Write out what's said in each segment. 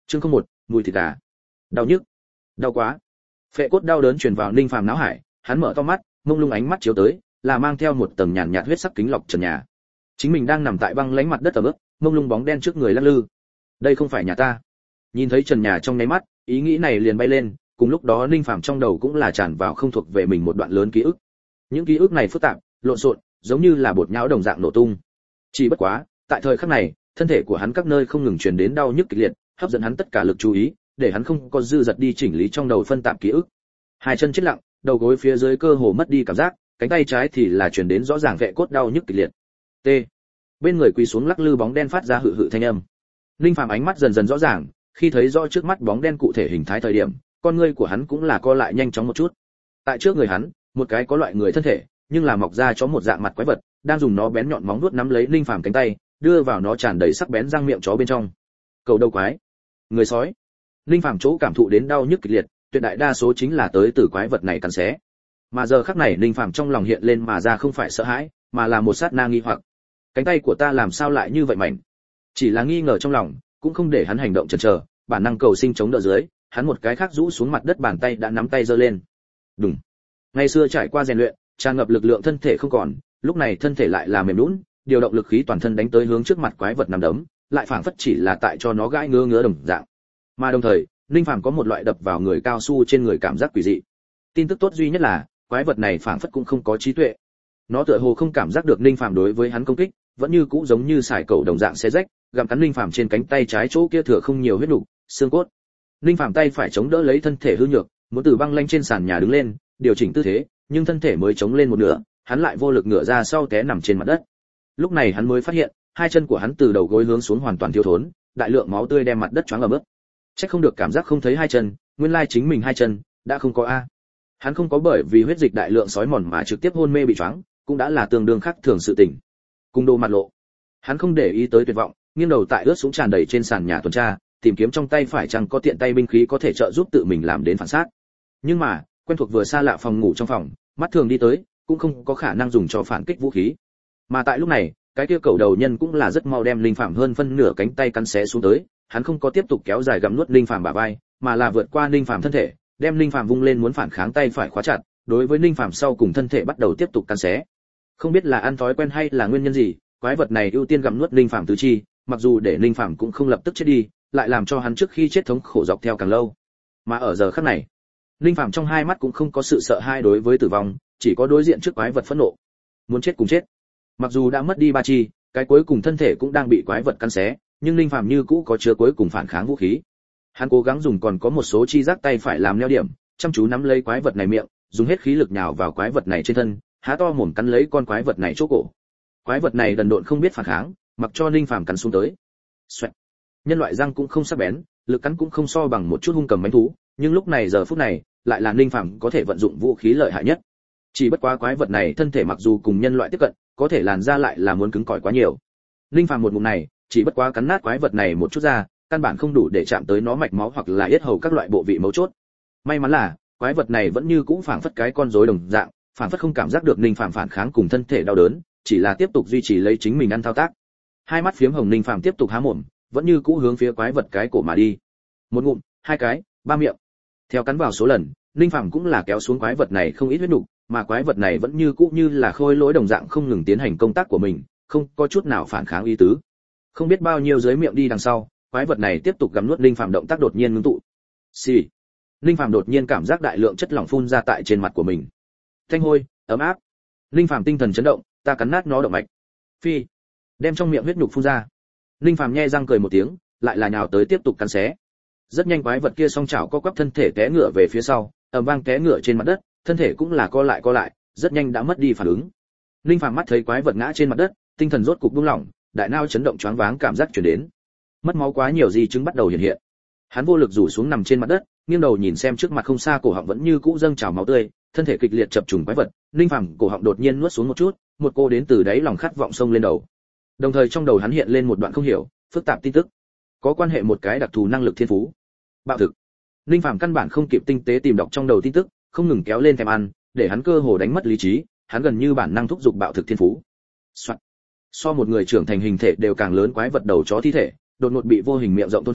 Chương 01, mùi thịt gà. Đau nhức, đau quá. Phệ cốt đau đớn truyền vào Ninh Phàm não hải, hắn mở to mắt, mông lung ánh mắt chiếu tới, là mang theo một tầng nhàn nhạt huyết sắc kính lọc trần nhà. Chính mình đang nằm tại băng lãnh mặt đất ẩm ướt, mông lung bóng đen trước người lắc lư. Đây không phải nhà ta. Nhìn thấy trần nhà trong nháy mắt, ý nghĩ này liền bay lên, cùng lúc đó Ninh Phàm trong đầu cũng là tràn vào không thuộc về mình một đoạn lớn ký ức. Những ký ức này phức tạp, lộn xộn, giống như là bột nhão đồng dạng nổ tung. Chỉ bất quá, tại thời khắc này, thân thể của hắn các nơi không ngừng truyền đến đau nhức kịch liệt, hấp dẫn hắn tất cả lực chú ý, để hắn không có dư giật đi chỉnh lý trong đầu phân tạp ký ức. Hai chân chết lặng, đầu gối phía dưới cơ hồ mất đi cảm giác, cánh tay trái thì là truyền đến rõ ràng vệ cốt đau nhức kịch liệt. T. Bên người quỳ xuống lắc lư bóng đen phát ra hự hự thanh âm. Linh Phàm ánh mắt dần dần rõ ràng, khi thấy rõ trước mắt bóng đen cụ thể hình thái thời điểm, con ngươi của hắn cũng là co lại nhanh chóng một chút. Tại trước người hắn, một cái có loại người thân thể, nhưng là mọc ra chó một dạng mặt quái vật, đang dùng nó bén nhọn móng vuốt nắm lấy Linh Phàm cánh tay, đưa vào nó tràn đầy sắc bén răng miệng chó bên trong. Cầu đầu quái, người sói. Linh Phàm chỗ cảm thụ đến đau nhức kịch liệt, tuyệt đại đa số chính là tới từ quái vật này cắn xé. Mà giờ khắc này Linh Phàm trong lòng hiện lên mà ra không phải sợ hãi, mà là một sát na nghi hoặc. Cánh tay của ta làm sao lại như vậy mảnh? Chỉ là nghi ngờ trong lòng, cũng không để hắn hành động chần chờ, bản năng cầu sinh chống đỡ dưới, hắn một cái khác rũ xuống mặt đất, bàn tay đã nắm tay giơ lên. Đùng. Ngày xưa trải qua rèn luyện, tràn ngập lực lượng thân thể không còn, lúc này thân thể lại là mềm nhũn, điều động lực khí toàn thân đánh tới hướng trước mặt quái vật nằm đấm, lại phảng phất chỉ là tại cho nó gãi ngứa ngứa đồng dạng. Mà đồng thời, Linh Phàm có một loại đập vào người cao su trên người cảm giác quỷ dị. Tin tức tốt duy nhất là, quái vật này phảng phất cũng không có trí tuệ. Nó tựa hồ không cảm giác được Linh Phàm đối với hắn công kích, vẫn như cũ giống như sải cẩu đồng dạng xé rách, gặm cắn Linh Phàm trên cánh tay trái chỗ kia thừa không nhiều huyết nục, xương cốt. Linh Phàm tay phải chống đỡ lấy thân thể hư nhược, muốn từ băng lanh trên sàn nhà đứng lên, điều chỉnh tư thế, nhưng thân thể mới chống lên một nửa, hắn lại vô lực ngửa ra sau té nằm trên mặt đất. Lúc này hắn mới phát hiện, hai chân của hắn từ đầu gối hướng xuống hoàn toàn thiếu thốn, đại lượng máu tươi đem mặt đất choáng ẩm ướt. Chắc không được cảm giác không thấy hai chân, nguyên lai chính mình hai chân đã không có a. Hắn không có bởi vì huyết dịch đại lượng sói mòn mà trực tiếp hôn mê bị choáng, cũng đã là tương đương khác thường sự tình. Cùng đồ mặt lộ, hắn không để ý tới tuyệt vọng, nghiêng đầu tại ướt sũng tràn đầy trên sàn nhà tuần tra, tìm kiếm trong tay phải chăng có tiện tay binh khí có thể trợ giúp tự mình làm đến phản sát. Nhưng mà, quen thuộc vừa xa lạ phòng ngủ trong phòng, mắt thường đi tới, cũng không có khả năng dùng cho phản kích vũ khí. Mà tại lúc này, cái kia cầu đầu nhân cũng là rất mau đem Linh Phàm hơn phân nửa cánh tay cắn xé xuống tới, hắn không có tiếp tục kéo dài gặm nuốt Linh Phàm bả vai, mà là vượt qua Linh Phàm thân thể, đem Linh Phàm vung lên muốn phản kháng tay phải khóa chặt, đối với Linh Phàm sau cùng thân thể bắt đầu tiếp tục cắn xé. Không biết là ăn thói quen hay là nguyên nhân gì, quái vật này ưu tiên gặm nuốt Linh Phàm tứ chi, mặc dù để Linh Phàm cũng không lập tức chết đi, lại làm cho hắn trước khi chết thống khổ dọc theo càng lâu. Mà ở giờ khắc này, Linh Phàm trong hai mắt cũng không có sự sợ hãi đối với tử vong, chỉ có đối diện trước quái vật phẫn nộ. Muốn chết cùng chết. Mặc dù đã mất đi ba chi, cái cuối cùng thân thể cũng đang bị quái vật cắn xé, nhưng Linh Phàm như cũ có chứa cuối cùng phản kháng vũ khí. Hắn cố gắng dùng còn có một số chi giác tay phải làm neo điểm, chăm chú nắm lấy quái vật này miệng, dùng hết khí lực nhào vào quái vật này trên thân, há to mồm cắn lấy con quái vật này chỗ cổ. Quái vật này đần độn không biết phản kháng, mặc cho Linh Phàm cắn xuống tới. Xoẹt. Nhân loại răng cũng không sắc bén, lực cắn cũng không so bằng một chút hung cầm mãnh thú, nhưng lúc này giờ phút này, lại là Linh Phàm có thể vận dụng vũ khí lợi hại nhất. Chỉ bất quá quái vật này thân thể mặc dù cùng nhân loại tiếp cận, có thể làn da lại là muốn cứng cỏi quá nhiều. Linh Phàm một ngụm này, chỉ bất quá cắn nát quái vật này một chút ra, căn bản không đủ để chạm tới nó mạch máu hoặc là yết hầu các loại bộ vị mấu chốt. May mắn là, quái vật này vẫn như cũ phảng phất cái con rối đồng dạng, phảng phất không cảm giác được Linh Phàm phản kháng cùng thân thể đau đớn, chỉ là tiếp tục duy trì lấy chính mình ăn thao tác. Hai mắt phiếm hồng Linh Phàm tiếp tục há mồm, vẫn như cũ hướng phía quái vật cái cổ mà đi. Một ngụm, hai cái, ba miệng. Theo cắn vào số lần, Linh Phàm cũng là kéo xuống quái vật này không ít huyết nục, mà quái vật này vẫn như cũ như là khôi lỗi đồng dạng không ngừng tiến hành công tác của mình, không có chút nào phản kháng ý tứ. Không biết bao nhiêu dưới miệng đi đằng sau, quái vật này tiếp tục gặm nuốt Linh Phàm, động tác đột nhiên ngưng tụ. Xì. Linh Phàm đột nhiên cảm giác đại lượng chất lỏng phun ra tại trên mặt của mình. Thanh hôi, ấm áp. Linh Phàm tinh thần chấn động, ta cắn nát nó động mạch. Phi. Đem trong miệng huyết nhục phun ra. Linh Phàm nhe răng cười một tiếng, lại là nhào tới tiếp tục cắn xé. Rất nhanh quái vật kia song chảo co quắp thân thể té ngửa về phía sau, ầm vang té ngửa trên mặt đất, thân thể cũng là co lại, rất nhanh đã mất đi phản ứng. Linh Phàm mắt thấy quái vật ngã trên mặt đất, tinh thần rốt cục buông lỏng, đại não chấn động choáng váng cảm giác truyền đến. Mất máu quá nhiều di chứng bắt đầu hiện hiện. Hắn vô lực rủ xuống nằm trên mặt đất, nghiêng đầu nhìn xem trước mặt không xa cổ họng vẫn như cũ dâng trào máu tươi, thân thể kịch liệt chập trùng quái vật, Linh Phàm cổ họng đột nhiên nuốt xuống một chút, một cô đến từ đáy lòng khát vọng xông lên đầu. Đồng thời trong đầu hắn hiện lên một đoạn không hiểu, phức tạp tin tức, có quan hệ một cái đặc thù năng lực thiên phú. Bạo thực. Linh Phàm căn bản không kịp tinh tế tìm đọc trong đầu tin tức, không ngừng kéo lên thèm ăn, để hắn cơ hồ đánh mất lý trí, hắn gần như bản năng thúc giục bạo thực thiên phú. Soạn. So một người trưởng thành hình thể đều càng lớn quái vật đầu chó thi thể, đột ngột bị vô hình miệng rộng thôn phệ,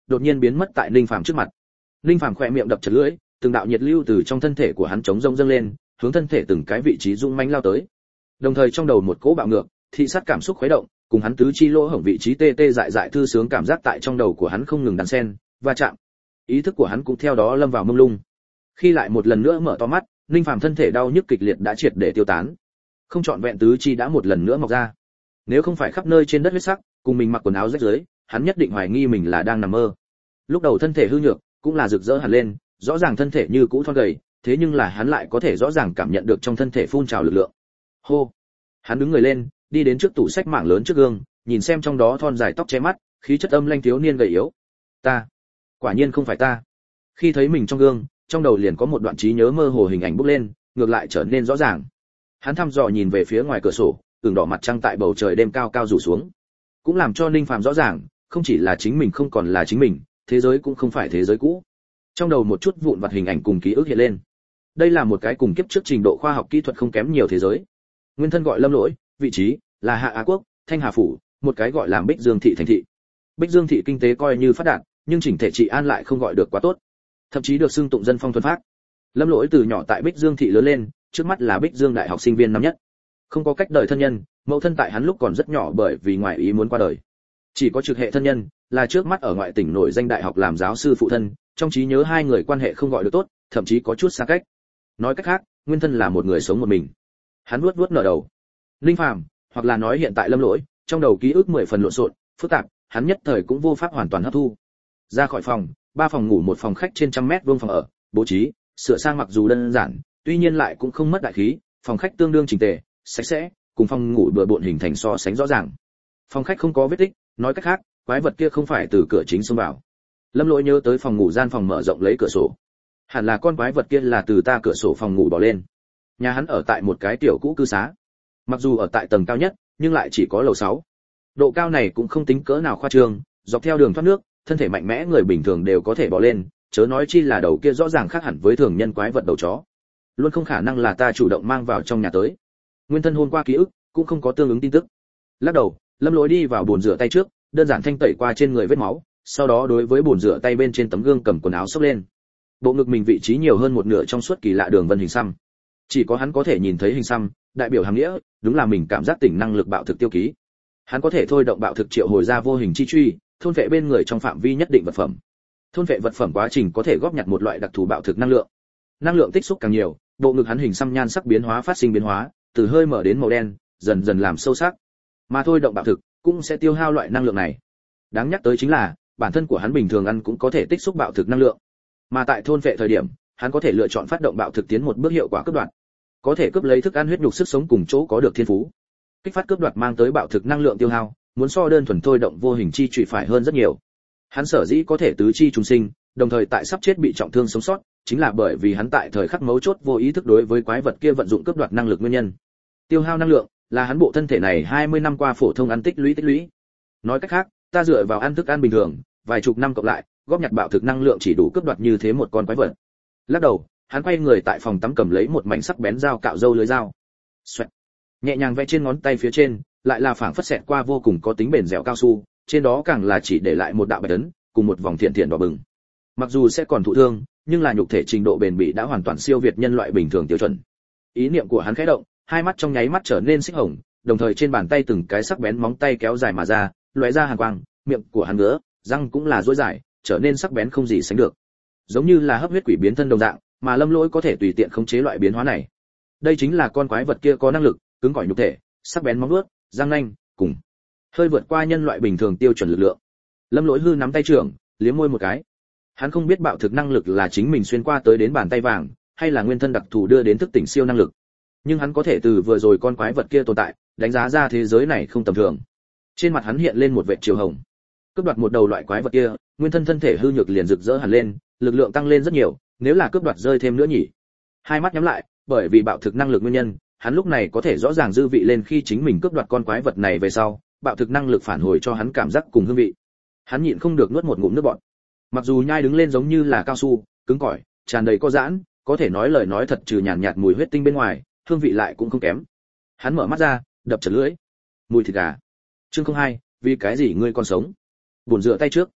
đột nhiên biến mất tại Ninh Phàm trước mặt. Ninh Phàm khẽ miệng đập chật lưỡi, từng đạo nhiệt lưu từ trong thân thể của hắn chống rông dâng lên, hướng thân thể từng cái vị trí rung manh lao tới. Đồng thời trong đầu một cỗ bạo ngược, thị sát cảm xúc khuấy động, cùng hắn tứ chi lỗ hổng vị trí tê tê dại dại thư sướng cảm giác tại trong đầu của hắn không ngừng đan xen, va chạm. Ý thức của hắn cũng theo đó lâm vào mông lung. Khi lại một lần nữa mở to mắt, Ninh Phàm thân thể đau nhức kịch liệt đã triệt để tiêu tán. Không trọn vẹn tứ chi đã một lần nữa mọc ra. Nếu không phải khắp nơi trên đất huyết sắc, cùng mình mặc quần áo rách rưới, hắn nhất định hoài nghi mình là đang nằm mơ. Lúc đầu thân thể hư nhược, cũng là rực rỡ hẳn lên, rõ ràng thân thể như cũ thon gầy, thế nhưng là hắn lại có thể rõ ràng cảm nhận được trong thân thể phun trào lực lượng. Hô. Hắn đứng người lên, đi đến trước tủ sách mảng lớn trước gương, nhìn xem trong đó thon dài tóc che mắt, khí chất âm lanh thiếu niên gầy yếu. Ta, quả nhiên không phải ta. Khi thấy mình trong gương, trong đầu liền có một đoạn trí nhớ mơ hồ hình ảnh bốc lên, ngược lại trở nên rõ ràng. Hắn thăm dò nhìn về phía ngoài cửa sổ, ửng đỏ mặt trăng tại bầu trời đêm cao cao rủ xuống, cũng làm cho Ninh Phàm rõ ràng, không chỉ là chính mình không còn là chính mình, thế giới cũng không phải thế giới cũ. Trong đầu một chút vụn vặt hình ảnh cùng ký ức hiện lên. Đây là một cái cùng kiếp trước trình độ khoa học kỹ thuật không kém nhiều thế giới. Nguyên thân gọi Lâm Lỗi, vị trí là Hạ Á Quốc, Thanh Hà phủ, một cái gọi là Bích Dương thị thành thị. Bích Dương thị kinh tế coi như phát đạt, nhưng chỉnh thể trị an lại không gọi được quá tốt, thậm chí được xưng tụng dân phong thuần phát. Lâm Lỗi từ nhỏ tại Bích Dương thị lớn lên, trước mắt là Bích Dương đại học sinh viên năm nhất. Không có cách đời thân nhân, mẫu thân tại hắn lúc còn rất nhỏ bởi vì ngoại ý muốn qua đời. Chỉ có trực hệ thân nhân, là trước mắt ở ngoại tỉnh nổi danh đại học làm giáo sư phụ thân, trong trí nhớ hai người quan hệ không gọi được tốt, thậm chí có chút xa cách. Nói cách khác, nguyên thân là một người sống một mình. Hắn vuốt nở đầu. Linh Phàm, hoặc là nói hiện tại Lâm Lỗi, trong đầu ký ức 10 phần lộn xộn, phức tạp, hắn nhất thời cũng vô pháp hoàn toàn hấp thu. Ra khỏi phòng, 3 phòng ngủ một phòng khách trên 100 mét vuông phòng ở, bố trí, sửa sang mặc dù đơn giản, tuy nhiên lại cũng không mất đại khí, phòng khách tương đương chỉnh tề, sạch sẽ, cùng phòng ngủ bừa bộn hình thành so sánh rõ ràng. Phòng khách không có vết tích, nói cách khác, quái vật kia không phải từ cửa chính xông vào. Lâm Lỗi nhớ tới phòng ngủ gian phòng mở rộng lấy cửa sổ. Hẳn là con quái vật kia là từ ta cửa sổ phòng ngủ bỏ lên. Nhà hắn ở tại một cái tiểu cũ cư xá. Mặc dù ở tại tầng cao nhất, nhưng lại chỉ có lầu 6. Độ cao này cũng không tính cỡ nào khoa trương, dọc theo đường thoát nước, thân thể mạnh mẽ người bình thường đều có thể bỏ lên, chớ nói chi là đầu kia rõ ràng khác hẳn với thường nhân quái vật đầu chó. Luôn không khả năng là ta chủ động mang vào trong nhà tới. Nguyên thân hôm qua ký ức cũng không có tương ứng tin tức. Lắc đầu, Lâm Lỗi đi vào bồn rửa tay trước, đơn giản thanh tẩy qua trên người vết máu, sau đó đối với bồn rửa tay bên trên tấm gương cầm quần áo xốc lên. Bộ ngực mình vị trí nhiều hơn một nửa trong suốt kỳ lạ đường vân hình xăm. Chỉ có hắn có thể nhìn thấy hình xăm, đại biểu hàm nghĩa, đúng là mình cảm giác tỉnh năng lực bạo thực tiêu ký. Hắn có thể thôi động bạo thực triệu hồi ra vô hình chi truy, thôn vệ bên người trong phạm vi nhất định vật phẩm. Thôn vệ vật phẩm quá trình có thể góp nhặt một loại đặc thù bạo thực năng lượng. Năng lượng tích xúc càng nhiều, bộ ngực hắn hình xăm nhan sắc biến hóa phát sinh biến hóa, từ hơi mở đến màu đen, dần dần làm sâu sắc. Mà thôi động bạo thực cũng sẽ tiêu hao loại năng lượng này. Đáng nhắc tới chính là, bản thân của hắn bình thường ăn cũng có thể tích xúc bạo thực năng lượng. Mà tại thôn vệ thời điểm, hắn có thể lựa chọn phát động bạo thực tiến một bước hiệu quả cướp đoạt. Có thể cướp lấy thức ăn huyết nhục sức sống cùng chỗ có được thiên phú. Kích phát cướp đoạt mang tới bạo thực năng lượng tiêu hao, muốn so đơn thuần thôi động vô hình chi trụy phải hơn rất nhiều. Hắn sở dĩ có thể tứ chi trùng sinh, đồng thời tại sắp chết bị trọng thương sống sót, chính là bởi vì hắn tại thời khắc mấu chốt vô ý thức đối với quái vật kia vận dụng cướp đoạt năng lực nguyên nhân. Tiêu hao năng lượng là hắn bộ thân thể này 20 năm qua phổ thông ăn tích lũy. Nói cách khác, ta dựa vào ăn thức ăn bình thường, vài chục năm cộng lại, góp nhặt bạo thực năng lượng chỉ đủ cướp đoạt như thế một con quái vật. Lắc đầu, hắn quay người tại phòng tắm cầm lấy một mảnh sắc bén dao cạo râu lưới dao. Xoẹt. Nhẹ nhàng vẽ trên ngón tay phía trên, lại là phảng phất xẹt qua vô cùng có tính bền dẻo cao su, trên đó càng là chỉ để lại một đạo bạch ấn, cùng một vòng thiện thiện đỏ bừng. Mặc dù sẽ còn thụ thương, nhưng là nhục thể trình độ bền bỉ đã hoàn toàn siêu việt nhân loại bình thường tiêu chuẩn. Ý niệm của hắn khẽ động, hai mắt trong nháy mắt trở nên xích hồng, đồng thời trên bàn tay từng cái sắc bén móng tay kéo dài mà ra, lóe ra hàn quang, miệng của hắn ngứa, răng cũng là rối dài, trở nên sắc bén không gì sánh được. Giống như là hấp huyết quỷ biến thân đồng dạng, mà Lâm Lỗi có thể tùy tiện khống chế loại biến hóa này. Đây chính là con quái vật kia có năng lực, cứng cỏi nhục thể, sắc bén móng vuốt, răng nanh, cùng hơi vượt qua nhân loại bình thường tiêu chuẩn lực lượng. Lâm Lỗi hư nắm tay trưởng, liếm môi một cái. Hắn không biết bạo thực năng lực là chính mình xuyên qua tới đến bàn tay vàng, hay là nguyên thân đặc thù đưa đến thức tỉnh siêu năng lực. Nhưng hắn có thể từ vừa rồi con quái vật kia tồn tại, đánh giá ra thế giới này không tầm thường. Trên mặt hắn hiện lên một vệt chiều hồng. Cướp đoạt một đầu loại quái vật kia, nguyên thân thân thể hư nhược liền rực rỡ hẳn lên, lực lượng tăng lên rất nhiều, nếu là cướp đoạt rơi thêm nữa nhỉ. Hai mắt nhắm lại, bởi vì bạo thực năng lực nguyên nhân, hắn lúc này có thể rõ ràng dư vị lên khi chính mình cướp đoạt con quái vật này về sau, bạo thực năng lực phản hồi cho hắn cảm giác cùng hương vị. Hắn nhịn không được nuốt một ngụm nước bọt. Mặc dù nhai đứng lên giống như là cao su, cứng cỏi, tràn đầy có giãn, có thể nói lời nói thật trừ nhàn nhạt mùi huyết tinh bên ngoài, hương vị lại cũng không kém. Hắn mở mắt ra, đập chật lưỡi. Mùi thịt gà. Chương 02, vì cái gì ngươi còn sống? Buồn rửa tay trước.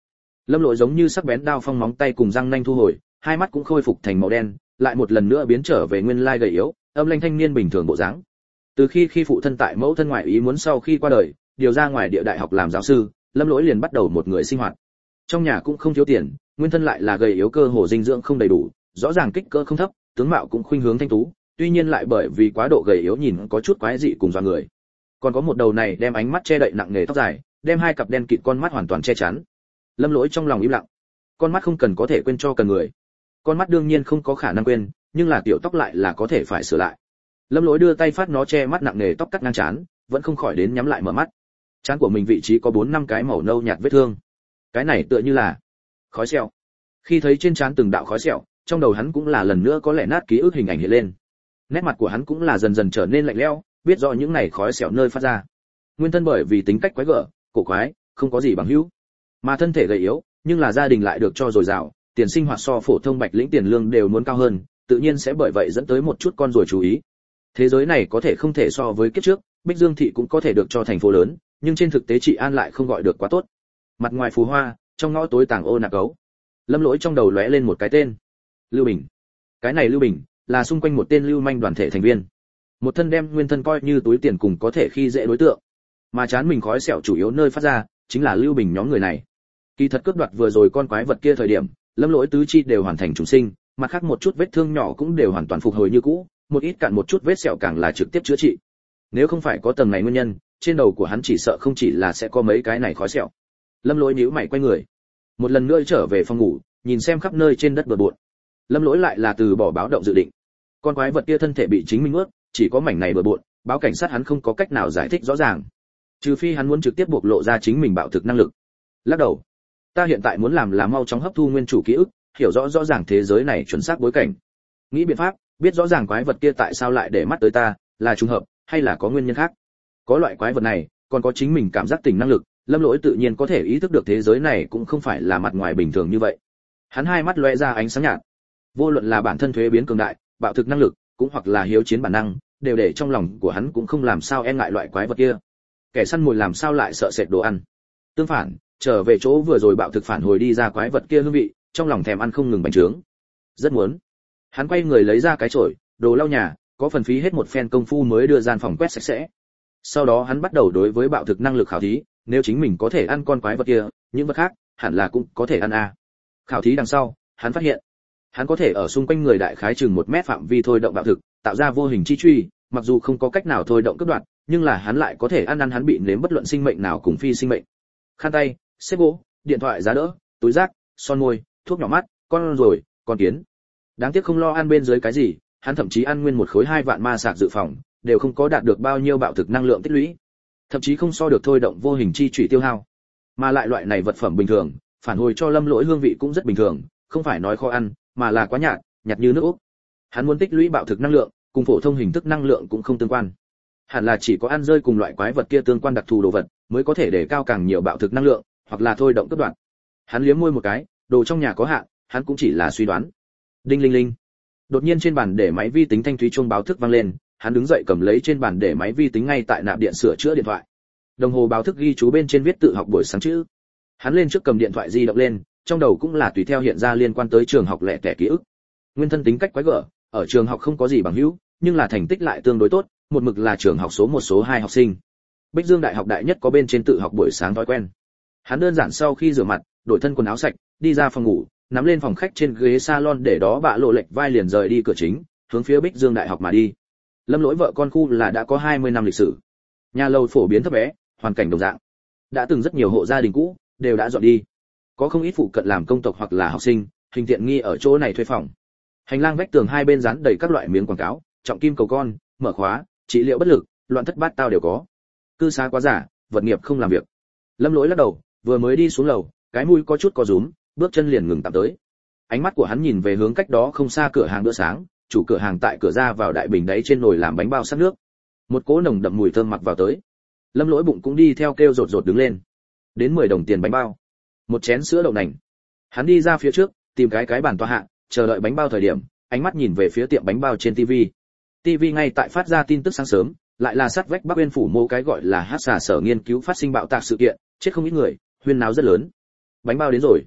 Lâm Lỗi giống như sắc bén đao phong móng tay cùng răng nanh thu hồi, hai mắt cũng khôi phục thành màu đen, lại một lần nữa biến trở về nguyên lai gầy yếu, âm lanh thanh niên bình thường bộ dáng. Từ khi phụ thân tại mẫu thân ngoại ý muốn sau khi qua đời, điều ra ngoài địa đại học làm giáo sư, Lâm Lỗi liền bắt đầu một người sinh hoạt. Trong nhà cũng không thiếu tiền, nguyên thân lại là gầy yếu cơ hồ dinh dưỡng không đầy đủ, rõ ràng kích cỡ không thấp, tướng mạo cũng khuynh hướng thanh tú, tuy nhiên lại bởi vì quá độ gầy yếu nhìn có chút quái dị cùng dọa người. Còn có một đầu này đem ánh mắt che đậy nặng nề tóc dài, đem hai cặp đen kịt con mắt hoàn toàn che chắn. Lâm Lỗi trong lòng im lặng. Con mắt không cần có thể quên cho cần người. Con mắt đương nhiên không có khả năng quên, nhưng là tiểu tóc lại là có thể phải sửa lại. Lâm Lỗi đưa tay phát nó che mắt nặng nề tóc cắt ngang trán, vẫn không khỏi đến nhắm lại mở mắt. Trán của mình vị trí có 4-5 cái màu nâu nhạt vết thương. Cái này tựa như là khói sẹo. Khi thấy trên trán từng đạo khói sẹo, trong đầu hắn cũng là lần nữa có lẽ nát ký ức hình ảnh hiện lên. Nét mặt của hắn cũng là dần dần trở nên lạnh lẽo, biết rõ những này khói sẹo nơi phát ra. Nguyên thân bởi vì tính cách quái gở, cổ quái, không có gì bằng hữu, mà thân thể gầy yếu, nhưng là gia đình lại được cho dồi dào, tiền sinh hoạt so phổ thông bạch lĩnh tiền lương đều muốn cao hơn, tự nhiên sẽ bởi vậy dẫn tới một chút con ruồi chú ý. Thế giới này có thể không thể so với kiếp trước, Bích Dương thị cũng có thể được cho thành phố lớn, nhưng trên thực tế trị an lại không gọi được quá tốt. Mặt ngoài phù hoa, trong ngõ tối tàng ô nạc gấu. Lâm Lỗi trong đầu lóe lên một cái tên, Lưu Bình. Cái này Lưu Bình là xung quanh một tên lưu manh đoàn thể thành viên, một thân đem nguyên thân coi như túi tiền cùng có thể khi dễ đối tượng, mà chán mình khói sẹo chủ yếu nơi phát ra chính là Lưu Bình nhóm người này. Kỳ thật cướp đoạt vừa rồi con quái vật kia thời điểm, Lâm Lỗi tứ chi đều hoàn thành trùng sinh, mặt khác một chút vết thương nhỏ cũng đều hoàn toàn phục hồi như cũ, một ít cạn một chút vết sẹo càng là trực tiếp chữa trị. Nếu không phải có tầng này nguyên nhân, trên đầu của hắn chỉ sợ không chỉ là sẽ có mấy cái này khói sẹo. Lâm Lỗi nhíu mày quay người, một lần nữa trở về phòng ngủ, nhìn xem khắp nơi trên đất bừa bộn. Lâm Lỗi lại là từ bỏ báo động dự định. Con quái vật kia thân thể bị chính mình ướt, chỉ có mảnh này bừa bộn, báo cảnh sát hắn không có cách nào giải thích rõ ràng. Trừ phi hắn muốn trực tiếp bộc lộ ra chính mình bạo thực năng lực. Lắc đầu, ta hiện tại muốn làm là mau chóng hấp thu nguyên chủ ký ức, hiểu rõ ràng thế giới này chuẩn xác bối cảnh. Nghĩ biện pháp, biết rõ ràng quái vật kia tại sao lại để mắt tới ta, là trùng hợp hay là có nguyên nhân khác. Có loại quái vật này, còn có chính mình cảm giác tỉnh năng lực, Lâm Lỗi tự nhiên có thể ý thức được thế giới này cũng không phải là mặt ngoài bình thường như vậy. Hắn hai mắt lóe ra ánh sáng nhạt. Vô luận là bản thân thuế biến cường đại, bạo thực năng lực, cũng hoặc là hiếu chiến bản năng, đều để trong lòng của hắn cũng không làm sao e ngại loại quái vật kia. Kẻ săn mồi làm sao lại sợ sệt đồ ăn. Tương phản, trở về chỗ vừa rồi bạo thực phản hồi đi ra quái vật kia hương vị, trong lòng thèm ăn không ngừng bành trướng. Rất muốn. Hắn quay người lấy ra cái chổi, đồ lau nhà, có phần phí hết một phen công phu mới đưa gian phòng quét sạch sẽ. Sau đó hắn bắt đầu đối với bạo thực năng lực khảo thí, nếu chính mình có thể ăn con quái vật kia, những vật khác hẳn là cũng có thể ăn a. Khảo thí đằng sau, hắn phát hiện, hắn có thể ở xung quanh người đại khái chừng 1 mét phạm vi thôi động bạo thực, tạo ra vô hình chi truy, mặc dù không có cách nào thôi động cướp đoạt, nhưng là hắn lại có thể ăn hắn bị nếm bất luận sinh mệnh nào cùng phi sinh mệnh. Khăn tay, xếp gỗ, điện thoại giá đỡ, túi rác, son môi, thuốc nhỏ mắt, con rồi, con kiến. Đáng tiếc không lo ăn bên dưới cái gì, hắn thậm chí ăn nguyên một khối 2 vạn ma sạc dự phòng, đều không có đạt được bao nhiêu bạo thực năng lượng tích lũy, thậm chí không so được thôi động vô hình chi chủy tiêu hao. Mà lại loại này vật phẩm bình thường, phản hồi cho Lâm Lỗi hương vị cũng rất bình thường, không phải nói khó ăn, mà là quá nhạt, nhạt như nước úc. Hắn muốn tích lũy bạo thực năng lượng, cùng phổ thông hình thức năng lượng cũng không tương quan. Hẳn là chỉ có ăn rơi cùng loại quái vật kia tương quan đặc thù đồ vật, mới có thể để cao càng nhiều bạo thực năng lượng, hoặc là thôi động cấp đoạn. Hắn liếm môi một cái, đồ trong nhà có hạn, hắn cũng chỉ là suy đoán. Đinh linh linh. Đột nhiên trên bàn để máy vi tính thanh thúy chuông báo thức vang lên, hắn đứng dậy cầm lấy trên bàn để máy vi tính ngay tại nạp điện sửa chữa điện thoại. Đồng hồ báo thức ghi chú bên trên viết tự học buổi sáng chữ. Hắn lên trước cầm điện thoại di động lên, trong đầu cũng là tùy theo hiện ra liên quan tới trường học lẻ tẻ ký ức. Nguyên thân tính cách quái gở, ở trường học không có gì bằng hữu, nhưng là thành tích lại tương đối tốt, một mực là trường học số 1 số 2 học sinh. Bích Dương đại học đại nhất có bên trên tự học buổi sáng thói quen. Hắn đơn giản sau khi rửa mặt, đổi thân quần áo sạch, đi ra phòng ngủ, nắm lên phòng khách trên ghế salon để đó bạ lộ lệch vai liền rời đi cửa chính, hướng phía Bích Dương đại học mà đi. Lâm Lỗi vợ con khu là đã có 20 năm lịch sử. Nhà lầu phổ biến thấp bé, hoàn cảnh đồng dạng. Đã từng rất nhiều hộ gia đình cũ đều đã dọn đi. Có không ít phụ cận làm công tộc hoặc là học sinh, hình tiện nghi ở chỗ này thuê phòng. Hành lang vách tường hai bên dán đầy các loại miếng quảng cáo, trọng kim cầu con, mở khóa, trị liệu bất lực, loạn thất bát tao đều có. Cư xá quá giả, vật nghiệp không làm việc. Lâm Lỗi lắc đầu, vừa mới đi xuống lầu, cái mũi có chút co rúm, bước chân liền ngừng tạm tới. Ánh mắt của hắn nhìn về hướng cách đó không xa cửa hàng bữa sáng, chủ cửa hàng tại cửa ra vào đại bình đáy trên nồi làm bánh bao sắc nước. Một cỗ nồng đậm mùi thơm mặc vào tới. Lâm Lỗi bụng cũng đi theo kêu rột rột đứng lên. Đến 10 đồng tiền bánh bao, một chén sữa đậu nành. Hắn đi ra phía trước, tìm cái bàn tọa hạ, chờ đợi bánh bao thời điểm, ánh mắt nhìn về phía tiệm bánh bao trên TV. TV ngay tại phát ra tin tức sáng sớm, lại là sát vách Bắc Uyên phủ mô cái gọi là hát xà sở nghiên cứu phát sinh bạo tạc sự kiện, chết không ít người, huyên náo rất lớn. Bánh bao đến rồi,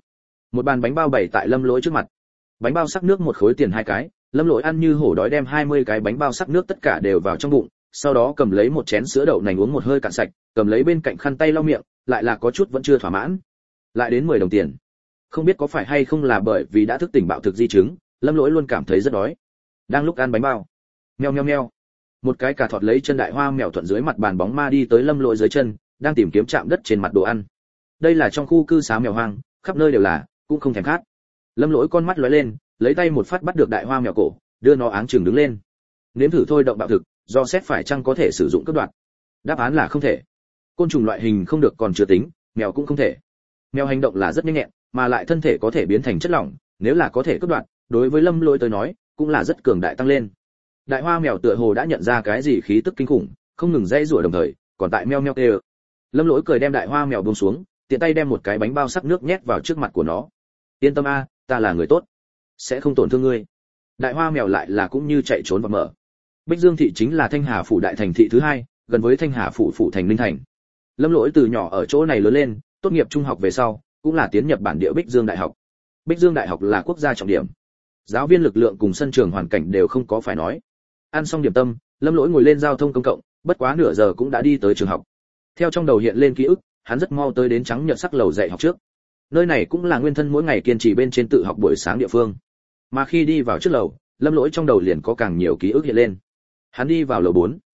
Một bàn bánh bao bày tại Lâm Lỗi trước mặt. Bánh bao sắc nước một khối tiền 2 cái, Lâm Lỗi ăn như hổ đói đem 20 cái bánh bao sắc nước tất cả đều vào trong bụng, sau đó cầm lấy một chén sữa đậu nành uống một hơi cạn sạch, cầm lấy bên cạnh khăn tay lau miệng, lại là có chút vẫn chưa thỏa mãn. Lại đến 10 đồng tiền. Không biết có phải hay không là bởi vì đã thức tỉnh bạo thực di chứng, Lâm Lỗi luôn cảm thấy rất đói. Đang lúc ăn bánh bao, meo meo meo, một cái cà thọt lấy chân đại hoa mèo thuận dưới mặt bàn bóng ma đi tới Lâm Lỗi dưới chân, đang tìm kiếm chạm đất trên mặt đồ ăn. Đây là trong khu cư xá mèo hoang, khắp nơi đều là, cũng không thèm khát. Lâm Lỗi con mắt lóe lên, lấy tay một phát bắt được đại hoa mèo cổ, đưa nó áng chừng đứng lên. Nếm thử thôi động bạo thực, do xét phải chăng có thể sử dụng cướp đoạt. Đáp án là không thể. Côn trùng loại hình không được còn chưa tính, mèo cũng không thể. Mèo hành động là rất nhanh nhẹn, mà lại thân thể có thể biến thành chất lỏng, nếu là có thể cướp đoạt, đối với Lâm Lỗi tới nói, cũng là rất cường đại tăng lên. Đại hoa mèo tựa hồ đã nhận ra cái gì khí tức kinh khủng, không ngừng dãy rủa đồng thời, còn tại meo meo kêu. Lâm Lỗi cười đem đại hoa mèo buông xuống, tiện tay đem một cái bánh bao sắc nước nhét vào trước mặt của nó. Yên tâm a, ta là người tốt, sẽ không tổn thương ngươi. Đại hoa mèo lại là cũng như chạy trốn và mở. Bích Dương thị chính là Thanh Hà phủ đại thành thị thứ hai, gần với Thanh Hà phủ phủ thành Ninh thành. Lâm Lỗi từ nhỏ ở chỗ này lớn lên, tốt nghiệp trung học về sau, cũng là tiến nhập bản địa Bích Dương đại học. Bích Dương đại học là quốc gia trọng điểm. Giáo viên lực lượng cùng sân trường hoàn cảnh đều không có phải nói. Ăn xong điểm tâm, Lâm Lỗi ngồi lên giao thông công cộng, bất quá nửa giờ cũng đã đi tới trường học. Theo trong đầu hiện lên ký ức, hắn rất mau tới đến trắng nhợt sắc lầu dạy học trước. Nơi này cũng là Nguyên Thân mỗi ngày kiên trì bên trên tự học buổi sáng địa phương. Mà khi đi vào trước lầu, Lâm Lỗi trong đầu liền có càng nhiều ký ức hiện lên. Hắn đi vào lầu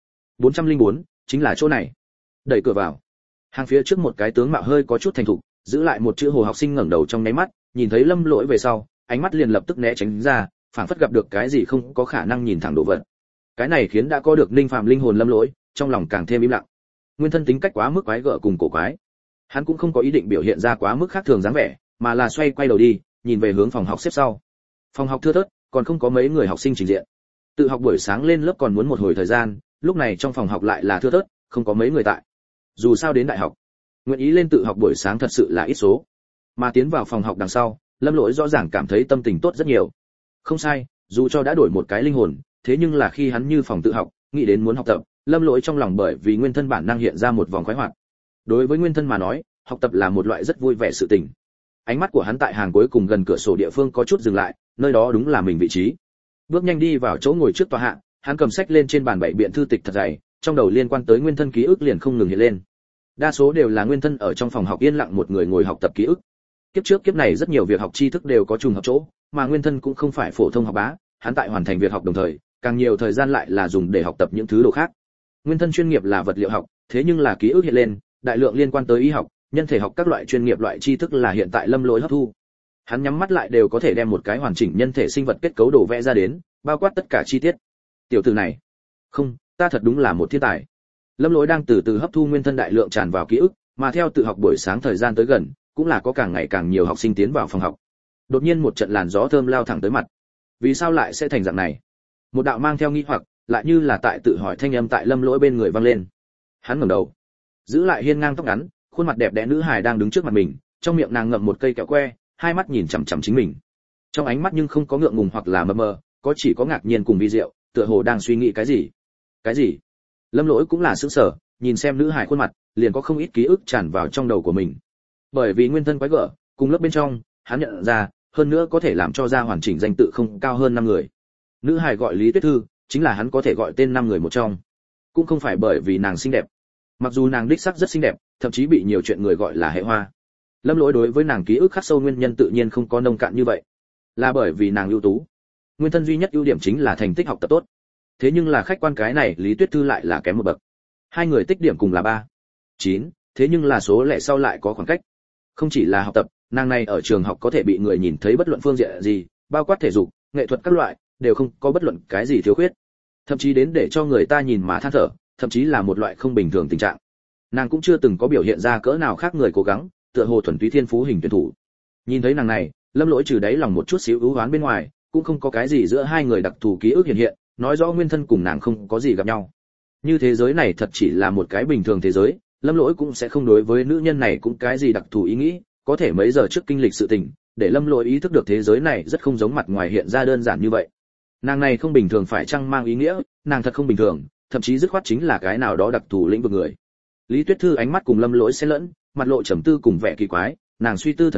404, chính là chỗ này. Đẩy cửa vào. Hàng phía trước một cái tướng mạo hơi có chút thành thục, giữ lại một chữ Hồ học sinh ngẩng đầu trong nháy mắt, nhìn thấy Lâm Lỗi về sau, ánh mắt liền lập tức né tránh ra, phảng phất gặp được cái gì không có khả năng nhìn thẳng đồ vật. Cái này khiến đã có được Ninh Phàm linh hồn Lâm Lỗi, trong lòng càng thêm im lặng. Nguyên Thân tính cách quá mức quái gở cùng cổ quái. Hắn cũng không có ý định biểu hiện ra quá mức khác thường dáng vẻ, mà là xoay quay đầu đi, nhìn về hướng phòng học xếp sau. Phòng học thưa thớt, còn không có mấy người học sinh trình diện. Tự học buổi sáng lên lớp còn muốn một hồi thời gian, lúc này trong phòng học lại là thưa thớt, không có mấy người tại. Dù sao đến đại học, nguyện ý lên tự học buổi sáng thật sự là ít số. Mà tiến vào phòng học đằng sau, Lâm Lỗi rõ ràng cảm thấy tâm tình tốt rất nhiều. Không sai, dù cho đã đổi một cái linh hồn, thế nhưng là khi hắn như phòng tự học, nghĩ đến muốn học tập, Lâm Lỗi trong lòng bởi vì Nguyên Thân bản năng hiện ra một vòng khoái hoạt. Đối với Nguyên Thân mà nói, học tập là một loại rất vui vẻ sự tình. Ánh mắt của hắn tại hàng cuối cùng gần cửa sổ địa phương có chút dừng lại, nơi đó đúng là mình vị trí. Bước nhanh đi vào chỗ ngồi trước tòa hạ, hắn cầm sách lên trên bàn bày biện thư tịch thật dày, trong đầu liên quan tới Nguyên Thân ký ức liền không ngừng hiện lên. Đa số đều là Nguyên Thân ở trong phòng học yên lặng một người ngồi học tập ký ức. Kiếp trước kiếp này rất nhiều việc học tri thức đều có trùng hợp chỗ, mà Nguyên Thân cũng không phải phổ thông học bá, hắn tại hoàn thành việc học đồng thời, càng nhiều thời gian lại là dùng để học tập những thứ đồ khác. Nguyên Thân chuyên nghiệp là vật liệu học, thế nhưng là ký ức hiện lên, đại lượng liên quan tới y học, nhân thể học các loại chuyên nghiệp loại tri thức là hiện tại Lâm Lỗi hấp thu. Hắn nhắm mắt lại đều có thể đem một cái hoàn chỉnh nhân thể sinh vật kết cấu đồ vẽ ra đến, bao quát tất cả chi tiết. Tiểu tử này, không, ta thật đúng là một thiên tài. Lâm Lỗi đang từ từ hấp thu Nguyên Thân đại lượng tràn vào ký ức, mà theo tự học buổi sáng thời gian tới gần, cũng là có càng ngày càng nhiều học sinh tiến vào phòng học. Đột nhiên một trận làn gió thơm lao thẳng tới mặt. Vì sao lại sẽ thành dạng này? Một đạo mang theo nghi hoặc, lại như là tại tự hỏi thanh âm tại Lâm Lỗi bên người vang lên. Hắn ngẩng đầu, giữ lại hiên ngang tóc ngắn, khuôn mặt đẹp đẽ nữ hài đang đứng trước mặt mình, trong miệng nàng ngậm một cây kẹo que, hai mắt nhìn chằm chằm chính mình. Trong ánh mắt nhưng không có ngượng ngùng hoặc là mờ mờ, có chỉ có ngạc nhiên cùng vi diệu, tựa hồ đang suy nghĩ cái gì. Cái gì? Lâm Lỗi cũng là sững sờ, nhìn xem nữ hài khuôn mặt, liền có không ít ký ức tràn vào trong đầu của mình. Bởi vì Nguyên Thân quái gở, cùng lớp bên trong, hắn nhận ra, hơn nữa có thể làm cho ra hoàn chỉnh danh tự không cao hơn 5 người. Nữ hài gọi Lý Tuyết Thư, chính là hắn có thể gọi tên 5 người một trong. Cũng không phải bởi vì nàng xinh đẹp. Mặc dù nàng đích sắc rất xinh đẹp, thậm chí bị nhiều chuyện người gọi là hệ hoa. Lâm Lỗi đối với nàng ký ức khắc sâu nguyên nhân tự nhiên không có nông cạn như vậy, là bởi vì nàng ưu tú. Nguyên Thân duy nhất ưu điểm chính là thành tích học tập tốt. Thế nhưng là khách quan cái này Lý Tuyết Thư lại là kém một bậc. Hai người tích điểm cùng là 3, 9, thế nhưng là số lẻ sau lại có khoảng cách. Không chỉ là học tập, nàng này ở trường học có thể bị người nhìn thấy bất luận phương diện gì, bao quát thể dục, nghệ thuật các loại, đều không có bất luận cái gì thiếu khuyết. Thậm chí đến để cho người ta nhìn mà than thở, thậm chí là một loại không bình thường tình trạng. Nàng cũng chưa từng có biểu hiện ra cỡ nào khác người cố gắng, tựa hồ thuần túy thiên phú hình tuyển thủ. Nhìn thấy nàng này, Lâm Lỗi trừ đáy lòng một chút xíu ưu oán bên ngoài, cũng không có cái gì giữa hai người đặc thù ký ức hiện hiện, nói rõ Nguyên Thân cùng nàng không có gì gặp nhau. Như thế giới này thật chỉ là một cái bình thường thế giới, Lâm Lỗi cũng sẽ không đối với nữ nhân này cũng cái gì đặc thù ý nghĩ, có thể mấy giờ trước kinh lịch sự tình, để Lâm Lỗi ý thức được thế giới này rất không giống mặt ngoài hiện ra đơn giản như vậy. Nàng này không bình thường phải chăng mang ý nghĩa, nàng thật không bình thường, thậm chí dứt khoát chính là cái nào đó đặc thù lĩnh vực người. Lý Tuyết Thư ánh mắt cùng Lâm Lỗi xen lẫn, mặt lộ trầm tư cùng vẻ kỳ quái, nàng suy tư thật lâu,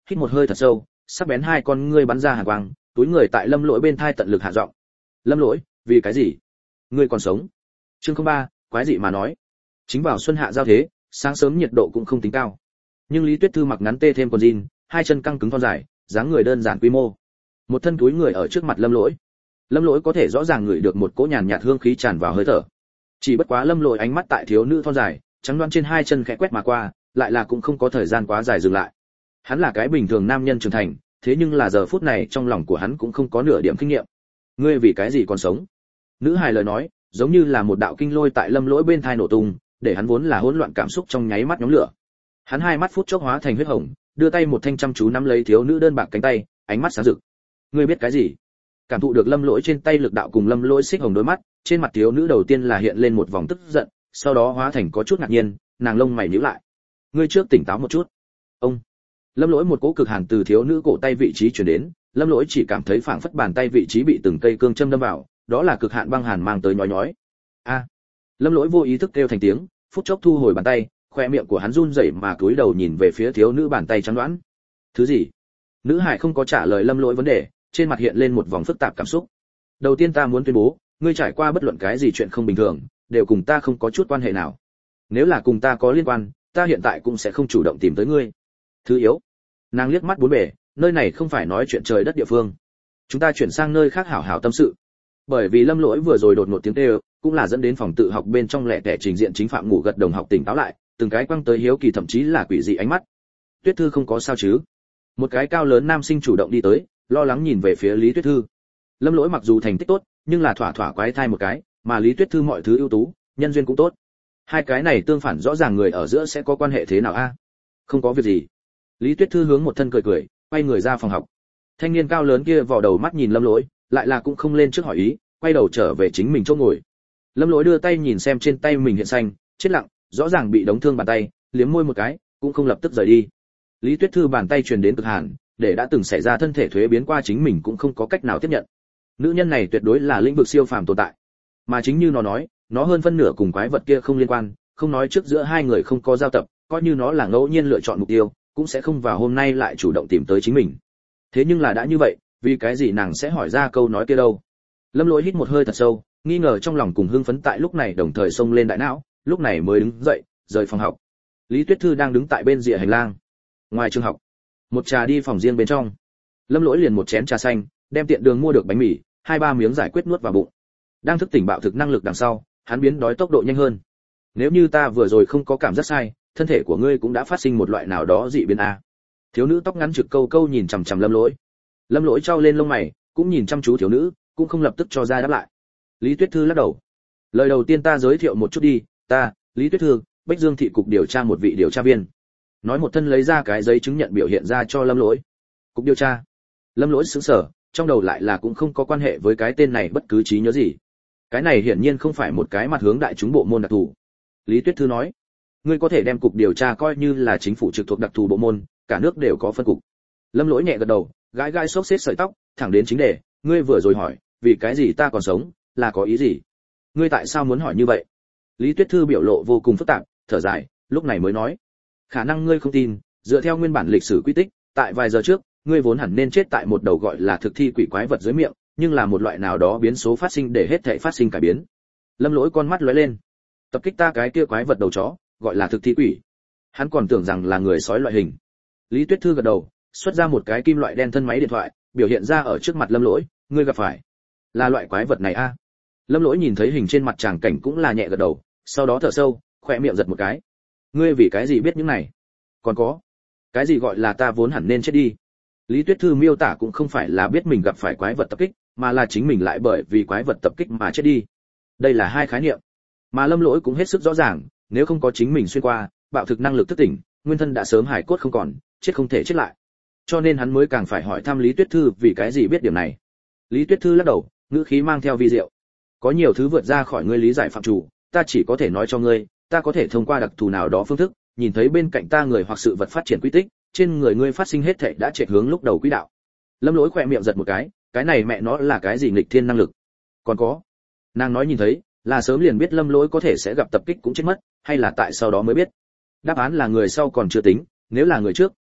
hít một hơi thật sâu, sắc bén hai con ngươi bắn ra hàn quang, túi người tại Lâm Lỗi bên thai tận lực hạ giọng. Lâm Lỗi, vì cái gì ngươi còn sống? Chương 03, quái dị mà nói. Chính vào xuân hạ giao thế, sáng sớm nhiệt độ cũng không tính cao, nhưng Lý Tuyết Thư mặc ngắn tê thêm quần jean, hai chân căng cứng thon dài, dáng người đơn giản quy mô, một thân túi người ở trước mặt Lâm Lỗi. Lâm Lỗi có thể rõ ràng ngửi được một cỗ nhàn nhạt hương khí tràn vào hơi thở. Chỉ bất quá Lâm Lỗi ánh mắt tại thiếu nữ thon dài, trắng đoan trên hai chân khẽ quét mà qua, lại là cũng không có thời gian quá dài dừng lại. Hắn là cái bình thường nam nhân trưởng thành, thế nhưng là giờ phút này trong lòng của hắn cũng không có nửa điểm kinh nghiệm. Ngươi vì cái gì còn sống? Nữ hài lời nói, giống như là một đạo kinh lôi tại Lâm Lỗi bên tai nổ tung, để hắn vốn là hỗn loạn cảm xúc trong nháy mắt nhóm lửa. Hắn hai mắt phút chốc hóa thành huyết hồng, đưa tay một thanh chăm chú nắm lấy thiếu nữ đơn bạc cánh tay, ánh mắt sáng rực. Ngươi biết cái gì? Cảm thụ được Lâm Lỗi trên tay lực đạo cùng Lâm Lỗi xích hồng đôi mắt, trên mặt thiếu nữ đầu tiên là hiện lên một vòng tức giận, sau đó hóa thành có chút ngạc nhiên, nàng lông mày nhíu lại. Ngươi trước tỉnh táo một chút. Ông. Lâm Lỗi một cỗ cực hàn từ thiếu nữ cổ tay vị trí truyền đến, Lâm Lỗi chỉ cảm thấy phảng phất bàn tay vị trí bị từng cây cương châm đâm vào, đó là cực hạn băng hàn mang tới nhói nhói. A. Lâm Lỗi vô ý thức kêu thành tiếng, phút chốc thu hồi bàn tay, khoe miệng của hắn run rẩy mà cúi đầu nhìn về phía thiếu nữ bàn tay trắng đoán. Thứ gì? Nữ hải không có trả lời Lâm Lỗi vấn đề, trên mặt hiện lên một vòng phức tạp cảm xúc. Đầu tiên ta muốn tuyên bố, ngươi trải qua bất luận cái gì chuyện không bình thường, đều cùng ta không có chút quan hệ nào. Nếu là cùng ta có liên quan, ta hiện tại cũng sẽ không chủ động tìm tới ngươi. Thứ yếu. Nàng liếc mắt bốn bề, nơi này không phải nói chuyện trời đất địa phương. Chúng ta chuyển sang nơi khác hảo hảo tâm sự. Bởi vì Lâm Lỗi vừa rồi đột ngột tiếng kêu, cũng là dẫn đến phòng tự học bên trong lẻ tẻ trình diện chính phạm ngủ gật đồng học tỉnh táo lại, từng cái quăng tới hiếu kỳ thậm chí là quỷ dị ánh mắt. Tuyết Thư không có sao chứ? Một cái cao lớn nam sinh chủ động đi tới, lo lắng nhìn về phía Lý Tuyết Thư. Lâm Lỗi mặc dù thành tích tốt, nhưng là thỏa thỏa quái thai một cái, mà Lý Tuyết Thư mọi thứ ưu tú, nhân duyên cũng tốt. Hai cái này tương phản rõ ràng, người ở giữa sẽ có quan hệ thế nào a? Không có việc gì. Lý Tuyết Thư hướng một thân cười cười, quay người ra phòng học. Thanh niên cao lớn kia vò đầu mắt nhìn Lâm Lỗi, lại là cũng không lên trước hỏi ý, quay đầu trở về chính mình chỗ ngồi. Lâm Lỗi đưa tay nhìn xem trên tay mình hiện xanh, chết lặng, rõ ràng bị đóng thương bàn tay, liếm môi một cái, cũng không lập tức rời đi. Lý Tuyết Thư bàn tay truyền đến cực hàn, để đã từng xảy ra thân thể thuế biến qua chính mình cũng không có cách nào tiếp nhận. Nữ nhân này tuyệt đối là lĩnh vực siêu phàm tồn tại, mà chính như nó nói, nó hơn phân nửa cùng quái vật kia không liên quan, không nói trước giữa hai người không có giao tập, coi như nó là ngẫu nhiên lựa chọn mục tiêu, cũng sẽ không vào hôm nay lại chủ động tìm tới chính mình. Thế nhưng là đã như vậy, vì cái gì nàng sẽ hỏi ra câu nói kia đâu? Lâm Lỗi hít một hơi thật sâu, nghi ngờ trong lòng cùng hưng phấn tại lúc này đồng thời xông lên đại não, lúc này mới đứng dậy, rời phòng học. Lý Tuyết Thư đang đứng tại bên rìa hành lang. Ngoài trường học, một trà đi phòng riêng bên trong. Lâm Lỗi liền một chén trà xanh, đem tiện đường mua được bánh mì, 2-3 miếng giải quyết nuốt vào bụng. Đang thức tỉnh bạo thực năng lực đằng sau, hắn biến đói tốc độ nhanh hơn. Nếu như ta vừa rồi không có cảm giác sai, thân thể của ngươi cũng đã phát sinh một loại nào đó dị biến a. Thiếu nữ tóc ngắn trực câu câu nhìn chằm chằm Lâm Lỗi. Lâm Lỗi trao lên lông mày, cũng nhìn chăm chú thiếu nữ, cũng không lập tức cho ra đáp lại. Lý Tuyết Thư lắc đầu. Lời đầu tiên ta giới thiệu một chút đi, ta, Lý Tuyết Thư, Bách Dương thị cục điều tra một vị điều tra viên. Nói một thân lấy ra cái giấy chứng nhận biểu hiện ra cho Lâm Lỗi. Cục điều tra. Lâm Lỗi sững sờ, trong đầu lại là cũng không có quan hệ với cái tên này bất cứ trí nhớ gì. Cái này hiển nhiên không phải một cái mặt hướng đại chúng bộ môn đặc thù. Lý Tuyết Thư nói, ngươi có thể đem cục điều tra coi như là chính phủ trực thuộc đặc thù bộ môn, cả nước đều có phân cục. Lâm Lỗi nhẹ gật đầu, gãi gãi xốc xếp sợi tóc, thẳng đến chính đề, ngươi vừa rồi hỏi, vì cái gì ta còn sống, là có ý gì? Ngươi tại sao muốn hỏi như vậy? Lý Tuyết Thư biểu lộ vô cùng phức tạp, thở dài, lúc này mới nói, khả năng ngươi không tin, dựa theo nguyên bản lịch sử quy tích, tại vài giờ trước, ngươi vốn hẳn nên chết tại một đầu gọi là thực thi quỷ quái vật dưới miệng, nhưng là một loại nào đó biến số phát sinh để hết thảy phát sinh cải biến. Lâm Lỗi con mắt lóe lên, tập kích ta cái kia quái vật đầu chó, gọi là thực thi quỷ. Hắn còn tưởng rằng là người sói loại hình. Lý Tuyết Thư gật đầu, xuất ra một cái kim loại đen thân máy điện thoại, biểu hiện ra ở trước mặt Lâm Lỗi, ngươi gặp phải là loại quái vật này a? Lâm Lỗi nhìn thấy hình trên mặt chàng cảnh cũng là nhẹ gật đầu, sau đó thở sâu, khóe miệng giật một cái. Ngươi vì cái gì biết những này? Còn có, cái gì gọi là ta vốn hẳn nên chết đi? Lý Tuyết Thư miêu tả cũng không phải là biết mình gặp phải quái vật tập kích, mà là chính mình lại bởi vì quái vật tập kích mà chết đi. Đây là hai khái niệm, mà Lâm Lỗi cũng hết sức rõ ràng, nếu không có chính mình xuyên qua, bạo thực năng lực thức tỉnh, nguyên thân đã sớm hải cốt không còn, chết không thể chết lại. Cho nên hắn mới càng phải hỏi thăm Lý Tuyết Thư vì cái gì biết điểm này. Lý Tuyết Thư lắc đầu, ngữ khí mang theo vi diệu. Có nhiều thứ vượt ra khỏi ngươi lý giải phạm chủ, ta chỉ có thể nói cho ngươi, ta có thể thông qua đặc thù nào đó phương thức, nhìn thấy bên cạnh ta người hoặc sự vật phát triển quy tích, trên người ngươi phát sinh hết thảy đã chạy hướng lúc đầu quỹ đạo. Lâm Lỗi khỏe miệng giật một cái này mẹ nó là cái gì nghịch thiên năng lực? Còn có, nàng nói nhìn thấy, là sớm liền biết Lâm Lỗi có thể sẽ gặp tập kích cũng chết mất, hay là tại sau đó mới biết? Đáp án là người sau còn chưa tính, nếu là người trước,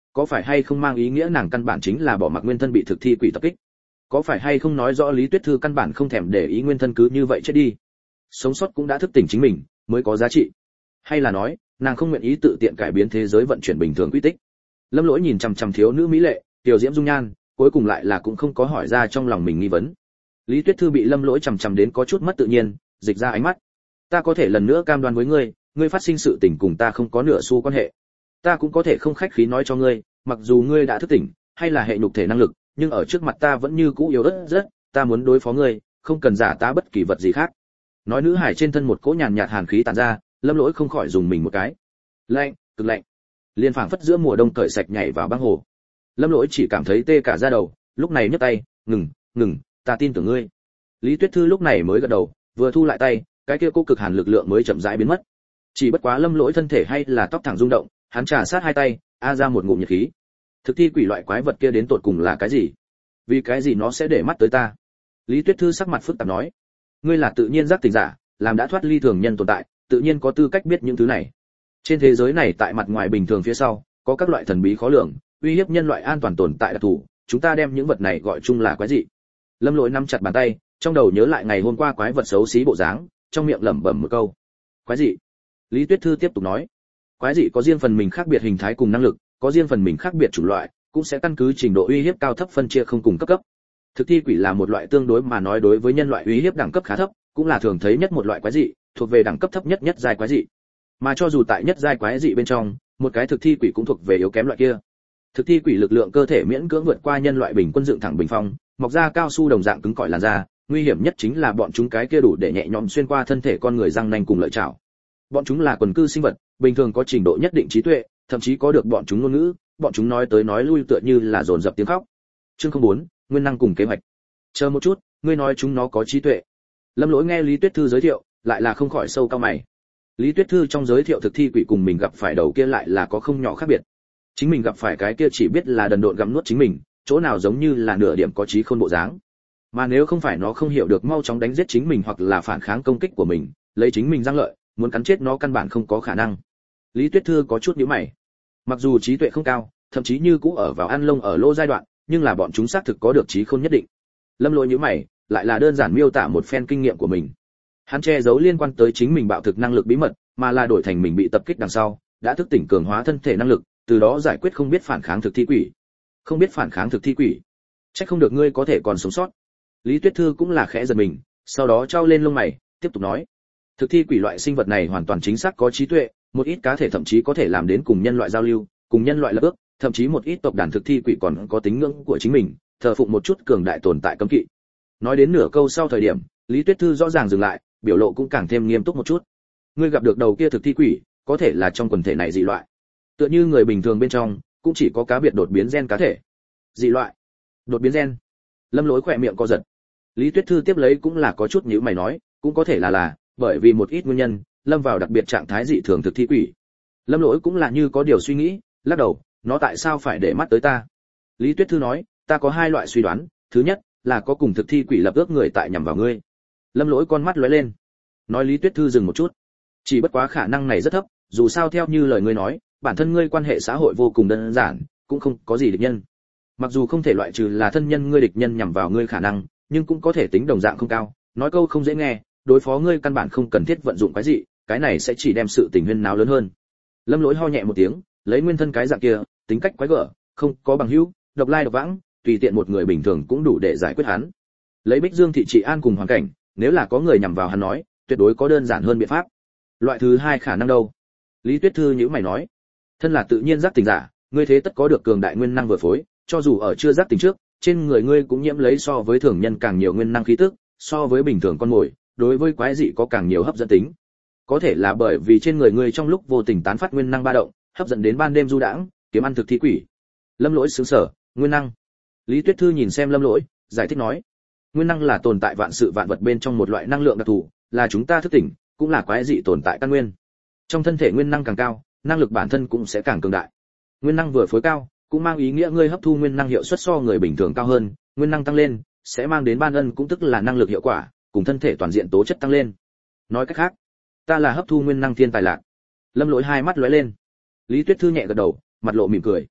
có phải hay không mang ý nghĩa nàng căn bản chính là bỏ mặc nguyên thân bị thực thi quỷ tập kích? Có phải hay không nói rõ Lý Tuyết Thư căn bản không thèm để ý nguyên thân cứ như vậy chết đi? Sống sót cũng đã thức tỉnh chính mình, mới có giá trị. Hay là nói, nàng không nguyện ý tự tiện cải biến thế giới vận chuyển bình thường quy tích? Lâm Lỗi nhìn chằm chằm thiếu nữ mỹ lệ, tiểu diễm dung nhan, cuối cùng lại là cũng không có hỏi ra trong lòng mình nghi vấn. Lý Tuyết Thư bị Lâm Lỗi chằm chằm đến có chút mất tự nhiên, dịch ra ánh mắt. Ta có thể lần nữa cam đoan với ngươi, ngươi phát sinh sự tình cùng ta không có nửa xu quan hệ. Ta cũng có thể không khách khí nói cho ngươi, mặc dù ngươi đã thức tỉnh, hay là hệ nhục thể năng lực, nhưng ở trước mặt ta vẫn như cũ yếu ớt rất, ta muốn đối phó ngươi, không cần giả ta bất kỳ vật gì khác. Nói nữ hải trên thân một cỗ nhàn nhạt hàn khí tản ra, Lâm Lỗi không khỏi dùng mình một cái. Lạnh, cực lạnh. Liên phảng phất giữa mùa đông cởi sạch nhảy vào băng hồ. Lâm Lỗi chỉ cảm thấy tê cả da đầu, lúc này nhấc tay, "Ngừng, ta tin tưởng ngươi." Lý Tuyết Thư lúc này mới gật đầu, vừa thu lại tay, cái kia cô cực hàn lực lượng mới chậm rãi biến mất. Chỉ bất quá Lâm Lỗi thân thể hay là tóc thẳng rung động, hắn trà sát hai tay, ra một ngụm nhiệt khí. Thực thi quỷ loại quái vật kia đến tột cùng là cái gì? Vì cái gì nó sẽ để mắt tới ta? Lý Tuyết Thư sắc mặt phức tạp nói, ngươi là tự nhiên giác tỉnh giả, làm đã thoát ly thường nhân tồn tại, tự nhiên có tư cách biết những thứ này. Trên thế giới này tại mặt ngoài bình thường phía sau, có các loại thần bí khó lường, uy hiếp nhân loại an toàn tồn tại đặc thù, chúng ta đem những vật này gọi chung là quái dị. Lâm Lỗi nắm chặt bàn tay, trong đầu nhớ lại ngày hôm qua quái vật xấu xí bộ dáng, trong miệng lẩm bẩm một câu. Quái dị. Lý Tuyết Thư tiếp tục nói, quái dị có riêng phần mình khác biệt hình thái cùng năng lực, có riêng phần mình khác biệt chủng loại, cũng sẽ căn cứ trình độ uy hiếp cao thấp phân chia không cùng cấp cấp. Thực thi quỷ là một loại tương đối mà nói đối với nhân loại uy hiếp đẳng cấp khá thấp, cũng là thường thấy nhất một loại quái dị, thuộc về đẳng cấp thấp nhất giai quái dị. Mà cho dù tại nhất giai quái dị bên trong, một cái thực thi quỷ cũng thuộc về yếu kém loại kia. Thực thi quỷ lực lượng cơ thể miễn cưỡng vượt qua nhân loại bình quân dựng thẳng bình phong, mọc ra cao su đồng dạng cứng cỏi làn da, nguy hiểm nhất chính là bọn chúng cái kia đủ để nhẹ nhõm xuyên qua thân thể con người răng nanh cùng lợi chảo. Bọn chúng là quần cư sinh vật, bình thường có trình độ nhất định trí tuệ, thậm chí có được bọn chúng ngôn ngữ, bọn chúng nói tới nói lui tựa như là dồn dập tiếng khóc. Chương 04, nguyên năng cùng kế hoạch. Chờ một chút, ngươi nói chúng nó có trí tuệ? Lâm Lỗi nghe Lý Tuyết Thư giới thiệu, lại là không khỏi sâu cau mày. Lý Tuyết Thư trong giới thiệu thực thi quỷ cùng mình gặp phải đầu kia lại là có không nhỏ khác biệt. Chính mình gặp phải cái kia chỉ biết là đần độn gặm nuốt chính mình, chỗ nào giống như là nửa điểm có trí khôn bộ dáng. Mà nếu không phải nó không hiểu được mau chóng đánh giết chính mình hoặc là phản kháng công kích của mình, lấy chính mình giang lợi, muốn cắn chết nó căn bản không có khả năng. Lý Tuyết Thư có chút nhíu mày. Mặc dù trí tuệ không cao, thậm chí như cũ ở vào ăn lông ở lô giai đoạn, nhưng là bọn chúng xác thực có được trí khôn nhất định. Lâm Lỗi nhíu mày, lại là đơn giản miêu tả một phen kinh nghiệm của mình. Hắn che giấu liên quan tới chính mình bạo thực năng lực bí mật, mà là đổi thành mình bị tập kích đằng sau, đã thức tỉnh cường hóa thân thể năng lực, từ đó giải quyết không biết phản kháng thực thi quỷ. Không biết phản kháng thực thi quỷ, chắc không được ngươi có thể còn sống sót. Lý Tuyết Thư cũng là khẽ giật mình, sau đó trao lên lông mày, tiếp tục nói, thực thi quỷ loại sinh vật này hoàn toàn chính xác có trí tuệ, một ít cá thể thậm chí có thể làm đến cùng nhân loại giao lưu, cùng nhân loại lập ước, thậm chí một ít tộc đàn thực thi quỷ còn có tín ngưỡng của chính mình, thờ phụng một chút cường đại tồn tại cấm kỵ. Nói đến nửa câu sau thời điểm, Lý Tuyết Thư rõ ràng dừng lại, biểu lộ cũng càng thêm nghiêm túc một chút. Ngươi gặp được đầu kia thực thi quỷ, có thể là trong quần thể này dị loại. Tựa như người bình thường bên trong, cũng chỉ có cá biệt đột biến gen cá thể. Dị loại, đột biến gen. Lâm Lỗi khỏe miệng co giật. Lý Tuyết Thư tiếp lấy cũng là có chút nhíu mày nói, cũng có thể là bởi vì một ít nguyên nhân, lâm vào đặc biệt trạng thái dị thường thực thi quỷ. Lâm Lỗi cũng là như có điều suy nghĩ, lắc đầu, nó tại sao phải để mắt tới ta? Lý Tuyết Thư nói, ta có hai loại suy đoán, thứ nhất là có cùng thực thi quỷ lập ước người tại nhằm vào ngươi. Lâm Lỗi con mắt lóe lên. Nói Lý Tuyết Thư dừng một chút. Chỉ bất quá khả năng này rất thấp, dù sao theo như lời ngươi nói, bản thân ngươi quan hệ xã hội vô cùng đơn giản, cũng không có gì địch nhân. Mặc dù không thể loại trừ là thân nhân ngươi địch nhân nhằm vào ngươi khả năng, nhưng cũng có thể tính đồng dạng không cao, nói câu không dễ nghe, đối phó ngươi căn bản không cần thiết vận dụng cái gì, cái này sẽ chỉ đem sự tình huyên náo lớn hơn. Lâm Lỗi ho nhẹ một tiếng, lấy nguyên thân cái dạng kia, tính cách quái gở, không có bằng hữu, độc lai độc vãng, tùy tiện một người bình thường cũng đủ để giải quyết hắn. Lấy Bích Dương thị trị an cùng hoàn cảnh, nếu là có người nhằm vào hắn nói, tuyệt đối có đơn giản hơn biện pháp. Loại thứ hai khả năng đâu? Lý Tuyết Thư nhíu mày nói, thân là tự nhiên giác tỉnh giả, ngươi thế tất có được cường đại nguyên năng vừa phối, cho dù ở chưa giác tỉnh trước, trên người ngươi cũng nhiễm lấy so với thường nhân càng nhiều nguyên năng khí tức, so với bình thường con mồi, đối với quái dị có càng nhiều hấp dẫn tính. Có thể là bởi vì trên người ngươi trong lúc vô tình tán phát nguyên năng ba động, hấp dẫn đến ban đêm du đãng, kiếm ăn thực thi quỷ. Lâm Lỗi sững sờ, nguyên năng. Lý Tuyết Thư nhìn xem Lâm Lỗi, giải thích nói, nguyên năng là tồn tại vạn sự vạn vật bên trong một loại năng lượng đặc thù, là chúng ta thức tỉnh, cũng là quái dị tồn tại căn nguyên. Trong thân thể nguyên năng càng cao, năng lực bản thân cũng sẽ càng cường đại. Nguyên năng vừa phối cao, cũng mang ý nghĩa ngươi hấp thu nguyên năng hiệu suất so người bình thường cao hơn, nguyên năng tăng lên sẽ mang đến ban ân cũng tức là năng lực hiệu quả, cùng thân thể toàn diện tố chất tăng lên. Nói cách khác, ta là hấp thu nguyên năng thiên tài lạc. Lâm Lỗi hai mắt lóe lên. Lý Tuyết Thư nhẹ gật đầu, mặt lộ mỉm cười.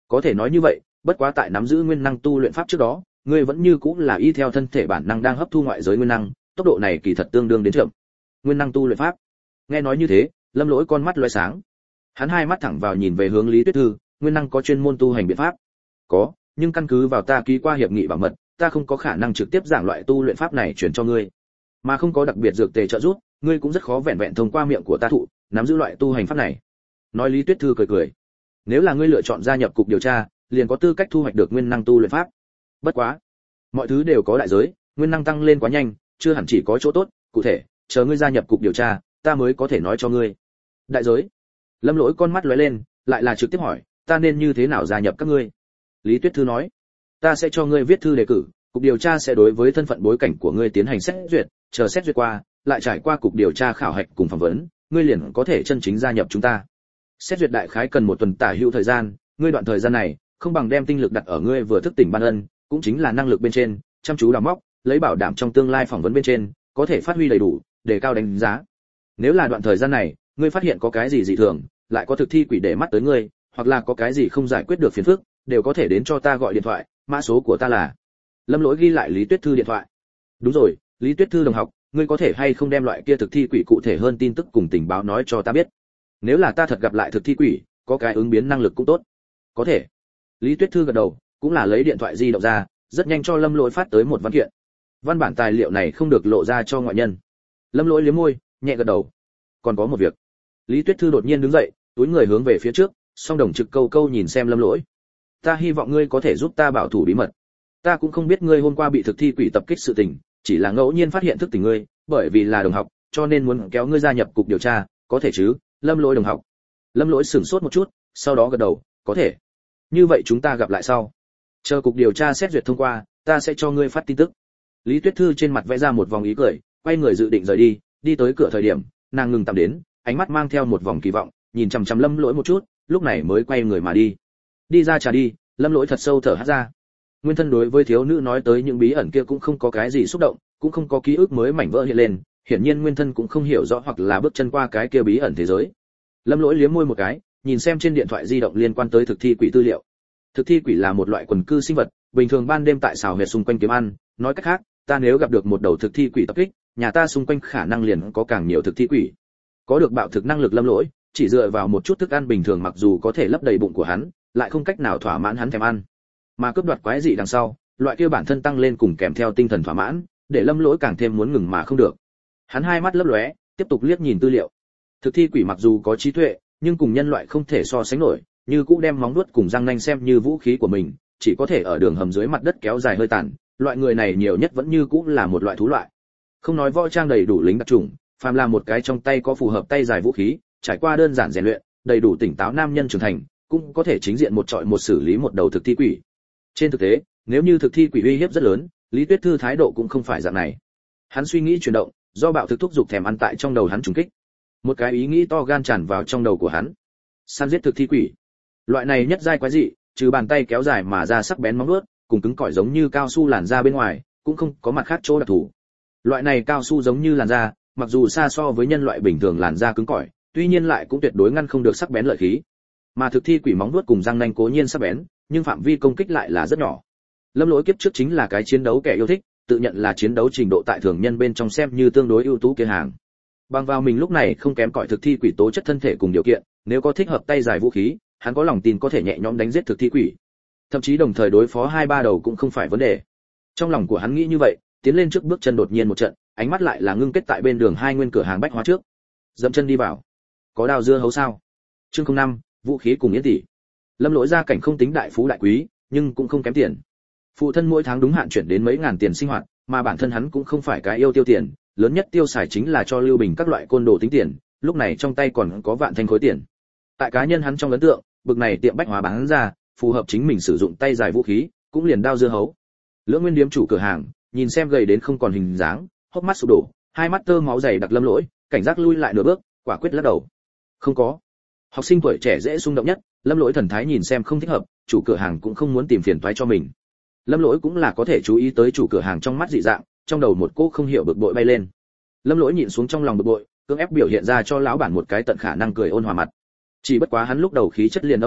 Có thể nói như vậy, bất quá tại nắm giữ nguyên năng tu luyện pháp trước đó, ngươi vẫn như cũng là y theo thân thể bản năng đang hấp thu ngoại giới nguyên năng, tốc độ này kỳ thật tương đương đến chậm. Nguyên năng tu luyện pháp. Nghe nói như thế, Lâm Lỗi con mắt lóe sáng. Hắn hai mắt thẳng vào nhìn về hướng Lý Tuyết Thư, nguyên năng có chuyên môn tu hành biện pháp. Có, nhưng căn cứ vào ta ký qua hiệp nghị bảo mật, ta không có khả năng trực tiếp giảng loại tu luyện pháp này truyền cho ngươi. Mà không có đặc biệt dược tề trợ giúp, ngươi cũng rất khó vẹn vẹn thông qua miệng của ta thụ, nắm giữ loại tu hành pháp này. Nói Lý Tuyết Thư cười cười. Nếu là ngươi lựa chọn gia nhập cục điều tra, liền có tư cách thu hoạch được nguyên năng tu luyện pháp. Bất quá, mọi thứ đều có đại giới, nguyên năng tăng lên quá nhanh, chưa hẳn chỉ có chỗ tốt, cụ thể, chờ ngươi gia nhập cục điều tra, ta mới có thể nói cho ngươi. Đại giới? Lâm Lỗi con mắt lóe lên, lại là trực tiếp hỏi, ta nên như thế nào gia nhập các ngươi? Lý Tuyết Thư nói, ta sẽ cho ngươi viết thư đề cử, cục điều tra sẽ đối với thân phận bối cảnh của ngươi tiến hành xét duyệt, chờ xét duyệt qua, lại trải qua cục điều tra khảo hạch cùng phỏng vấn, ngươi liền có thể chân chính gia nhập chúng ta. Xét duyệt đại khái cần 1 tuần tả hữu thời gian, ngươi đoạn thời gian này, không bằng đem tinh lực đặt ở ngươi vừa thức tỉnh ban ân, cũng chính là năng lực bên trên, chăm chú đào móc, lấy bảo đảm trong tương lai phỏng vấn bên trên, có thể phát huy đầy đủ, đề cao đánh giá. Nếu là đoạn thời gian này, ngươi phát hiện có cái gì dị thường, lại có thực thi quỷ để mắt tới ngươi, hoặc là có cái gì không giải quyết được phiền phức, đều có thể đến cho ta gọi điện thoại, mã số của ta là. Lâm Lỗi ghi lại Lý Tuyết Thư điện thoại. Đúng rồi, Lý Tuyết Thư đồng học, ngươi có thể hay không đem loại kia thực thi quỷ cụ thể hơn tin tức cùng tình báo nói cho ta biết. Nếu là ta thật gặp lại thực thi quỷ, có cái ứng biến năng lực cũng tốt. Có thể. Lý Tuyết Thư gật đầu, cũng là lấy điện thoại di động ra, rất nhanh cho Lâm Lỗi phát tới một văn kiện. Văn bản tài liệu này không được lộ ra cho ngoại nhân. Lâm Lỗi liếm môi, nhẹ gật đầu. Còn có một việc. Lý Tuyết Thư đột nhiên đứng dậy, túi người hướng về phía trước, song đồng trực câu câu nhìn xem Lâm Lỗi. Ta hy vọng ngươi có thể giúp ta bảo thủ bí mật. Ta cũng không biết ngươi hôm qua bị thực thi quỷ tập kích sự tình, chỉ là ngẫu nhiên phát hiện thức tỉnh ngươi, bởi vì là đồng học, cho nên muốn kéo ngươi gia nhập cục điều tra, có thể chứ? Lâm Lỗi đồng học. Lâm Lỗi sửng sốt một chút, sau đó gật đầu, có thể. Như vậy chúng ta gặp lại sau. Chờ cục điều tra xét duyệt thông qua, ta sẽ cho ngươi phát tin tức. Lý Tuyết Thư trên mặt vẽ ra một vòng ý cười, quay người dự định rời đi, đi tới cửa thời điểm, nàng ngừng tạm đến, ánh mắt mang theo một vòng kỳ vọng, nhìn chằm chằm Lâm Lỗi một chút, lúc này mới quay người mà đi. Đi ra trà đi, Lâm Lỗi thật sâu thở hắt ra. Nguyên thân đối với thiếu nữ nói tới những bí ẩn kia cũng không có cái gì xúc động, cũng không có ký ức mới mảnh vỡ hiện lên, hiển nhiên Nguyên thân cũng không hiểu rõ hoặc là bước chân qua cái kia bí ẩn thế giới. Lâm Lỗi liếm môi một cái, nhìn xem trên điện thoại di động liên quan tới thực thi quỷ tư liệu. Thực thi quỷ là một loại quần cư sinh vật, bình thường ban đêm tại xào huyệt xung quanh kiếm ăn, nói cách khác, ta nếu gặp được một đầu thực thi quỷ tập kích, nhà ta xung quanh khả năng liền có càng nhiều thực thi quỷ. Có được bạo thực năng lực Lâm Lỗi, chỉ dựa vào một chút thức ăn bình thường mặc dù có thể lấp đầy bụng của hắn, lại không cách nào thỏa mãn hắn thèm ăn. Mà cướp đoạt quái dị đằng sau, loại kia bản thân tăng lên cùng kèm theo tinh thần thỏa mãn, để Lâm Lỗi càng thêm muốn ngừng mà không được. Hắn hai mắt lấp lóe, tiếp tục liếc nhìn tư liệu. Thực thi quỷ mặc dù có trí tuệ, nhưng cùng nhân loại không thể so sánh nổi, như cũ đem móng vuốt cùng răng nanh xem như vũ khí của mình, chỉ có thể ở đường hầm dưới mặt đất kéo dài hơi tàn, loại người này nhiều nhất vẫn như cũ là một loại thú loại. Không nói võ trang đầy đủ lính đặc chủng, phàm là một cái trong tay có phù hợp tay dài vũ khí, trải qua đơn giản rèn luyện, đầy đủ tỉnh táo nam nhân trưởng thành, cũng có thể chính diện một trọi một xử lý một đầu thực thi quỷ. Trên thực tế, nếu như thực thi quỷ uy hiếp rất lớn, Lý Tuyết Thư thái độ cũng không phải dạng này. Hắn suy nghĩ chuyển động, do bạo thực thúc dục thèm ăn tại trong đầu hắn trùng kích. Một cái ý nghĩ to gan tràn vào trong đầu của hắn. Săn giết thực thi quỷ. Loại này nhất giai quái dị, trừ bàn tay kéo dài mà ra sắc bén móng vuốt, cùng cứng cỏi giống như cao su làn da bên ngoài, cũng không có mặt khác chỗ đặc thù. Loại này cao su giống như làn da, mặc dù xa so với nhân loại bình thường làn da cứng cỏi, tuy nhiên lại cũng tuyệt đối ngăn không được sắc bén lợi khí. Mà thực thi quỷ móng vuốt cùng răng nanh cố nhiên sắc bén, nhưng phạm vi công kích lại là rất nhỏ. Lâm Lỗi kiếp trước chính là cái chiến đấu kẻ yêu thích, tự nhận là chiến đấu trình độ tại thường nhân bên trong xem như tương đối ưu tú kia hàng. Bằng vào mình lúc này không kém cỏi thực thi quỷ tố chất thân thể cùng điều kiện, nếu có thích hợp tay dài vũ khí, hắn có lòng tin có thể nhẹ nhõm đánh giết thực thi quỷ. Thậm chí đồng thời đối phó 2-3 đầu cũng không phải vấn đề. Trong lòng của hắn nghĩ như vậy, tiến lên trước bước chân đột nhiên một trận, ánh mắt lại là ngưng kết tại bên đường hai nguyên cửa hàng bách hóa trước. Dậm chân đi vào. Có đào dưa hấu sao? Chương 05, vũ khí cùng yến tỷ. Lâm Lỗi gia cảnh không tính đại phú đại quý, nhưng cũng không kém tiền. Phụ thân mỗi tháng đúng hạn chuyển đến mấy ngàn tiền sinh hoạt, mà bản thân hắn cũng không phải cái yêu tiêu tiền, lớn nhất tiêu xài chính là cho Lưu Bình các loại côn đồ tính tiền, lúc này trong tay còn có vạn thanh khối tiền. Tại cá nhân hắn trong ấn tượng, bực này tiệm bách hóa bán ra, phù hợp chính mình sử dụng tay dài vũ khí, cũng liền đao dưa hấu. Lưỡng Nguyên điếm chủ cửa hàng, nhìn xem gầy đến không còn hình dáng, hốc mắt sụp đổ, hai mắt tơ máu dày đặc Lâm Lỗi, cảnh giác lui lại nửa bước, quả quyết lắc đầu. Không có. Học sinh tuổi trẻ dễ xung động nhất, Lâm Lỗi thần thái nhìn xem không thích hợp, chủ cửa hàng cũng không muốn tìm phiền toái cho mình. Lâm Lỗi cũng là có thể chú ý tới chủ cửa hàng trong mắt dị dạng, trong đầu một cô không hiểu bực bội bay lên. Lâm Lỗi nhịn xuống trong lòng bực bội, cưỡng ép biểu hiện ra cho lão bản một cái tận khả năng cười ôn hòa mặt. Chỉ bất quá hắn lúc đầu khí chất liền âm lãnh,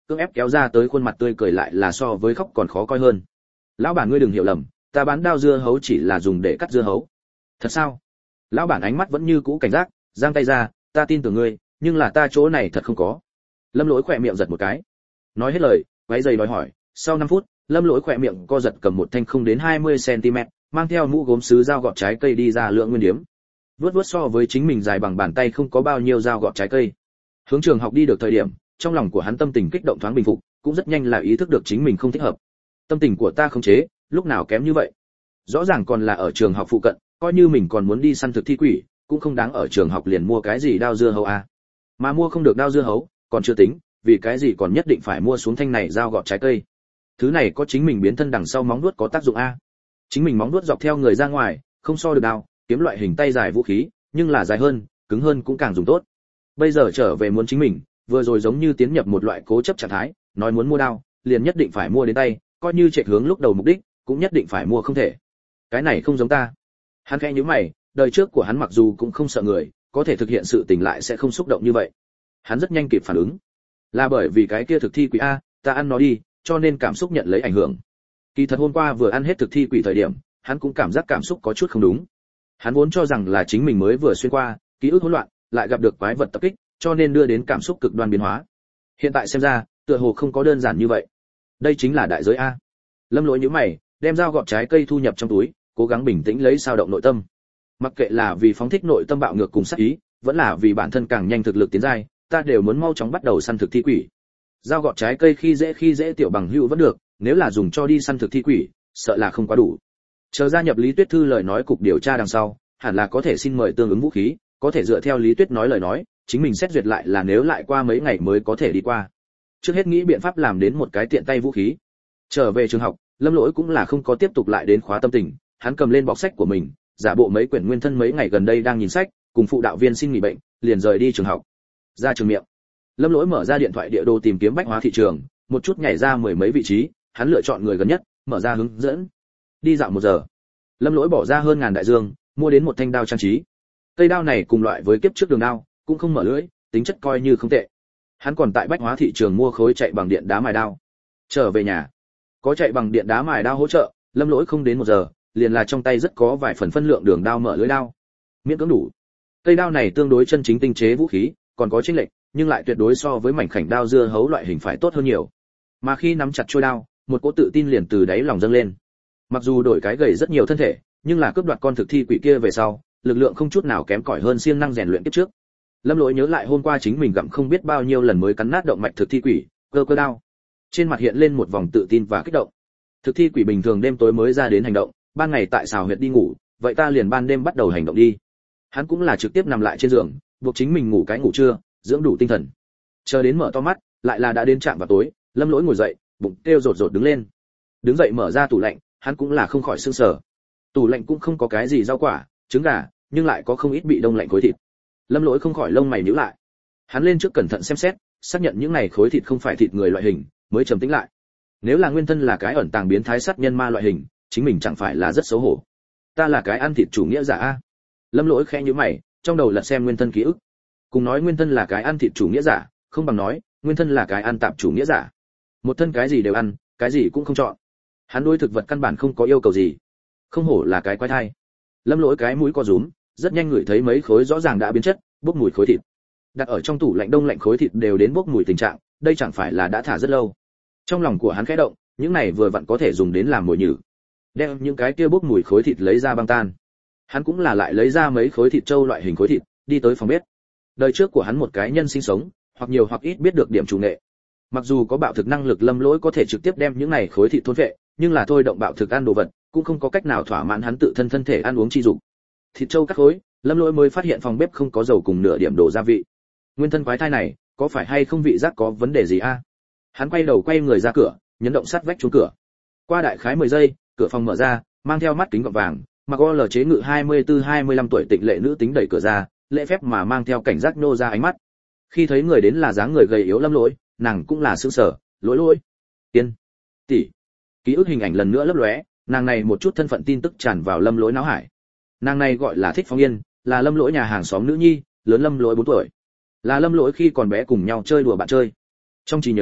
cưỡng ép kéo ra tới khuôn mặt tươi cười lại là so với khóc còn khó coi hơn. Lão bản ngươi đừng hiểu lầm, ta bán đao dưa hấu chỉ là dùng để cắt dưa hấu. Thật sao? Lão bản ánh mắt vẫn như cũ cảnh giác, giang tay ra, ta tin tưởng ngươi, nhưng là ta chỗ này thật không có. Lâm Lỗi khỏe miệng giật một cái. Nói hết lời, váy giày đòi hỏi, sau 5 phút, Lâm Lỗi khỏe miệng co giật cầm một thanh không đến 20 cm, mang theo mũ gốm sứ dao gọt trái cây đi ra Lượng Nguyên Điếm. Vuốt so với chính mình dài bằng bàn tay không có bao nhiêu dao gọt trái cây. Hướng trường học đi được thời điểm, trong lòng của hắn tâm tình kích động thoáng bình phục, cũng rất nhanh là ý thức được chính mình không thích hợp. Tâm tình của ta không chế, lúc nào kém như vậy? Rõ ràng còn là ở trường học phụ cận, coi như mình còn muốn đi săn thực thi quỷ, cũng không đáng ở trường học liền mua cái gì đao dưa hấu à. Mà mua không được đao dưa hấu, còn chưa tính, vì cái gì còn nhất định phải mua xuống thanh này dao gọt trái cây. Thứ này có chính mình biến thân đằng sau móng vuốt có tác dụng a. Chính mình móng vuốt dọc theo người ra ngoài, không so được đao, kiếm loại hình tay dài vũ khí, nhưng là dài hơn, cứng hơn cũng càng dùng tốt. Bây giờ trở về muốn chính mình, vừa rồi giống như tiến nhập một loại cố chấp trạng thái, nói muốn mua đao, liền nhất định phải mua đến tay, coi như chạy hướng lúc đầu mục đích, cũng nhất định phải mua không thể. Cái này không giống ta. Hắn khẽ nhíu mày, đời trước của hắn mặc dù cũng không sợ người, có thể thực hiện sự tình lại sẽ không xúc động như vậy. Hắn rất nhanh kịp phản ứng. Là bởi vì cái kia thực thi quỷ a, ta ăn nó đi, cho nên cảm xúc nhận lấy ảnh hưởng. Kỳ thật hôm qua vừa ăn hết thực thi quỷ thời điểm, hắn cũng cảm giác cảm xúc có chút không đúng. Hắn vốn cho rằng là chính mình mới vừa xuyên qua, ký ức hỗn loạn, lại gặp được quái vật tập kích, cho nên đưa đến cảm xúc cực đoan biến hóa. Hiện tại xem ra, tựa hồ không có đơn giản như vậy. Đây chính là đại giới a. Lâm Lỗi nhíu mày, đem dao gọt trái cây thu nhập trong túi, cố gắng bình tĩnh lấy sao động nội tâm. Mặc kệ là vì phóng thích nội tâm bạo ngược cùng sát ý, vẫn là vì bản thân càng nhanh thực lực tiến giai, ta đều muốn mau chóng bắt đầu săn thực thi quỷ. Dao gọt trái cây khi dễ tiểu bằng hữu vẫn được, nếu là dùng cho đi săn thực thi quỷ, sợ là không quá đủ. Chờ gia nhập Lý Tuyết Thư lời nói cục điều tra đằng sau, hẳn là có thể xin mời tương ứng vũ khí, có thể dựa theo Lý Tuyết nói lời nói, chính mình xét duyệt lại là nếu lại qua mấy ngày mới có thể đi qua. Trước hết nghĩ biện pháp làm đến một cái tiện tay vũ khí. Trở về trường học, Lâm Lỗi cũng là không có tiếp tục lại đến khóa tâm tình, hắn cầm lên bọc sách của mình, giả bộ mấy quyển nguyên thân mấy ngày gần đây đang nhìn sách, cùng phụ đạo viên xin nghỉ bệnh, liền rời đi trường học. Ra trường miệng, Lâm Lỗi mở ra điện thoại địa đồ tìm kiếm bách hóa thị trường, một chút nhảy ra mười mấy vị trí, hắn lựa chọn người gần nhất, mở ra hướng dẫn. Đi dạo 1 giờ, Lâm Lỗi bỏ ra hơn ngàn đại dương, mua đến một thanh đao trang trí. Cây đao này cùng loại với kiếp trước đường đao, cũng không mở lưỡi, tính chất coi như không tệ. Hắn còn tại bách hóa thị trường mua khối chạy bằng điện đá mài đao. Trở về nhà, có chạy bằng điện đá mài đao hỗ trợ, Lâm Lỗi không đến 1 giờ, liền là trong tay rất có vài phần phân lượng đường đao mở lưỡi đao. Miễn cưỡng đủ. Cây đao này tương đối chân chính tinh chế vũ khí, còn có chênh lệch, nhưng lại tuyệt đối so với mảnh khảnh đao dưa hấu loại hình phải tốt hơn nhiều. Mà khi nắm chặt chuôi đao, một cỗ tự tin liền từ đáy lòng dâng lên. Mặc dù đổi cái gầy rất nhiều thân thể, nhưng là cướp đoạt con thực thi quỷ kia về sau, lực lượng không chút nào kém cỏi hơn siêng năng rèn luyện kiếp trước. Lâm Lỗi nhớ lại hôm qua chính mình gặm không biết bao nhiêu lần mới cắn nát động mạch thực thi quỷ, cơ đao. Trên mặt hiện lên một vòng tự tin và kích động. Thực thi quỷ bình thường đêm tối mới ra đến hành động, ban ngày tại xào huyệt đi ngủ, vậy ta liền ban đêm bắt đầu hành động đi. Hắn cũng là trực tiếp nằm lại trên giường, buộc chính mình ngủ cái ngủ trưa, dưỡng đủ tinh thần. Chờ đến mở to mắt, lại là đã đến trạm vào tối, Lâm Lỗi ngồi dậy, bụng kêu rột rột đứng lên. Đứng dậy mở ra tủ lạnh, hắn cũng là không khỏi sửng sở. Tủ lạnh cũng không có cái gì rau quả, trứng gà, nhưng lại có không ít bị đông lạnh khối thịt. Lâm Lỗi không khỏi lông mày nhíu lại. Hắn lên trước cẩn thận xem xét, xác nhận những này khối thịt không phải thịt người loại hình, mới trầm tĩnh lại. Nếu là nguyên thân là cái ẩn tàng biến thái sát nhân ma loại hình, chính mình chẳng phải là rất xấu hổ. Ta là cái ăn thịt chủ nghĩa giả a. Lâm Lỗi khẽ nhíu mày, trong đầu lật xem nguyên thân ký ức. Cùng nói nguyên thân là cái ăn thịt chủ nghĩa giả, không bằng nói nguyên thân là cái ăn tạp chủ nghĩa giả. Một thân cái gì đều ăn, cái gì cũng không chọn. Hắn đối thực vật căn bản không có yêu cầu gì. Không hổ là cái quái thai. Lâm Lỗi cái mũi co rúm, rất nhanh ngửi thấy mấy khối rõ ràng đã biến chất, bốc mùi khối thịt. Đặt ở trong tủ lạnh đông lạnh khối thịt đều đến bốc mùi tình trạng, đây chẳng phải là đã thả rất lâu. Trong lòng của hắn khẽ động, những này vừa vặn có thể dùng đến làm mồi nhử. Đem những cái kia bốc mùi khối thịt lấy ra băng tan. Hắn cũng là lại lấy ra mấy khối thịt trâu loại hình khối thịt, đi tới phòng bếp. Đời trước của hắn một cái nhân sinh sống, hoặc nhiều hoặc ít biết được điểm chủ nghệ. Mặc dù có bạo thực năng lực, Lâm Lỗi có thể trực tiếp đem những này khối thịt thôn vệ, nhưng là thôi động bạo thực ăn đồ vật, cũng không có cách nào thỏa mãn hắn tự thân thân thể ăn uống chi dục. Thịt trâu cắt khối, Lâm Lỗi mới phát hiện phòng bếp không có dầu cùng nửa điểm đồ gia vị. Nguyên thân quái thai này, có phải hay không vị giác có vấn đề gì a? Hắn quay đầu quay người ra cửa, nhấn động sát vách chuông cửa. Qua đại khái 10 giây, cửa phòng mở ra, mang theo mắt kính gọng vàng, mặc OL chế ngự 24-25 tuổi tịnh lệ nữ tính đẩy cửa ra, lễ phép mà mang theo cảnh giác nô ra ánh mắt. Khi thấy người đến là dáng người gầy yếu Lâm Lỗi, nàng cũng là sửng sở, lỗi. Tiên, tỷ. Ký ức hình ảnh lần nữa lấp lóe, nàng này một chút thân phận tin tức tràn vào Lâm Lỗi não hải. Nàng này gọi là Thích Phong Yên, là Lâm Lỗi nhà hàng xóm nữ nhi, lớn Lâm Lỗi 4 tuổi. Là Lâm Lỗi khi còn bé cùng nhau chơi đùa bạn chơi. Trong trí nhớ,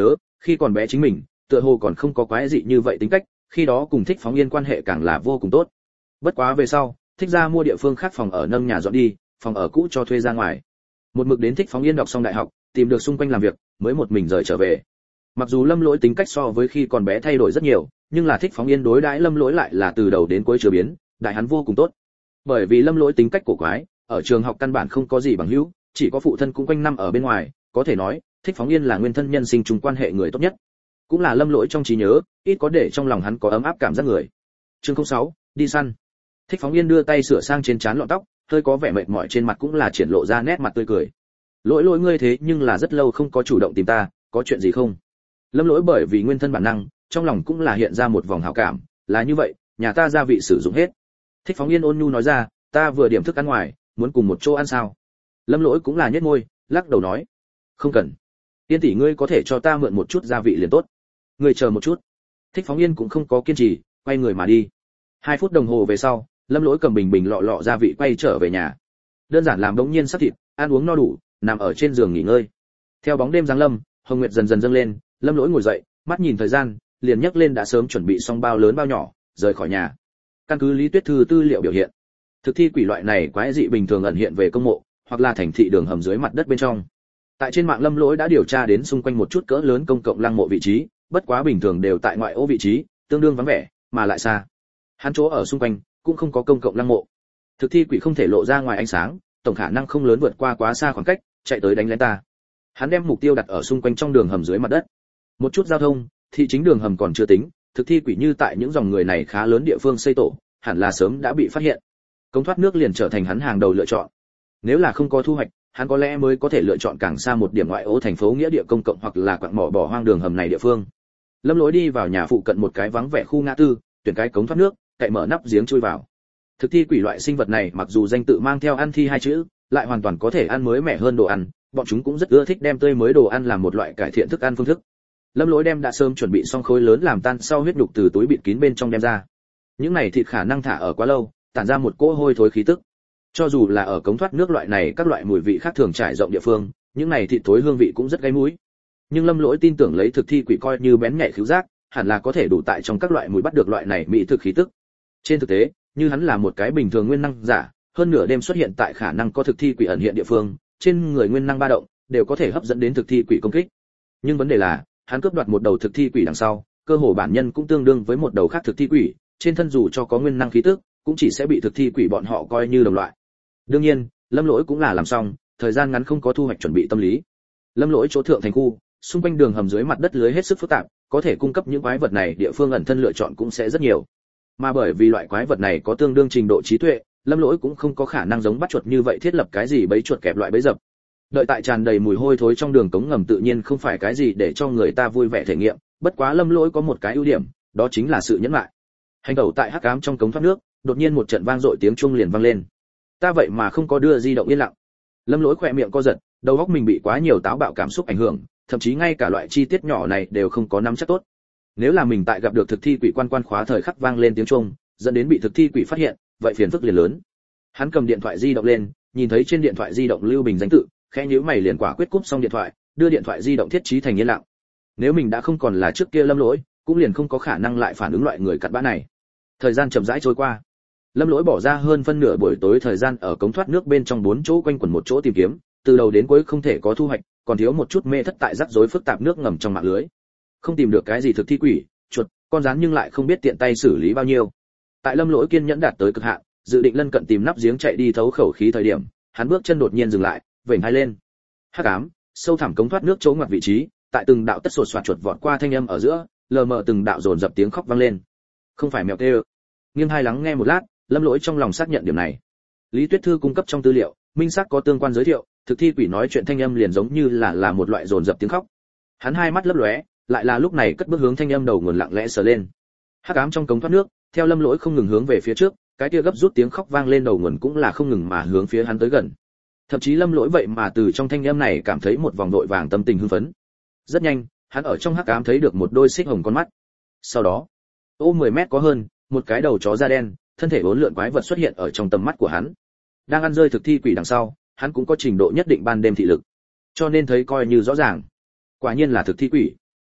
khi còn bé chính mình tựa hồ còn không có quái dị như vậy tính cách, khi đó cùng Thích Phóng Yên quan hệ càng là vô cùng tốt. Bất quá về sau, Thích ra mua địa phương khác phòng ở nâng nhà dọn đi, phòng ở cũ cho thuê ra ngoài. Một mực đến Thích Phóng Yên đọc xong đại học, tìm được xung quanh làm việc, mới một mình rời trở về. Mặc dù Lâm Lỗi tính cách so với khi còn bé thay đổi rất nhiều, nhưng là Thích Phóng Yên đối đãi Lâm Lỗi lại là từ đầu đến cuối chưa biến, đại hắn vô cùng tốt. Bởi vì Lâm Lỗi tính cách cổ quái, ở trường học căn bản không có gì bằng hữu, chỉ có phụ thân cũng quanh năm ở bên ngoài, có thể nói, Thích Phóng Yên là nguyên thân nhân sinh chung quan hệ người tốt nhất. Cũng là Lâm Lỗi trong trí nhớ, ít có để trong lòng hắn có ấm áp cảm giác người. Chương 06, đi săn. Thích Phóng Yên đưa tay sửa sang trên trán lọn tóc, hơi có vẻ mệt mỏi trên mặt cũng là triển lộ ra nét mặt tươi cười. Lỗi ngươi thế nhưng là rất lâu không có chủ động tìm ta, có chuyện gì không? Lâm Lỗi bởi vì nguyên thân bản năng, trong lòng cũng là hiện ra một vòng hảo cảm, là như vậy, nhà ta gia vị sử dụng hết. Thích Phóng Yên ôn nhu nói ra, ta vừa điểm thức ăn ngoài, muốn cùng một chỗ ăn sao? Lâm Lỗi cũng là nhếch môi, lắc đầu nói, không cần. Yên tỷ ngươi có thể cho ta mượn một chút gia vị liền tốt. Ngươi chờ một chút. Thích Phóng Yên cũng không có kiên trì, quay người mà đi. 2 phút đồng hồ về sau, Lâm Lỗi cầm bình lọ gia vị quay trở về nhà. Đơn giản làm đống nhiên sắc thịt, ăn uống no đủ, nằm ở trên giường nghỉ ngơi. Theo bóng đêm giáng lâm, hồng nguyệt dần dần dâng lên, Lâm Lỗi ngồi dậy, mắt nhìn thời gian, liền nhấc lên đã sớm chuẩn bị xong bao lớn bao nhỏ, rời khỏi nhà. Căn cứ Lý Tuyết Thư tư liệu biểu hiện, thực thi quỷ loại này quái dị bình thường ẩn hiện về công mộ, hoặc là thành thị đường hầm dưới mặt đất bên trong. Tại trên mạng Lâm Lỗi đã điều tra đến xung quanh một chút cỡ lớn công cộng lăng mộ vị trí, bất quá bình thường đều tại ngoại ô vị trí, tương đương vắng vẻ, mà lại xa. Hắn chỗ ở xung quanh cũng không có công cộng lăng mộ. Thực thi quỷ không thể lộ ra ngoài ánh sáng, tổng khả năng không lớn vượt qua quá xa khoảng cách, chạy tới đánh lén ta. Hắn đem mục tiêu đặt ở xung quanh trong đường hầm dưới mặt đất. Một chút giao thông, thị chính đường hầm còn chưa tính, thực thi quỷ như tại những dòng người này khá lớn địa phương xây tổ, hẳn là sớm đã bị phát hiện. Cống thoát nước liền trở thành hắn hàng đầu lựa chọn. Nếu là không có thu hoạch, hắn có lẽ mới có thể lựa chọn càng xa một điểm ngoại ô thành phố nghĩa địa công cộng hoặc là quặng mỏ bỏ hoang đường hầm này địa phương. Lâm Lỗi đi vào nhà phụ cận một cái vắng vẻ khu ngã tư, tuyển cái cống thoát nước, cậy mở nắp giếng chui vào. Thực thi quỷ loại sinh vật này mặc dù danh tự mang theo ăn thi 2 chữ, lại hoàn toàn có thể ăn mới mẻ hơn đồ ăn, bọn chúng cũng rất ưa thích đem tươi mới đồ ăn làm một loại cải thiện thức ăn phương thức. Lâm Lỗi đem đã sớm chuẩn bị xong khối lớn làm tan sau huyết nhục từ túi bịt kín bên trong đem ra. Những này thịt khả năng thả ở quá lâu, tản ra một cỗ hôi thối khí tức. Cho dù là ở cống thoát nước loại này các loại mùi vị khác thường trải rộng địa phương, những này thịt thối hương vị cũng rất gây mũi. Nhưng Lâm Lỗi tin tưởng lấy thực thi quỷ coi như bén nhạy khứu giác, hẳn là có thể đủ tại trong các loại mùi bắt được loại này mỹ thực khí tức. Trên thực tế, như hắn là một cái bình thường nguyên năng giả, hơn nửa đêm xuất hiện tại khả năng có thực thi quỷ ẩn hiện địa phương, trên người nguyên năng ba động đều có thể hấp dẫn đến thực thi quỷ công kích. Nhưng vấn đề là, hắn cướp đoạt một đầu thực thi quỷ đằng sau, cơ hồ bản nhân cũng tương đương với một đầu khác thực thi quỷ, trên thân dù cho có nguyên năng khí tức, cũng chỉ sẽ bị thực thi quỷ bọn họ coi như đồng loại. Đương nhiên, Lâm Lỗi cũng là làm xong, thời gian ngắn không có thu hoạch chuẩn bị tâm lý. Lâm Lỗi chỗ thượng thành khu, xung quanh đường hầm dưới mặt đất lưới hết sức phức tạp, có thể cung cấp những quái vật này địa phương ẩn thân lựa chọn cũng sẽ rất nhiều. Mà bởi vì loại quái vật này có tương đương trình độ trí tuệ, Lâm Lỗi cũng không có khả năng giống bắt chuột như vậy thiết lập cái gì bẫy chuột kẹp loại bẫy dập. Đợi tại tràn đầy mùi hôi thối trong đường cống ngầm tự nhiên không phải cái gì để cho người ta vui vẻ thể nghiệm, bất quá Lâm Lỗi có một cái ưu điểm, đó chính là sự nhẫn nại. Hành tẩu tại hắc ám trong cống thoát nước, đột nhiên một trận vang dội tiếng chuông liền vang lên. Ta vậy mà không có đưa di động yên lặng. Lâm Lỗi khỏe miệng co giật, đầu óc mình bị quá nhiều táo bạo cảm xúc ảnh hưởng, thậm chí ngay cả loại chi tiết nhỏ này đều không có nắm chắc tốt. Nếu là mình tại gặp được thực thi quỷ quan khóa thời khắc vang lên tiếng chuông, dẫn đến bị thực thi quỷ phát hiện, vậy phiền phức liền lớn. Hắn cầm điện thoại di động lên, nhìn thấy trên điện thoại di động Lưu Bình danh tự, khẽ nhíu mày liền quả quyết cúp xong điện thoại, đưa điện thoại di động thiết trí thành yên lặng. Nếu mình đã không còn là trước kia Lâm Lỗi, cũng liền không có khả năng lại phản ứng loại người cặn bã này. Thời gian chậm rãi trôi qua. Lâm Lỗi bỏ ra hơn phân nửa buổi tối thời gian ở cống thoát nước bên trong 4 chỗ quanh quẩn một chỗ tìm kiếm, từ đầu đến cuối không thể có thu hoạch, còn thiếu một chút mê thất tại rắc rối phức tạp nước ngầm trong mạng lưới. Không tìm được cái gì thực thi quỷ, chuột, con rắn nhưng lại không biết tiện tay xử lý bao nhiêu. Tại Lâm Lỗi kiên nhẫn đạt tới cực hạn, dự định lân cận tìm nắp giếng chạy đi thấu khẩu khí thời điểm, hắn bước chân đột nhiên dừng lại, vểnh hai lên. Hắc ám, sâu thẳm cống thoát nước chỗ ngoặt vị trí, tại từng đạo tất sột soạt chuột vọt qua thanh âm ở giữa, lờ mờ từng đạo dồn dập tiếng khóc vang lên. Không phải mèo kêu. Nghiêng hai lắng nghe một lát, Lâm Lỗi trong lòng xác nhận điểm này. Lý Tuyết Thư cung cấp trong tư liệu, minh xác có tương quan giới thiệu, thực thi quỷ nói chuyện thanh âm liền giống như là một loại dồn dập tiếng khóc. Hắn hai mắt lấp lóe, lại là lúc này cất bước hướng thanh âm đầu nguồn lặng lẽ sờ lên. Hắc ám trong cống thoát nước, theo Lâm Lỗi không ngừng hướng về phía trước, cái kia gấp rút tiếng khóc vang lên đầu nguồn cũng là không ngừng mà hướng phía hắn tới gần. Thậm chí Lâm Lỗi vậy mà từ trong thanh âm này cảm thấy một vòng đội vàng tâm tình hưng phấn. Rất nhanh, hắn ở trong hắc ám thấy được một đôi xích hồng con mắt. Sau đó, 10 mét có hơn, một cái đầu chó da đen, thân thể uốn lượn quái vật xuất hiện ở trong tầm mắt của hắn. Đang ăn rơi thực thi quỷ đằng sau, hắn cũng có trình độ nhất định ban đêm thị lực, cho nên thấy coi như rõ ràng. Quả nhiên là thực thi quỷ.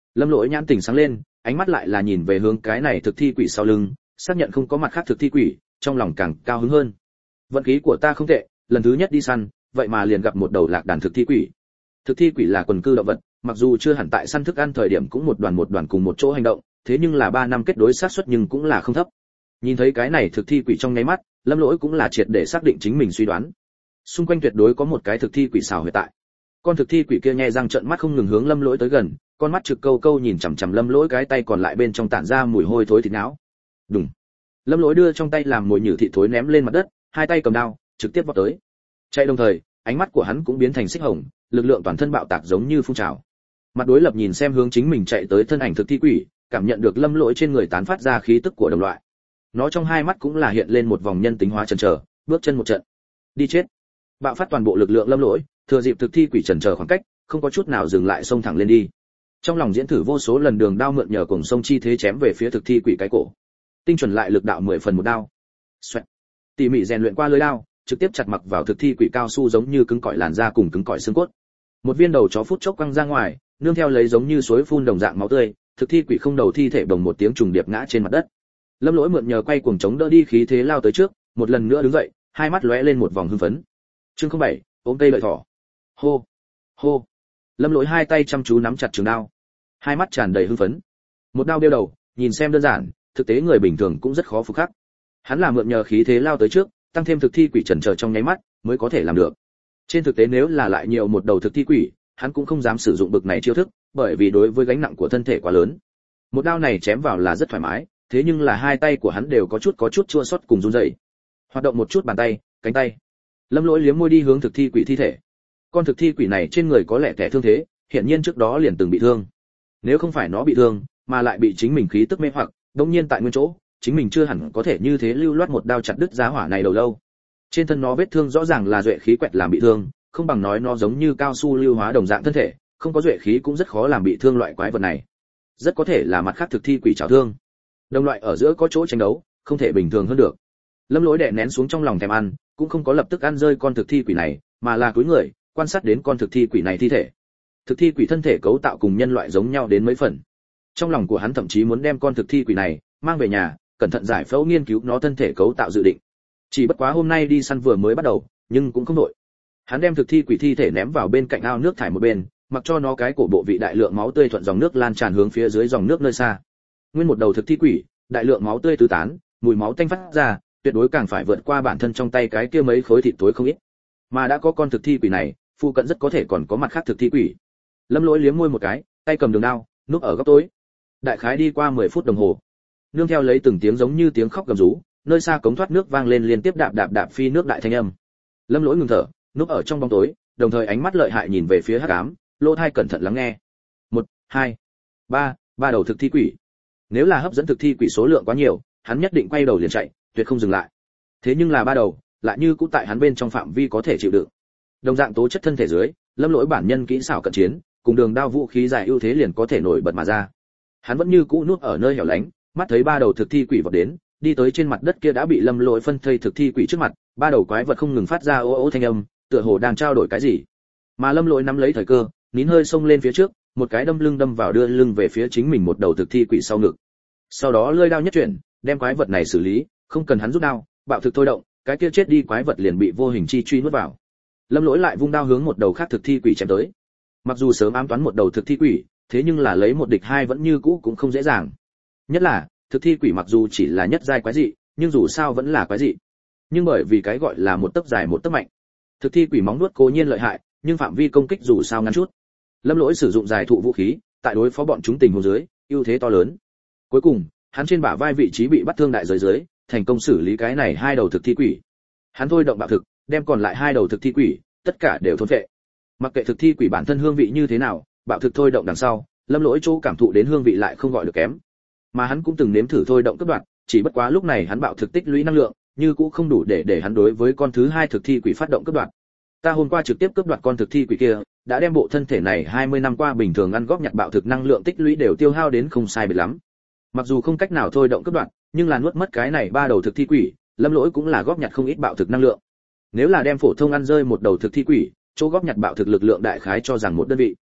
Lâm Lỗi nhãn tỉnh sáng lên, ánh mắt lại là nhìn về hướng cái này thực thi quỷ sau lưng, xác nhận không có mặt khác thực thi quỷ, trong lòng càng cao hứng hơn. Vận khí của ta không tệ, lần thứ nhất đi săn, vậy mà liền gặp một đầu lạc đàn thực thi quỷ. Thực thi quỷ là quần cư động vật, mặc dù chưa hẳn tại săn thức ăn thời điểm cũng một đoàn cùng một chỗ hành động, thế nhưng là 3 năm kết đối xác suất nhưng cũng là không thấp. Nhìn thấy cái này thực thi quỷ trong nháy mắt, Lâm Lỗi cũng là triệt để xác định chính mình suy đoán. Xung quanh tuyệt đối có một cái thực thi quỷ xào huyệt tại. Con thực thi quỷ kia nhe răng trợn mắt không ngừng hướng Lâm Lỗi tới gần, con mắt trực câu câu nhìn chằm chằm Lâm Lỗi cái tay còn lại bên trong tản ra mùi hôi thối thịt não. Đùng. Lâm Lỗi đưa trong tay làm mồi nhử thịt thối ném lên mặt đất, hai tay cầm đao, trực tiếp vọt tới. Chạy đồng thời, ánh mắt của hắn cũng biến thành xích hồng, lực lượng toàn thân bạo tạc giống như phun trào. Mặt đối lập nhìn xem hướng chính mình chạy tới thân ảnh thực thi quỷ, cảm nhận được Lâm Lỗi trên người tán phát ra khí tức của đồng loại. Nó trong hai mắt cũng là hiện lên một vòng nhân tính hóa chần chờ, bước chân một trận. Đi chết. Bạo phát toàn bộ lực lượng Lâm Lỗi, thừa dịp thực thi quỷ chần chờ khoảng cách, không có chút nào dừng lại xông thẳng lên đi. Trong lòng diễn thử vô số lần đường đao mượn nhờ cùng sông chi thế chém về phía thực thi quỷ cái cổ. Tinh chuẩn lại lực đạo 10 phần một đao. Xoẹt. Tỉ mỉ rèn luyện qua lưỡi đao, trực tiếp chặt mặc vào thực thi quỷ cao su giống như cứng cỏi làn da cùng cứng cỏi xương cốt. Một viên đầu chó phút chốc quăng ra ngoài, nương theo lấy giống như suối phun đồng dạng máu tươi, thực thi quỷ không đầu thi thể đồng một tiếng trùng điệp ngã trên mặt đất. Lâm Lỗi mượn nhờ quay cuồng chống đỡ đi khí thế lao tới trước, một lần nữa đứng dậy, hai mắt lóe lên một vòng hưng phấn. Chương 07, ôm cây lợi thỏ. Hô, hô. Lâm Lỗi hai tay chăm chú nắm chặt trường đao, hai mắt tràn đầy hưng phấn. Một đao đeo đầu, nhìn xem đơn giản, thực tế người bình thường cũng rất khó phục khắc. Hắn là mượn nhờ khí thế lao tới trước, tăng thêm thực thi quỷ chần chờ trong nháy mắt, mới có thể làm được. Trên thực tế nếu là lại nhiều một đầu thực thi quỷ, hắn cũng không dám sử dụng bực này chiêu thức, bởi vì đối với gánh nặng của thân thể quá lớn. Một đao này chém vào là rất thoải mái, thế nhưng là hai tay của hắn đều có chút chua xót cùng run rẩy. Hoạt động một chút bàn tay, cánh tay. Lâm Lỗi liếm môi đi hướng thực thi quỷ thi thể. Con thực thi quỷ này trên người có lẽ kẻ thương thế, hiển nhiên trước đó liền từng bị thương. Nếu không phải nó bị thương, mà lại bị chính mình khí tức mê hoặc, đống nhiên tại nguyên chỗ, chính mình chưa hẳn có thể như thế lưu loát một đao chặt đứt giá hỏa này đầu lâu. Trên thân nó vết thương rõ ràng là duệ khí quẹt làm bị thương, không bằng nói nó giống như cao su lưu hóa đồng dạng thân thể, không có duệ khí cũng rất khó làm bị thương loại quái vật này. Rất có thể là mặt khác thực thi quỷ trảo thương. Đồng loại ở giữa có chỗ tranh đấu, không thể bình thường hơn được. Lâm Lỗi đè nén xuống trong lòng thèm ăn, cũng không có lập tức ăn rơi con thực thi quỷ này, mà là cúi người, quan sát đến con thực thi quỷ này thi thể. Thực thi quỷ thân thể cấu tạo cùng nhân loại giống nhau đến mấy phần. Trong lòng của hắn thậm chí muốn đem con thực thi quỷ này mang về nhà, cẩn thận giải phẫu nghiên cứu nó thân thể cấu tạo dự định. Chỉ bất quá hôm nay đi săn vừa mới bắt đầu, nhưng cũng không nổi. Hắn đem thực thi quỷ thi thể ném vào bên cạnh ao nước thải một bên, mặc cho nó cái cổ bộ vị đại lượng máu tươi thuận dòng nước lan tràn hướng phía dưới dòng nước nơi xa. Nguyên một đầu thực thi quỷ, đại lượng máu tươi tứ tán, mùi máu tanh phát ra, tuyệt đối càng phải vượt qua bản thân trong tay cái kia mấy khối thịt tối không ít. Mà đã có con thực thi quỷ này, phụ cận rất có thể còn có mặt khác thực thi quỷ. Lâm Lỗi liếm môi một cái, tay cầm đường đao, núp ở góc tối. Đại khái đi qua 10 phút đồng hồ, nương theo lấy từng tiếng giống như tiếng khóc gầm rú, nơi xa cống thoát nước vang lên liên tiếp đạp đạp đạp phi nước đại thanh âm. Lâm Lỗi ngừng thở, núp ở trong bóng tối, đồng thời ánh mắt lợi hại nhìn về phía hắc ám, lỗ tai cẩn thận lắng nghe. 1, 2, 3, ba đầu thực thi quỷ. Nếu là hấp dẫn thực thi quỷ số lượng quá nhiều, hắn nhất định quay đầu liền chạy, tuyệt không dừng lại. Thế nhưng là ba đầu, lại như cũ tại hắn bên trong phạm vi có thể chịu đựng. Đồng dạng tố chất thân thể dưới, Lâm Lỗi bản nhân kỹ xảo cận chiến, cùng đường đao vũ khí dài ưu thế liền có thể nổi bật mà ra. Hắn vẫn như cũ núp ở nơi hẻo lánh, mắt thấy ba đầu thực thi quỷ vọt đến, đi tới trên mặt đất kia đã bị Lâm Lỗi phân thây thực thi quỷ trước mặt, ba đầu quái vật không ngừng phát ra ô ô thanh âm, tựa hồ đang trao đổi cái gì. Mà Lâm Lỗi nắm lấy thời cơ, nín hơi xông lên phía trước, một cái đâm lưng đâm vào đưa lưng về phía chính mình một đầu thực thi quỷ sau ngực. Sau đó lưỡi đao nhất chuyển, đem quái vật này xử lý, không cần hắn rút đao, bạo thực thôi động, cái kia chết đi quái vật liền bị vô hình chi truy nuốt vào. Lâm Lỗi lại vung đao hướng một đầu khác thực thi quỷ chém tới. Mặc dù sớm ám toán một đầu thực thi quỷ, thế nhưng là lấy một địch hai vẫn như cũ cũng không dễ dàng. Nhất là, thực thi quỷ mặc dù chỉ là nhất giai quái dị, nhưng dù sao vẫn là quái dị. Nhưng bởi vì cái gọi là một tấc dài một tấc mạnh, thực thi quỷ móng nuốt cố nhiên lợi hại, nhưng phạm vi công kích dù sao ngắn chút. Lâm Lỗi sử dụng dài thụ vũ khí, tại đối phó bọn chúng tình huống dưới, ưu thế to lớn. Cuối cùng, hắn trên bả vai vị trí bị bắt thương đại giới dưới, thành công xử lý cái này hai đầu thực thi quỷ. Hắn thôi động bạo thực, đem còn lại hai đầu thực thi quỷ, tất cả đều thôn phệ. Mặc kệ thực thi quỷ bản thân hương vị như thế nào, bạo thực thôi động đằng sau, Lâm Lỗi chỗ cảm thụ đến hương vị lại không gọi được kém. Mà hắn cũng từng nếm thử thôi động cấp đoạt, chỉ bất quá lúc này hắn bạo thực tích lũy năng lượng, như cũng không đủ để hắn đối với con thứ hai thực thi quỷ phát động cấp đoạt. Ta hôm qua trực tiếp cướp đoạt con thực thi quỷ kia, đã đem bộ thân thể này 20 năm qua bình thường ăn góp nhặt bạo thực năng lượng tích lũy đều tiêu hao đến không sai biệt lắm. Mặc dù không cách nào thôi động cướp đoạt, nhưng là nuốt mất cái này ba đầu thực thi quỷ, Lâm Lỗi cũng là góp nhặt không ít bạo thực năng lượng. Nếu là đem phổ thông ăn rơi một đầu thực thi quỷ, chỗ góp nhặt bạo thực lực lượng đại khái cho rằng một đơn vị.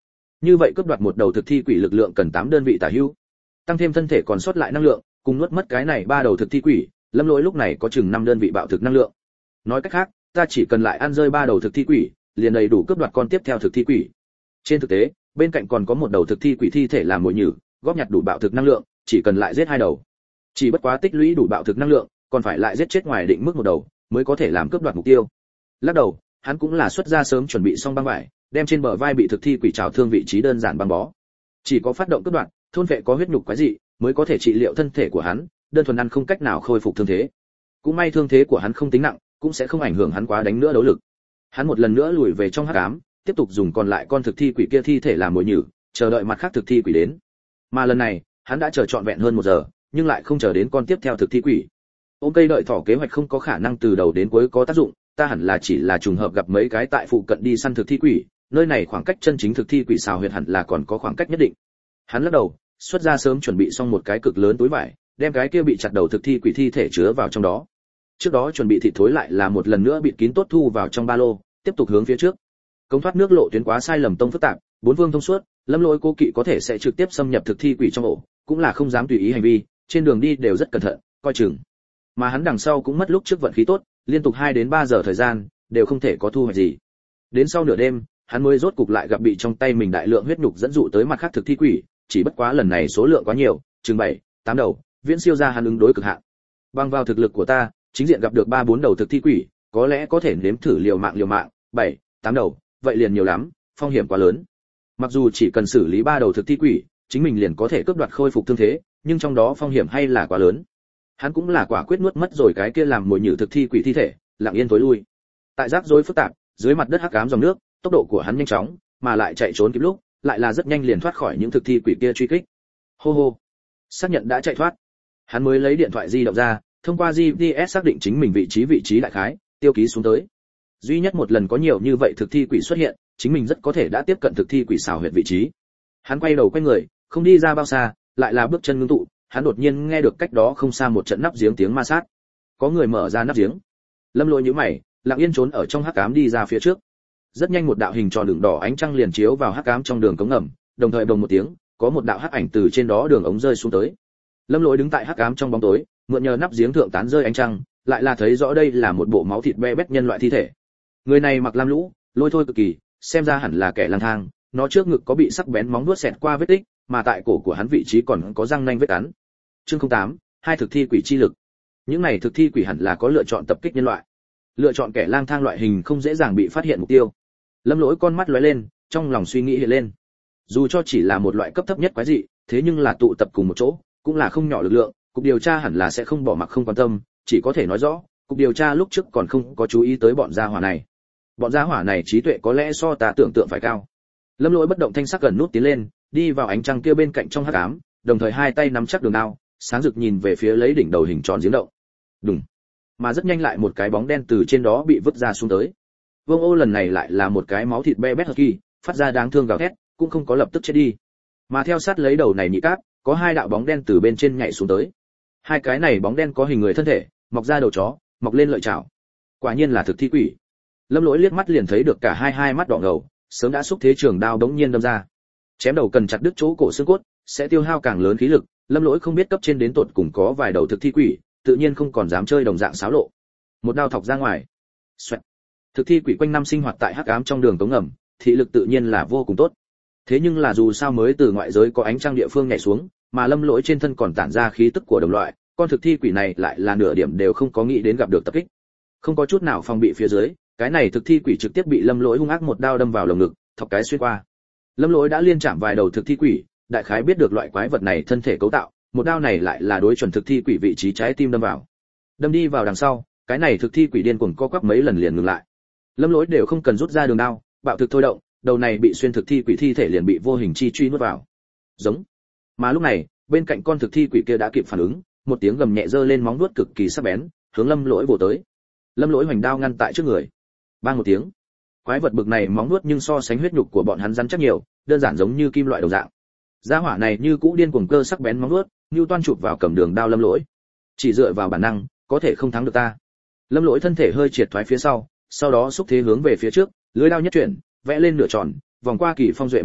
Như vậy cướp đoạt một đầu thực thi quỷ lực lượng cần 8 đơn vị tả hữu. Tăng thêm thân thể còn sót lại năng lượng, cùng nuốt mất cái này 3 đầu thực thi quỷ, Lâm Lỗi lúc này có chừng 5 đơn vị bạo thực năng lượng. Nói cách khác, ta chỉ cần lại ăn rơi 3 đầu thực thi quỷ, liền đầy đủ cướp đoạt con tiếp theo thực thi quỷ. Trên thực tế, bên cạnh còn có một đầu thực thi quỷ thi thể làm mồi nhử, góp nhặt đủ bạo thực năng lượng, chỉ cần lại giết 2 đầu. Chỉ bất quá tích lũy đủ bạo thực năng lượng, còn phải lại giết chết ngoài định mức một đầu, mới có thể làm cướp đoạt mục tiêu. Lắc đầu, hắn cũng là xuất ra sớm chuẩn bị xong băng vải, đem trên bờ vai bị thực thi quỷ trảo thương vị trí đơn giản băng bó. Chỉ có phát động cướp đoạt, thôn vệ có huyết nhục quái dị, mới có thể trị liệu thân thể của hắn, đơn thuần ăn không cách nào khôi phục thương thế. Cũng may thương thế của hắn không tính nặng, cũng sẽ không ảnh hưởng hắn quá đánh nữa đấu lực. Hắn một lần nữa lùi về trong hắc ám, tiếp tục dùng còn lại con thực thi quỷ kia thi thể làm mồi nhử, chờ đợi mặt khác thực thi quỷ đến. Mà lần này, hắn đã chờ trọn vẹn hơn 1 giờ, nhưng lại không chờ đến con tiếp theo thực thi quỷ. Ôm cây đợi thỏ kế hoạch không có khả năng từ đầu đến cuối có tác dụng, ta hẳn là chỉ là trùng hợp gặp mấy cái tại phụ cận đi săn thực thi quỷ, nơi này khoảng cách chân chính thực thi quỷ xào huyệt hẳn là còn có khoảng cách nhất định. Hắn lắc đầu, xuất ra sớm chuẩn bị xong một cái cực lớn túi vải, đem cái kia bị chặt đầu thực thi quỷ thi thể chứa vào trong đó. Trước đó chuẩn bị thịt thối lại là một lần nữa bịt kín tốt thu vào trong ba lô, tiếp tục hướng phía trước. Cống thoát nước lộ tuyến quá sai lầm tông phức tạp, 4 phương thông suốt, Lâm Lỗi cố kỵ có thể sẽ trực tiếp xâm nhập thực thi quỷ trong ổ, cũng là không dám tùy ý hành vi, trên đường đi đều rất cẩn thận, coi chừng. Mà hắn đằng sau cũng mất lúc trước vận khí tốt, liên tục 2 đến 3 giờ thời gian, đều không thể có thu hoạch gì. Đến sau nửa đêm, hắn mới rốt cục lại gặp bị trong tay mình đại lượng huyết nhục dẫn dụ tới mặt khác thực thi quỷ, chỉ bất quá lần này số lượng quá nhiều, chừng 7, 8 đầu, viễn siêu ra hắn ứng đối cực hạn. Bằng vào thực lực của ta, chính diện gặp được 3, 4 đầu thực thi quỷ, có lẽ có thể nếm thử liều mạng, 7, 8 đầu, vậy liền nhiều lắm, phong hiểm quá lớn. Mặc dù chỉ cần xử lý 3 đầu thực thi quỷ, chính mình liền có thể cướp đoạt khôi phục thương thế, nhưng trong đó phong hiểm hay là quá lớn. Hắn cũng là quả quyết nuốt mất rồi cái kia làm mồi nhử thực thi quỷ thi thể, lặng yên tối lui. Tại rắc rối phức tạp, dưới mặt đất hắc ám dòng nước, tốc độ của hắn nhanh chóng, mà lại chạy trốn kịp lúc, lại là rất nhanh liền thoát khỏi những thực thi quỷ kia truy kích. Hô hô, xác nhận đã chạy thoát. Hắn mới lấy điện thoại di động ra, thông qua GPS xác định chính mình vị trí đại khái, tiêu ký xuống tới. Duy nhất một lần có nhiều như vậy thực thi quỷ xuất hiện, chính mình rất có thể đã tiếp cận thực thi quỷ xào huyệt vị trí. Hắn quay đầu quay người, không đi ra bao xa, lại là bước chân ngưng tụ, hắn đột nhiên nghe được cách đó không xa một trận nắp giếng tiếng ma sát. Có người mở ra nắp giếng. Lâm Lỗi nhíu mày, lặng yên trốn ở trong hắc ám đi ra phía trước. Rất nhanh một đạo hình tròn đường đỏ ánh trăng liền chiếu vào hắc ám trong đường cống ngầm, đồng thời bồng một tiếng, có một đạo hắc ảnh từ trên đó đường ống rơi xuống tới. Lâm Lỗi đứng tại hắc ám trong bóng tối, mượn nhờ nắp giếng thượng tán rơi ánh trăng, lại là thấy rõ đây là một bộ máu thịt be bét nhân loại thi thể. Người này mặc lam lũ, lôi thôi cực kỳ, xem ra hẳn là kẻ lang thang, nó trước ngực có bị sắc bén móng vuốt xẹt qua vết tích, mà tại cổ của hắn vị trí còn có răng nanh vết cắn. Chương 08, 2 thực thi quỷ chi lực. Những này thực thi quỷ hẳn là có lựa chọn tập kích nhân loại. Lựa chọn kẻ lang thang loại hình không dễ dàng bị phát hiện mục tiêu. Lâm Lỗi con mắt lóe lên, trong lòng suy nghĩ hiện lên. Dù cho chỉ là một loại cấp thấp nhất quái dị, thế nhưng là tụ tập cùng một chỗ, cũng là không nhỏ lực lượng, cục điều tra hẳn là sẽ không bỏ mặc không quan tâm, chỉ có thể nói rõ, cục điều tra lúc trước còn không có chú ý tới bọn gia hỏa này. Bọn gia hỏa này trí tuệ có lẽ so ta tưởng tượng phải cao. Lâm Lỗi bất động thanh sắc gần nút tiến lên, đi vào ánh trăng kia bên cạnh trong hắc ám, đồng thời hai tay nắm chắc đường đao, sáng rực nhìn về phía lấy đỉnh đầu hình tròn giếng động. Đùng. Mà rất nhanh lại một cái bóng đen từ trên đó bị vứt ra xuống tới. Vương Ô lần này lại là một cái máu thịt be bét husky, phát ra đáng thương gào thét, cũng không có lập tức chết đi. Mà theo sát lấy đầu này nhị cáp, có 2 đạo bóng đen từ bên trên nhảy xuống tới. 2 cái này bóng đen có hình người thân thể, mọc ra đầu chó, mọc lên lợi chảo. Quả nhiên là thực thi quỷ. Lâm Lỗi liếc mắt liền thấy được cả hai mắt đỏ ngầu, sớm đã xúc thế trường đao đống nhiên đâm ra. Chém đầu cần chặt đứt chỗ cổ xương cốt, sẽ tiêu hao càng lớn khí lực, Lâm Lỗi không biết cấp trên đến tột cùng có vài đầu thực thi quỷ, tự nhiên không còn dám chơi đồng dạng xáo lộ. Một đao thọc ra ngoài. Xoẹt. Thực thi quỷ quanh năm sinh hoạt tại hắc ám trong đường cống ngầm, thị lực tự nhiên là vô cùng tốt. Thế nhưng là dù sao mới từ ngoại giới có ánh trăng địa phương nhảy xuống, mà Lâm Lỗi trên thân còn tản ra khí tức của đồng loại, con thực thi quỷ này lại là nửa điểm đều không có nghĩ đến gặp được tập kích. Không có chút nào phòng bị phía dưới, cái này thực thi quỷ trực tiếp bị Lâm Lỗi hung ác một đao đâm vào lồng ngực, thọc cái xuyên qua. Lâm Lỗi đã liên chạm vài đầu thực thi quỷ, đại khái biết được loại quái vật này thân thể cấu tạo, một đao này lại là đối chuẩn thực thi quỷ vị trí trái tim đâm vào. Đâm đi vào đằng sau, cái này thực thi quỷ điên cuồng co quắp mấy lần liền ngừng lại. Lâm Lỗi đều không cần rút ra đường đao, bạo thực thôi động, đầu này bị xuyên thực thi quỷ thi thể liền bị vô hình chi truy nuốt vào. Giống. Mà lúc này, bên cạnh con thực thi quỷ kia đã kịp phản ứng, một tiếng gầm nhẹ giơ lên móng vuốt cực kỳ sắc bén, hướng Lâm Lỗi vồ tới. Lâm Lỗi hoành đao ngăn tại trước người. Bang một tiếng. Quái vật bực này móng vuốt nhưng so sánh huyết nhục của bọn hắn rắn chắc nhiều, đơn giản giống như kim loại đồng dạng. Gia hỏa này như cũ điên cuồng cơ sắc bén móng vuốt, như toan chụp vào cầm đường đao Lâm Lỗi. Chỉ dựa vào bản năng, có thể không thắng được ta. Lâm Lỗi thân thể hơi triệt thoái phía sau đó xúc thế hướng về phía trước, lưỡi đao nhất chuyển, vẽ lên nửa tròn, vòng qua Kỳ Phong duệ móng vuốt,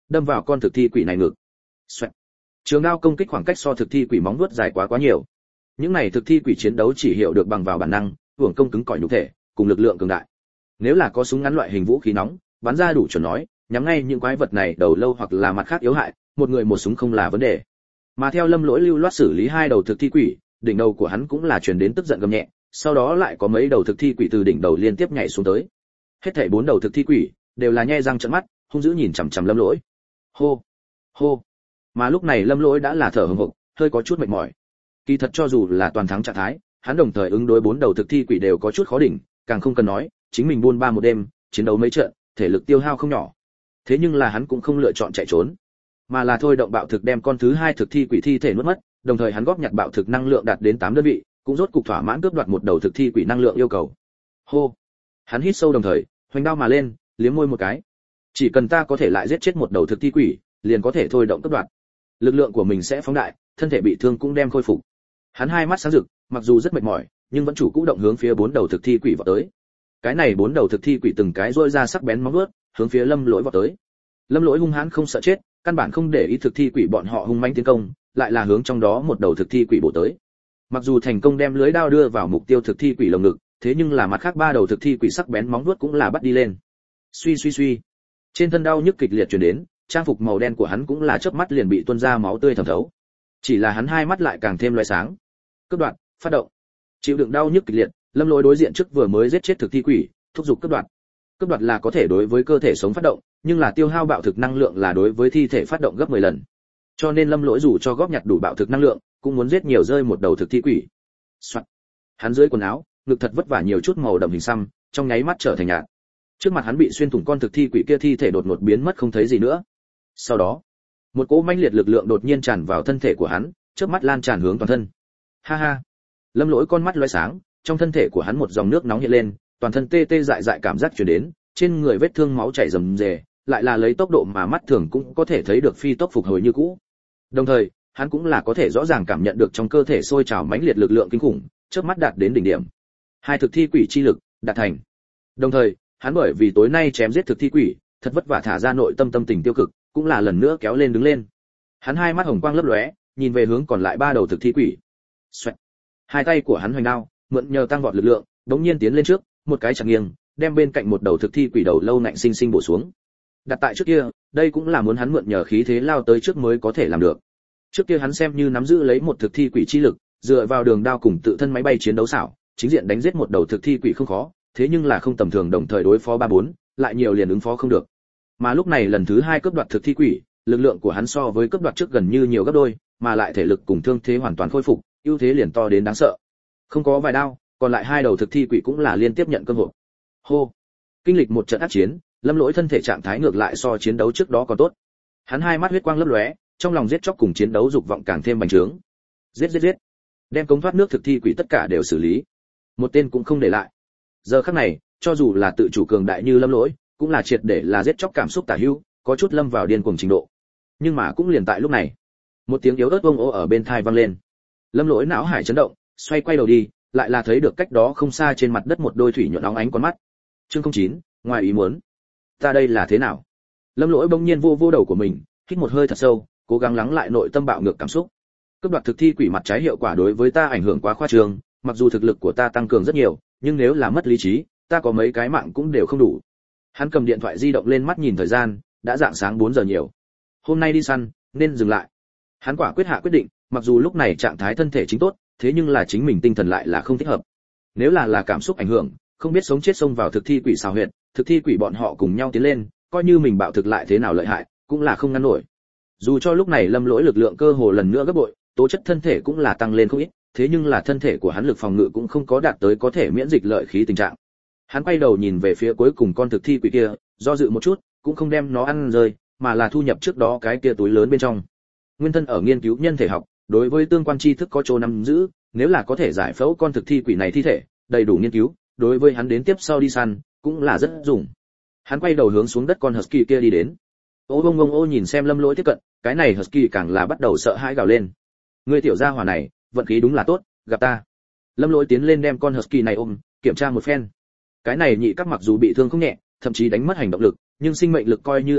đâm vào con thực thi quỷ này ngực. Xoẹt. Trường đao công kích khoảng cách so thực thi quỷ móng vuốt dài quá nhiều. Những này thực thi quỷ chiến đấu chỉ hiểu được bằng vào bản năng, hưởng công cứng cỏi nhục thể, cùng lực lượng cường đại. Nếu là có súng ngắn loại hình vũ khí nóng, bắn ra đủ chuẩn nói, nhắm ngay những quái vật này đầu lâu hoặc là mặt khác yếu hại, một người một súng không là vấn đề. Mà theo Lâm Lỗi lưu loát xử lý hai đầu thực thi quỷ, đỉnh đầu của hắn cũng là truyền đến tức giận gầm nhẹ, sau đó lại có mấy đầu thực thi quỷ từ đỉnh đầu liên tiếp nhảy xuống tới. Hết thảy 4 đầu thực thi quỷ đều là nhe răng trợn mắt, hung dữ nhìn chằm chằm Lâm Lỗi. Hô, hô. Mà lúc này Lâm Lỗi đã là thở hổn hộc, hơi có chút mệt mỏi. Kỳ thật cho dù là toàn thắng trạng thái, hắn đồng thời ứng đối 4 đầu thực thi quỷ đều có chút khó đỉnh, càng không cần nói, chính mình buôn ba một đêm, chiến đấu mấy trận, thể lực tiêu hao không nhỏ. Thế nhưng là hắn cũng không lựa chọn chạy trốn, mà là thôi động bạo thực đem con thứ 2 thực thi quỷ thi thể nuốt mất, đồng thời hắn góp nhặt bạo thực năng lượng đạt đến 8 đơn vị, cũng rốt cục thỏa mãn cướp đoạt một đầu thực thi quỷ năng lượng yêu cầu. Hô. Hắn hít sâu đồng thời, hoành đao mà lên, liếm môi một cái. Chỉ cần ta có thể lại giết chết một đầu thực thi quỷ, liền có thể thôi động cướp đoạt. Lực lượng của mình sẽ phóng đại, thân thể bị thương cũng đem khôi phục. Hắn hai mắt sáng rực, mặc dù rất mệt mỏi, nhưng vẫn chủ cũ động hướng phía 4 đầu thực thi quỷ vọt tới. Cái này 4 đầu thực thi quỷ từng cái rũa ra sắc bén móng vuốt, hướng phía Lâm Lỗi vọt tới. Lâm Lỗi hung hãn không sợ chết, căn bản không để ý thực thi quỷ bọn họ hung mãnh tiến công, lại là hướng trong đó một đầu thực thi quỷ bổ tới. Mặc dù thành công đem lưới đao đưa vào mục tiêu thực thi quỷ lồng ngực, thế nhưng là mặt khác 3 đầu thực thi quỷ sắc bén móng vuốt cũng là bắt đi lên. Suy suy suy. Trên thân đau nhức kịch liệt truyền đến, trang phục màu đen của hắn cũng là chớp mắt liền bị tuôn ra máu tươi thẩm thấu. Chỉ là hắn hai mắt lại càng thêm lóe sáng. Cướp đoạt, phát động. Chịu đựng đau nhức kịch liệt, Lâm Lỗi đối diện trước vừa mới giết chết thực thi quỷ, thúc giục cướp đoạt. Cướp đoạt là có thể đối với cơ thể sống phát động, nhưng là tiêu hao bạo thực năng lượng là đối với thi thể phát động gấp 10 lần. Cho nên Lâm Lỗi dù cho góp nhặt đủ bạo thực năng lượng, cũng muốn giết nhiều rơi một đầu thực thi quỷ. Soạt. Hắn dưới quần áo, ngực thật vất vả nhiều chút màu đậm hình xăm, trong nháy mắt trở thành nhạt. Trước mặt hắn bị xuyên thủng con thực thi quỷ kia thi thể đột ngột biến mất không thấy gì nữa. Sau đó, một cỗ mãnh liệt lực lượng đột nhiên tràn vào thân thể của hắn, chớp mắt lan tràn hướng toàn thân. Ha ha. Lâm Lỗi con mắt lóe sáng, trong thân thể của hắn một dòng nước nóng hiện lên, toàn thân tê tê dại dại cảm giác truyền đến, trên người vết thương máu chảy rầm rề, lại là lấy tốc độ mà mắt thường cũng có thể thấy được phi tốc phục hồi như cũ. Đồng thời, hắn cũng là có thể rõ ràng cảm nhận được trong cơ thể sôi trào mãnh liệt lực lượng kinh khủng, chớp mắt đạt đến đỉnh điểm. Hai thực thi quỷ chi lực đạt thành. Đồng thời, hắn bởi vì tối nay chém giết thực thi quỷ, thật vất vả thả ra nội tâm tâm tình tiêu cực, cũng là lần nữa kéo lên đứng lên. Hắn hai mắt hồng quang lấp lóe, nhìn về hướng còn lại 3 đầu thực thi quỷ. Xoẹt. Hai tay của hắn hoành đao, mượn nhờ tăng vọt lực lượng, đống nhiên tiến lên trước, một cái chặt nghiêng, đem bên cạnh một đầu thực thi quỷ đầu lâu nạnh sinh sinh bổ xuống. Đặt tại trước kia, đây cũng là muốn hắn mượn nhờ khí thế lao tới trước mới có thể làm được. Trước kia hắn xem như nắm giữ lấy một thực thi quỷ chi lực, dựa vào đường đao cùng tự thân máy bay chiến đấu xảo, chính diện đánh giết một đầu thực thi quỷ không khó, thế nhưng là không tầm thường đồng thời đối phó 3-4, lại nhiều liền ứng phó không được. Mà lúc này lần thứ 2 cướp đoạt thực thi quỷ, lực lượng của hắn so với cướp đoạt trước gần như nhiều gấp đôi, mà lại thể lực cùng thương thế hoàn toàn khôi phục, ưu thế liền to đến đáng sợ. Không có vài đao, còn lại 2 đầu thực thi quỷ cũng là liên tiếp nhận cơ hội. Hô. Kinh lịch một trận ác chiến, Lâm Lỗi thân thể trạng thái ngược lại so chiến đấu trước đó còn tốt. Hắn hai mắt huyết quang lấp lóe, trong lòng giết chóc cùng chiến đấu dục vọng càng thêm bành trướng. Giết giết giết. Đem cống thoát nước thực thi quỷ tất cả đều xử lý, một tên cũng không để lại. Giờ khắc này, cho dù là tự chủ cường đại như Lâm Lỗi, cũng là triệt để là giết chóc cảm xúc tả hữu, có chút lâm vào điên cuồng trình độ. Nhưng mà cũng liền tại lúc này, một tiếng yếu ớt vang ố ở bên tai vang lên. Lâm Lỗi não hải chấn động, xoay quay đầu đi, lại là thấy được cách đó không xa trên mặt đất một đôi thủy nhuận óng ánh con mắt. Chương 09, ngoài ý muốn. Ta đây là thế nào? Lâm Lỗi bỗng nhiên vô đầu của mình, hít một hơi thật sâu, cố gắng lắng lại nội tâm bạo ngược cảm xúc. Cướp đoạt thực thi quỷ mặt trái hiệu quả đối với ta ảnh hưởng quá khoa trương, mặc dù thực lực của ta tăng cường rất nhiều, nhưng nếu là mất lý trí, ta có mấy cái mạng cũng đều không đủ. Hắn cầm điện thoại di động lên mắt nhìn thời gian, đã rạng sáng 4 giờ nhiều. Hôm nay đi săn, nên dừng lại. Hắn quả quyết hạ quyết định, mặc dù lúc này trạng thái thân thể chính tốt, thế nhưng là chính mình tinh thần lại là không thích hợp. Nếu là cảm xúc ảnh hưởng, không biết sống chết xông vào thực thi quỷ xào huyệt, thực thi quỷ bọn họ cùng nhau tiến lên, coi như mình bạo thực lại thế nào lợi hại, cũng là không ngăn nổi. Dù cho lúc này Lâm Lỗi lực lượng cơ hồ lần nữa gấp bội, tố chất thân thể cũng là tăng lên không ít, thế nhưng là thân thể của hắn lực phòng ngự cũng không có đạt tới có thể miễn dịch lợi khí tình trạng. Hắn quay đầu nhìn về phía cuối cùng con thực thi quỷ kia, do dự một chút, cũng không đem nó ăn rơi, mà là thu nhập trước đó cái kia túi lớn bên trong. Nguyên thân ở nghiên cứu nhân thể học, đối với tương quan tri thức có chỗ nắm giữ, nếu là có thể giải phẫu con thực thi quỷ này thi thể, đầy đủ nghiên cứu, đối với hắn đến tiếp sau đi săn, cũng là rất dùng. Hắn quay đầu hướng xuống đất con husky kia đi đến. Ô bông bông ô nhìn xem Lâm Lỗi tiếp cận, cái này husky càng là bắt đầu sợ hãi gào lên. Người tiểu gia hỏa này, vận khí đúng là tốt, gặp ta. Lâm Lỗi tiến lên đem con husky này ôm, kiểm tra một phen. Cái này nhị các mặc dù bị thương không nhẹ, thậm chí đánh mất hành động lực, nhưng sinh mệnh lực coi như ương ngạnh,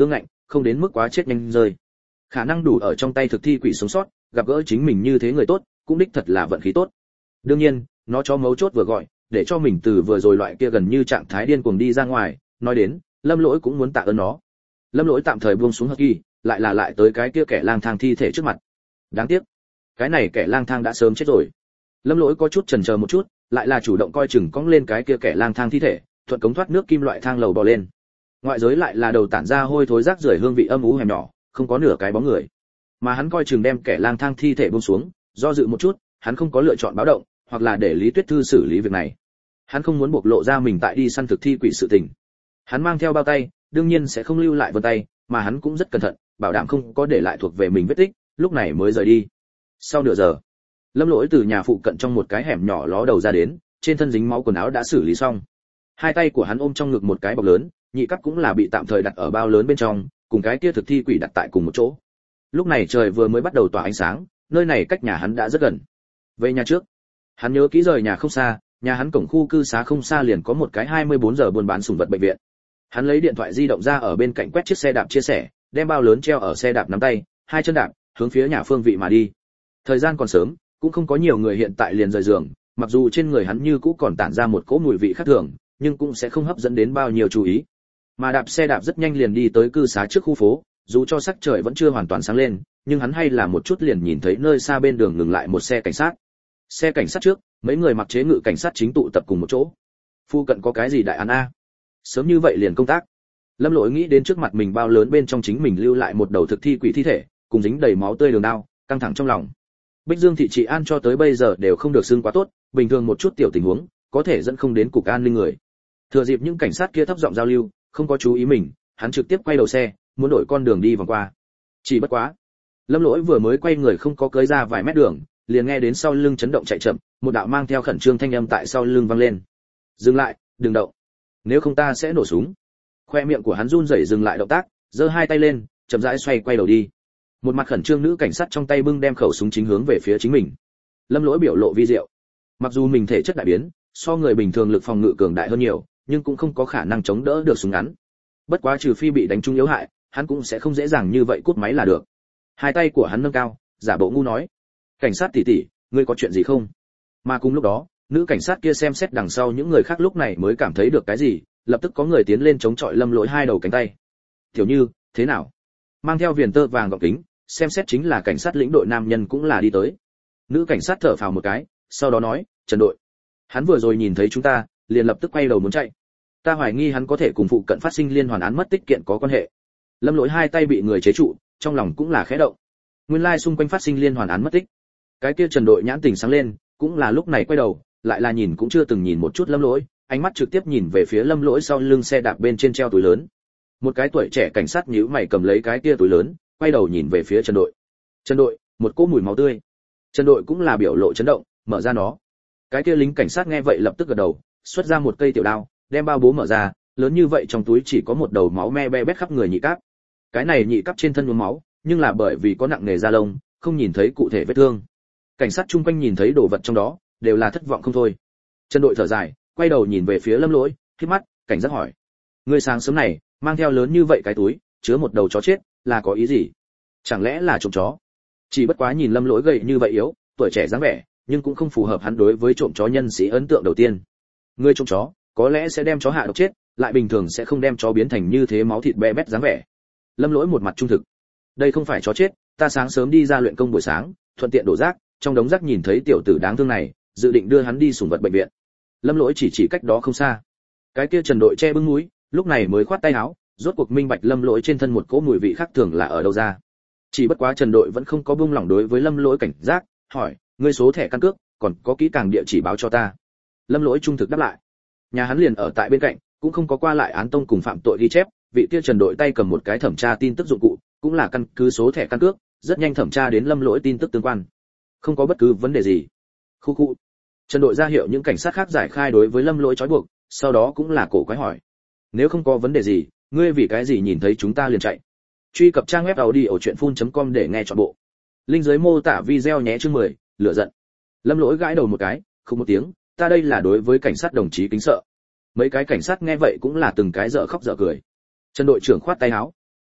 không đến mức quá chết nhanh rơi. Khả năng đủ ở trong tay thực thi quỷ sống sót, gặp gỡ chính mình như thế người tốt, cũng đích thật là vận khí tốt. Đương nhiên, nó cho mấu chốt vừa gọi, để cho mình từ vừa rồi loại kia gần như trạng thái điên cuồng đi ra ngoài, nói đến, Lâm Lỗi cũng muốn tạ ơn nó. Lâm Lỗi tạm thời buông xuống hất kỳ, lại tới cái kia kẻ lang thang thi thể trước mặt. Đáng tiếc, cái này kẻ lang thang đã sớm chết rồi. Lâm Lỗi có chút chần chờ một chút, lại là chủ động coi chừng cong lên cái kia kẻ lang thang thi thể, thuận cống thoát nước kim loại thang lầu bò lên. Ngoại giới lại là đầu tản ra hôi thối rác rưởi hương vị âm u hẻm nhỏ, không có nửa cái bóng người. Mà hắn coi chừng đem kẻ lang thang thi thể buông xuống, do dự một chút, hắn không có lựa chọn báo động, hoặc là để Lý Tuyết Thư xử lý việc này. Hắn không muốn bộc lộ ra mình tại đi săn thực thi quỷ sự tình. Hắn mang theo bao tay, đương nhiên sẽ không lưu lại vân tay, mà hắn cũng rất cẩn thận, bảo đảm không có để lại thuộc về mình vết tích, lúc này mới rời đi. Sau nửa giờ, Lâm Lỗi từ nhà phụ cận trong một cái hẻm nhỏ ló đầu ra đến, trên thân dính máu quần áo đã xử lý xong. Hai tay của hắn ôm trong ngực một cái bọc lớn, nhị cấp cũng là bị tạm thời đặt ở bao lớn bên trong, cùng cái kia thực thi quỷ đặt tại cùng một chỗ. Lúc này trời vừa mới bắt đầu tỏa ánh sáng, nơi này cách nhà hắn đã rất gần. Về nhà trước, hắn nhớ kỹ rời nhà không xa, nhà hắn cổng khu cư xá không xa liền có một cái 24 giờ buôn bán sủng vật bệnh viện. Hắn lấy điện thoại di động ra ở bên cạnh quét chiếc xe đạp chia sẻ, đem bao lớn treo ở xe đạp nắm tay, hai chân đạp, hướng phía nhà phương vị mà đi. Thời gian còn sớm, cũng không có nhiều người hiện tại liền rời giường, mặc dù trên người hắn như cũ còn tản ra một cỗ mùi vị khác thường, nhưng cũng sẽ không hấp dẫn đến bao nhiêu chú ý. Mà đạp xe đạp rất nhanh liền đi tới cư xá trước khu phố, dù cho sắc trời vẫn chưa hoàn toàn sáng lên, nhưng hắn hay là một chút liền nhìn thấy nơi xa bên đường ngừng lại một xe cảnh sát. Xe cảnh sát trước, mấy người mặc chế ngự cảnh sát chính tụ tập cùng một chỗ. Phu cận có cái gì đại án a? Sớm như vậy liền công tác. Lâm Lỗi nghĩ đến trước mặt mình bao lớn bên trong chính mình lưu lại một đầu thực thi quỷ thi thể, cùng dính đầy máu tươi đường đao, căng thẳng trong lòng. Bích Dương thị trị an cho tới bây giờ đều không được xưng quá tốt, bình thường một chút tiểu tình huống, có thể dẫn không đến cục an ninh người. Thừa dịp những cảnh sát kia thấp giọng giao lưu, không có chú ý mình, hắn trực tiếp quay đầu xe, muốn đổi con đường đi vòng qua. Chỉ bất quá, Lâm Lỗi vừa mới quay người không có cưỡi ra vài mét đường, liền nghe đến sau lưng chấn động chạy chậm, một đạo mang theo khẩn trương thanh âm tại sau lưng vang lên. Dừng lại, đừng động. Nếu không ta sẽ nổ súng. Khoe miệng của hắn run rẩy dừng lại động tác, giơ hai tay lên, chậm rãi xoay quay đầu đi. Một mặt khẩn trương nữ cảnh sát trong tay bưng đem khẩu súng chính hướng về phía chính mình. Lâm Lỗi biểu lộ vi diệu. Mặc dù mình thể chất đại biến, so người bình thường lực phòng ngự cường đại hơn nhiều, nhưng cũng không có khả năng chống đỡ được súng ngắn. Bất quá trừ phi bị đánh trúng yếu hại, hắn cũng sẽ không dễ dàng như vậy cút máy là được. Hai tay của hắn nâng cao, giả bộ ngu nói: "Cảnh sát tỷ tỷ, ngươi có chuyện gì không?" Mà cùng lúc đó, nữ cảnh sát kia xem xét đằng sau những người khác lúc này mới cảm thấy được cái gì, lập tức có người tiến lên chống chọi Lâm Lỗi hai đầu cánh tay. "Tiểu Như, thế nào?" Mang theo viền tơ vàng gọng kính, xem xét chính là cảnh sát lĩnh đội nam nhân cũng là đi tới. Nữ cảnh sát thở phào một cái, sau đó nói: "Trần đội, hắn vừa rồi nhìn thấy chúng ta, liền lập tức quay đầu muốn chạy. Ta hoài nghi hắn có thể cùng phụ cận phát sinh liên hoàn án mất tích kiện có quan hệ." Lâm Lỗi hai tay bị người chế trụ, trong lòng cũng là khẽ động. Nguyên lai xung quanh phát sinh liên hoàn án mất tích. Cái kia Trần đội nhãn tình sáng lên, cũng là lúc này quay đầu, lại là nhìn cũng chưa từng nhìn một chút Lâm Lỗi, ánh mắt trực tiếp nhìn về phía Lâm Lỗi sau lưng xe đạp bên trên treo túi lớn. Một cái tuổi trẻ cảnh sát nhíu mày cầm lấy cái kia túi lớn, quay đầu nhìn về phía Trần đội. Trần đội, một cỗ mùi máu tươi. Trần đội cũng là biểu lộ chấn động, mở ra nó. Cái kia lính cảnh sát nghe vậy lập tức gật đầu, xuất ra một cây tiểu đao, đem bao bố mở ra, lớn như vậy trong túi chỉ có một đầu máu me be bét khắp người nhị cáp. Cái này nhị cáp trên thân nhuốm máu, nhưng là bởi vì có nặng nề da lông, không nhìn thấy cụ thể vết thương. Cảnh sát chung quanh nhìn thấy đồ vật trong đó, đều là thất vọng không thôi. Trần đội thở dài, quay đầu nhìn về phía Lâm Lỗi, khép mắt, cảnh giác hỏi: "Ngươi sáng sớm này, mang theo lớn như vậy cái túi, chứa một đầu chó chết, là có ý gì? Chẳng lẽ là trộm chó?" Chỉ bất quá nhìn Lâm Lỗi gầy như vậy yếu, tuổi trẻ dáng vẻ, nhưng cũng không phù hợp hắn đối với trộm chó nhân sĩ ấn tượng đầu tiên. Người trộm chó, có lẽ sẽ đem chó hạ độc chết, lại bình thường sẽ không đem chó biến thành như thế máu thịt be bét dáng vẻ. Lâm Lỗi một mặt trung thực: "Đây không phải chó chết, ta sáng sớm đi ra luyện công buổi sáng, thuận tiện đổ rác, trong đống rác nhìn thấy tiểu tử đáng thương này, dự định đưa hắn đi sủng vật bệnh viện." Lâm Lỗi chỉ cách đó không xa. Cái kia Trần đội che bưng mũi, lúc này mới khoát tay áo, rốt cuộc minh bạch Lâm Lỗi trên thân một cỗ mùi vị khác thường là ở đâu ra. Chỉ bất quá Trần đội vẫn không có buông lỏng đối với Lâm Lỗi cảnh giác, hỏi: "Ngươi số thẻ căn cước, còn có kỹ càng địa chỉ báo cho ta." Lâm Lỗi trung thực đáp lại. Nhà hắn liền ở tại bên cạnh, cũng không có qua lại án tông cùng phạm tội ghi chép, vị kia Trần đội tay cầm một cái thẩm tra tin tức dụng cụ, cũng là căn cứ số thẻ căn cước, rất nhanh thẩm tra đến Lâm Lỗi tin tức tương quan. Không có bất cứ vấn đề gì. Khu khu. Trần đội ra hiệu những cảnh sát khác giải khai đối với Lâm Lỗi trói buộc, sau đó cũng là cổ quái hỏi: "Nếu không có vấn đề gì, ngươi vì cái gì nhìn thấy chúng ta liền chạy?" Truy cập trang web audiochuyenphun.com để nghe trọn bộ. Link dưới mô tả video nhé. Chương 10, lửa giận. Lâm Lỗi gãi đầu một cái, không một tiếng, "Ta đây là đối với cảnh sát đồng chí kính sợ." Mấy cái cảnh sát nghe vậy cũng là từng cái dở khóc dở cười. Trần đội trưởng khoát tay áo: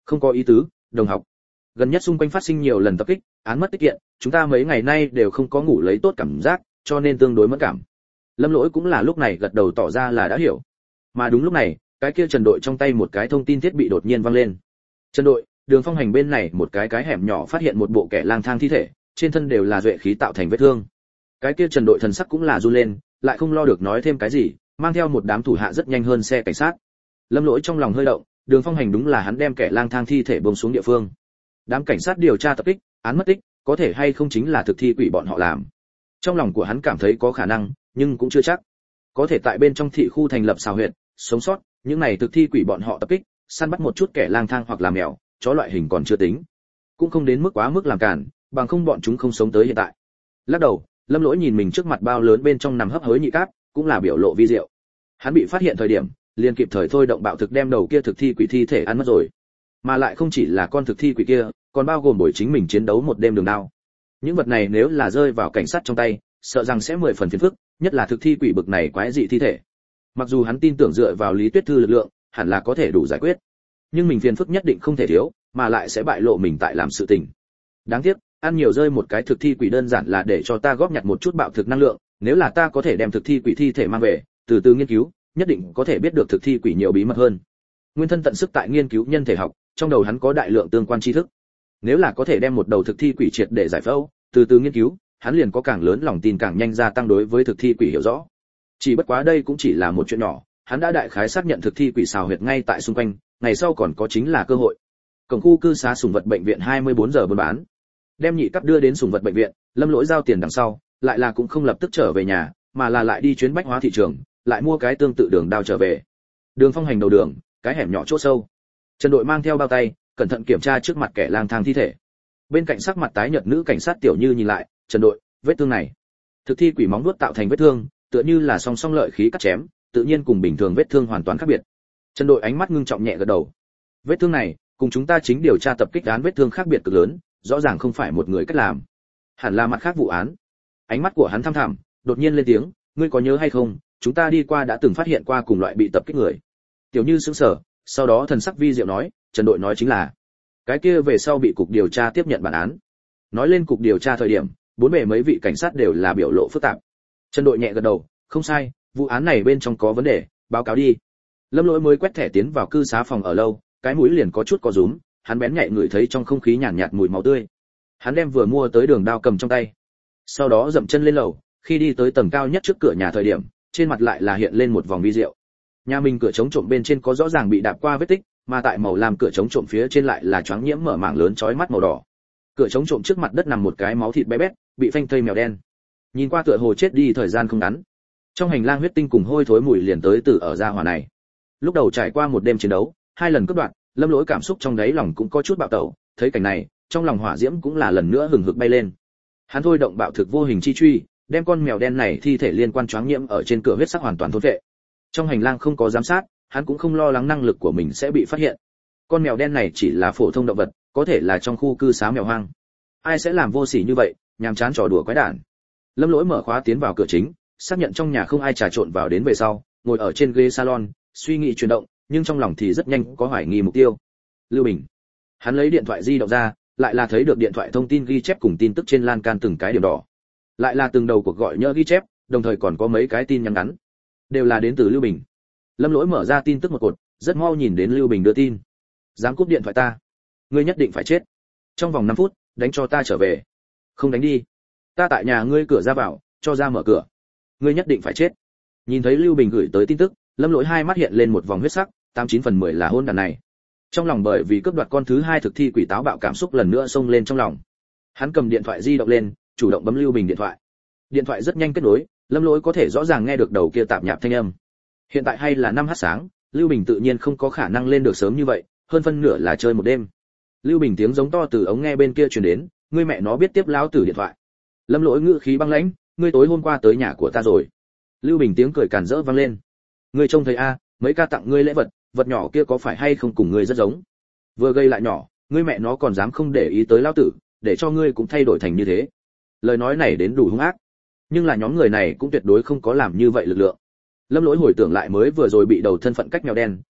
Không có ý tứ, đồng học. Gần nhất xung quanh phát sinh nhiều lần tập kích, án mất tích kiện, chúng ta mấy ngày nay đều không có ngủ lấy tốt cảm giác, cho nên tương đối mẫn cảm. Lâm Lỗi cũng là lúc này gật đầu tỏ ra là đã hiểu. Mà đúng lúc này, cái kia Trần Đội trong tay một cái thông tin thiết bị đột nhiên vang lên. Trần Đội, Đường Phong Hành bên này một cái hẻm nhỏ phát hiện một bộ kẻ lang thang thi thể, trên thân đều là duệ khí tạo thành vết thương. Cái kia Trần Đội thần sắc cũng là run lên, lại không lo được nói thêm cái gì, mang theo một đám thủ hạ rất nhanh hơn xe cảnh sát. Lâm Lỗi trong lòng hơi động, Đường Phong Hành đúng là hắn đem kẻ lang thang thi thể buông xuống địa phương. Đám cảnh sát điều tra tập kích, án mất tích, có thể hay không chính là thực thi quỷ bọn họ làm. Trong lòng của hắn cảm thấy có khả năng, nhưng cũng chưa chắc. Có thể tại bên trong thị khu thành lập xào huyệt, sống sót, những này thực thi quỷ bọn họ tập kích, săn bắt một chút kẻ lang thang hoặc là mèo, chó loại hình còn chưa tính. Cũng không đến mức quá mức làm cản, bằng không bọn chúng không sống tới hiện tại. Lắc đầu, Lâm Lỗi nhìn mình trước mặt bao lớn bên trong nằm hấp hối nhị cáp, cũng là biểu lộ vi diệu. Hắn bị phát hiện thời điểm, liền kịp thời thôi động bạo thực đem đầu kia thực thi quỷ thi thể ăn mất rồi. Mà lại không chỉ là con thực thi quỷ kia, còn bao gồm buổi chính mình chiến đấu một đêm đường đao. Những vật này nếu là rơi vào cảnh sát trong tay, sợ rằng sẽ 10 phần phiền phức, nhất là thực thi quỷ bực này quái dị thi thể. Mặc dù hắn tin tưởng dựa vào Lý Tuyết Thư lực lượng, hẳn là có thể đủ giải quyết, nhưng mình phiền phức nhất định không thể thiếu, mà lại sẽ bại lộ mình tại làm sự tình. Đáng tiếc, ăn nhiều rơi một cái thực thi quỷ đơn giản là để cho ta góp nhặt một chút bạo thực năng lượng, nếu là ta có thể đem thực thi quỷ thi thể mang về, từ từ nghiên cứu, nhất định có thể biết được thực thi quỷ nhiều bí mật hơn. Nguyên thân tận sức tại nghiên cứu nhân thể học, trong đầu hắn có đại lượng tương quan tri thức. Nếu là có thể đem một đầu thực thi quỷ triệt để giải phẫu, từ từ nghiên cứu, hắn liền có càng lớn lòng tin càng nhanh gia tăng đối với thực thi quỷ hiểu rõ. Chỉ bất quá đây cũng chỉ là một chuyện nhỏ, hắn đã đại khái xác nhận thực thi quỷ xào huyệt ngay tại xung quanh, ngày sau còn có chính là cơ hội. Cổng khu cư xá sủng vật bệnh viện 24 giờ buôn bán. Đem nhị cấp đưa đến sủng vật bệnh viện, Lâm Lỗi giao tiền đằng sau, lại là cũng không lập tức trở về nhà, mà là lại đi chuyến bách hóa thị trường, lại mua cái tương tự đường đao trở về. Đường Phong Hành đầu đường, cái hẻm nhỏ chỗ sâu. Trần Đội mang theo bao tay, cẩn thận kiểm tra trước mặt kẻ lang thang thi thể. Bên cạnh sắc mặt tái nhợt nữ cảnh sát Tiểu Như nhìn lại, "Trần Đội, vết thương này, thực thi quỷ móng vuốt tạo thành vết thương, tựa như là song song lợi khí cắt chém, tự nhiên cùng bình thường vết thương hoàn toàn khác biệt." Trần Đội ánh mắt ngưng trọng nhẹ gật đầu. Vết thương này, cùng chúng ta chính điều tra tập kích án vết thương khác biệt cực lớn, rõ ràng không phải một người cách làm, hẳn là mặt khác vụ án. Ánh mắt của hắn thăm thẳm, đột nhiên lên tiếng, "Ngươi có nhớ hay không, chúng ta đi qua đã từng phát hiện qua cùng loại bị tập kích người." Tiểu Như sững sờ, sau đó thần sắc vi diệu nói, "Trần Đội nói chính là cái kia về sau bị cục điều tra tiếp nhận bản án." Nói lên cục điều tra thời điểm, bốn bề mấy vị cảnh sát đều là biểu lộ phức tạp. Trần Đội nhẹ gật đầu, "Không sai, vụ án này bên trong có vấn đề, báo cáo đi." Lâm Lỗi mới quét thẻ tiến vào cư xá phòng ở lâu, cái mũi liền có chút co rúm, hắn bén nhạy ngửi thấy trong không khí nhàn nhạt mùi máu tươi. Hắn đem vừa mua tới đường đao cầm trong tay, sau đó dậm chân lên lầu, khi đi tới tầng cao nhất trước cửa nhà thời điểm, trên mặt lại là hiện lên một vòng vi diệu. Nhà mình cửa chống trộm bên trên có rõ ràng bị đạp qua vết tích, mà tại màu lam cửa chống trộm phía trên lại là choáng nhiễm mở mảng lớn chói mắt màu đỏ. Cửa chống trộm trước mặt đất nằm một cái máu thịt bé bét, bị phanh thây mèo đen. Nhìn qua tựa hồ chết đi thời gian không ngắn. Trong hành lang huyết tinh cùng hôi thối mùi liền tới từ ở gia hỏa này. Lúc đầu trải qua một đêm chiến đấu, 2 lần cướp đoạt, Lâm Lỗi cảm xúc trong đáy lòng cũng có chút bạo tẩu, thấy cảnh này, trong lòng hỏa diễm cũng là lần nữa hừng hực bay lên. Hắn thôi động bạo thực vô hình chi truy, đem con mèo đen này thi thể liên quan choáng nhiễm ở trên cửa huyết sắc hoàn toàn thôn vệ. Trong hành lang không có giám sát, hắn cũng không lo lắng năng lực của mình sẽ bị phát hiện. Con mèo đen này chỉ là phổ thông động vật, có thể là trong khu cư xá mèo hoang. Ai sẽ làm vô sỉ như vậy, nhàm chán trò đùa quái đản. Lâm Lỗi mở khóa tiến vào cửa chính, xác nhận trong nhà không ai trà trộn vào đến về sau, ngồi ở trên ghế salon, suy nghĩ chuyển động, nhưng trong lòng thì rất nhanh có hoài nghi mục tiêu. Lưu Bình. Hắn lấy điện thoại di động ra, lại là thấy được điện thoại thông tin ghi chép cùng tin tức trên lan can từng cái điểm đỏ. Lại là từng đầu cuộc gọi nhỡ ghi chép, đồng thời còn có mấy cái tin nhắn ngắn, đều là đến từ Lưu Bình. Lâm Lỗi mở ra tin tức một cột, rất mau nhìn đến Lưu Bình đưa tin. "Dám cúp điện thoại ta, ngươi nhất định phải chết. Trong vòng 5 phút, đánh cho ta trở về. Không đánh đi, ta tại nhà ngươi cửa ra vào, cho ra mở cửa. Ngươi nhất định phải chết." Nhìn thấy Lưu Bình gửi tới tin tức, Lâm Lỗi hai mắt hiện lên một vòng huyết sắc, 89 phần 10 là hôn đàn này. Trong lòng bởi vì cướp đoạt con thứ 2 thực thi quỷ táo bạo cảm xúc lần nữa xông lên trong lòng. Hắn cầm điện thoại di động lên, chủ động bấm Lưu Bình điện thoại. Điện thoại rất nhanh kết nối, Lâm Lỗi có thể rõ ràng nghe được đầu kia tạp nhạp thanh âm. Hiện tại hay là 5h sáng, Lưu Bình tự nhiên không có khả năng lên được sớm như vậy, hơn phân nửa là chơi một đêm. Lưu Bình tiếng giống to từ ống nghe bên kia truyền đến, "Ngươi mẹ nó biết tiếp lão tử điện thoại." Lâm Lỗi ngữ khí băng lãnh, "Ngươi tối hôm qua tới nhà của ta rồi." Lưu Bình tiếng cười càn rỡ vang lên, "Ngươi trông thấy a, mấy ca tặng ngươi lễ vật, vật nhỏ kia có phải hay không cùng ngươi rất giống? Vừa gây lại nhỏ, ngươi mẹ nó còn dám không để ý tới lão tử, để cho ngươi cũng thay đổi thành như thế." Lời nói này đến đủ hung ác, nhưng là nhóm người này cũng tuyệt đối không có làm như vậy lực lượng. Lâm Lỗi hồi tưởng lại mới vừa rồi bị đầu thân phận cách mèo đen,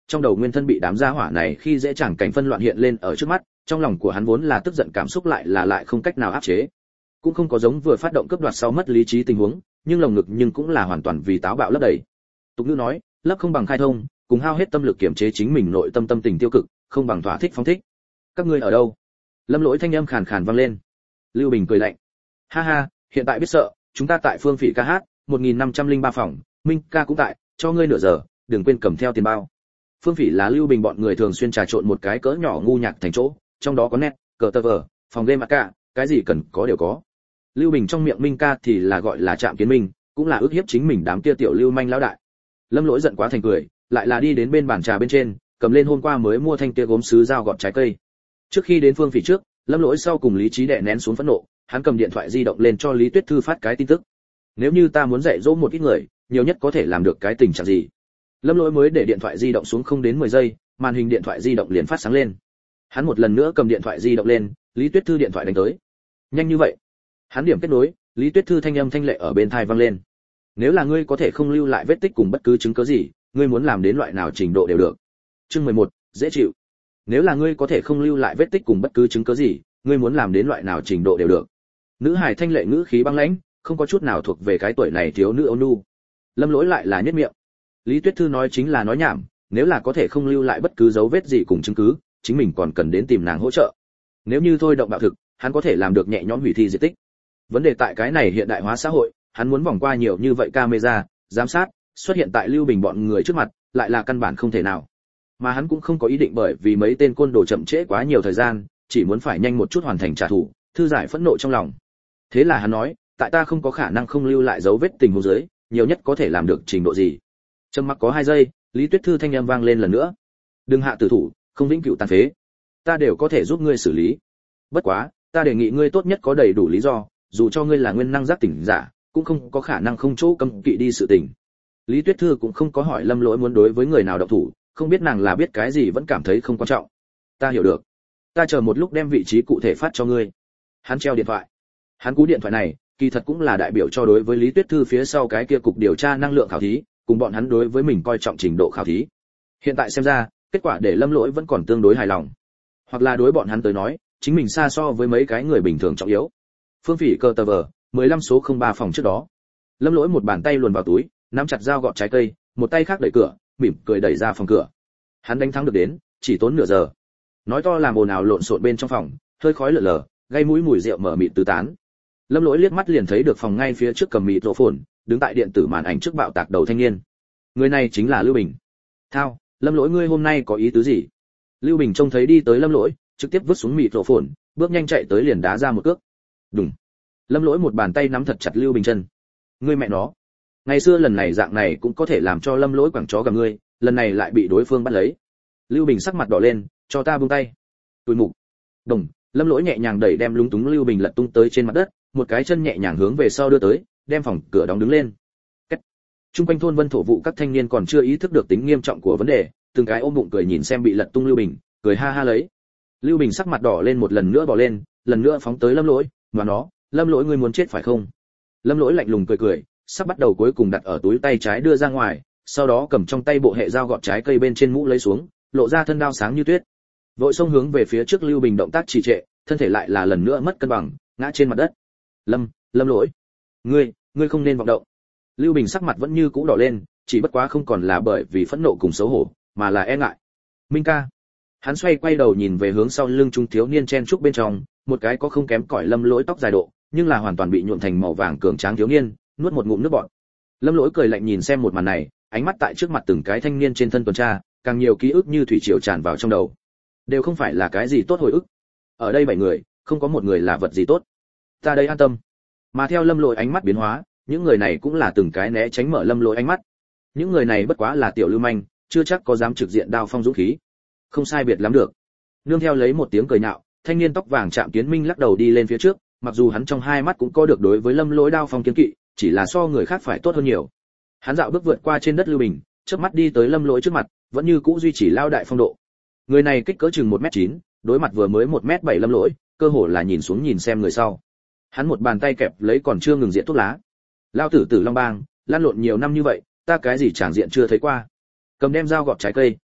trong đầu nguyên thân bị đám gia hỏa này khi dễ chẳng cảnh phân loạn hiện lên ở trước mắt, trong lòng của hắn vốn là tức giận cảm xúc lại không cách nào áp chế. Cũng không có giống vừa phát động cướp đoạt sau mất lý trí tình huống, nhưng lồng ngực nhưng cũng là hoàn toàn vì táo bạo lấp đầy. Tục ngữ nói, lấp không bằng khai thông, cùng hao hết tâm lực kiểm chế chính mình nội tâm tâm tình tiêu cực, không bằng thỏa thích phóng thích. Các ngươi ở đâu? Lâm Lỗi thanh âm khàn khàn vang lên. Lưu Bình cười lạnh. Ha ha, hiện tại biết sợ, chúng ta tại Phương Phỉ ca hát, 1503 phòng, Minh ca cũng tại, cho ngươi nửa giờ, đừng quên cầm theo tiền bao. Phương Phỉ là Lưu Bình bọn người thường xuyên trà trộn một cái cỡ nhỏ ngu nhạc thành chỗ, trong đó có net, cờ tơ vở, phòng game cả, cái gì cần có đều có. Lưu Bình trong miệng Minh ca thì là gọi là Trạm Kiến Minh, cũng là ức hiếp chính mình đám kia tiểu lưu manh lão đại. Lâm Lỗi giận quá thành cười, lại là đi đến bên bàn trà bên trên, cầm lên hôm qua mới mua thanh kia gốm sứ dao gọt trái cây. Trước khi đến Phương Phỉ trước, Lâm Lỗi sau cùng lý trí đè nén xuống phẫn nộ, hắn cầm điện thoại di động lên cho Lý Tuyết Thư phát cái tin tức. Nếu như ta muốn dạy dỗ một ít người, nhiều nhất có thể làm được cái tình trạng gì? Lâm Lỗi mới để điện thoại di động xuống không đến 10 giây, màn hình điện thoại di động liền phát sáng lên. Hắn một lần nữa cầm điện thoại di động lên, Lý Tuyết Thư điện thoại đánh tới. Nhanh như vậy? Hắn điểm kết nối, Lý Tuyết Thư thanh âm thanh lệ ở bên tai vang lên. Nếu là ngươi có thể không lưu lại vết tích cùng bất cứ chứng cứ gì, ngươi muốn làm đến loại nào trình độ đều được. Chương 11, dễ chịu. Nếu là ngươi có thể không lưu lại vết tích cùng bất cứ chứng cứ gì, ngươi muốn làm đến loại nào trình độ đều được. Nữ hài thanh lệ ngữ khí băng lãnh, không có chút nào thuộc về cái tuổi này thiếu nữ ôn nhu. Lâm Lỗi lại là nhếch miệng. Lý Tuyết Thư nói chính là nói nhảm, nếu là có thể không lưu lại bất cứ dấu vết gì cùng chứng cứ, chính mình còn cần đến tìm nàng hỗ trợ. Nếu như thôi động bạo thực, hắn có thể làm được nhẹ nhõm hủy thi diệt tích. Vấn đề tại cái này hiện đại hóa xã hội, hắn muốn vòng qua nhiều như vậy camera, giám sát, xuất hiện tại Lưu Bình bọn người trước mặt, lại là căn bản không thể nào. Mà hắn cũng không có ý định bởi vì mấy tên côn đồ chậm trễ quá nhiều thời gian, chỉ muốn phải nhanh một chút hoàn thành trả thù, thư giải phẫn nộ trong lòng. Thế là hắn nói, tại ta không có khả năng không lưu lại dấu vết tình huống dưới, nhiều nhất có thể làm được trình độ gì? Trầm mặc có 2 giây, Lý Tuyết Thư thanh âm vang lên lần nữa. Đừng hạ tử thủ, không vĩnh cửu tàn phế. Ta đều có thể giúp ngươi xử lý. Bất quá, ta đề nghị ngươi tốt nhất có đầy đủ lý do, dù cho ngươi là nguyên năng giác tỉnh giả, cũng không có khả năng không chỗ cấm kỵ đi sự tình. Lý Tuyết Thư cũng không có hỏi Lâm Lỗi muốn đối với người nào động thủ, không biết nàng là biết cái gì vẫn cảm thấy không quan trọng. Ta hiểu được. Ta chờ một lúc đem vị trí cụ thể phát cho ngươi. Hắn treo điện thoại. Hắn cú điện thoại này, kỳ thật cũng là đại biểu cho đối với Lý Tuyết Thư phía sau cái kia cục điều tra năng lượng khảo thí, cùng bọn hắn đối với mình coi trọng trình độ khảo thí. Hiện tại xem ra, kết quả để Lâm Lỗi vẫn còn tương đối hài lòng. Hoặc là đối bọn hắn tới nói, chính mình xa so với mấy cái người bình thường trọng yếu. Phương Phỉ cơ tờ vờ, 15 số 03 phòng trước đó. Lâm Lỗi một bàn tay luồn vào túi, nắm chặt dao gọt trái cây, một tay khác đẩy cửa, mỉm cười đẩy ra phòng cửa. Hắn đánh thắng được đến, chỉ tốn nửa giờ. Nói to làm ồn ào lộn xộn bên trong phòng, hơi khói lờ lờ, gây mũi mùi rượu mở mịt tứ tán. Lâm Lỗi liếc mắt liền thấy được phòng ngay phía trước cầm mịt rộ phồn, đứng tại điện tử màn ảnh trước bạo tạc đầu thanh niên. Người này chính là Lưu Bình. Thao, Lâm Lỗi ngươi hôm nay có ý tứ gì? Lưu Bình trông thấy đi tới Lâm Lỗi, trực tiếp vứt xuống mịt rộ phồn, bước nhanh chạy tới liền đá ra một cước. Đùng. Lâm Lỗi một bàn tay nắm thật chặt Lưu Bình chân. Ngươi mẹ nó. Ngày xưa lần này dạng này cũng có thể làm cho Lâm Lỗi quẳng chó gầm ngươi, lần này lại bị đối phương bắt lấy. Lưu Bình sắc mặt đỏ lên, cho ta buông tay. Tùi mục. Đồng, Lâm Lỗi nhẹ nhàng đẩy đem lúng túng Lưu Bình lật tung tới trên mặt đất, một cái chân nhẹ nhàng hướng về sau đưa tới, đem phòng cửa đóng đứng lên. Trung quanh thôn Vân thổ vụ các thanh niên còn chưa ý thức được tính nghiêm trọng của vấn đề, từng cái ôm bụng cười nhìn xem bị lật tung Lưu Bình, cười ha ha lấy. Lưu Bình sắc mặt đỏ lên một lần nữa bò lên, lần nữa phóng tới Lâm Lỗi, "Mà nó, Lâm Lỗi ngươi muốn chết phải không?" Lâm Lỗi lạnh lùng cười cười, sắp bắt đầu cuối cùng đặt ở túi tay trái đưa ra ngoài, sau đó cầm trong tay bộ hệ dao gọt trái cây bên trên mũ lấy xuống, lộ ra thân đao sáng như tuyết. Vội xông hướng về phía trước Lưu Bình động tác trì trệ, thân thể lại là lần nữa mất cân bằng, ngã trên mặt đất. Lâm Lỗi, ngươi không nên vọng động." Lưu Bình sắc mặt vẫn như cũ đỏ lên, chỉ bất quá không còn là bởi vì phẫn nộ cùng xấu hổ, mà là e ngại. "Minh ca." Hắn xoay quay đầu nhìn về hướng sau lưng trung thiếu niên chen trúc bên trong, một cái có không kém cỏi Lâm Lỗi tóc dài độ, nhưng là hoàn toàn bị nhuộm thành màu vàng cường tráng thiếu niên, nuốt một ngụm nước bọt. Lâm Lỗi cười lạnh nhìn xem một màn này, ánh mắt tại trước mặt từng cái thanh niên trên thân tuần tra, càng nhiều ký ức như thủy triều tràn vào trong đầu. Đều không phải là cái gì tốt hồi ức. Ở đây 7 người, không có một người là vật gì tốt. Ta đây an tâm. Mà theo Lâm Lỗi ánh mắt biến hóa, những người này cũng là từng cái né tránh mở Lâm Lỗi ánh mắt. Những người này bất quá là tiểu lưu manh, chưa chắc có dám trực diện đao phong dũng khí. Không sai biệt lắm được. Nương theo lấy một tiếng cười nhạo, thanh niên tóc vàng Trạm Kiến Minh lắc đầu đi lên phía trước, mặc dù hắn trong hai mắt cũng có được đối với Lâm Lỗi đao phong kiên kỵ, chỉ là so người khác phải tốt hơn nhiều. Hắn dạo bước vượt qua trên đất Lưu Bình, chớp mắt đi tới Lâm Lỗi trước mặt, vẫn như cũ duy trì lao đại phong độ. Người này kích cỡ chừng 1m9, đối mặt vừa mới 1m7 Lâm Lỗi, cơ hồ là nhìn xuống nhìn xem người sau. Hắn một bàn tay kẹp lấy còn chưa ngừng diện thuốc lá. Lao tử Tử Long Bang, lan lộn nhiều năm như vậy, ta cái gì tràng diện chưa thấy qua. Cầm đem dao gọt trái cây,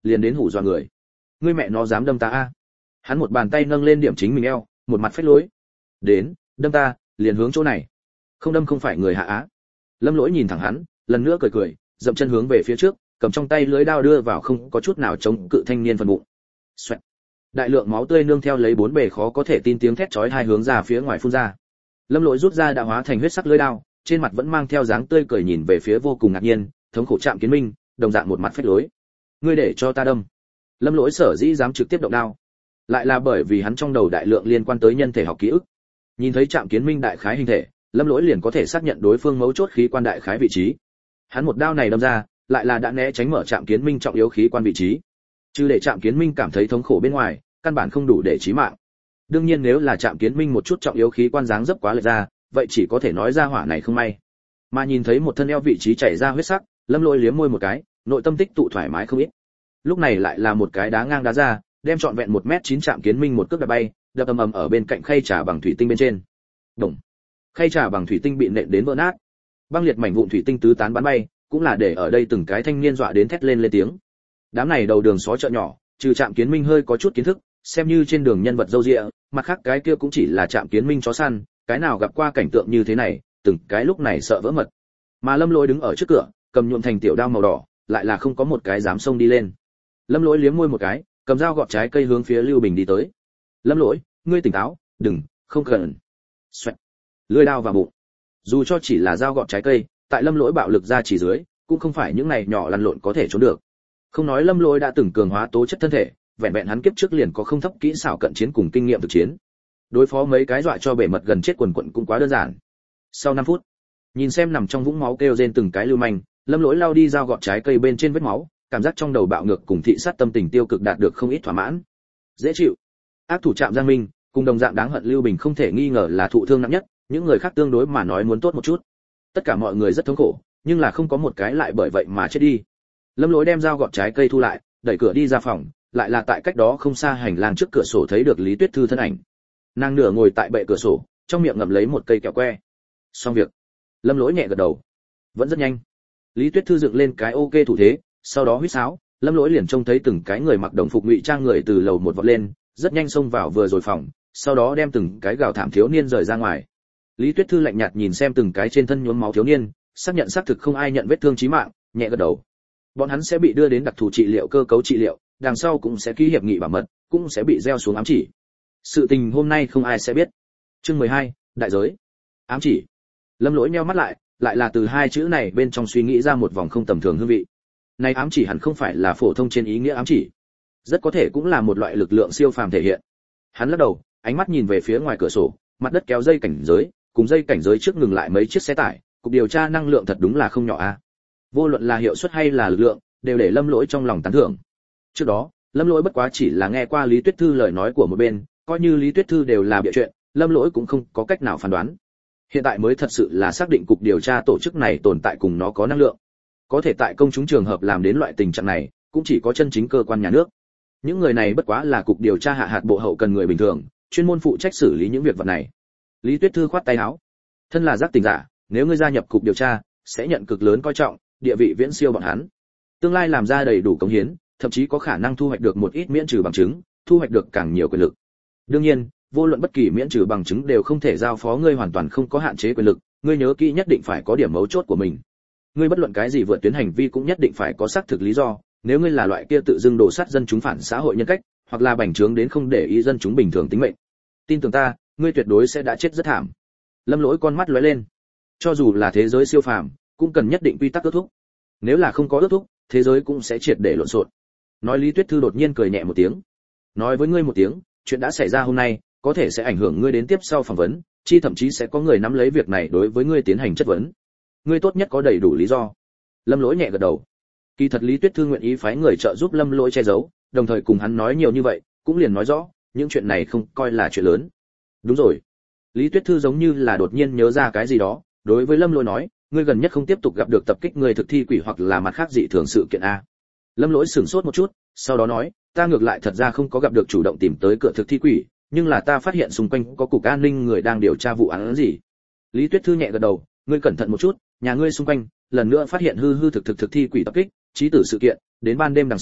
liền đến hù dọa người. Ngươi mẹ nó dám đâm ta a? Hắn một bàn tay nâng lên điểm chính mình eo, một mặt phách lối. Đến, đâm ta, liền hướng chỗ này. Không đâm không phải người hạ á. Lâm Lỗi nhìn thẳng hắn, lần nữa cười cười, dậm chân hướng về phía trước, cầm trong tay lưỡi đao đưa vào không có chút nào chống cự thanh niên phần bụng. Xoẹt. Đại lượng máu tươi nương theo lấy bốn bề khó có thể tin tiếng thét chói tai hướng ra phía ngoài phun ra. Lâm Lỗi rút ra đã hóa thành huyết sắc lưỡi đao, trên mặt vẫn mang theo dáng tươi cười nhìn về phía vô cùng ngạc nhiên, thống khổ Trạm Kiến Minh, đồng dạng một mặt phách lối. Ngươi để cho ta đâm. Lâm Lỗi sở dĩ dám trực tiếp động đao, lại là bởi vì hắn trong đầu đại lượng liên quan tới nhân thể học ký ức. Nhìn thấy Trạm Kiến Minh đại khái hình thể, Lâm Lỗi liền có thể xác nhận đối phương mấu chốt khí quan đại khái vị trí. Hắn một đao này đâm ra, lại là đã né tránh mở Trạm Kiến Minh trọng yếu khí quan vị trí. Chứ để Trạm Kiến Minh cảm thấy thống khổ bên ngoài, căn bản không đủ để chí mạng. Đương nhiên nếu là Trạm Kiến Minh một chút trọng yếu khí quan dáng dấp quá lệch ra, vậy chỉ có thể nói ra hỏa này không may. Mà nhìn thấy một thân eo vị trí chảy ra huyết sắc, Lâm Lỗi liếm môi một cái, nội tâm tích tụ thoải mái không ít. Lúc này lại là một cái đá ngang đá ra, đem trọn vẹn 1m9 Trạm Kiến Minh một cước đá bay, đập ầm ầm ở bên cạnh khay trà bằng thủy tinh bên trên. Đùng. Khay trà bằng thủy tinh bị nện đến vỡ nát. Băng liệt mảnh vụn thủy tinh tứ tán bắn bay, cũng là để ở đây từng cái thanh niên dọa đến thét lên tiếng. Đám này đầu đường xó chợ nhỏ, trừ Trạm Kiến Minh hơi có chút kiến thức, xem như trên đường nhân vật dâu dịa, mặt khác cái kia cũng chỉ là Trạm Kiến Minh chó săn, cái nào gặp qua cảnh tượng như thế này, từng cái lúc này sợ vỡ mật. Mà Lâm Lỗi đứng ở trước cửa, cầm nhuộm thành tiểu đao màu đỏ, lại là không có một cái dám xông đi lên. Lâm Lỗi liếm môi một cái, cầm dao gọt trái cây hướng phía Lưu Bình đi tới. Lâm Lỗi, ngươi tỉnh táo, đừng, không cần. Xoẹt. Lưỡi đao vào bụng. Dù cho chỉ là dao gọt trái cây, tại Lâm Lỗi bạo lực ra chỉ dưới, cũng không phải những này nhỏ lăn lộn có thể trốn được. Không nói Lâm Lỗi đã từng cường hóa tố chất thân thể, vẹn vẹn hắn kiếp trước liền có không thấp kỹ xảo cận chiến cùng kinh nghiệm thực chiến. Đối phó mấy cái dọa cho bể mật gần chết quần quần cũng quá đơn giản. Sau 5 phút, nhìn xem nằm trong vũng máu kêu rên từng cái lưu manh, Lâm Lỗi lao đi dao gọt trái cây bên trên vết máu, cảm giác trong đầu bạo ngược cùng thị sát tâm tình tiêu cực đạt được không ít thỏa mãn. Dễ chịu. Ác thủ Trạm Giang Minh, cùng đồng dạng đáng hận Lưu Bình không thể nghi ngờ là thụ thương nặng nhất, những người khác tương đối mà nói muốn tốt một chút. Tất cả mọi người rất thống khổ, nhưng là không có một cái lại bởi vậy mà chết đi. Lâm Lỗi đem dao gọt trái cây thu lại, đẩy cửa đi ra phòng, lại là tại cách đó không xa hành lang trước cửa sổ thấy được Lý Tuyết Thư thân ảnh. Nàng nửa ngồi tại bệ cửa sổ, trong miệng ngậm lấy một cây kẹo que. Xong việc. Lâm Lỗi nhẹ gật đầu. Vẫn rất nhanh. Lý Tuyết Thư dựng lên cái ok thủ thế, sau đó huýt sáo, Lâm Lỗi liền trông thấy từng cái người mặc đồng phục ngụy trang người từ lầu một vọt lên, rất nhanh xông vào vừa rồi phòng, sau đó đem từng cái gào thảm thiếu niên rời ra ngoài. Lý Tuyết Thư lạnh nhạt nhìn xem từng cái trên thân nhuốm máu thiếu niên, xác nhận xác thực không ai nhận vết thương chí mạng, nhẹ gật đầu. Bọn hắn sẽ bị đưa đến đặc thù trị liệu cơ cấu trị liệu, đằng sau cũng sẽ ký hiệp nghị bảo mật, cũng sẽ bị gieo xuống ám chỉ. Sự tình hôm nay không ai sẽ biết. Chương 12, đại giới. Ám chỉ. Lâm Lỗi nheo mắt lại, lại là từ hai chữ này bên trong suy nghĩ ra một vòng không tầm thường hương vị. Này ám chỉ hẳn không phải là phổ thông trên ý nghĩa ám chỉ, rất có thể cũng là một loại lực lượng siêu phàm thể hiện. Hắn lắc đầu, ánh mắt nhìn về phía ngoài cửa sổ, mặt đất kéo dây cảnh giới, cùng dây cảnh giới trước ngừng lại mấy chiếc xe tải, cục điều tra năng lượng thật đúng là không nhỏ a. Vô luận là hiệu suất hay là lực lượng, đều để Lâm Lỗi trong lòng tán thưởng. Trước đó, Lâm Lỗi bất quá chỉ là nghe qua Lý Tuyết Thư lời nói của một bên, coi như Lý Tuyết Thư đều là bịa chuyện, Lâm Lỗi cũng không có cách nào phán đoán. Hiện tại mới thật sự là xác định cục điều tra tổ chức này tồn tại cùng nó có năng lượng. Có thể tại công chúng trường hợp làm đến loại tình trạng này, cũng chỉ có chân chính cơ quan nhà nước. Những người này bất quá là cục điều tra hạ hạt bộ hậu cần người bình thường, chuyên môn phụ trách xử lý những việc vật này. Lý Tuyết Thư khoát tay áo. Thân là giác tỉnh giả, nếu ngươi gia nhập cục điều tra, sẽ nhận cực lớn coi trọng, địa vị viễn siêu bọn hắn. Tương lai làm ra đầy đủ cống hiến, thậm chí có khả năng thu hoạch được một ít miễn trừ bằng chứng, thu hoạch được càng nhiều quyền lực. Đương nhiên, vô luận bất kỳ miễn trừ bằng chứng đều không thể giao phó ngươi hoàn toàn không có hạn chế quyền lực, ngươi nhớ kỹ nhất định phải có điểm mấu chốt của mình. Ngươi bất luận cái gì vượt tuyến hành vi cũng nhất định phải có xác thực lý do, nếu ngươi là loại kia tự dưng đổ sát dân chúng phản xã hội nhân cách, hoặc là bành trướng đến không để ý dân chúng bình thường tính mệnh. Tin tưởng ta, ngươi tuyệt đối sẽ đã chết rất thảm. Lâm Lỗi con mắt lóe lên. Cho dù là thế giới siêu phàm, cũng cần nhất định quy tắc ước thúc. Nếu là không có ước thúc, thế giới cũng sẽ triệt để lộn xộn. Nói Lý Tuyết Thư đột nhiên cười nhẹ một tiếng. Nói với ngươi một tiếng, chuyện đã xảy ra hôm nay, có thể sẽ ảnh hưởng ngươi đến tiếp sau phỏng vấn, chi thậm chí sẽ có người nắm lấy việc này đối với ngươi tiến hành chất vấn. Ngươi tốt nhất có đầy đủ lý do. Lâm Lỗi nhẹ gật đầu. Kỳ thật Lý Tuyết Thư nguyện ý phái người trợ giúp Lâm Lỗi che giấu, đồng thời cùng hắn nói nhiều như vậy, cũng liền nói rõ, những chuyện này không coi là chuyện lớn. Đúng rồi. Lý Tuyết Thư giống như là đột nhiên nhớ ra cái gì đó, đối với Lâm Lỗi nói, ngươi gần nhất không tiếp tục gặp được tập kích người thực thi quỷ hoặc là mặt khác dị thường sự kiện a. Lâm Lỗi sửng sốt một chút, sau đó nói, ta ngược lại thật ra không có gặp được chủ động tìm tới cửa thực thi quỷ, nhưng là ta phát hiện xung quanh có cục an ninh người đang điều tra vụ án gì. Lý Tuyết Thư nhẹ gật đầu, ngươi cẩn thận một chút, nhà ngươi xung quanh lần nữa phát hiện hư thực thi quỷ tập kích, chí tử sự kiện, đến ban đêm đằng sau,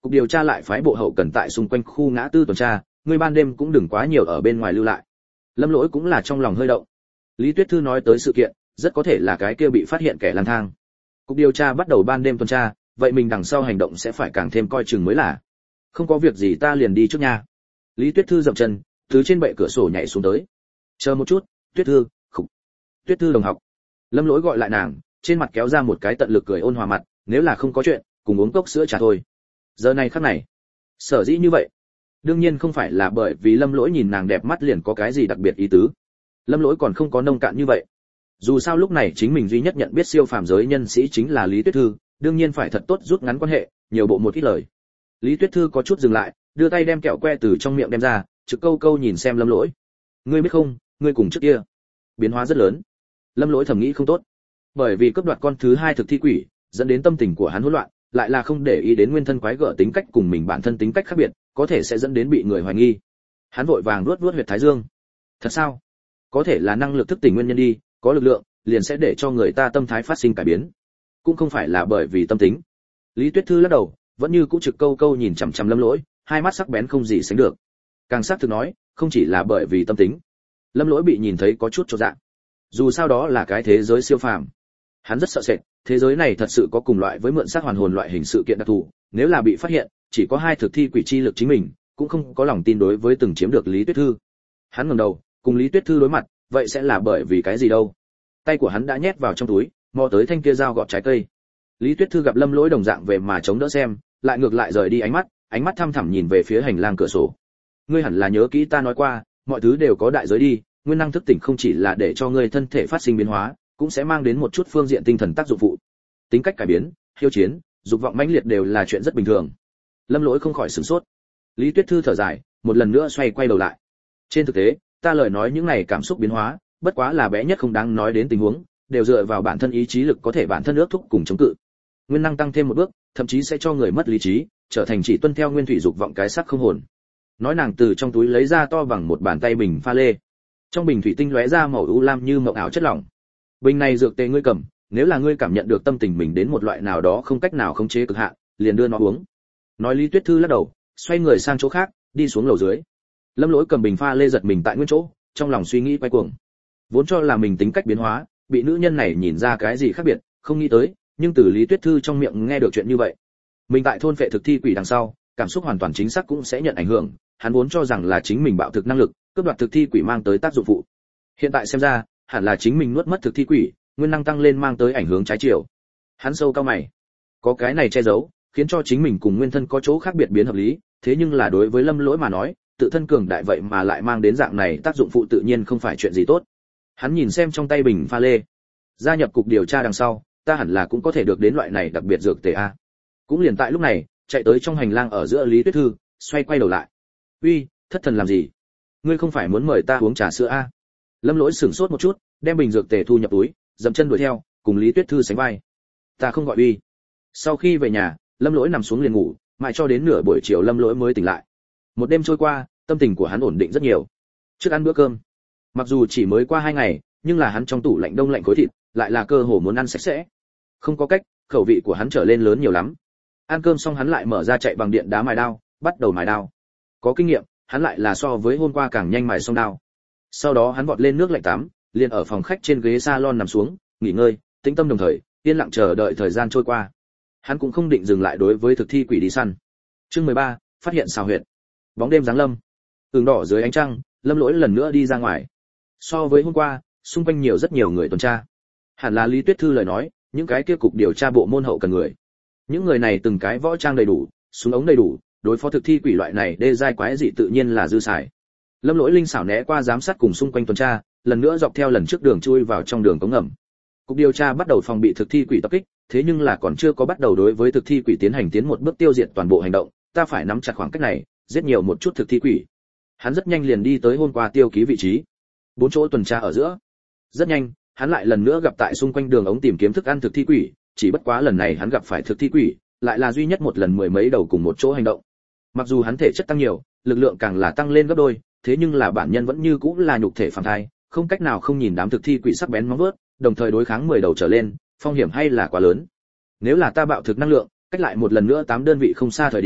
cục điều tra lại phái bộ hậu cần tại xung quanh khu ngã tư tuần tra, ngươi ban đêm cũng đừng quá nhiều ở bên ngoài lưu lại. Lâm Lỗi cũng là trong lòng hơi động. Lý Tuyết Thư nói tới sự kiện, rất có thể là cái kia bị phát hiện kẻ lang thang. Cục điều tra bắt đầu ban đêm tuần tra, vậy mình đằng sau hành động sẽ phải càng thêm coi chừng mới là. Không có việc gì ta liền đi trước nha. Lý Tuyết Thư dậm chân, từ trên bệ cửa sổ nhảy xuống tới. Chờ một chút, Tuyết Thư, khục. Tuyết Thư đồng học. Lâm Lỗi gọi lại nàng, trên mặt kéo ra một cái tận lực cười ôn hòa mặt, nếu là không có chuyện, cùng uống cốc sữa trà thôi. Giờ này khắc này, sở dĩ như vậy, đương nhiên không phải là bởi vì Lâm Lỗi nhìn nàng đẹp mắt liền có cái gì đặc biệt ý tứ. Lâm Lỗi còn không có nông cạn như vậy. Dù sao lúc này chính mình duy nhất nhận biết siêu phàm giới nhân sĩ chính là Lý Tuyết Thư, đương nhiên phải thật tốt rút ngắn quan hệ, nhiều bộ một ít lời. Lý Tuyết Thư có chút dừng lại, đưa tay đem kẹo que từ trong miệng đem ra, trực câu câu nhìn xem Lâm Lỗi. Ngươi biết không, ngươi cùng trước kia biến hóa rất lớn. Lâm Lỗi thầm nghĩ không tốt, bởi vì cướp đoạt con thứ hai thực thi quỷ, dẫn đến tâm tình của hắn hỗn loạn, lại là không để ý đến nguyên thân quái gở tính cách cùng mình bản thân tính cách khác biệt, có thể sẽ dẫn đến bị người hoài nghi. Hắn vội vàng luốt huyệt thái dương. Thật sao? Có thể là năng lực thức tỉnh nguyên nhân đi, có lực lượng, liền sẽ để cho người ta tâm thái phát sinh cải biến. Cũng không phải là bởi vì tâm tính. Lý Tuyết Thư lắc đầu, vẫn như cũ trực câu câu nhìn chằm chằm Lâm Lỗi, hai mắt sắc bén không gì sánh được. Càng xác thực nói, không chỉ là bởi vì tâm tính. Lâm Lỗi bị nhìn thấy có chút chột dạ. Dù sao đó là cái thế giới siêu phàm. Hắn rất sợ sệt, thế giới này thật sự có cùng loại với mượn xác hoàn hồn loại hình sự kiện đặc thù, nếu là bị phát hiện, chỉ có hai thực thi quỷ chi lực chính mình, cũng không có lòng tin đối với từng chiếm được Lý Tuyết Thư. Hắn ngẩng đầu, cùng Lý Tuyết Thư đối mặt, vậy sẽ là bởi vì cái gì đâu? Tay của hắn đã nhét vào trong túi, mò tới thanh kia dao gọt trái cây. Lý Tuyết Thư gặp Lâm Lỗi đồng dạng về mà chống đỡ xem, lại ngược lại rời đi ánh mắt thăm thẳm nhìn về phía hành lang cửa sổ. Ngươi hẳn là nhớ kỹ ta nói qua, mọi thứ đều có đại giới đi, nguyên năng thức tỉnh không chỉ là để cho ngươi thân thể phát sinh biến hóa, cũng sẽ mang đến một chút phương diện tinh thần tác dụng phụ. Tính cách cải biến, hiếu chiến, dục vọng mãnh liệt đều là chuyện rất bình thường. Lâm Lỗi không khỏi sửng sốt. Lý Tuyết Thư thở dài, một lần nữa xoay quay đầu lại. Trên thực tế, ta lời nói những này cảm xúc biến hóa, bất quá là bé nhất không đáng nói đến tình huống, đều dựa vào bản thân ý chí lực có thể bản thân ước thúc cùng chống cự. Nguyên năng tăng thêm một bước, thậm chí sẽ cho người mất lý trí, trở thành chỉ tuân theo nguyên thủy dục vọng cái xác không hồn. Nói nàng từ trong túi lấy ra to bằng một bàn tay bình pha lê. Trong bình thủy tinh lóe ra màu u lam như mộng ảo chất lỏng. Bình này dược tề ngươi cầm, nếu là ngươi cảm nhận được tâm tình mình đến một loại nào đó không cách nào khống chế cực hạn, liền đưa nó uống. Nói Lý Tuyết Thư lắc đầu, xoay người sang chỗ khác, đi xuống lầu dưới. Lâm Lỗi cầm bình pha lê giật mình tại nguyên chỗ, trong lòng suy nghĩ quay cuồng. Vốn cho là mình tính cách biến hóa, bị nữ nhân này nhìn ra cái gì khác biệt, không nghĩ tới, nhưng từ Lý Tuyết Thư trong miệng nghe được chuyện như vậy. Mình tại thôn phệ thực thi quỷ đằng sau, cảm xúc hoàn toàn chính xác cũng sẽ nhận ảnh hưởng, hắn vốn cho rằng là chính mình bạo thực năng lực, cướp đoạt thực thi quỷ mang tới tác dụng phụ. Hiện tại xem ra, hẳn là chính mình nuốt mất thực thi quỷ, nguyên năng tăng lên mang tới ảnh hưởng trái chiều. Hắn sâu cao mày, có cái này che giấu, khiến cho chính mình cùng nguyên thân có chỗ khác biệt biến hợp lý, thế nhưng là đối với Lâm Lỗi mà nói, tự thân cường đại vậy mà lại mang đến dạng này tác dụng phụ tự nhiên không phải chuyện gì tốt. Hắn nhìn xem trong tay bình pha lê, gia nhập cục điều tra đằng sau, ta hẳn là cũng có thể được đến loại này đặc biệt dược tề a. Cũng liền tại lúc này, chạy tới trong hành lang ở giữa Lý Tuyết Thư, xoay quay đầu lại. "Uy, thất thần làm gì? Ngươi không phải muốn mời ta uống trà sữa a?" Lâm Lỗi sửng sốt một chút, đem bình dược tề thu nhập túi, dậm chân đuổi theo, cùng Lý Tuyết Thư sánh vai. "Ta không gọi Uy." Sau khi về nhà, Lâm Lỗi nằm xuống liền ngủ, mãi cho đến nửa buổi chiều Lâm Lỗi mới tỉnh lại. Một đêm trôi qua, tâm tình của hắn ổn định rất nhiều. Trước ăn bữa cơm, mặc dù chỉ mới qua 2 ngày, nhưng là hắn trong tủ lạnh đông lạnh khối thịt, lại là cơ hồ muốn ăn sạch sẽ. Không có cách, khẩu vị của hắn trở lên lớn nhiều lắm. Ăn cơm xong hắn lại mở ra chạy bằng điện đá mài đao, bắt đầu mài đao. Có kinh nghiệm, hắn lại là so với hôm qua càng nhanh mài xong đao. Sau đó hắn vọt lên nước lạnh tắm, liền ở phòng khách trên ghế salon nằm xuống, nghỉ ngơi, tĩnh tâm đồng thời, yên lặng chờ đợi thời gian trôi qua. Hắn cũng không định dừng lại đối với thực thi quỷ đi săn. Chương 13, phát hiện xào huyệt. Bóng đêm giáng lâm, tường đỏ dưới ánh trăng, Lâm Lỗi lần nữa đi ra ngoài. So với hôm qua, xung quanh rất nhiều người tuần tra. Hẳn là Lý Tuyết Thư lời nói, những cái kia cục điều tra bộ môn hậu cần người. Những người này từng cái võ trang đầy đủ, súng ống đầy đủ, đối phó thực thi quỷ loại này đê giai quái dị tự nhiên là dư xài. Lâm Lỗi linh xảo né qua giám sát cùng xung quanh tuần tra, lần nữa dọc theo lần trước đường chui vào trong đường cống ngầm. Cục điều tra bắt đầu phòng bị thực thi quỷ tập kích, thế nhưng là còn chưa có bắt đầu đối với thực thi quỷ tiến một bước tiêu diệt toàn bộ hành động, ta phải nắm chặt khoảng cách này, giết nhiều một chút thực thi quỷ. Hắn rất nhanh liền đi tới hôm qua tiêu ký vị trí. 4 chỗ tuần tra ở giữa. Rất nhanh, hắn lại lần nữa gặp tại xung quanh đường ống tìm kiếm thức ăn thực thi quỷ, chỉ bất quá lần này hắn gặp phải thực thi quỷ, lại là duy nhất một lần mười mấy đầu cùng một chỗ hành động. Mặc dù hắn thể chất tăng nhiều, lực lượng càng là tăng lên gấp đôi, thế nhưng là bản nhân vẫn như cũ là nhục thể phàm thai, không cách nào không nhìn đám thực thi quỷ sắc bén móng vuốt, đồng thời đối kháng 10 đầu trở lên, phong hiểm hay là quá lớn. Nếu là ta bạo thực năng lượng, cách lại một lần nữa 8 đơn vị không xa thời điểm,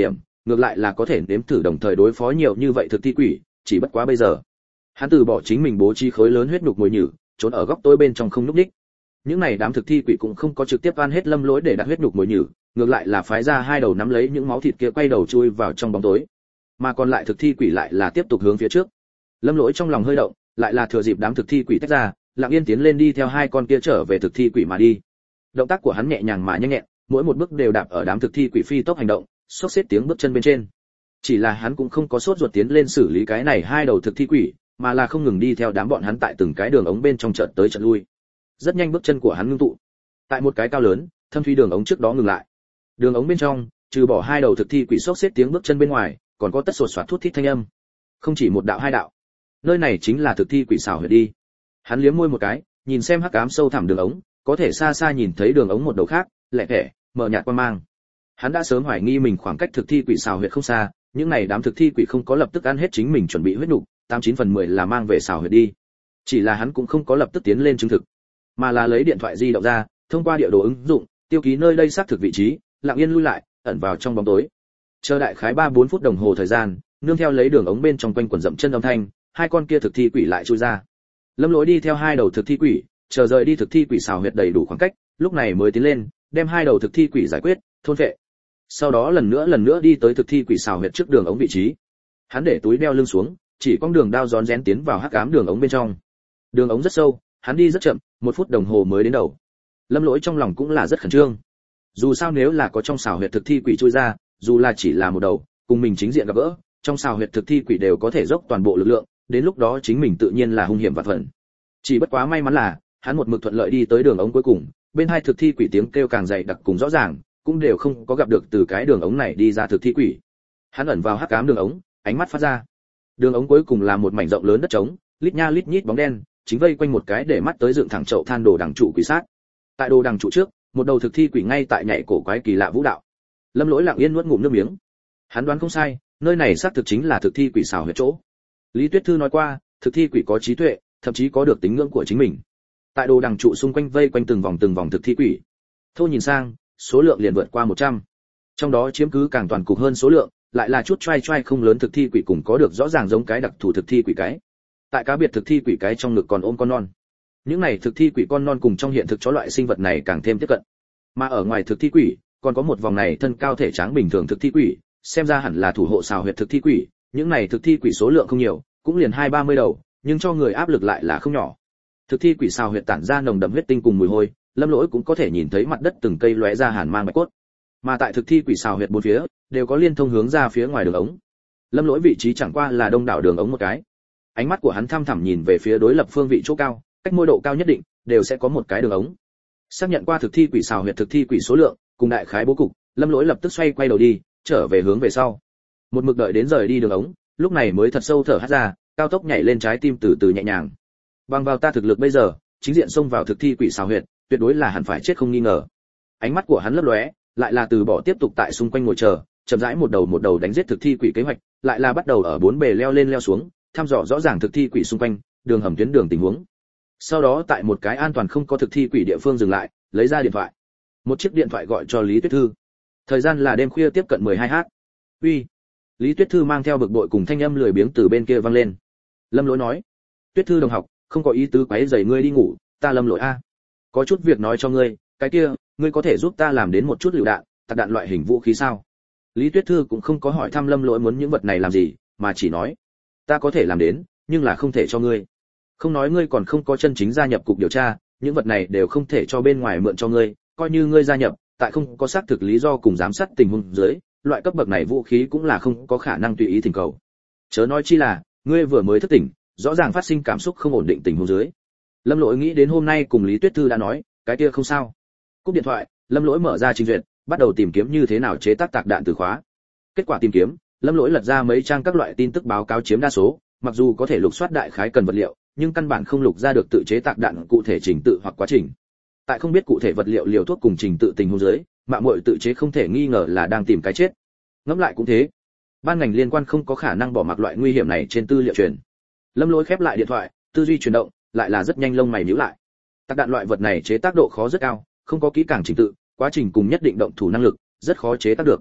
ngược lại là có thể nếm thử đồng thời đối phó nhiều như vậy thực thi quỷ, chỉ bất quá bây giờ hắn từ bỏ chính mình bố trí khối lớn huyết nhục mồi nhử, trốn ở góc tối bên trong không núp đích. Những này đám thực thi quỷ cũng không có trực tiếp van hết Lâm Lỗi để đặt huyết nhục mồi nhử, ngược lại là phái ra hai đầu nắm lấy những máu thịt kia quay đầu chui vào trong bóng tối, mà còn lại thực thi quỷ lại là tiếp tục hướng phía trước. Lâm Lỗi trong lòng hơi động, lại là thừa dịp đám thực thi quỷ tách ra, lặng yên tiến lên đi theo hai con kia trở về thực thi quỷ mà đi. Động tác của hắn nhẹ nhàng mà nhanh nhẹn, mỗi một bước đều đạp ở đám thực thi quỷ phi tốc hành động, xốc xếp tiếng bước chân bên trên. Chỉ là hắn cũng không có sốt ruột tiến lên xử lý cái này hai đầu thực thi quỷ, mà là không ngừng đi theo đám bọn hắn tại từng cái đường ống bên trong chợt tới chợt lui. Rất nhanh bước chân của hắn ngưng tụ. Tại một cái cao lớn, thâm thúy đường ống trước đó ngừng lại. Đường ống bên trong, trừ bỏ hai đầu thực thi quỷ xốc xếp tiếng bước chân bên ngoài, còn có tất sột soạt thút thít thanh âm. Không chỉ một đạo hai đạo. Nơi này chính là thực thi quỷ xào huyệt đi. Hắn liếm môi một cái, nhìn xem hắc ám sâu thẳm đường ống, có thể xa xa nhìn thấy đường ống một đầu khác, lẻ thẻ, mờ nhạt quang mang. Hắn đã sớm hoài nghi mình khoảng cách thực thi quỷ xào huyệt không xa, những này đám thực thi quỷ không có lập tức ăn hết chính mình chuẩn bị huyết nục, 89/10 là mang về xào huyệt đi. Chỉ là hắn cũng không có lập tức tiến lên chứng thực, mà là lấy điện thoại di động ra, thông qua địa đồ ứng dụng, tiêu ký nơi đây xác thực vị trí, lặng yên lui lại, ẩn vào trong bóng tối. Chờ đại khái 3-4 phút đồng hồ thời gian, nương theo lấy đường ống bên trong quanh quẩn dậm chân âm thanh, hai con kia thực thi quỷ lại chui ra. Lâm Lỗi đi theo hai đầu thực thi quỷ, chờ rời đi thực thi quỷ xào huyệt đầy đủ khoảng cách, lúc này mới tiến lên, đem hai đầu thực thi quỷ giải quyết, thôn phệ. Sau đó lần nữa đi tới thực thi quỷ xào huyệt trước đường ống vị trí. Hắn để túi đeo lưng xuống, chỉ con đường đao rón rén tiến vào hắc ám đường ống bên trong. Đường ống rất sâu, hắn đi rất chậm, 1 phút đồng hồ mới đến đầu. Lâm Lỗi trong lòng cũng là rất khẩn trương. Dù sao nếu là có trong xào huyệt thực thi quỷ chui ra, dù là chỉ là một đầu, cùng mình chính diện gặp gỡ, trong xào huyệt thực thi quỷ đều có thể dốc toàn bộ lực lượng, đến lúc đó chính mình tự nhiên là hung hiểm vạn phần. Chỉ bất quá may mắn là, hắn một mực thuận lợi đi tới đường ống cuối cùng, bên hai thực thi quỷ tiếng kêu càng dày đặc cùng rõ ràng, cũng đều không có gặp được từ cái đường ống này đi ra thực thi quỷ. Hắn ẩn vào hắc ám đường ống, ánh mắt phát ra. Đường ống cuối cùng là một mảnh rộng lớn đất trống, lít nha lít nhít bóng đen, chính vây quanh một cái để mắt tới dựng thẳng chậu than đồ đằng trụ quỷ sát. Tại đồ đằng trụ trước, một đầu thực thi quỷ ngay tại nhảy cổ quái kỳ lạ vũ đạo. Lâm Lỗi lặng yên nuốt ngụm nước miếng. Hắn đoán không sai, nơi này xác thực chính là thực thi quỷ xào huyệt chỗ. Lý Tuyết Thư nói qua, thực thi quỷ có trí tuệ, thậm chí có được tính ngưỡng của chính mình. Tại đồ đằng trụ xung quanh vây quanh từng vòng thực thi quỷ. Thô nhìn sang, số lượng liền vượt qua 100. Trong đó chiếm cứ càng toàn cục hơn số lượng, lại là chút trai không lớn thực thi quỷ cùng có được rõ ràng giống cái đặc thù thực thi quỷ cái. Tại cá biệt thực thi quỷ cái trong ngực còn ôm con non. Những này thực thi quỷ con non cùng trong hiện thực chó loại sinh vật này càng thêm tiếp cận. Mà ở ngoài thực thi quỷ, còn có một vòng này thân cao thể tráng bình thường thực thi quỷ, xem ra hẳn là thủ hộ xào huyệt thực thi quỷ, những này thực thi quỷ số lượng không nhiều, cũng liền 20-30 đầu, nhưng cho người áp lực lại là không nhỏ. Thực thi quỷ xào huyệt tản ra nồng đậm huyết tinh cùng mùi hôi, Lâm Lỗi cũng có thể nhìn thấy mặt đất từng cây lóe ra hàn mang bạch cốt. Mà tại thực thi quỷ xào huyệt bốn phía, đều có liên thông hướng ra phía ngoài đường ống. Lâm Lỗi vị trí chẳng qua là đông đảo đường ống một cái. Ánh mắt của hắn thăm thẳm nhìn về phía đối lập phương vị chỗ cao, cách môi độ cao nhất định, đều sẽ có một cái đường ống. Xác nhận qua thực thi quỷ xào huyệt thực thi quỷ số lượng, cùng đại khái bố cục, Lâm Lỗi lập tức xoay quay đầu đi, trở về hướng về sau. Một mực đợi đến rời đi đường ống, lúc này mới thật sâu thở hắt ra, cao tốc nhảy lên trái tim từ từ nhẹ nhàng. Bằng vào ta thực lực bây giờ, chính diện xông vào thực thi quỷ xào huyệt, tuyệt đối là hẳn phải chết không nghi ngờ. Ánh mắt của hắn lấp lóe, lại là từ bỏ tiếp tục tại xung quanh ngồi chờ, chậm rãi một đầu đánh giết thực thi quỷ kế hoạch, lại là bắt đầu ở bốn bề leo lên leo xuống, thăm dò rõ ràng thực thi quỷ xung quanh, đường hầm tuyến đường tình huống. Sau đó tại một cái an toàn không có thực thi quỷ địa phương dừng lại, lấy ra điện thoại. Một chiếc điện thoại gọi cho Lý Tuyết Thư. Thời gian là đêm khuya tiếp cận 12h. Uy. Lý Tuyết Thư mang theo bực bội cùng thanh âm lười biếng từ bên kia vang lên. Lâm Lỗi nói: "Tuyết Thư đồng học, không có ý tứ quấy rầy ngươi đi ngủ, ta Lâm Lỗi a. Có chút việc nói cho ngươi, cái kia, ngươi có thể giúp ta làm đến một chút lựu đạn, tạc đạn loại hình vũ khí sao?" Lý Tuyết Thư cũng không có hỏi thăm Lâm Lỗi muốn những vật này làm gì, mà chỉ nói: "Ta có thể làm đến, nhưng là không thể cho ngươi. Không nói ngươi còn không có chân chính gia nhập cục điều tra, những vật này đều không thể cho bên ngoài mượn cho ngươi, coi như ngươi gia nhập, tại không có xác thực lý do cùng giám sát tình huống dưới, loại cấp bậc này vũ khí cũng là không có khả năng tùy ý thỉnh cầu. Chớ nói chi là, ngươi vừa mới thức tỉnh, rõ ràng phát sinh cảm xúc không ổn định tình huống dưới." Lâm Lỗi nghĩ đến hôm nay cùng Lý Tuyết Thư đã nói, cái kia không sao. Cúp điện thoại, Lâm Lỗi mở ra trình duyệt, bắt đầu tìm kiếm như thế nào chế tác tạc đạn từ khóa. Kết quả tìm kiếm, Lâm Lỗi lật ra mấy trang các loại tin tức báo cáo chiếm đa số, mặc dù có thể lục soát đại khái cần vật liệu, nhưng căn bản không lục ra được tự chế tạc đạn cụ thể trình tự hoặc quá trình. Tại không biết cụ thể vật liệu liều thuốc cùng trình tự tình huống dưới, mạng muội tự chế không thể nghi ngờ là đang tìm cái chết. Ngẫm lại cũng thế, ban ngành liên quan không có khả năng bỏ mặc loại nguy hiểm này trên tư liệu truyền. Lâm Lỗi khép lại điện thoại, tư duy chuyển động, lại là rất nhanh lông mày nhíu lại. Tạc đạn loại vật này chế tác độ khó rất cao, không có kỹ càng trình tự, quá trình cùng nhất định động thủ năng lực, rất khó chế tác được.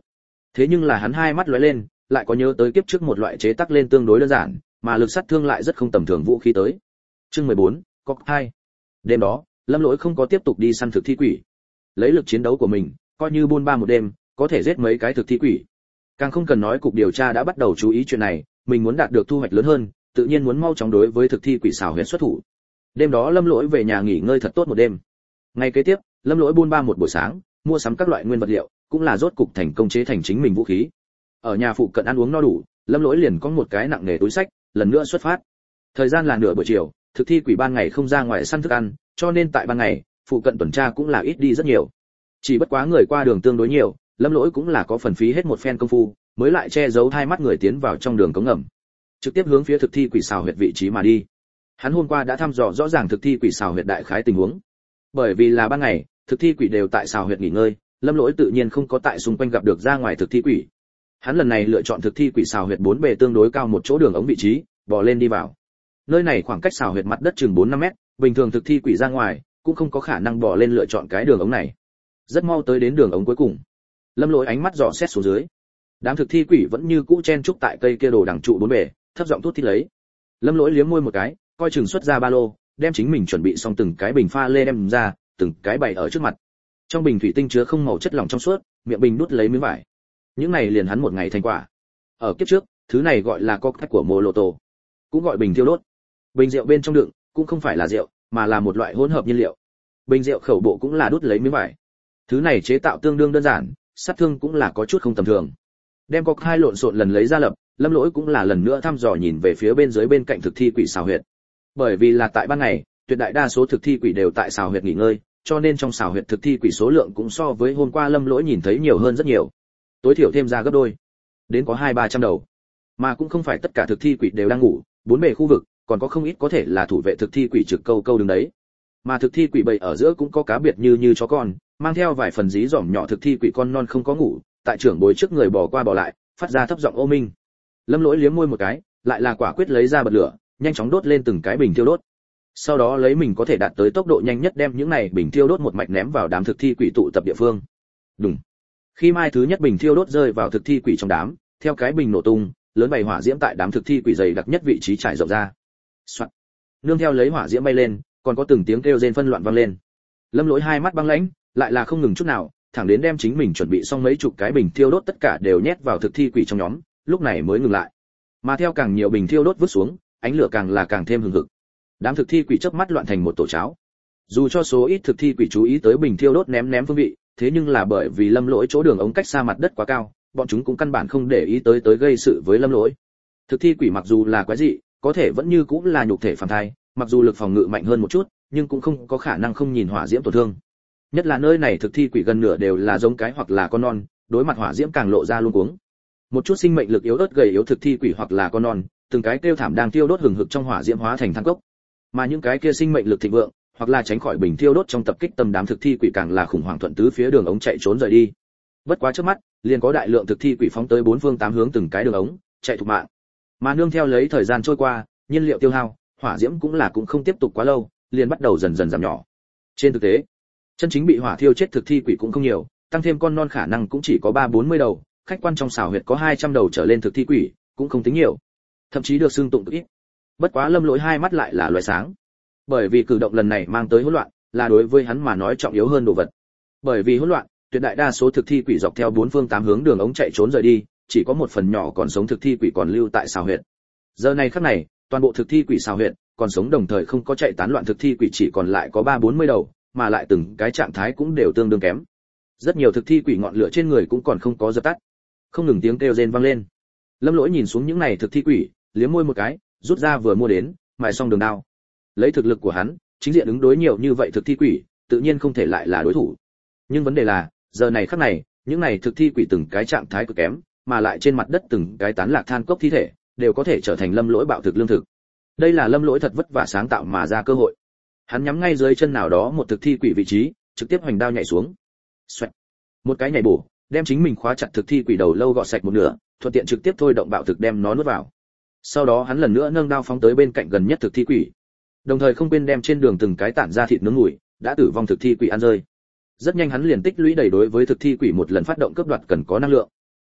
Thế nhưng là hắn hai mắt lóe lên, lại có nhớ tới kiếp trước một loại chế tác lên tương đối đơn giản, mà lực sát thương lại rất không tầm thường vũ khí tới. Chương 14, Cọc 2. Đêm đó, Lâm Lỗi không có tiếp tục đi săn thực thi quỷ. Lấy lực chiến đấu của mình, coi như buôn ba một đêm, có thể giết mấy cái thực thi quỷ. Càng không cần nói cục điều tra đã bắt đầu chú ý chuyện này, mình muốn đạt được thu hoạch lớn hơn, tự nhiên muốn mau chóng đối với thực thi quỷ xảo huyệt xuất thủ. Đêm đó Lâm Lỗi về nhà nghỉ ngơi thật tốt một đêm. Ngày kế tiếp, Lâm Lỗi buôn ba một buổi sáng, mua sắm các loại nguyên vật liệu, cũng là rốt cục thành công chế thành chính mình vũ khí. Ở nhà phụ cận ăn uống no đủ, Lâm Lỗi liền có một cái nặng nề túi xách, lần nữa xuất phát. Thời gian là nửa buổi chiều, thực thi quỷ ban ngày không ra ngoài săn thức ăn, cho nên tại ban ngày, phụ cận tuần tra cũng là ít đi rất nhiều. Chỉ bất quá người qua đường tương đối nhiều, Lâm Lỗi cũng là có phần phí hết một phen công phu, mới lại che giấu hai mắt người tiến vào trong đường cống ngầm, trực tiếp hướng phía thực thi quỷ xào huyệt vị trí mà đi. Hắn hôm qua đã thăm dò rõ ràng thực thi quỷ xào huyệt đại khái tình huống. Bởi vì là ban ngày, thực thi quỷ đều tại xào huyệt nghỉ ngơi, Lâm Lỗi tự nhiên không có tại xung quanh gặp được ra ngoài thực thi quỷ. Hắn lần này lựa chọn thực thi quỷ xào huyệt bốn bề tương đối cao một chỗ đường ống vị trí, bò lên đi vào. Nơi này khoảng cách xào huyệt mặt đất chừng 4-5 mét, bình thường thực thi quỷ ra ngoài cũng không có khả năng bò lên lựa chọn cái đường ống này. Rất mau tới đến đường ống cuối cùng, Lâm Lỗi ánh mắt dò xét xuống dưới. Đám thực thi quỷ vẫn như cũ chen trúc tại cây kia đồ đằng trụ bốn bề, thấp giọng thút thít lấy. Lâm Lỗi liếm môi một cái, coi chừng xuất ra ba lô, đem chính mình chuẩn bị xong từng cái bình pha lê đem ra, từng cái bày ở trước mặt. Trong bình thủy tinh chứa không màu chất lỏng trong suốt, miệng bình đút lấy miếng vải. Những này liền hắn một ngày thành quả. Ở kiếp trước, thứ này gọi là cocktail của Molotov, cũng gọi bình thiêu đốt. Bình rượu bên trong đựng cũng không phải là rượu, mà là một loại hỗn hợp nhiên liệu. Bình rượu khẩu bộ cũng là đút lấy miếng vải. Thứ này chế tạo tương đương đơn giản, sát thương cũng là có chút không tầm thường. Đem cocktail lộn xộn lần lấy ra lập, Lâm Lỗi cũng là lần nữa thăm dò nhìn về phía bên dưới bên cạnh thực thi quỷ xào huyệt. Bởi vì là tại ban ngày, tuyệt đại đa số thực thi quỷ đều tại xào huyệt nghỉ ngơi, cho nên trong xào huyệt thực thi quỷ số lượng cũng so với hôm qua Lâm Lỗi nhìn thấy nhiều hơn rất nhiều. Tối thiểu thêm ra gấp đôi, đến có 200-300 đầu. Mà cũng không phải tất cả thực thi quỷ đều đang ngủ, bốn bề khu vực còn có không ít có thể là thủ vệ thực thi quỷ trực câu câu đứng đấy. Mà thực thi quỷ bầy ở giữa cũng có cá biệt như chó con, mang theo vài phần dí dỏm nhỏ thực thi quỷ con non không có ngủ, tại trưởng bối trước người bò qua bò lại, phát ra thấp giọng ô minh. Lâm Lỗi liếm môi một cái, lại là quả quyết lấy ra bật lửa, nhanh chóng đốt lên từng cái bình thiêu đốt. Sau đó lấy mình có thể đạt tới tốc độ nhanh nhất đem những này bình thiêu đốt một mạch ném vào đám thực thi quỷ tụ tập địa phương. Đùng. Khi mai thứ nhất bình thiêu đốt rơi vào thực thi quỷ trong đám, theo cái bình nổ tung, lớn bầy hỏa diễm tại đám thực thi quỷ dày đặc nhất vị trí trải rộng ra. Soạt. Nương theo lấy hỏa diễm bay lên, còn có từng tiếng kêu rên phân loạn vang lên. Lâm Lỗi hai mắt băng lãnh, lại là không ngừng chút nào, thẳng đến đem chính mình chuẩn bị xong mấy chục cái bình thiêu đốt tất cả đều nhét vào thực thi quỷ trong nhóm, lúc này mới ngừng lại. Mà theo càng nhiều bình thiêu đốt vứt xuống, ánh lửa càng là càng thêm hừng hực. Đám thực thi quỷ chớp mắt loạn thành một tổ cháo. Dù cho số ít thực thi quỷ chú ý tới bình thiêu đốt ném phương vị, thế nhưng là bởi vì Lâm Lỗi chỗ đường ống cách xa mặt đất quá cao, bọn chúng cũng căn bản không để ý tới gây sự với Lâm Lỗi. Thực thi quỷ mặc dù là quái dị, có thể vẫn như cũng là nhục thể phàm thai, mặc dù lực phòng ngự mạnh hơn một chút, nhưng cũng không có khả năng không nhìn hỏa diễm tổn thương. Nhất là nơi này thực thi quỷ gần nửa đều là giống cái hoặc là con non, đối mặt hỏa diễm càng lộ ra luống cuống. Một chút sinh mệnh lực yếu ớt gầy yếu thực thi quỷ hoặc là con non, từng cái kêu thảm đang tiêu đốt hừng hực trong hỏa diễm hóa thành than cốc. Mà những cái kia sinh mệnh lực thịnh vượng, hoặc là tránh khỏi bình thiêu đốt trong tập kích tâm đám thực thi quỷ càng là khủng hoảng thuận tứ phía đường ống chạy trốn rời đi. Bất quá trước mắt, liền có đại lượng thực thi quỷ phóng tới bốn phương tám hướng từng cái đường ống, chạy thục mạng. Mà nương theo lấy thời gian trôi qua, nhiên liệu tiêu hao, hỏa diễm cũng không tiếp tục quá lâu, liền bắt đầu dần dần giảm nhỏ. Trên thực tế, chân chính bị hỏa thiêu chết thực thi quỷ cũng không nhiều, tăng thêm con non khả năng cũng chỉ có 3-40 đầu, khách quan trong xào huyệt có 200 đầu trở lên thực thi quỷ, cũng không tính nhiều. Thậm chí được xưng tụng cực ít. Bất quá Lâm Lỗi hai mắt lại là loé sáng. Bởi vì cử động lần này mang tới hỗn loạn, là đối với hắn mà nói trọng yếu hơn đồ vật. Bởi vì hỗn loạn, tuyệt đại đa số thực thi quỷ dọc theo bốn phương tám hướng đường ống chạy trốn rời đi, chỉ có một phần nhỏ còn sống thực thi quỷ còn lưu tại xào huyệt. Giờ này khắc này, toàn bộ thực thi quỷ xào huyệt, còn sống đồng thời không có chạy tán loạn thực thi quỷ chỉ còn lại có 3-40 đầu, mà lại từng cái trạng thái cũng đều tương đương kém. Rất nhiều thực thi quỷ ngọn lửa trên người cũng còn không có dập tắt. Không ngừng tiếng kêu rên vang lên. Lâm Lỗi nhìn xuống những này thực thi quỷ, liếm môi một cái, rút ra vừa mua đến, mài xong đường đao. Lấy thực lực của hắn, chính diện ứng đối nhiều như vậy thực thi quỷ, tự nhiên không thể lại là đối thủ. Nhưng vấn đề là, giờ này khắc này, những này thực thi quỷ từng cái trạng thái cực kém, mà lại trên mặt đất từng cái tán lạc than cốc thi thể, đều có thể trở thành Lâm Lỗi bạo thực lương thực. Đây là Lâm Lỗi thật vất vả sáng tạo mà ra cơ hội. Hắn nhắm ngay dưới chân nào đó một thực thi quỷ vị trí, trực tiếp hoành đao nhảy xuống. Xoẹt. Một cái nhảy bổ, đem chính mình khóa chặt thực thi quỷ đầu lâu gọt sạch một nửa, thuận tiện trực tiếp thôi động bạo thực đem nó nuốt vào. Sau đó hắn lần nữa nâng đao phóng tới bên cạnh gần nhất thực thi quỷ. Đồng thời không quên đem trên đường từng cái tản ra thịt nướng mùi, đã tử vong thực thi quỷ ăn rơi. Rất nhanh hắn liền tích lũy đầy đối với thực thi quỷ một lần phát động cướp đoạt cần có năng lượng.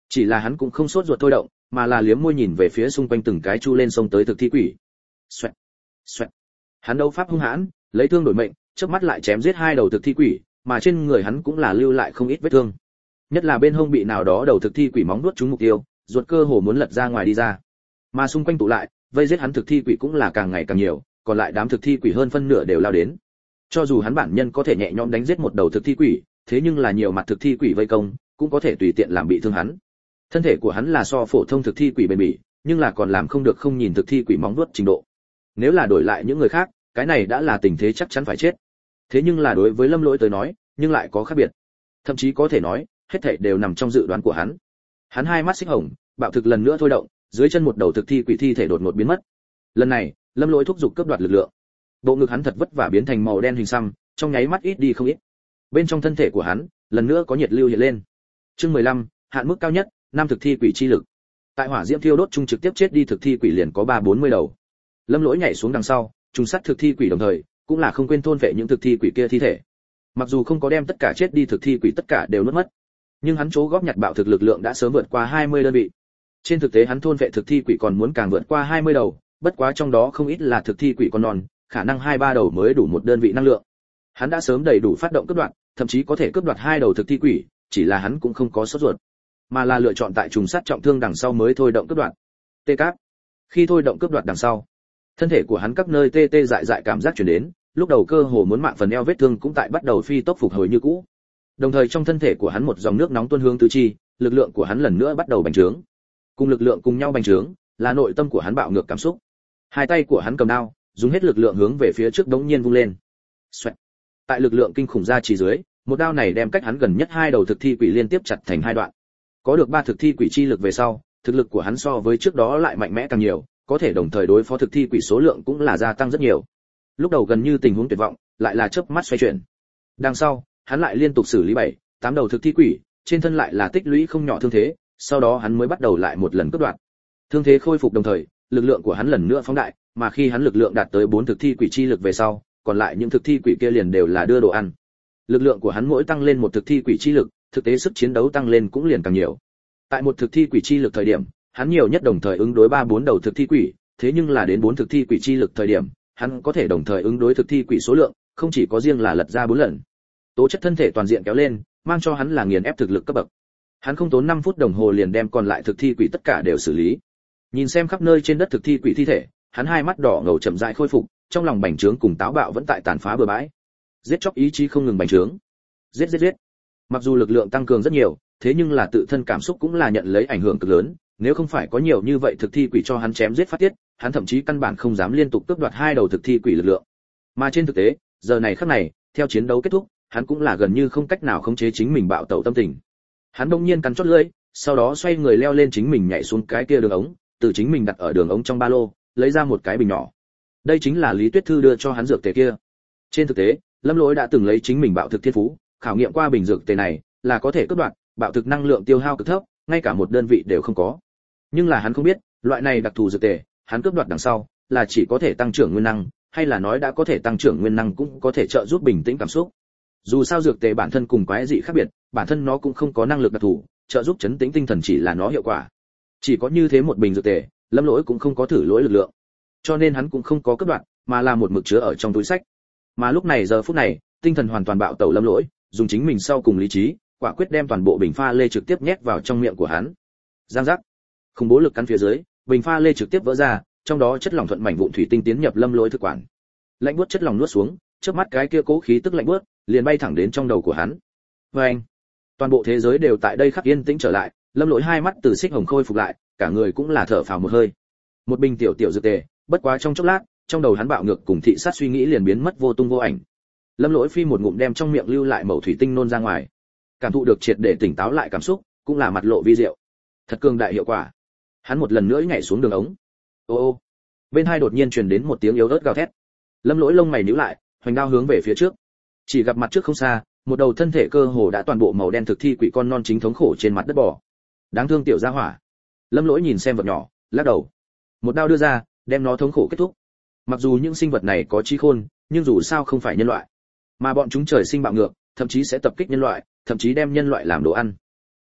Chỉ là hắn cũng không sốt ruột thôi động, mà là liếm môi nhìn về phía xung quanh từng cái chu lên sông tới thực thi quỷ. Xoẹt, xoẹt. Hắn đấu pháp hung hãn, lấy thương đổi mệnh, chớp mắt lại chém giết 2 đầu thực thi quỷ, mà trên người hắn cũng là lưu lại không ít vết thương. Nhất là bên hông bị nào đó đầu thực thi quỷ móng vuốt trúng mục tiêu, ruột cơ hồ muốn lật ra ngoài đi ra. Mà xung quanh tụ lại, vây giết hắn thực thi quỷ cũng là càng ngày càng nhiều, còn lại đám thực thi quỷ hơn phân nửa đều lao đến. Cho dù hắn bản nhân có thể nhẹ nhõm đánh giết một đầu thực thi quỷ, thế nhưng là nhiều mặt thực thi quỷ vây công, cũng có thể tùy tiện làm bị thương hắn. Thân thể của hắn là so phổ thông thực thi quỷ bền bỉ, nhưng là còn làm không được không nhìn thực thi quỷ móng vuốt trình độ. Nếu là đổi lại những người khác, cái này đã là tình thế chắc chắn phải chết. Thế nhưng là đối với Lâm Lỗi tới nói, nhưng lại có khác biệt. Thậm chí có thể nói, hết thảy đều nằm trong dự đoán của hắn. Hắn hai mắt xích hồng, bạo thực lần nữa thôi động, dưới chân một đầu thực thi quỷ thi thể đột ngột biến mất. Lần này, Lâm Lỗi thúc giục cướp đoạt lực lượng. Bộ ngực hắn thật vất vả biến thành màu đen hình xăm, trong nháy mắt ít đi không ít. Bên trong thân thể của hắn, lần nữa có nhiệt lưu hiện lên. Chương 15, hạn mức cao nhất, 5 thực thi quỷ chi lực. Tại hỏa diễm thiêu đốt chung trực tiếp chết đi thực thi quỷ liền có 340 đầu. Lâm Lỗi nhảy xuống đằng sau, trùng sát thực thi quỷ đồng thời, cũng là không quên thôn phệ những thực thi quỷ kia thi thể. Mặc dù không có đem tất cả chết đi thực thi quỷ tất cả đều nuốt mất, nhưng hắn chỗ góp nhặt bạo thực lực lượng đã sớm vượt qua 20 đơn vị. Trên thực tế hắn thôn phệ thực thi quỷ còn muốn càng vượt qua 20 đầu, bất quá trong đó không ít là thực thi quỷ con non, khả năng 2-3 đầu mới đủ một đơn vị năng lượng. Hắn đã sớm đầy đủ phát động cướp đoạt, thậm chí có thể cướp đoạt 2 đầu thực thi quỷ, chỉ là hắn cũng không có sốt ruột, mà là lựa chọn tại trùng sát trọng thương đằng sau mới thôi động cướp đoạt. Tê cáp. Khi thôi động cướp đoạt đằng sau, thân thể của hắn các nơi tê tê dại dại cảm giác truyền đến, lúc đầu cơ hồ muốn mạng phần eo vết thương cũng tại bắt đầu phi tốc phục hồi như cũ. Đồng thời trong thân thể của hắn một dòng nước nóng tuôn hướng tứ chi, lực lượng của hắn lần nữa bắt đầu bành trướng. Cùng lực lượng cùng nhau bành trướng, là nội tâm của hắn bạo ngược cảm xúc. Hai tay của hắn cầm đao, dùng hết lực lượng hướng về phía trước đống nhiên vung lên. Xoẹt. Tại lực lượng kinh khủng ra chỉ dưới, một đao này đem cách hắn gần nhất 2 đầu thực thi quỷ liên tiếp chặt thành 2 đoạn. Có được 3 thực thi quỷ chi lực về sau, thực lực của hắn so với trước đó lại mạnh mẽ càng nhiều, có thể đồng thời đối phó thực thi quỷ số lượng cũng là gia tăng rất nhiều. Lúc đầu gần như tình huống tuyệt vọng, lại là chớp mắt xoay chuyển. Đằng sau, hắn lại liên tục xử lý 7-8 đầu thực thi quỷ, trên thân lại là tích lũy không nhỏ thương thế, sau đó hắn mới bắt đầu lại một lần cướp đoạt. Thương thế khôi phục đồng thời, lực lượng của hắn lần nữa phóng đại, mà khi hắn lực lượng đạt tới 4 thực thi quỷ chi lực về sau, còn lại những thực thi quỷ kia liền đều là đưa đồ ăn. Lực lượng của hắn mỗi tăng lên một thực thi quỷ chi lực, thực tế sức chiến đấu tăng lên cũng liền càng nhiều. Tại một thực thi quỷ chi lực thời điểm, hắn nhiều nhất đồng thời ứng đối 3-4 đầu thực thi quỷ, thế nhưng là đến 4 thực thi quỷ chi lực thời điểm, hắn có thể đồng thời ứng đối thực thi quỷ số lượng, không chỉ có riêng là lật ra 4 lần. Tố chất thân thể toàn diện kéo lên, mang cho hắn là nghiền ép thực lực cấp bậc. Hắn không tốn 5 phút đồng hồ liền đem còn lại thực thi quỷ tất cả đều xử lý. Nhìn xem khắp nơi trên đất thực thi quỷ thi thể, hắn hai mắt đỏ ngầu chậm rãi khôi phục, trong lòng bành trướng cùng táo bạo vẫn tại tàn phá bừa bãi. Giết chóc ý chí không ngừng bành trướng. Giết giết giết. Mặc dù lực lượng tăng cường rất nhiều, thế nhưng là tự thân cảm xúc cũng là nhận lấy ảnh hưởng cực lớn, nếu không phải có nhiều như vậy thực thi quỷ cho hắn chém giết phát tiết, hắn thậm chí căn bản không dám liên tục cướp đoạt 2 đầu thực thi quỷ lực lượng. Mà trên thực tế, giờ này khắc này, theo chiến đấu kết thúc, hắn cũng là gần như không cách nào khống chế chính mình bạo tẩu tâm tình. Hắn đột nhiên cắn chót lưỡi, sau đó xoay người leo lên chính mình nhảy xuống cái kia đường ống, từ chính mình đặt ở đường ống trong ba lô, lấy ra một cái bình nhỏ. Đây chính là Lý Tuyết Thư đưa cho hắn dược tề kia. Trên thực tế, Lâm Lỗi đã từng lấy chính mình bạo thực thiên phú, khảo nghiệm qua bình dược tề này, là có thể cướp đoạt, bạo thực năng lượng tiêu hao cực thấp, ngay cả một đơn vị đều không có. Nhưng là hắn không biết, loại này đặc thù dược tề, hắn cướp đoạt đằng sau, là chỉ có thể tăng trưởng nguyên năng, hay là nói đã có thể tăng trưởng nguyên năng cũng có thể trợ giúp bình tĩnh cảm xúc. Dù sao dược tề bản thân cùng quái dị khác biệt, bản thân nó cũng không có năng lực đặc thù, trợ giúp chấn tĩnh tinh thần chỉ là nó hiệu quả. Chỉ có như thế một bình dược tề, Lâm Lỗi cũng không có thử lỗi lực lượng. Cho nên hắn cũng không có cướp đoạt, mà là một mực chứa ở trong túi xách. Mà lúc này giờ phút này, tinh thần hoàn toàn bạo tẩu Lâm Lỗi, dùng chính mình sau cùng lý trí, quả quyết đem toàn bộ bình pha lê trực tiếp nhét vào trong miệng của hắn. Giang giác. Khủng bố lực cắn phía dưới, bình pha lê trực tiếp vỡ ra, trong đó chất lỏng thuận mảnh vụn thủy tinh tiến nhập Lâm Lỗi thực quản. Lạnh buốt chất lỏng nuốt xuống, chớp mắt cái kia cố khí tức lạnh buốt liền bay thẳng đến trong đầu của hắn. Oeng! Toàn bộ thế giới đều tại đây khắc yên tĩnh trở lại, Lâm Lỗi hai mắt từ xích hồng khôi phục lại, cả người cũng là thở phào một hơi. Một bình tiểu tiểu dược tề, bất quá trong chốc lát, trong đầu hắn bạo ngược cùng thị sát suy nghĩ liền biến mất vô tung vô ảnh. Lâm Lỗi phi một ngụm đem trong miệng lưu lại mẩu thủy tinh nôn ra ngoài. Cảm thụ được triệt để tỉnh táo lại cảm xúc, cũng là mặt lộ vi diệu. Thật cường đại hiệu quả. Hắn một lần nữa nhảy xuống đường ống. Ô ô. Bên hai đột nhiên truyền đến một tiếng yếu ớt gào thét. Lâm Lỗi lông mày nhíu lại, hoành đao hướng về phía trước. Chỉ gặp mặt trước không xa, một đầu thân thể cơ hồ đã toàn bộ màu đen thực thi quỷ con non chính thống khổ trên mặt đất bò. Đáng thương tiểu gia hỏa. Lâm Lỗi nhìn xem vật nhỏ, lắc đầu. Một đao đưa ra, đem nó thống khổ kết thúc. Mặc dù những sinh vật này có trí khôn, nhưng dù sao không phải nhân loại, mà bọn chúng trời sinh bạo ngược, thậm chí sẽ tập kích nhân loại, thậm chí đem nhân loại làm đồ ăn.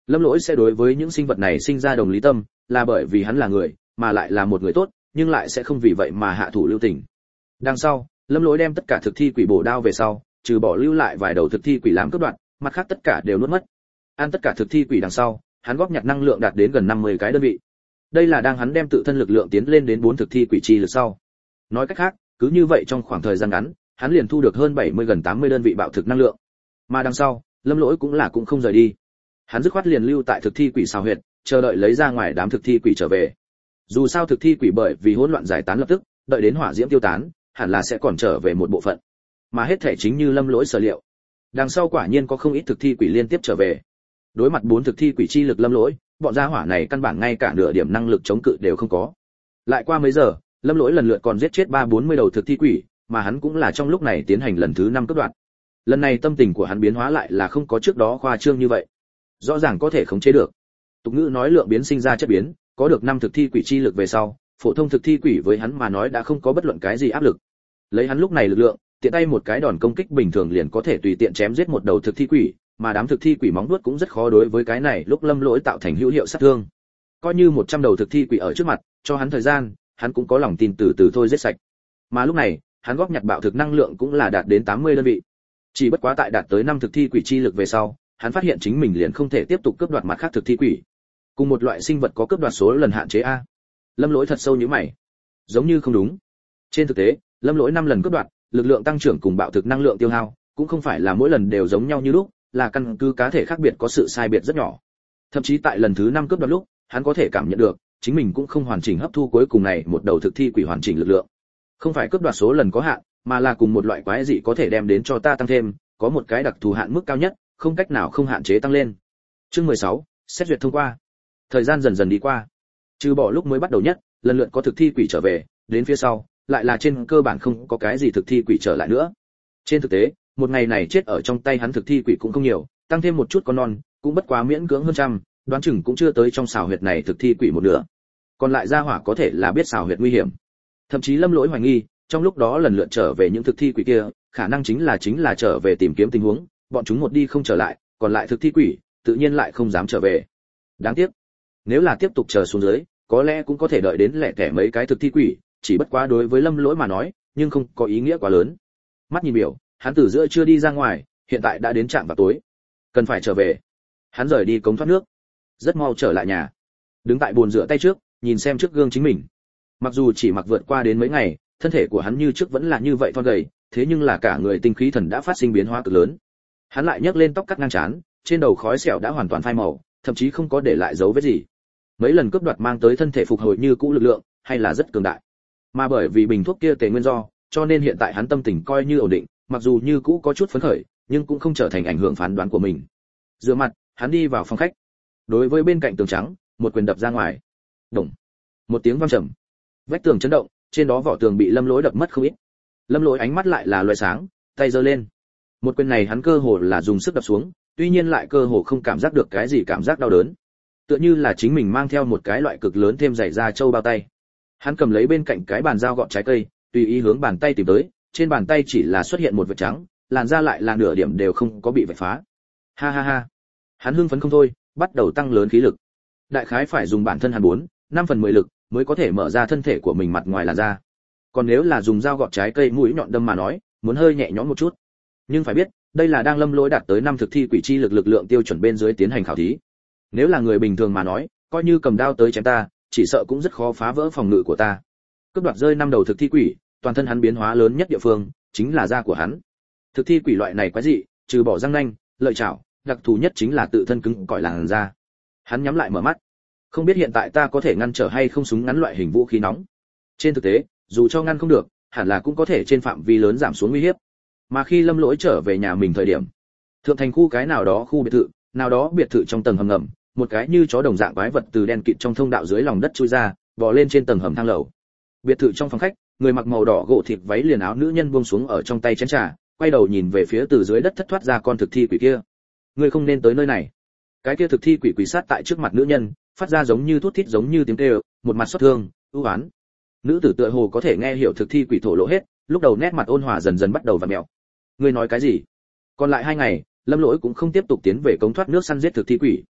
Lâm Lỗi sẽ đối với những sinh vật này sinh ra đồng lý tâm, là bởi vì hắn là người, mà lại là một người tốt, nhưng lại sẽ không vì vậy mà hạ thủ lưu tình. Đằng sau, Lâm Lỗi đem tất cả thực thi quỷ bổ đao về sau, trừ bỏ lưu lại vài đầu thực thi quỷ làm cướp đoạt, mặt khác tất cả đều nuốt mất. Ăn tất cả thực thi quỷ đằng sau, hắn góp nhặt năng lượng đạt đến gần 50 cái đơn vị. Đây là đang hắn đem tự thân lực lượng tiến lên đến 4 thực thi quỷ chi lực sau. Nói cách khác, cứ như vậy trong khoảng thời gian ngắn, hắn liền thu được hơn 70 gần 80 đơn vị bạo thực năng lượng. Mà đằng sau, Lâm Lỗi cũng không rời đi. Hắn dứt khoát liền lưu tại thực thi quỷ xào huyệt, chờ đợi lấy ra ngoài đám thực thi quỷ trở về. Dù sao thực thi quỷ bởi vì hỗn loạn giải tán lập tức, đợi đến hỏa diễm tiêu tán, hẳn là sẽ còn trở về một bộ phận. Mà hết thể chính như Lâm Lỗi sở liệu. Đằng sau quả nhiên có không ít thực thi quỷ liên tiếp trở về. Đối mặt 4 thực thi quỷ chi lực Lâm Lỗi, bọn gia hỏa này căn bản ngay cả nửa điểm năng lực chống cự đều không có. Lại qua mấy giờ, Lâm Lỗi lần lượt còn giết chết 340 đầu thực thi quỷ, mà hắn cũng là trong lúc này tiến hành lần thứ 5 cấp đoạn. Lần này tâm tình của hắn biến hóa lại là không có trước đó khoa trương như vậy. Rõ ràng có thể khống chế được. Tục ngữ nói lượng biến sinh ra chất biến, có được 5 thực thi quỷ chi lực về sau, phổ thông thực thi quỷ với hắn mà nói đã không có bất luận cái gì áp lực. Lấy hắn lúc này lực lượng, tiện tay một cái đòn công kích bình thường liền có thể tùy tiện chém giết một đầu thực thi quỷ, mà đám thực thi quỷ móng vuốt cũng rất khó đối với cái này lúc Lâm Lỗi tạo thành hữu hiệu sát thương. Coi như 100 đầu thực thi quỷ ở trước mặt, cho hắn thời gian, hắn cũng có lòng tin từ từ thôi giết sạch. Mà lúc này, hắn góp nhặt bạo thực năng lượng cũng là đạt đến 80 đơn vị. Chỉ bất quá tại đạt tới 5 thực thi quỷ chi lực về sau, hắn phát hiện chính mình liền không thể tiếp tục cướp đoạt mặt khác thực thi quỷ. Cùng một loại sinh vật có cướp đoạt số lần hạn chế a. Lâm Lỗi thật sâu nhíu mày. Giống như không đúng. Trên thực tế, Lâm Lỗi 5 lần cướp đoạt, lực lượng tăng trưởng cùng bạo thực năng lượng tiêu hao, cũng không phải là mỗi lần đều giống nhau như lúc, là căn cứ cá thể khác biệt có sự sai biệt rất nhỏ. Thậm chí tại lần thứ 5 cướp đoạt lúc, hắn có thể cảm nhận được, chính mình cũng không hoàn chỉnh hấp thu cuối cùng này một đầu thực thi quỷ hoàn chỉnh lực lượng. Không phải cướp đoạt số lần có hạn, mà là cùng một loại quái dị có thể đem đến cho ta tăng thêm, có một cái đặc thù hạn mức cao nhất, không cách nào không hạn chế tăng lên. Chương 16, xét duyệt thông qua. Thời gian dần dần đi qua. Trừ bỏ lúc mới bắt đầu nhất, lần lượt có thực thi quỷ trở về, đến phía sau, lại là trên cơ bản không có cái gì thực thi quỷ trở lại nữa. Trên thực tế, một ngày này chết ở trong tay hắn thực thi quỷ cũng không nhiều, tăng thêm một chút con non, cũng bất quá miễn cưỡng hơn trăm, đoán chừng cũng chưa tới trong xào huyệt này thực thi quỷ một nửa. Còn lại gia hỏa có thể là biết xào huyệt nguy hiểm. Thậm chí Lâm Lỗi hoài nghi, trong lúc đó lần lượt trở về những thực thi quỷ kia, khả năng chính là trở về tìm kiếm tình huống, bọn chúng một đi không trở lại, còn lại thực thi quỷ, tự nhiên lại không dám trở về. Đáng tiếc, nếu là tiếp tục chờ xuống dưới, có lẽ cũng có thể đợi đến lẻ tẻ mấy cái thực thi quỷ, chỉ bất quá đối với Lâm Lỗi mà nói, nhưng không có ý nghĩa quá lớn. Mắt nhìn biểu, hắn từ giữa trưa đi ra ngoài, hiện tại đã đến trạm vào tối, cần phải trở về. Hắn rời đi cống thoát nước, rất mau trở lại nhà, đứng tại bồn rửa tay trước, nhìn xem trước gương chính mình. Mặc dù chỉ mặc vượt qua đến mấy ngày, thân thể của hắn như trước vẫn là như vậy thon gầy, thế nhưng là cả người tinh khí thần đã phát sinh biến hóa cực lớn. Hắn lại nhấc lên tóc cắt ngang trán, trên đầu khói sẹo đã hoàn toàn phai màu, thậm chí không có để lại dấu vết gì. Mấy lần cướp đoạt mang tới thân thể phục hồi như cũ lực lượng, hay là rất cường đại. Mà bởi vì bình thuốc kia tề nguyên do, cho nên hiện tại hắn tâm tình coi như ổn định, mặc dù như cũ có chút phấn khởi, nhưng cũng không trở thành ảnh hưởng phán đoán của mình. Rửa mặt, hắn đi vào phòng khách. Đối với bên cạnh tường trắng, một quyền đập ra ngoài. Đùng. Một tiếng vang trầm. Vách tường chấn động, trên đó vỏ tường bị Lâm Lỗi đập mất không ít. Lâm Lỗi ánh mắt lại là loé sáng, tay giơ lên. Một quyền này hắn cơ hồ là dùng sức đập xuống, tuy nhiên lại cơ hồ không cảm giác được cái gì cảm giác đau đớn. Tựa như là chính mình mang theo một cái loại cực lớn thêm dày da trâu bao tay. Hắn cầm lấy bên cạnh cái bàn dao gọt trái cây, tùy ý hướng bàn tay tìm tới, trên bàn tay chỉ là xuất hiện một vệt trắng, làn da lại là nửa điểm đều không có bị vạch phá. Ha ha ha. Hắn hưng phấn không thôi, bắt đầu tăng lớn khí lực. Đại khái phải dùng bản thân hắn 4/5 lực mới có thể mở ra thân thể của mình mặt ngoài làn da. Còn nếu là dùng dao gọt trái cây mũi nhọn đâm mà nói, muốn hơi nhẹ nhõm một chút. Nhưng phải biết, đây là đang Lâm Lỗi đạt tới 5 thực thi quỷ chi lực lượng tiêu chuẩn bên dưới tiến hành khảo thí. Nếu là người bình thường mà nói, coi như cầm đao tới chém ta, chỉ sợ cũng rất khó phá vỡ phòng ngự của ta. Cướp đoạt rơi 5 đầu thực thi quỷ, toàn thân hắn biến hóa lớn nhất địa phương chính là da của hắn. Thực thi quỷ loại này quái dị, trừ bỏ răng nanh, lợi chảo, đặc thù nhất chính là tự thân cứng cỏi làn da. Hắn nhắm lại mở mắt. Không biết hiện tại ta có thể ngăn trở hay không súng ngắn loại hình vũ khí nóng. Trên thực tế, dù cho ngăn không được, hẳn là cũng có thể trên phạm vi lớn giảm xuống nguy hiểm. Mà khi Lâm Lỗi trở về nhà mình thời điểm, thượng thành khu cái nào đó khu biệt thự, nào đó biệt thự trong tầng hầm ngầm, một cái như chó đồng dạng quái vật từ đen kịt trong thông đạo dưới lòng đất chui ra, bò lên trên tầng hầm thang lầu. Biệt thự trong phòng khách, người mặc màu đỏ gỗ thịt váy liền áo nữ nhân buông xuống ở trong tay chén trà, quay đầu nhìn về phía từ dưới đất thất thoát ra con thực thi quỷ kia. Ngươi không nên tới nơi này. Cái kia thực thi quỷ quỳ sát tại trước mặt nữ nhân, phát ra giống như thút thít giống như tiếng kêu, một mặt xót thương, ưu oán. Nữ tử tựa hồ có thể nghe hiểu thực thi quỷ thổ lộ hết, lúc đầu nét mặt ôn hòa dần dần bắt đầu vặn mèo. Ngươi nói cái gì? Còn lại 2 ngày, Lâm Lỗi cũng không tiếp tục tiến về cống thoát nước săn giết thực thi quỷ.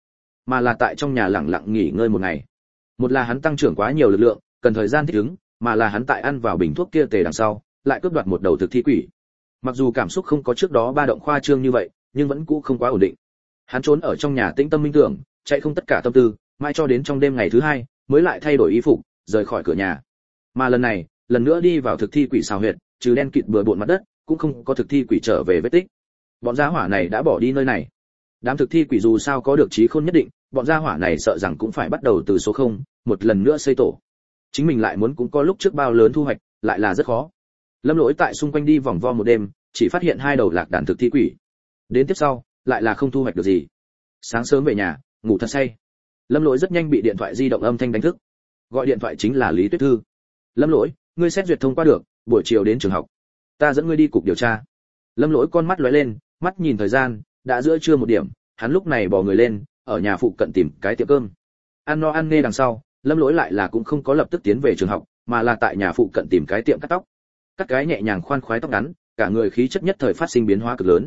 mà là tại trong nhà lẳng lặng nghỉ ngơi một ngày. Một là hắn tăng trưởng quá nhiều lực lượng, cần thời gian thích ứng, mà là hắn tại ăn vào bình thuốc kia tề đằng sau, lại cướp đoạt một đầu thực thi quỷ. Mặc dù cảm xúc không có trước đó ba động khoa trương như vậy, nhưng vẫn cũ không quá ổn định. Hắn trốn ở trong nhà tĩnh tâm minh tưởng, chạy không tất cả tâm tư, mãi cho đến trong đêm ngày thứ hai, mới lại thay đổi y phục, rời khỏi cửa nhà. Mà lần này, lần nữa đi vào thực thi quỷ xào huyệt, trừ đen kịt bừa bộn mặt đất, cũng không có thực thi quỷ trở về vết tích. Bọn gia hỏa này đã bỏ đi nơi này. Đám thực thi quỷ dù sao có được trí khôn nhất định, bọn gia hỏa này sợ rằng cũng phải bắt đầu từ số 0, một lần nữa xây tổ. Chính mình lại muốn cũng có lúc trước bao lớn thu hoạch, lại là rất khó. Lâm Lỗi tại xung quanh đi vòng vo một đêm, chỉ phát hiện 2 đầu lạc đàn thực thi quỷ. Đến tiếp sau, lại là không thu hoạch được gì. Sáng sớm về nhà, ngủ thật say. Lâm Lỗi rất nhanh bị điện thoại di động âm thanh đánh thức. Gọi điện thoại chính là Lý Tuyết Thư. Lâm Lỗi, ngươi xét duyệt thông qua được, buổi chiều đến trường học. Ta dẫn ngươi đi cục điều tra. Lâm Lỗi con mắt lóe lên, mắt nhìn thời gian, đã giữa trưa 1 điểm, hắn lúc này bò người lên, ở nhà phụ cận tìm cái tiệm cơm. Ăn no ăn nê đằng sau, Lâm Lỗi lại là cũng không có lập tức tiến về trường học, mà là tại nhà phụ cận tìm cái tiệm cắt tóc. Cắt cái nhẹ nhàng khoan khoái tóc ngắn, cả người khí chất nhất thời phát sinh biến hóa cực lớn.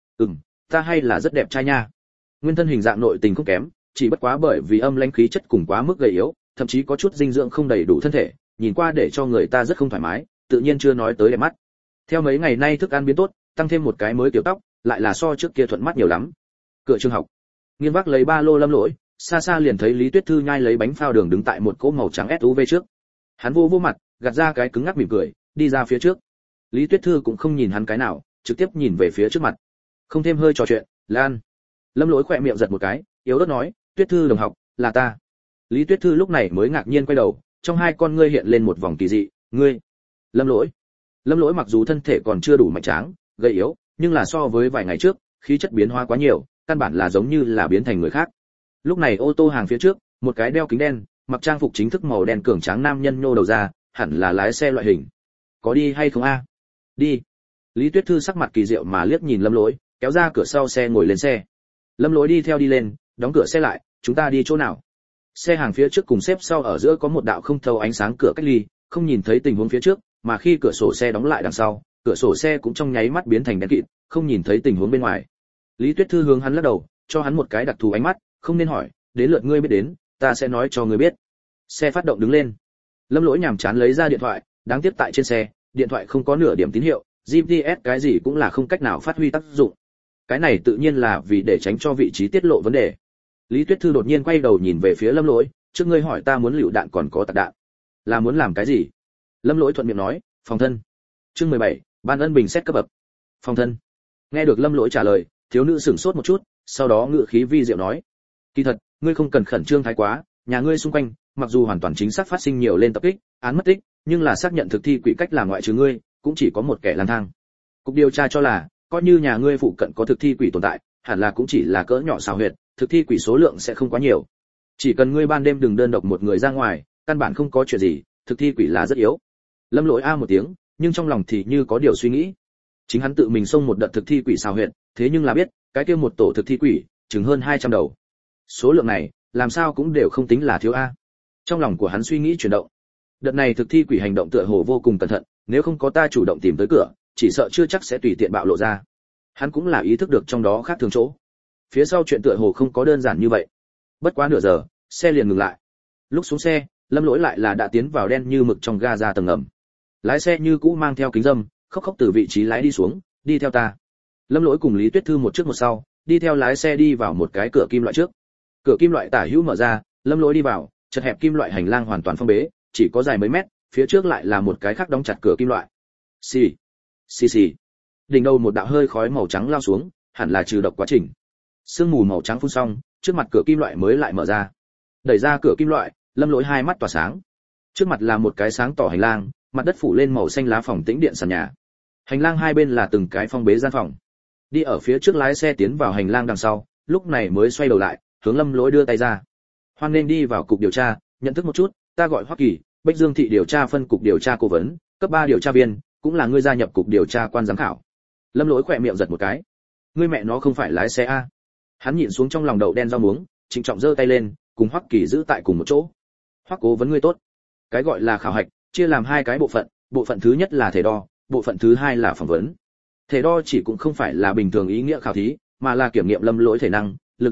Ta hay là rất đẹp trai nha. Nguyên thân hình dạng nội tình không kém, chỉ bất quá bởi vì âm lãnh khí chất cùng quá mức gầy yếu, thậm chí có chút dinh dưỡng không đầy đủ thân thể, nhìn qua để cho người ta rất không thoải mái, tự nhiên chưa nói tới đẹp mắt. Theo mấy ngày nay thức ăn biến tốt, tăng thêm một cái mới kiểu tóc, lại là so trước kia thuận mắt nhiều lắm. Cửa trường học, nghiêng vác lấy ba lô Lâm Lỗi, xa xa liền thấy Lý Tuyết Thư nhai lấy bánh phao đường đứng tại một cỗ màu trắng SUV trước. Hắn vô mặt, gạt ra cái cứng ngắc mỉm cười, đi ra phía trước. Lý Tuyết Thư cũng không nhìn hắn cái nào, trực tiếp nhìn về phía trước mặt. Không thêm hơi trò chuyện, Lan. Lâm Lỗi khỏe miệng giật một cái, yếu ớt nói, Tuyết Thư đồng học, là ta. Lý Tuyết Thư lúc này mới ngạc nhiên quay đầu, trong hai con ngươi hiện lên một vòng kỳ dị, ngươi. Lâm Lỗi mặc dù thân thể còn chưa đủ mạnh tráng, gầy yếu, nhưng là so với vài ngày trước, khí chất biến hóa quá nhiều, căn bản là giống như là biến thành người khác. Lúc này ô tô hàng phía trước, một cái đeo kính đen, mặc trang phục chính thức màu đen cường tráng nam nhân nhô đầu ra, hẳn là lái xe loại hình. Có đi hay không a? Đi. Lý Tuyết Thư sắc mặt kỳ diệu mà liếc nhìn Lâm Lỗi, kéo ra cửa sau xe ngồi lên xe. Lâm Lỗi đi theo đi lên, đóng cửa xe lại, chúng ta đi chỗ nào? Xe hàng phía trước cùng xếp sau ở giữa có một đạo không thấu ánh sáng cửa cách ly, không nhìn thấy tình huống phía trước, mà khi cửa sổ xe đóng lại đằng sau, cửa sổ xe cũng trong nháy mắt biến thành đen kịt, không nhìn thấy tình huống bên ngoài. Lý Tuyết Thư hướng hắn lắc đầu, cho hắn một cái đặc thù ánh mắt, không nên hỏi, đến lượt ngươi biết đến, ta sẽ nói cho ngươi biết. Xe phát động đứng lên. Lâm Lỗi nhàm chán lấy ra điện thoại, đáng tiếc tại trên xe, điện thoại không có nửa điểm tín hiệu, GPS cái gì cũng là không cách nào phát huy tác dụng. Cái này tự nhiên là vì để tránh cho vị trí tiết lộ vấn đề. Lý Tuyết Thư đột nhiên quay đầu nhìn về phía Lâm Lỗi, trước ngươi hỏi ta muốn lựu đạn còn có tạc đạn, là muốn làm cái gì? Lâm Lỗi thuận miệng nói, phòng thân. Chương 17, ban ân bình xét cấp bậc. Phòng thân. Nghe được Lâm Lỗi trả lời, thiếu nữ sửng sốt một chút, sau đó ngữ khí vi diệu nói, kỳ thật, ngươi không cần khẩn trương thái quá, nhà ngươi xung quanh, mặc dù hoàn toàn chính xác phát sinh nhiều lên tập kích, án mất tích, nhưng là xác nhận thực thi quỷ cách làm ngoại trừ ngươi, cũng chỉ có một kẻ lang thang. Cục điều tra cho là, coi như nhà ngươi phụ cận có thực thi quỷ tồn tại, hẳn là cũng chỉ là cỡ nhỏ xào huyệt, thực thi quỷ số lượng sẽ không quá nhiều. Chỉ cần ngươi ban đêm đừng đơn độc một người ra ngoài, căn bản không có chuyện gì, thực thi quỷ là rất yếu. Lâm Lỗi a một tiếng, nhưng trong lòng thì như có điều suy nghĩ. Chính hắn tự mình xông một đợt thực thi quỷ xào huyệt, thế nhưng là biết, cái kia một tổ thực thi quỷ, chừng hơn 200 đầu. Số lượng này, làm sao cũng đều không tính là thiếu a. Trong lòng của hắn suy nghĩ chuyển động. Đợt này thực thi quỷ hành động tựa hồ vô cùng cẩn thận, nếu không có ta chủ động tìm tới cửa, chỉ sợ chưa chắc sẽ tùy tiện bạo lộ ra. Hắn cũng là ý thức được trong đó khác thường chỗ. Phía sau chuyện tựa hồ không có đơn giản như vậy. Bất quá nửa giờ, xe liền ngừng lại. Lúc xuống xe, Lâm Lỗi lại là đã tiến vào đen như mực trong ga ra tầng ngầm. Lái xe như cũ mang theo kính râm, khóc khóc từ vị trí lái đi xuống, đi theo ta. Lâm Lỗi cùng Lý Tuyết Thư một trước một sau, đi theo lái xe đi vào một cái cửa kim loại trước. Cửa kim loại tả hữu mở ra, Lâm Lỗi đi vào, chật hẹp kim loại hành lang hoàn toàn phong bế, chỉ có dài mấy mét, phía trước lại là một cái khác đóng chặt cửa kim loại. Xì, xì xì. Đỉnh đầu một đạo hơi khói màu trắng lao xuống, hẳn là trừ độc quá trình. Sương mù màu trắng phun xong, trước mặt cửa kim loại mới lại mở ra. Đẩy ra cửa kim loại, Lâm Lỗi hai mắt tỏa sáng. Trước mặt là một cái sáng tỏ hành lang, mặt đất phủ lên màu xanh lá phòng tĩnh điện sàn nhà. Hành lang hai bên là từng cái phong bế gian phòng. Đi ở phía trước lái xe tiến vào hành lang đằng sau, lúc này mới xoay đầu lại, hướng Lâm Lỗi đưa tay ra. Hoan nên đi vào cục điều tra, nhận thức một chút, ta gọi Hoắc Kỳ, Bách Dương thị điều tra phân cục điều tra cố vấn, cấp 3 điều tra viên, cũng là ngươi gia nhập cục điều tra quan giám khảo. Lâm Lỗi khỏe miệng giật một cái. Ngươi mẹ nó không phải lái xe a? Hắn nhìn xuống trong lòng đậu đen rau muống, trịnh trọng giơ tay lên, cùng Hoắc Kỳ giữ tại cùng một chỗ. Hoắc cố vấn ngươi tốt. Cái gọi là khảo hạch, chia làm hai cái bộ phận thứ nhất là thể đo, bộ phận thứ hai là phỏng vấn. Thể đo chỉ cũng không phải là bình thường ý nghĩa khảo thí, mà là kiểm nghiệm Lâm Lỗi thể năng, lực lượng,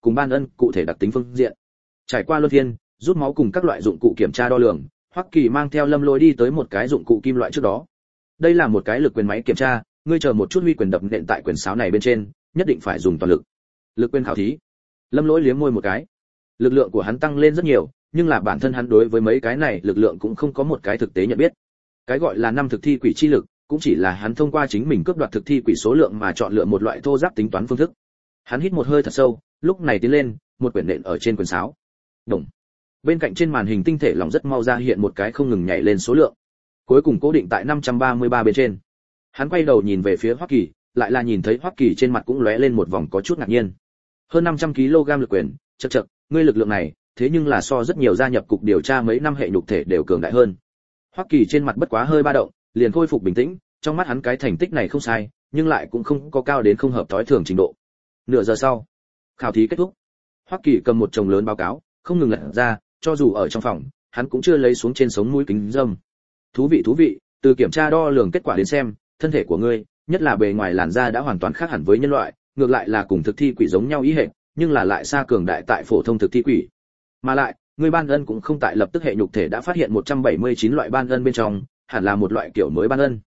cùng ban ân cụ thể đặc tính phương diện. Trải qua luân phiên rút máu cùng các loại dụng cụ kiểm tra đo lường, Hoắc Kỳ mang theo Lâm Lỗi đi tới một cái dụng cụ kim loại trước đó. Đây là một cái lực quyền máy kiểm tra, ngươi chờ một chút huy quyền đập nện tại quyền sáo này bên trên, nhất định phải dùng toàn lực. Lực quyền khảo thí. Lâm Lỗi liếm môi một cái. Lực lượng của hắn tăng lên rất nhiều, nhưng là bản thân hắn đối với mấy cái này lực lượng cũng không có một cái thực tế nhận biết. Cái gọi là năm thực thi quỷ chi lực, cũng chỉ là hắn thông qua chính mình cướp đoạt thực thi quỷ số lượng mà chọn lựa một loại thô ráp tính toán phương thức. Hắn hít một hơi thật sâu, lúc này tiến lên, một quyển nện ở trên quyền sáo. Đồng. Bên cạnh trên màn hình tinh thể lỏng rất mau ra hiện một cái không ngừng nhảy lên số lượng. Cuối cùng cố định tại 533 bên trên. Hắn quay đầu nhìn về phía Hoắc Kỳ, lại là nhìn thấy Hoắc Kỳ trên mặt cũng lóe lên một vòng có chút ngạc nhiên. Hơn 500 kg lực quyền, chậc, ngươi lực lượng này, thế nhưng là so rất nhiều gia nhập cục điều tra mấy năm hệ nhục thể đều cường đại hơn. Hoắc Kỳ trên mặt bất quá hơi ba động, liền khôi phục bình tĩnh, trong mắt hắn cái thành tích này không sai, nhưng lại cũng không có cao đến không hợp thói thường trình độ. Nửa giờ sau, khảo thí kết thúc. Hoắc Kỳ cầm một chồng lớn báo cáo, không ngừng lật ra, cho dù ở trong phòng, hắn cũng chưa lấy xuống trên sống mũi kính râm. Thú vị, từ kiểm tra đo lường kết quả đến xem, thân thể của ngươi, nhất là bề ngoài làn da đã hoàn toàn khác hẳn với nhân loại, ngược lại là cùng thực thi quỷ giống nhau ý hệt, nhưng là lại xa cường đại tại phổ thông thực thi quỷ. Mà lại, ngươi ban ân cũng không tại lập tức hệ nhục thể đã phát hiện 179 loại ban ân bên trong, hẳn là một loại kiểu mới ban ân.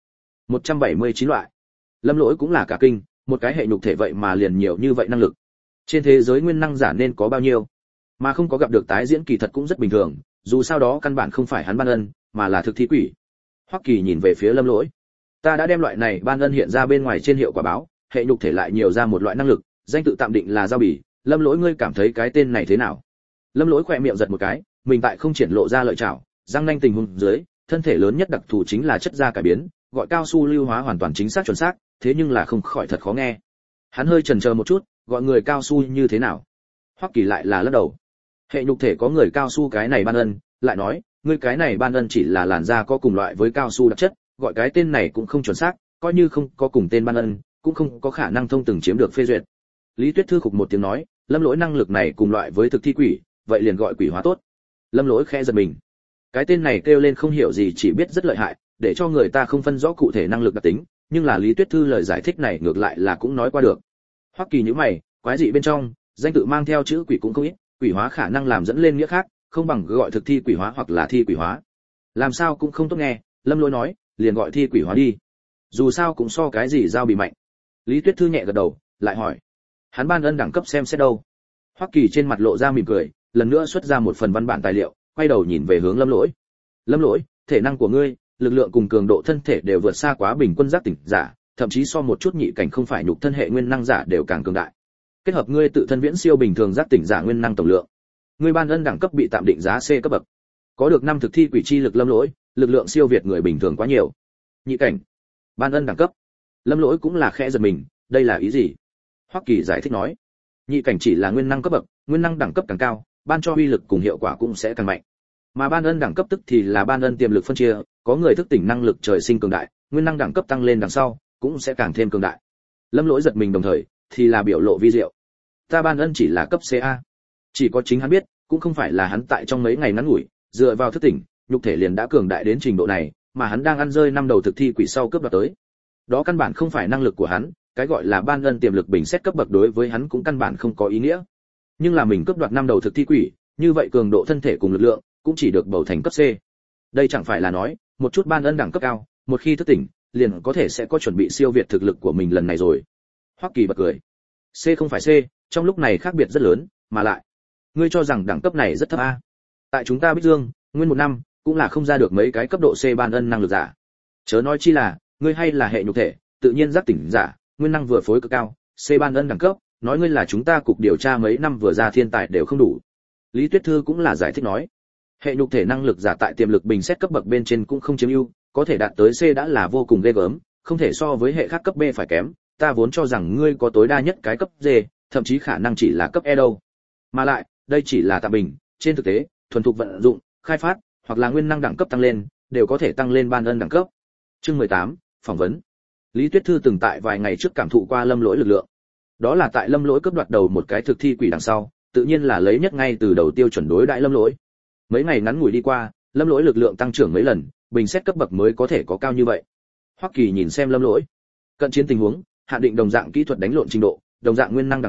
179 loại. Lâm Lỗi cũng là cả kinh, một cái hệ nhục thể vậy mà liền nhiều như vậy năng lực. Trên thế giới nguyên năng giả nên có bao nhiêu? Mà không có gặp được tái diễn kỳ thật cũng rất bình thường, dù sao đó căn bản không phải hắn ban ân, mà là thực thi quỷ. Hoắc Kỳ nhìn về phía Lâm Lỗi. Ta đã đem loại này ban ân hiện ra bên ngoài trên hiệu quả báo, hệ nhục thể lại nhiều ra một loại năng lực, danh tự tạm định là giao bỉ, Lâm Lỗi ngươi cảm thấy cái tên này thế nào? Lâm Lỗi khỏe miệng giật một cái, mình tại không triển lộ ra lợi chảo, răng nanh tình huống dưới, thân thể lớn nhất đặc thù chính là chất da cải biến, gọi cao su lưu hóa hoàn toàn chính xác chuẩn xác, thế nhưng là không khỏi thật khó nghe. Hắn hơi chần chờ một chút, gọi người cao su như thế nào? Hoắc Kỳ lại là lắc đầu. Hệ nhục thể có người cao su cái này ban ân, lại nói, ngươi cái này ban ân chỉ là làn da có cùng loại với cao su đặc chất, gọi cái tên này cũng không chuẩn xác, coi như không có cùng tên ban ân, cũng không có khả năng thông từng chiếm được phê duyệt. Lý Tuyết Thư khục một tiếng nói, Lâm Lỗi năng lực này cùng loại với thực thi quỷ, vậy liền gọi quỷ hóa tốt. Lâm Lỗi khẽ giật mình. Cái tên này kêu lên không hiểu gì chỉ biết rất lợi hại, để cho người ta không phân rõ cụ thể năng lực đặc tính, nhưng là Lý Tuyết Thư lời giải thích này ngược lại là cũng nói qua được. Hoắc Kỳ nhíu mày, quái dị bên trong, danh tự mang theo chữ quỷ cũng không ít, quỷ hóa khả năng làm dẫn lên nghĩa khác, không bằng gọi thực thi quỷ hóa hoặc là thi quỷ hóa. Làm sao cũng không tốt nghe, Lâm Lỗi nói, liền gọi thi quỷ hóa đi. Dù sao cũng so cái gì giao bị mạnh. Lý Tuyết Thư nhẹ gật đầu, lại hỏi, hắn ban ân đẳng cấp xem xét đâu? Hoắc Kỳ trên mặt lộ ra mỉm cười, lần nữa xuất ra một phần văn bản tài liệu, quay đầu nhìn về hướng Lâm Lỗi. Lâm Lỗi, thể năng của ngươi, lực lượng cùng cường độ thân thể đều vượt xa quá bình quân giác tỉnh giả, thậm chí so một chút nhị cảnh không phải nhục thân hệ nguyên năng giả đều càng cường đại. Kết hợp ngươi tự thân viễn siêu bình thường giác tỉnh giả nguyên năng tổng lượng, ngươi ban ân đẳng cấp bị tạm định giá C cấp bậc. Có được 5 thực thi quỷ chi lực Lâm Lỗi, lực lượng siêu việt người bình thường quá nhiều. Nhị cảnh, ban ân đẳng cấp. Lâm Lỗi cũng là khẽ giật mình, đây là ý gì? Hoắc Kỳ giải thích nói, nhị cảnh chỉ là nguyên năng cấp bậc, nguyên năng đẳng cấp càng cao, ban cho uy lực cùng hiệu quả cũng sẽ càng mạnh. Mà ban ân đẳng cấp tức thì là ban ân tiềm lực phân chia, có người thức tỉnh năng lực trời sinh cường đại, nguyên năng đẳng cấp tăng lên đằng sau, cũng sẽ càng thêm cường đại. Lâm Lỗi giật mình đồng thời, thì là biểu lộ vi diệu. Ta ban ân chỉ là cấp CA. Chỉ có chính hắn biết, cũng không phải là hắn tại trong mấy ngày ngắn ngủi, dựa vào thức tỉnh, nhục thể liền đã cường đại đến trình độ này, mà hắn đang ăn rơi 5 đầu thực thi quỷ sau cướp đoạt tới. Đó căn bản không phải năng lực của hắn, cái gọi là ban ân tiềm lực bình xét cấp bậc đối với hắn cũng căn bản không có ý nghĩa. Nhưng là mình cướp đoạt 5 đầu thực thi quỷ, như vậy cường độ thân thể cùng lực lượng cũng chỉ được bầu thành cấp C. Đây chẳng phải là nói, một chút ban ân đẳng cấp cao, một khi thức tỉnh, liền có thể sẽ có chuẩn bị siêu việt thực lực của mình lần này rồi. Hoắc Kỳ bật cười. C không phải C, trong lúc này khác biệt rất lớn, mà lại, ngươi cho rằng đẳng cấp này rất thấp a? Tại chúng ta Bích Dương, nguyên một năm cũng là không ra được mấy cái cấp độ C ban ân năng lực giả. Chớ nói chi là, ngươi hay là hệ nhục thể, tự nhiên giác tỉnh giả, nguyên năng vừa phối cực cao, C ban ân đẳng cấp, nói ngươi là chúng ta cục điều tra mấy năm vừa ra thiên tài đều không đủ. Lý Tuyết Thư cũng là giải thích nói, hệ nhục thể năng lực giả tại tiềm lực bình xét cấp bậc bên trên cũng không chiếm ưu, có thể đạt tới C đã là vô cùng ghê gớm, không thể so với hệ khác cấp B phải kém, ta vốn cho rằng ngươi có tối đa nhất cái cấp D, thậm chí khả năng chỉ là cấp E đâu. Mà lại, đây chỉ là tạm bình, trên thực tế, thuần thục vận dụng, khai phát, hoặc là nguyên năng đẳng cấp tăng lên, đều có thể tăng lên ban ân đẳng cấp. Chương 18, phỏng vấn. Lý Tuyết Thư từng tại vài ngày trước cảm thụ qua Lâm Lỗi lực lượng. Đó là tại Lâm Lỗi cướp đoạt đầu một cái thực thi quỷ đằng sau, tự nhiên là lấy nhất ngay từ đầu tiêu chuẩn đối đãi Lâm Lỗi. Mấy ngày ngắn ngủi đi qua, Lâm Lỗi lực lượng tăng trưởng mấy lần, bình xét cấp bậc mới có thể có cao như vậy. Hoắc Kỳ nhìn xem Lâm Lỗi, cận chiến tình huống, hạn định đồng dạng kỹ thuật đánh lộn trình độ, đồng dạng nguyên năng đẳng cấp,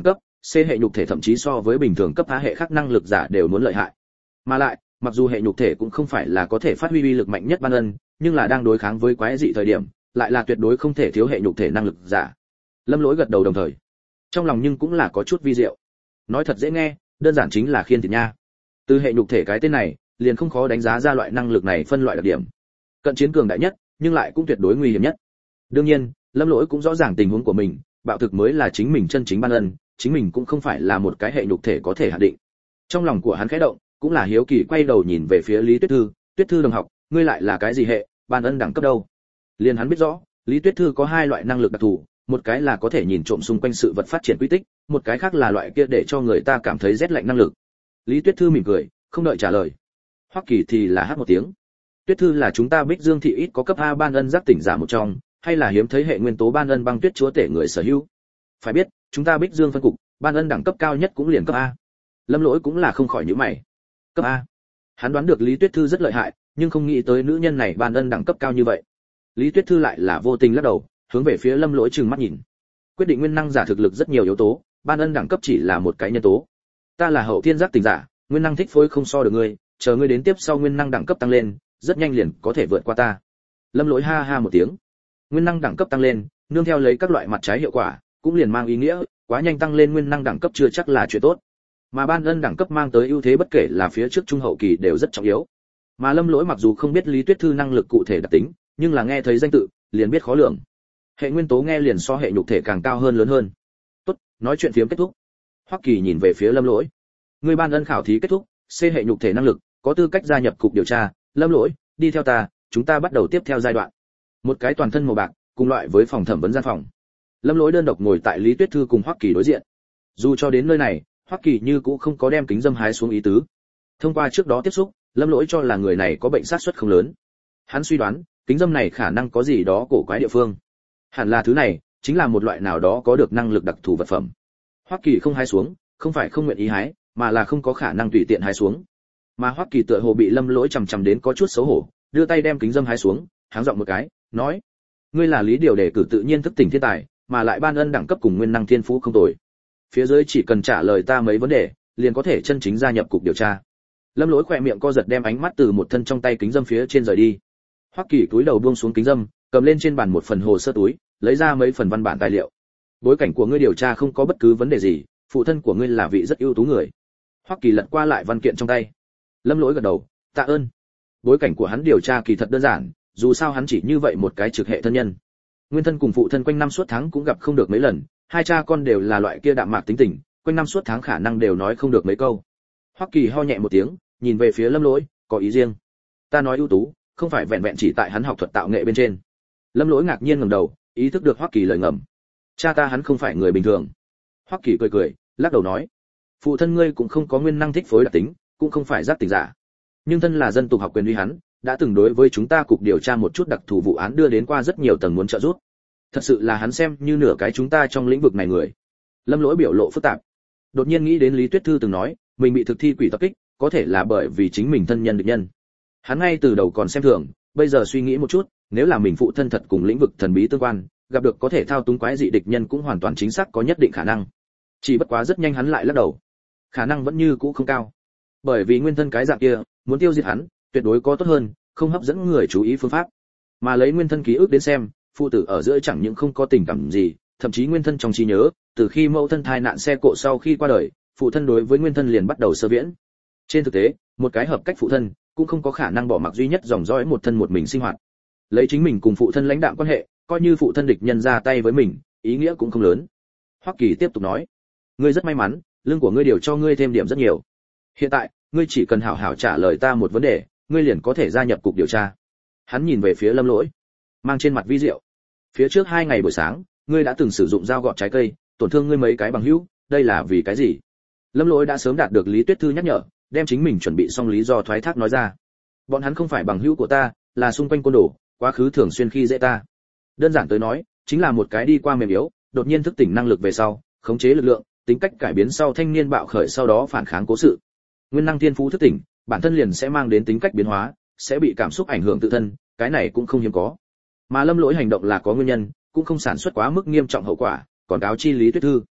C hệ nhục thể thậm chí so với bình thường cấp A hệ khác năng lực giả đều muốn lợi hại. Mà lại, mặc dù hệ nhục thể cũng không phải là có thể phát huy uy lực mạnh nhất ban ân, nhưng là đang đối kháng với quái dị thời điểm, lại là tuyệt đối không thể thiếu hệ nhục thể năng lực giả. Lâm Lỗi gật đầu đồng thời, trong lòng nhưng cũng là có chút vi diệu. Nói thật dễ nghe, đơn giản chính là khiên thịt nha. Từ hệ nhục thể cái tên này, liền không khó đánh giá ra loại năng lực này phân loại đặc điểm. Cận chiến cường đại nhất, nhưng lại cũng tuyệt đối nguy hiểm nhất. Đương nhiên, Lâm Lỗi cũng rõ ràng tình huống của mình, bạo thực mới là chính mình chân chính ban ân, chính mình cũng không phải là một cái hệ nhục thể có thể hạn định. Trong lòng của hắn khẽ động, cũng là hiếu kỳ quay đầu nhìn về phía Lý Tuyết Thư, "Tuyết Thư đồng học, ngươi lại là cái gì hệ, ban ân đẳng cấp đâu?" Liền hắn biết rõ, Lý Tuyết Thư có hai loại năng lực đặc thù, một cái là có thể nhìn trộm xung quanh sự vật phát triển quy tích, một cái khác là loại kia để cho người ta cảm thấy rét lạnh năng lực. Lý Tuyết Thư mỉm cười, không đợi trả lời. Hoắc Kỳ thì là hát một tiếng. Tuyết Thư là chúng ta Bích Dương thị ít có cấp A ban ân giác tỉnh giả một trong, hay là hiếm thấy hệ nguyên tố ban ân băng tuyết chúa tể người sở hữu. Phải biết, chúng ta Bích Dương phân cục, ban ân đẳng cấp cao nhất cũng liền cấp A. Lâm Lỗi cũng là không khỏi nhíu mày. Cấp A. Hắn đoán được Lý Tuyết Thư rất lợi hại, nhưng không nghĩ tới nữ nhân này ban ân đẳng cấp cao như vậy. Lý Tuyết Thư lại là vô tình lắc đầu, hướng về phía Lâm Lỗi trừng mắt nhìn. Quyết định nguyên năng giả thực lực rất nhiều yếu tố, ban ân đẳng cấp chỉ là một cái nhân tố. Ta là hậu thiên giác tỉnh giả, nguyên năng thích phối không so được ngươi, chờ ngươi đến tiếp sau nguyên năng đẳng cấp tăng lên, rất nhanh liền có thể vượt qua ta. Lâm Lỗi ha ha một tiếng. Nguyên năng đẳng cấp tăng lên, nương theo lấy các loại mặt trái hiệu quả, cũng liền mang ý nghĩa, quá nhanh tăng lên nguyên năng đẳng cấp chưa chắc là chuyện tốt. Mà ban ân đẳng cấp mang tới ưu thế bất kể là phía trước trung hậu kỳ đều rất trọng yếu. Mà Lâm Lỗi mặc dù không biết Lý Tuyết Thư năng lực cụ thể đặc tính, nhưng là nghe thấy danh tự, liền biết khó lường. Hệ nguyên tố nghe liền so hệ nhục thể càng cao hơn lớn hơn. Tốt, nói chuyện phiếm kết thúc. Hoắc Kỳ nhìn về phía Lâm Lỗi. Người ban ân khảo thí kết thúc, C hệ nhục thể năng lực, có tư cách gia nhập cục điều tra, Lâm Lỗi, đi theo ta, chúng ta bắt đầu tiếp theo giai đoạn. Một cái toàn thân màu bạc, cùng loại với phòng thẩm vấn gian phòng. Lâm Lỗi đơn độc ngồi tại Lý Tuyết Thư cùng Hoắc Kỳ đối diện. Dù cho đến nơi này, Hoắc Kỳ như cũng không có đem kính dâm hái xuống ý tứ. Thông qua trước đó tiếp xúc, Lâm Lỗi cho là người này có bệnh sát suất không lớn. Hắn suy đoán, kính dâm này khả năng có gì đó cổ quái địa phương. Hẳn là thứ này chính là một loại nào đó có được năng lực đặc thù vật phẩm. Hoắc Kỳ không hái xuống, không phải không nguyện ý hái, mà là không có khả năng tùy tiện hái xuống. Mà Hoắc Kỳ tựa hồ bị Lâm Lỗi chằm chằm đến có chút xấu hổ, đưa tay đem kính dâm hái xuống, háng giọng một cái, nói: "Ngươi là Lý Điều đề cử tự nhiên thức tỉnh thiên tài, mà lại ban ân đẳng cấp cùng nguyên năng thiên phú không tồi. Phía dưới chỉ cần trả lời ta mấy vấn đề, liền có thể chân chính gia nhập cục điều tra." Lâm Lỗi khỏe miệng co giật đem ánh mắt từ một thân trong tay kính dâm phía trên rời đi. Hoắc Kỳ cúi đầu buông xuống kính dâm, cầm lên trên bàn một phần hồ sơ túi, lấy ra mấy phần văn bản tài liệu. Bối cảnh của ngươi điều tra không có bất cứ vấn đề gì, phụ thân của ngươi là vị rất ưu tú người. Hoắc Kỳ lật qua lại văn kiện trong tay. Lâm Lỗi gật đầu, tạ ơn. Bối cảnh của hắn điều tra kỳ thật đơn giản, dù sao hắn chỉ như vậy một cái trực hệ thân nhân. Nguyên thân cùng phụ thân quanh năm suốt tháng cũng gặp không được mấy lần, hai cha con đều là loại kia đạm mạc tính tình, quanh năm suốt tháng khả năng đều nói không được mấy câu. Hoắc Kỳ ho nhẹ một tiếng, nhìn về phía Lâm Lỗi, có ý riêng. Ta nói ưu tú, không phải vẹn vẹn chỉ tại hắn học thuật tạo nghệ bên trên. Lâm Lỗi ngạc nhiên ngẩng đầu, ý thức được Hoắc Kỳ lời ngầm. Cha ta hắn không phải người bình thường. Hoắc Kỳ cười cười, lắc đầu nói, phụ thân ngươi cũng không có nguyên năng thích phối đặc tính, cũng không phải giác tỉnh giả. Nhưng thân là dân tục học quyền uy hắn, đã từng đối với chúng ta cục điều tra một chút đặc thù vụ án đưa đến qua rất nhiều tầng muốn trợ giúp. Thật sự là hắn xem như nửa cái chúng ta trong lĩnh vực này người. Lâm Lỗi biểu lộ phức tạp. Đột nhiên nghĩ đến Lý Tuyết Thư từng nói, mình bị thực thi quỷ tập kích, có thể là bởi vì chính mình thân nhân địch nhân. Hắn ngay từ đầu còn xem thường, bây giờ suy nghĩ một chút, nếu là mình phụ thân thật cùng lĩnh vực thần bí tương quan, gặp được có thể thao túng quái dị địch nhân cũng hoàn toàn chính xác có nhất định khả năng. Chỉ bất quá rất nhanh hắn lại lắc đầu. Khả năng vẫn như cũ không cao. Bởi vì nguyên thân cái dạng kia, muốn tiêu diệt hắn, tuyệt đối có tốt hơn, không hấp dẫn người chú ý phương pháp. Mà lấy nguyên thân ký ức đến xem, phụ tử ở giữa chẳng những không có tình cảm gì, thậm chí nguyên thân trong trí nhớ, từ khi mẫu thân thai nạn xe cộ sau khi qua đời, phụ thân đối với nguyên thân liền bắt đầu sơ viễn. Trên thực tế, một cái hợp cách phụ thân cũng không có khả năng bỏ mặc duy nhất dòng dõi một thân một mình sinh hoạt. Lấy chính mình cùng phụ thân lãnh đạm quan hệ, coi như phụ thân địch nhân ra tay với mình, ý nghĩa cũng không lớn. Hoắc Kỳ tiếp tục nói, ngươi rất may mắn, lương của ngươi điều cho ngươi thêm điểm rất nhiều. Hiện tại, ngươi chỉ cần hảo hảo trả lời ta một vấn đề, ngươi liền có thể gia nhập cục điều tra. Hắn nhìn về phía Lâm Lỗi, mang trên mặt vi diệu. Phía trước 2 ngày buổi sáng, ngươi đã từng sử dụng dao gọt trái cây, tổn thương ngươi mấy cái bằng hữu, đây là vì cái gì? Lâm Lỗi đã sớm đạt được Lý Tuyết Thư nhắc nhở, đem chính mình chuẩn bị xong lý do thoái thác nói ra. Bọn hắn không phải bằng hữu của ta, là xung quanh côn đồ, quá khứ thường xuyên khi dễ ta. Đơn giản tới nói, chính là một cái đi qua mềm yếu, đột nhiên thức tỉnh năng lực về sau, khống chế lực lượng, tính cách cải biến sau thanh niên bạo khởi sau đó phản kháng cố sự. Nguyên năng thiên phú thức tỉnh, bản thân liền sẽ mang đến tính cách biến hóa, sẽ bị cảm xúc ảnh hưởng tự thân, cái này cũng không hiếm có. Mà Lâm Lỗi hành động là có nguyên nhân, cũng không sản xuất quá mức nghiêm trọng hậu quả, còn cáo chi Lý Tuyết Thư.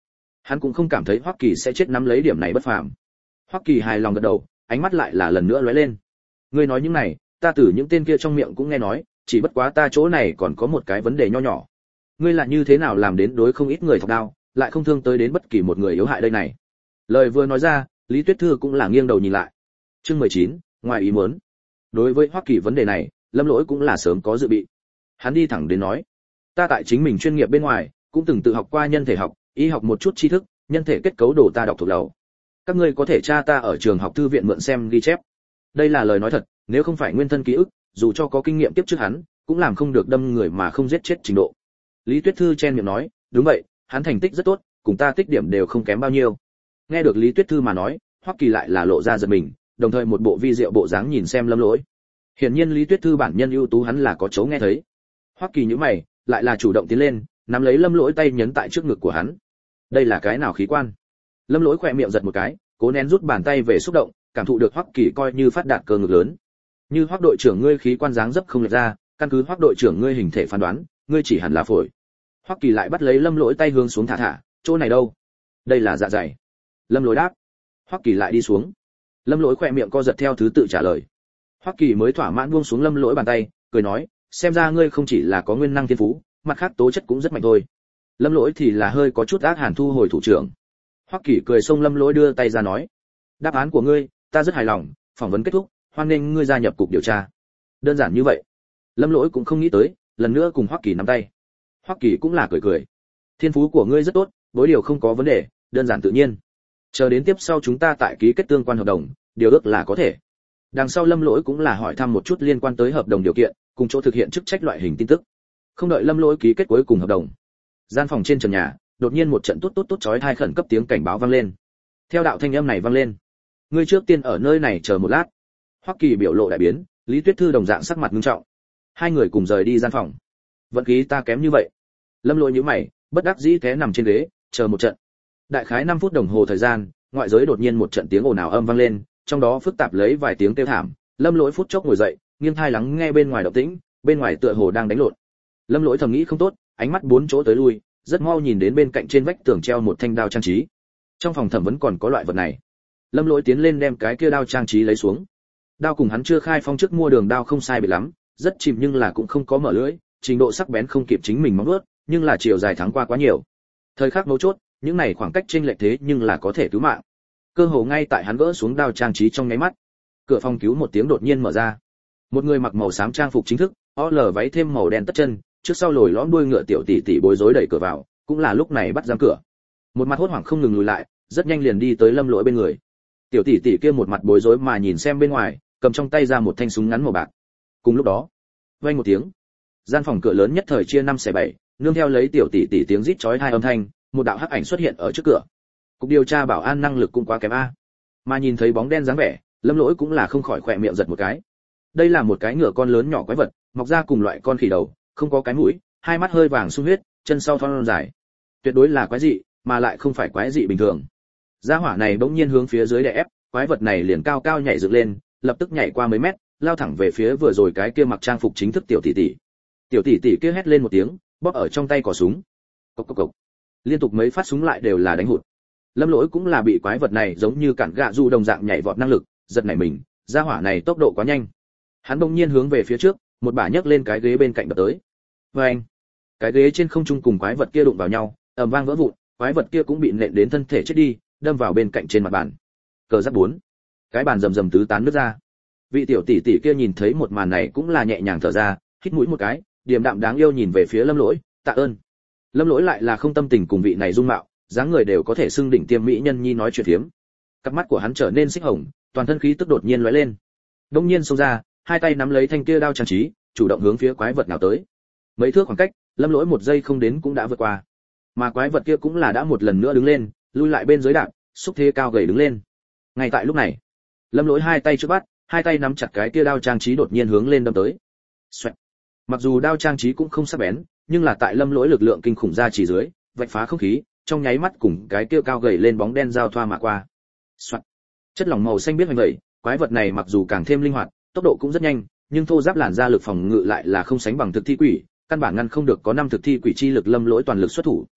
Hắn cũng không cảm thấy Hoắc Kỳ sẽ chết nắm lấy điểm này bất phàm. Hoắc Kỳ hài lòng gật đầu, ánh mắt lại là lần nữa lóe lên. Ngươi nói những này, ta từ những tên kia trong miệng cũng nghe nói, chỉ bất quá ta chỗ này còn có một cái vấn đề nho nhỏ. Ngươi là như thế nào làm đến đối không ít người thọc đao, lại không thương tới đến bất kỳ một người yếu hại đây này? Lời vừa nói ra, Lý Tuyết Thư cũng là nghiêng đầu nhìn lại. Chương 19, ngoài ý muốn. Đối với Hoắc Kỳ vấn đề này, Lâm Lỗi cũng là sớm có dự bị. Hắn đi thẳng đến nói, ta tại chính mình chuyên nghiệp bên ngoài, cũng từng tự học qua nhân thể học, y học một chút tri thức, nhân thể kết cấu đồ ta đọc thuộc đầu. Các ngươi có thể tra ta ở trường học thư viện mượn xem ghi chép. Đây là lời nói thật, nếu không phải nguyên thân ký ức, dù cho có kinh nghiệm tiếp trước hắn, cũng làm không được đâm người mà không giết chết trình độ. Lý Tuyết Thư chen miệng nói, đúng vậy, hắn thành tích rất tốt, cùng ta tích điểm đều không kém bao nhiêu. Nghe được Lý Tuyết Thư mà nói, Hoắc Kỳ lại là lộ ra giật mình, đồng thời một bộ vi diệu bộ dáng nhìn xem Lâm Lỗi. Hiển nhiên Lý Tuyết Thư bản nhân ưu tú hắn là có chỗ nghe thấy. Hoắc Kỳ nhíu mày, lại là chủ động tiến lên, nắm lấy Lâm Lỗi tay nhấn tại trước ngực của hắn. Đây là cái nào khí quan? Lâm Lỗi khẽ miệng giật một cái, cố nén rút bàn tay về xúc động, cảm thụ được Hoắc Kỳ coi như phát đạt cơ ngực lớn. Như Hoắc đội trưởng ngươi khí quan dáng dấp không lệch ra, căn cứ Hoắc đội trưởng ngươi hình thể phán đoán, ngươi chỉ hẳn là phổi. Hoắc Kỳ lại bắt lấy Lâm Lỗi tay hướng xuống thả, chỗ này đâu? Đây là dạ dày. Lâm Lỗi đáp. Hoắc Kỳ lại đi xuống. Lâm Lỗi khẽ miệng co giật theo thứ tự trả lời. Hoắc Kỳ mới thỏa mãn buông xuống Lâm Lỗi bàn tay, cười nói, xem ra ngươi không chỉ là có nguyên năng thiên phú, mặt khác tố chất cũng rất mạnh thôi. Lâm Lỗi thì là hơi có chút ác hàn thu hồi thủ trưởng. Hoắc Kỳ cười xông Lâm Lỗi đưa tay ra nói, đáp án của ngươi, ta rất hài lòng, phỏng vấn kết thúc, hoan nghênh ngươi gia nhập cục điều tra. Đơn giản như vậy. Lâm Lỗi cũng không nghĩ tới, lần nữa cùng Hoắc Kỳ nắm tay. Hoắc Kỳ cũng là cười cười. Thiên phú của ngươi rất tốt, bối điều không có vấn đề, đơn giản tự nhiên. Chờ đến tiếp sau chúng ta tại ký kết tương quan hợp đồng, điều ước là có thể. Đằng sau Lâm Lỗi cũng là hỏi thăm một chút liên quan tới hợp đồng điều kiện, cùng chỗ thực hiện chức trách loại hình tin tức. Không đợi Lâm Lỗi ký kết cuối cùng hợp đồng, gian phòng trên trần nhà, đột nhiên một trận tốt chói tai khẩn cấp tiếng cảnh báo vang lên. Theo đạo thanh âm này vang lên, ngươi trước tiên ở nơi này chờ một lát. Hoắc Kỳ biểu lộ đại biến, Lý Tuyết Thư đồng dạng sắc mặt nghiêm trọng. Hai người cùng rời đi gian phòng. Vận khí ta kém như vậy. Lâm Lỗi nhíu mày, bất đắc dĩ té nằm trên ghế, chờ một trận. Đại khái 5 phút đồng hồ thời gian, ngoại giới đột nhiên một trận tiếng ồn ào âm vang lên, trong đó phức tạp lấy vài tiếng kêu thảm. Lâm Lỗi phút chốc ngồi dậy, nghiêng tai lắng nghe bên ngoài động tĩnh, bên ngoài tựa hồ đang đánh lộn. Lâm Lỗi thầm nghĩ không tốt, ánh mắt bốn chỗ tới lui, rất mau nhìn đến bên cạnh trên vách tường treo một thanh đao trang trí. Trong phòng thẩm vấn còn có loại vật này. Lâm Lỗi tiến lên đem cái kia đao trang trí lấy xuống. Đao cùng hắn chưa khai phong trước mua đường đao không sai biệt lắm, rất chìm nhưng là cũng không có mở lưỡi, trình độ sắc bén không kịp chính mình mong ước, nhưng là chiều dài thắng qua quá nhiều. Thời khắc mấu chốt, những này khoảng cách chênh lệch thế nhưng là có thể cứu mạng. Cơ hồ ngay tại hắn gỡ xuống đao trang trí trong nháy mắt, cửa phòng cứu một tiếng đột nhiên mở ra. Một người mặc màu xám trang phục chính thức, OL váy thêm màu đen tất chân, trước sau lồi lõm đuôi ngựa tiểu tỷ tỷ bối rối đẩy cửa vào, cũng là lúc này bắt giam cửa. Một mặt hốt hoảng không ngừng lùi lại, rất nhanh liền đi tới Lâm Lỗi bên người. Tiểu tỷ tỷ kia một mặt bối rối mà nhìn xem bên ngoài, cầm trong tay ra một thanh súng ngắn màu bạc. Cùng lúc đó, vang một tiếng, gian phòng cửa lớn nhất thời chia 5 xẻ 7, nương theo lấy tiểu tỷ tỷ tiếng rít chói tai âm thanh, một đạo hắc ảnh xuất hiện ở trước cửa. Cục điều tra bảo an năng lực cũng quá kém a. Mà nhìn thấy bóng đen dáng vẻ, Lâm Lỗi cũng là không khỏi khỏe miệng giật một cái. Đây là một cái ngựa con lớn nhỏ quái vật, mọc ra cùng loại con khỉ đầu, không có cái mũi, hai mắt hơi vàng sung huyết, chân sau thon dài. Tuyệt đối là quái dị, mà lại không phải quái dị bình thường. Gia hỏa này bỗng nhiên hướng phía dưới đè ép, quái vật này liền cao cao nhảy dựng lên, lập tức nhảy qua mấy mét, lao thẳng về phía vừa rồi cái kia mặc trang phục chính thức tiểu tỷ tỷ. Tiểu tỷ tỷ kia hét lên một tiếng, bóp ở trong tay cò súng. Cộc cộc cộc. Liên tục mấy phát súng lại đều là đánh hụt. Lâm Lỗi cũng là bị quái vật này giống như cản gạ du đồng dạng nhảy vọt năng lực, giật nảy mình, gia hỏa này tốc độ quá nhanh. Hắn bỗng nhiên hướng về phía trước, một bả nhấc lên cái ghế bên cạnh đập tới. Oeng! Cái ghế trên không trung cùng quái vật kia đụng vào nhau, ầm vang vỡ vụn, quái vật kia cũng bị nện đến thân thể chết đi, đâm vào bên cạnh trên mặt bàn. Cờ giáp 4. Cái bàn rầm rầm tứ tán nứt ra. Vị tiểu tỷ tỷ kia nhìn thấy một màn này cũng là nhẹ nhàng thở ra, hít mũi một cái, điềm đạm đáng yêu nhìn về phía Lâm Lỗi, tạ ơn. Lâm Lỗi lại là không tâm tình cùng vị này dung mạo, dáng người đều có thể xưng đỉnh tiêm mỹ nhân nhi nói chuyện phiếm. Cặp mắt của hắn trở nên xích hồng, toàn thân khí tức đột nhiên lóe lên. Đột nhiên xông ra, hai tay nắm lấy thanh kia đao trang trí, chủ động hướng phía quái vật nào tới. Mấy thước khoảng cách, Lâm Lỗi một giây không đến cũng đã vượt qua. Mà quái vật kia cũng là đã một lần nữa đứng lên, lui lại bên dưới đạp, xúc thế cao gầy đứng lên. Ngay tại lúc này, Lâm Lỗi hai tay trước bắt, hai tay nắm chặt cái kia đao trang trí đột nhiên hướng lên đâm tới. Xoẹt. Mặc dù đao trang trí cũng không sắc bén, nhưng là tại Lâm Lỗi lực lượng kinh khủng ra chỉ dưới, vạch phá không khí, trong nháy mắt cùng cái kia cao gầy lên bóng đen giao thoa mà qua. Xoẹt. Chất lỏng màu xanh biết hoành vậy, quái vật này mặc dù càng thêm linh hoạt, tốc độ cũng rất nhanh, nhưng thô giáp làn da lực phòng ngự lại là không sánh bằng thực thi quỷ, căn bản ngăn không được có 5 thực thi quỷ chi lực Lâm Lỗi toàn lực xuất thủ.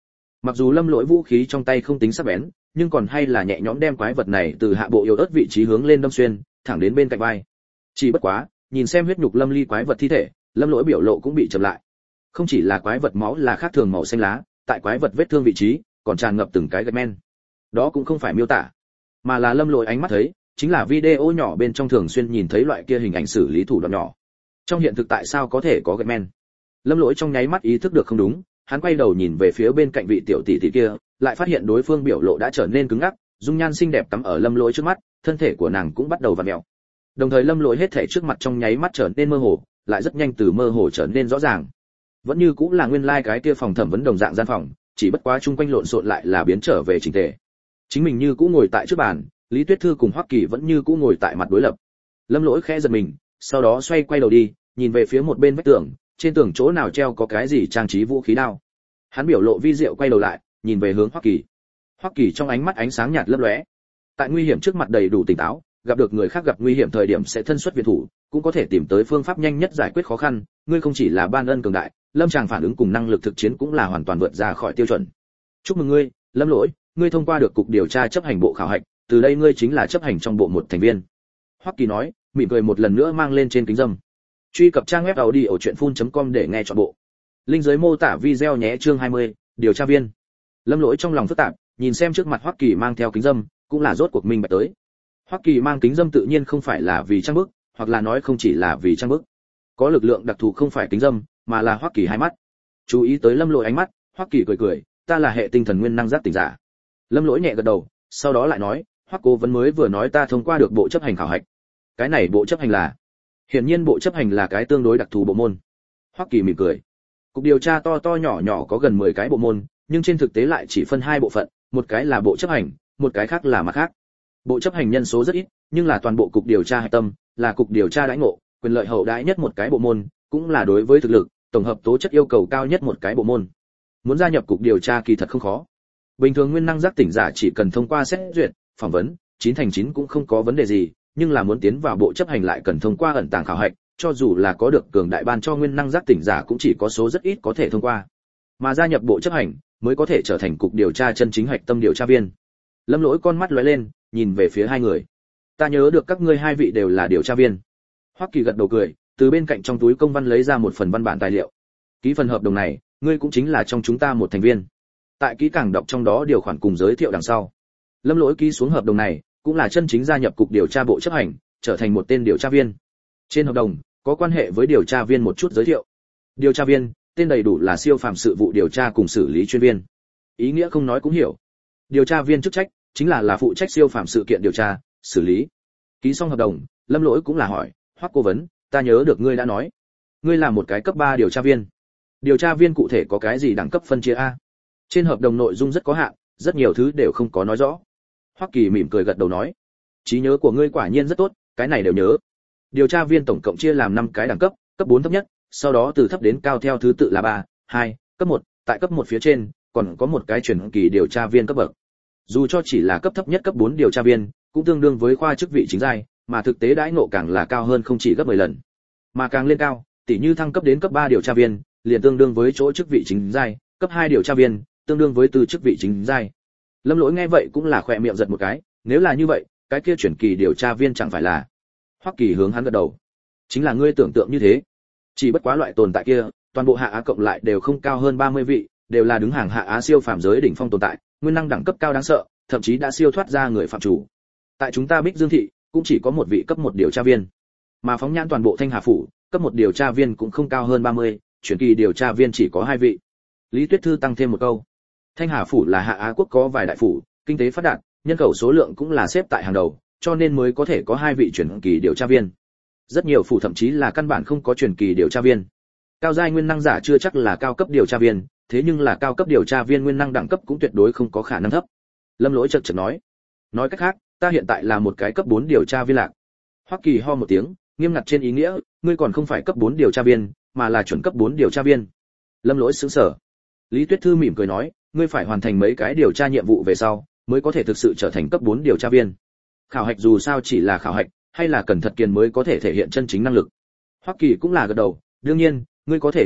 Mặc dù Lâm Lỗi vũ khí trong tay không tính sắc bén, nhưng còn hay là nhẹ nhõm đem quái vật này từ hạ bộ yếu ớt vị trí hướng lên đâm xuyên, thẳng đến bên cạnh vai. Chỉ bất quá, nhìn xem huyết nhục lâm ly quái vật thi thể, Lâm Lỗi biểu lộ cũng bị chậm lại. Không chỉ là quái vật máu là khác thường màu xanh lá, tại quái vật vết thương vị trí, còn tràn ngập từng cái gạch men. Đó cũng không phải miêu tả, mà là Lâm Lỗi ánh mắt thấy, chính là video nhỏ bên trong thường xuyên nhìn thấy loại kia hình ảnh xử lý thủ đoạn nhỏ. Trong hiện thực tại sao có thể có gạch men? Lâm Lỗi trong nháy mắt ý thức được không đúng, hắn quay đầu nhìn về phía bên cạnh vị tiểu tỷ tỷ kia, lại phát hiện đối phương biểu lộ đã trở nên cứng ngắc, dung nhan xinh đẹp tắm ở Lâm Lỗi trước mắt, thân thể của nàng cũng bắt đầu vặn vẹo. Đồng thời Lâm Lỗi hết thảy trước mặt trong nháy mắt trở nên mơ hồ, lại rất nhanh từ mơ hồ trở nên rõ ràng. Vẫn như cũng là nguyên lai cái kia phòng thẩm vấn đồng dạng gian phòng, chỉ bất quá chung quanh lộn xộn lại là biến trở về chỉnh tề. Chính mình như cũ ngồi tại trước bàn, Lý Tuyết Thư cùng Hoắc Kỳ vẫn như cũ ngồi tại mặt đối lập. Lâm Lỗi khẽ giật mình, sau đó xoay quay đầu đi, nhìn về phía một bên vách tường, trên tường chỗ nào treo có cái gì trang trí vũ khí đao. Hắn biểu lộ vi diệu quay đầu lại, nhìn về hướng Hoắc Kỳ. Hoắc Kỳ trong ánh mắt ánh sáng nhạt lấp lóe. Tại nguy hiểm trước mặt đầy đủ tỉnh táo, gặp được người khác gặp nguy hiểm thời điểm sẽ thân xuất viện thủ, cũng có thể tìm tới phương pháp nhanh nhất giải quyết khó khăn, ngươi không chỉ là ban ân cường đại, lâm tràng phản ứng cùng năng lực thực chiến cũng là hoàn toàn vượt ra khỏi tiêu chuẩn. Chúc mừng ngươi, Lâm Lỗi, ngươi thông qua được cục điều tra chấp hành bộ khảo hạch, từ đây ngươi chính là chấp hành trong bộ một thành viên. Hoắc Kỳ nói, mỉm cười một lần nữa mang lên trên kính râm. Truy cập trang web audiochuyenphun.com để nghe trọn bộ. Link dưới mô tả video nhé. Chương 20, điều tra viên. Lâm Lỗi trong lòng phức tạp, nhìn xem trước mặt Hoắc Kỳ mang theo kính râm, cũng là rốt cuộc minh bạch tới. Hoắc Kỳ mang kính râm tự nhiên không phải là vì trang bức, hoặc là nói không chỉ là vì trang bức. Có lực lượng đặc thù không phải kính râm, mà là Hoắc Kỳ hai mắt. Chú ý tới Lâm Lỗi ánh mắt, Hoắc Kỳ cười cười, ta là hệ tinh thần nguyên năng giác tỉnh giả. Lâm Lỗi nhẹ gật đầu, sau đó lại nói, Hoắc cố vấn mới vừa nói ta thông qua được bộ chấp hành khảo hạch. Cái này bộ chấp hành là? Hiển nhiên bộ chấp hành là cái tương đối đặc thù bộ môn. Hoắc Kỳ mỉm cười. Cục điều tra to to nhỏ nhỏ có gần 10 cái bộ môn, nhưng trên thực tế lại chỉ phân hai bộ phận, một cái là bộ chấp hành, một cái khác là mặt khác. Bộ chấp hành nhân số rất ít, nhưng là toàn bộ cục điều tra hạch tâm, là cục điều tra đãi ngộ, quyền lợi hậu đãi nhất một cái bộ môn, cũng là đối với thực lực, tổng hợp tố chất yêu cầu cao nhất một cái bộ môn. Muốn gia nhập cục điều tra kỳ thật không khó. Bình thường nguyên năng giác tỉnh giả chỉ cần thông qua xét duyệt, phỏng vấn, 9 thành 9 cũng không có vấn đề gì, nhưng là muốn tiến vào bộ chấp hành lại cần thông qua ẩn tàng khảo hạch, cho dù là có được cường đại ban cho nguyên năng giác tỉnh giả cũng chỉ có số rất ít có thể thông qua. Mà gia nhập bộ chấp hành mới có thể trở thành cục điều tra chân chính hạch tâm điều tra viên. Lâm Lỗi con mắt lóe lên, nhìn về phía hai người. Ta nhớ được các ngươi hai vị đều là điều tra viên. Hoắc Kỳ gật đầu cười, từ bên cạnh trong túi công văn lấy ra một phần văn bản tài liệu. Ký phần hợp đồng này, ngươi cũng chính là trong chúng ta một thành viên. Tại ký càng đọc trong đó điều khoản cùng giới thiệu đằng sau. Lâm Lỗi ký xuống hợp đồng này, cũng là chân chính gia nhập cục điều tra bộ chấp hành, trở thành một tên điều tra viên. Trên hợp đồng có quan hệ với điều tra viên một chút giới thiệu. Điều tra viên, tên đầy đủ là siêu phàm sự vụ điều tra cùng xử lý chuyên viên. Ý nghĩa không nói cũng hiểu. Điều tra viên chức trách chính là phụ trách siêu phàm sự kiện điều tra, xử lý. Ký xong hợp đồng, Lâm Lỗi cũng là hỏi, Hoắc cố vấn, ta nhớ được ngươi đã nói, ngươi là một cái cấp 3 điều tra viên. Điều tra viên cụ thể có cái gì đẳng cấp phân chia a? Trên hợp đồng nội dung rất có hạn, rất nhiều thứ đều không có nói rõ. Hoắc Kỳ mỉm cười gật đầu nói, trí nhớ của ngươi quả nhiên rất tốt, cái này đều nhớ. Điều tra viên tổng cộng chia làm 5 cái đẳng cấp, cấp 4 thấp nhất, sau đó từ thấp đến cao theo thứ tự là 3, 2, cấp 1, tại cấp 1 phía trên còn có một cái truyền kỳ điều tra viên cấp bậc. Dù cho chỉ là cấp thấp nhất cấp 4 điều tra viên, cũng tương đương với khoa chức vị chính giai, mà thực tế đãi ngộ càng là cao hơn không chỉ gấp 10 lần. Mà càng lên cao, tỉ như thăng cấp đến cấp 3 điều tra viên, liền tương đương với chỗ chức vị chính giai, cấp 2 điều tra viên, tương đương với tư chức vị chính giai. Lâm Lỗi nghe vậy cũng là khỏe miệng giật một cái, nếu là như vậy, cái kia chuyển kỳ điều tra viên chẳng phải là? Hoắc Kỳ hướng hắn gật đầu. Chính là ngươi tưởng tượng như thế. Chỉ bất quá loại tồn tại kia, toàn bộ hạ á cộng lại đều không cao hơn 30 vị, đều là đứng hàng hạ á siêu phàm giới đỉnh phong tồn tại, nguyên năng đẳng cấp cao đáng sợ, thậm chí đã siêu thoát ra người phạm chủ. Tại chúng ta Bích Dương thị, cũng chỉ có một vị cấp 1 điều tra viên. Mà phóng nhãn toàn bộ Thanh Hà phủ, cấp 1 điều tra viên cũng không cao hơn 30, chuyển kỳ điều tra viên chỉ có 2 vị. Lý Tuyết Thư tăng thêm một câu. Thanh Hà phủ là hạ á quốc có vài đại phủ, kinh tế phát đạt, nhân khẩu số lượng cũng là xếp tại hàng đầu, cho nên mới có thể có 2 vị chuyển kỳ điều tra viên. Rất nhiều phủ thậm chí là căn bản không có chuyển kỳ điều tra viên. Cao giai nguyên năng giả chưa chắc là cao cấp điều tra viên, thế nhưng là cao cấp điều tra viên nguyên năng đẳng cấp cũng tuyệt đối không có khả năng thấp. Lâm Lỗi chợt nói. Nói cách khác, ta hiện tại là một cái cấp 4 điều tra viên lạc. Hoắc Kỳ ho một tiếng, nghiêm ngặt trên ý nghĩa, ngươi còn không phải cấp 4 điều tra viên, mà là chuẩn cấp 4 điều tra viên. Lâm Lỗi sững sờ. Lý Tuyết Thư mỉm cười nói, ngươi phải hoàn thành mấy cái điều tra nhiệm vụ về sau, mới có thể thực sự trở thành cấp 4 điều tra viên. Khảo hạch dù sao chỉ là khảo hạch, hay là cần thật kiền mới có thể thể hiện chân chính năng lực. Hoắc Kỳ cũng là gật đầu, đương nhiên, ngươi có thể yên tâm,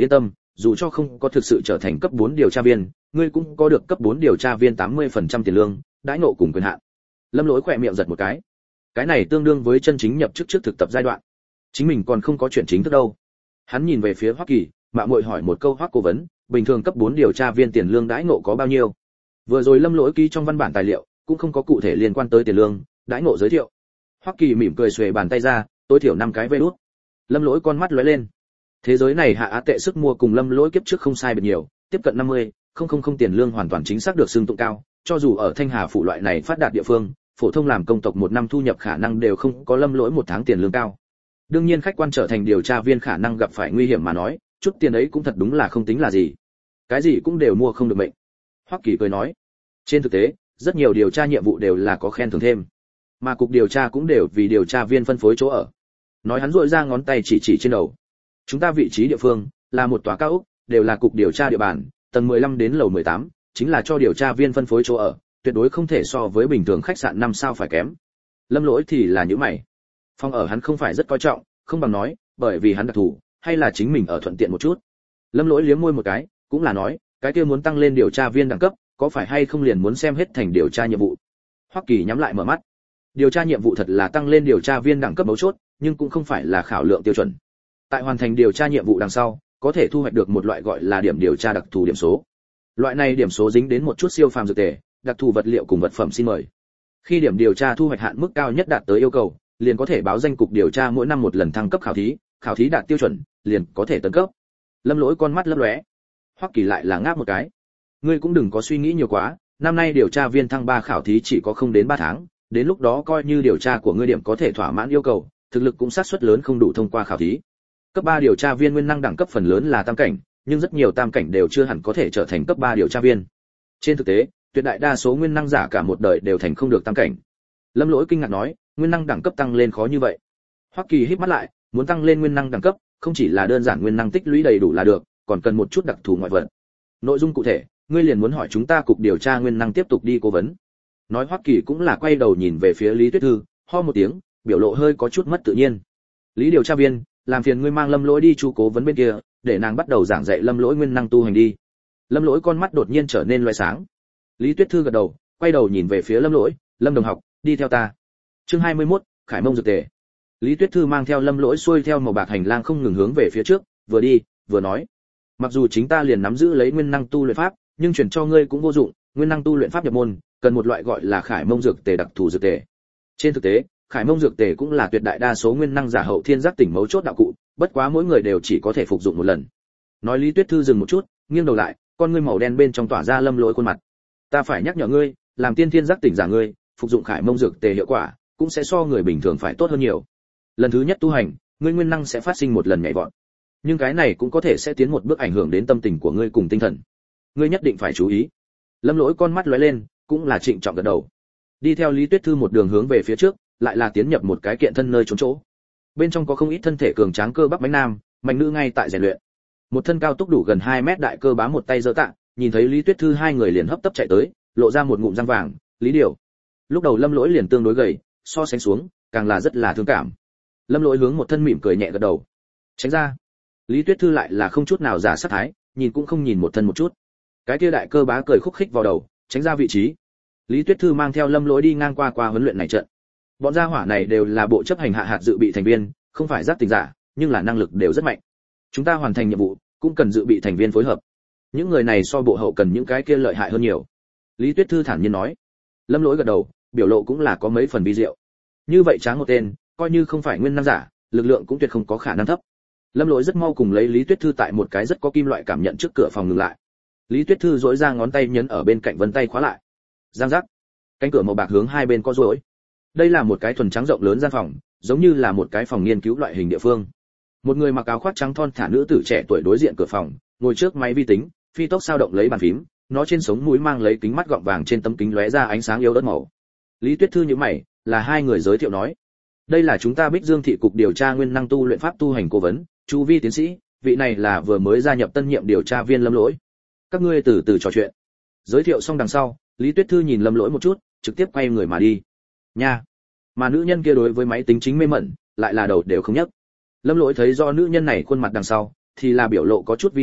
dù cho không có thực sự trở thành cấp 4 điều tra viên, ngươi cũng có được cấp 4 điều tra viên 80% tiền lương, đãi ngộ cùng quyền hạn. Lâm Lỗi khỏe miệng giật một cái này tương đương với chân chính nhập chức trước thực tập giai đoạn. Chính mình còn không có chuyện chính thức đâu. Hắn nhìn về phía Hoắc Kỳ, mạo muội hỏi một câu Hoắc cố vấn, bình thường cấp 4 điều tra viên tiền lương đãi ngộ có bao nhiêu? Vừa rồi Lâm Lỗi ký trong văn bản tài liệu, cũng không có cụ thể liên quan tới tiền lương, đãi ngộ giới thiệu. Hoắc Kỳ mỉm cười xuề bàn tay ra, tối thiểu 5 cái vê đút. Lâm Lỗi con mắt lóe lên. Thế giới này hạ á tệ sức mua cùng Lâm Lỗi kiếp trước không sai biệt nhiều, tiếp cận 50, không tiền lương hoàn toàn chính xác được xưng tụng cao, cho dù ở Thanh Hà phủ loại này phát đạt địa phương, phổ thông làm công tộc một năm thu nhập khả năng đều không có Lâm Lỗi một tháng tiền lương cao. Đương nhiên khách quan trở thành điều tra viên khả năng gặp phải nguy hiểm mà nói, chút tiền ấy cũng thật đúng là không tính là gì. Cái gì cũng đều mua không được mệnh. Hoắc Kỳ cười nói, trên thực tế, rất nhiều điều tra nhiệm vụ đều là có khen thưởng thêm, mà cục điều tra cũng đều vì điều tra viên phân phối chỗ ở. Nói hắn rũa ra ngón tay chỉ trên đầu. Chúng ta vị trí địa phương là một tòa cao ốc, đều là cục điều tra địa bàn, tầng 15 đến lầu 18, chính là cho điều tra viên phân phối chỗ ở, tuyệt đối không thể so với bình thường khách sạn 5 sao phải kém. Lâm Lỗi thì là những mày. Phòng ở hắn không phải rất coi trọng, không bằng nói, bởi vì hắn đặc thù, hay là chính mình ở thuận tiện một chút. Lâm Lỗi liếm môi một cái, cũng là nói, cái kia muốn tăng lên điều tra viên đẳng cấp, có phải hay không liền muốn xem hết thành điều tra nhiệm vụ. Hoắc Kỳ nhắm lại mở mắt. Điều tra nhiệm vụ thật là tăng lên điều tra viên đẳng cấp mấu chốt, nhưng cũng không phải là khảo lượng tiêu chuẩn. Tại hoàn thành điều tra nhiệm vụ đằng sau, có thể thu hoạch được một loại gọi là điểm điều tra đặc thù điểm số. Loại này điểm số dính đến một chút siêu phàm dược tề, đặc thù vật liệu cùng vật phẩm xin mời. Khi điểm điều tra thu hoạch hạn mức cao nhất đạt tới yêu cầu, liền có thể báo danh cục điều tra mỗi năm một lần thăng cấp khảo thí đạt tiêu chuẩn, liền có thể tấn cấp. Lâm Lỗi con mắt lấp lóe. Hoắc Kỳ lại là ngáp một cái. Ngươi cũng đừng có suy nghĩ nhiều quá, năm nay điều tra viên thăng 3 khảo thí chỉ có không đến 3 tháng, đến lúc đó coi như điều tra của ngươi điểm có thể thỏa mãn yêu cầu, thực lực cũng xác suất lớn không đủ thông qua khảo thí. Cấp 3 điều tra viên nguyên năng đẳng cấp phần lớn là tam cảnh, nhưng rất nhiều tam cảnh đều chưa hẳn có thể trở thành cấp 3 điều tra viên. Trên thực tế, tuyệt đại đa số nguyên năng giả cả một đời đều thành không được tam cảnh. Lâm Lỗi kinh ngạc nói, nguyên năng đẳng cấp tăng lên khó như vậy? Hoắc Kỳ híp mắt lại, muốn tăng lên nguyên năng đẳng cấp, không chỉ là đơn giản nguyên năng tích lũy đầy đủ là được, còn cần một chút đặc thù ngoại vật. Nội dung cụ thể, ngươi liền muốn hỏi chúng ta cục điều tra nguyên năng tiếp tục đi cố vấn. Nói Hoắc Kỳ cũng là quay đầu nhìn về phía Lý Tuyết Thư, ho một tiếng, biểu lộ hơi có chút mất tự nhiên. Lý điều tra viên, làm phiền ngươi mang Lâm Lỗi đi chu cố vấn bên kia, để nàng bắt đầu giảng dạy Lâm Lỗi nguyên năng tu hành đi. Lâm Lỗi con mắt đột nhiên trở nên loé sáng. Lý Tuyết Thư gật đầu, quay đầu nhìn về phía Lâm Lỗi, Lâm đồng học, đi theo ta. Chương 21, Khải Mông dược tề. Lý Tuyết Thư mang theo Lâm Lỗi xuôi theo màu bạc hành lang không ngừng hướng về phía trước, vừa đi, vừa nói. Mặc dù chính ta liền nắm giữ lấy nguyên năng tu luyện pháp, nhưng truyền cho ngươi cũng vô dụng, nguyên năng tu luyện pháp nhập môn, cần một loại gọi là Khải Mông dược tề đặc thù dược tề. Trên thực tế, Khải Mông dược tề cũng là tuyệt đại đa số nguyên năng giả hậu thiên giác tỉnh mấu chốt đạo cụ, bất quá mỗi người đều chỉ có thể phục dụng một lần. Nói Lý Tuyết Thư dừng một chút, nghiêng đầu lại, con ngươi màu đen bên trong tỏa ra Lâm Lỗi khuôn mặt. Ta phải nhắc nhở ngươi, làm tiên thiên giác tỉnh giả ngươi, phục dụng Khải Mông dược tề hiệu quả cũng sẽ so người bình thường phải tốt hơn nhiều. Lần thứ nhất tu hành, ngươi nguyên năng sẽ phát sinh một lần nhảy vọt, nhưng cái này cũng có thể sẽ tiến một bước ảnh hưởng đến tâm tình của ngươi cùng tinh thần. Ngươi nhất định phải chú ý. Lâm Lỗi con mắt lóe lên, cũng là trịnh trọng gật đầu. Đi theo Lý Tuyết Thư một đường hướng về phía trước, lại là tiến nhập một cái kiện thân nơi trốn chỗ. Bên trong có không ít thân thể cường tráng cơ bắp bánh nam, mạnh nữ ngay tại rèn luyện. Một thân cao túc đủ gần 2 mét đại cơ bá một tay giơ tạ, nhìn thấy Lý Tuyết Thư hai người liền hấp tấp chạy tới, lộ ra một ngụm răng vàng, "Lý Điều." Lúc đầu Lâm Lỗi liền tương đối gầy, so sánh xuống, càng là rất là thương cảm. Lâm Lỗi hướng một thân mỉm cười nhẹ gật đầu. Tránh ra. Lý Tuyết Thư lại là không chút nào giả sát thái, nhìn cũng không nhìn một thân một chút. Cái kia đại cơ bá cười khúc khích vào đầu, tránh ra vị trí. Lý Tuyết Thư mang theo Lâm Lỗi đi ngang qua huấn luyện này trận. Bọn gia hỏa này đều là bộ chấp hành hạ hạt dự bị thành viên, không phải giác tỉnh giả, nhưng là năng lực đều rất mạnh. Chúng ta hoàn thành nhiệm vụ, cũng cần dự bị thành viên phối hợp. Những người này so bộ hậu cần những cái kia lợi hại hơn nhiều. Lý Tuyết Thư thản nhiên nói. Lâm Lỗi gật đầu, biểu lộ cũng là có mấy phần vi diệu. Như vậy tráng một tên, coi như không phải nguyên năng giả, lực lượng cũng tuyệt không có khả năng thấp. Lâm Lỗi rất mau cùng lấy Lý Tuyết Thư tại một cái rất có kim loại cảm nhận trước cửa phòng ngừng lại. Lý Tuyết Thư duỗi ra ngón tay nhấn ở bên cạnh vân tay khóa lại. Giang giác. Cánh cửa màu bạc hướng hai bên co duỗi. Đây là một cái thuần trắng rộng lớn gian phòng, giống như là một cái phòng nghiên cứu loại hình địa phương. Một người mặc áo khoác trắng thon thả nữ tử trẻ tuổi đối diện cửa phòng, ngồi trước máy vi tính, phi tốc sao động lấy bàn phím, nó trên sống mũi mang lấy kính mắt gọng vàng trên tấm kính lóe ra ánh sáng yếu ớt màu. Lý Tuyết Thư nhíu mày, là hai người giới thiệu nói. Đây là chúng ta Bích Dương thị cục điều tra nguyên năng tu luyện pháp tu hành cố vấn, Chu Vi tiến sĩ, vị này là vừa mới gia nhập tân nhiệm điều tra viên Lâm Lỗi. Các ngươi từ từ trò chuyện. Giới thiệu xong đằng sau, Lý Tuyết Thư nhìn Lâm Lỗi một chút, trực tiếp quay người mà đi. Nha. Mà nữ nhân kia đối với máy tính chính mê mẩn, lại là đầu đều không nhấc. Lâm Lỗi thấy do nữ nhân này khuôn mặt đằng sau, thì là biểu lộ có chút vi diệu,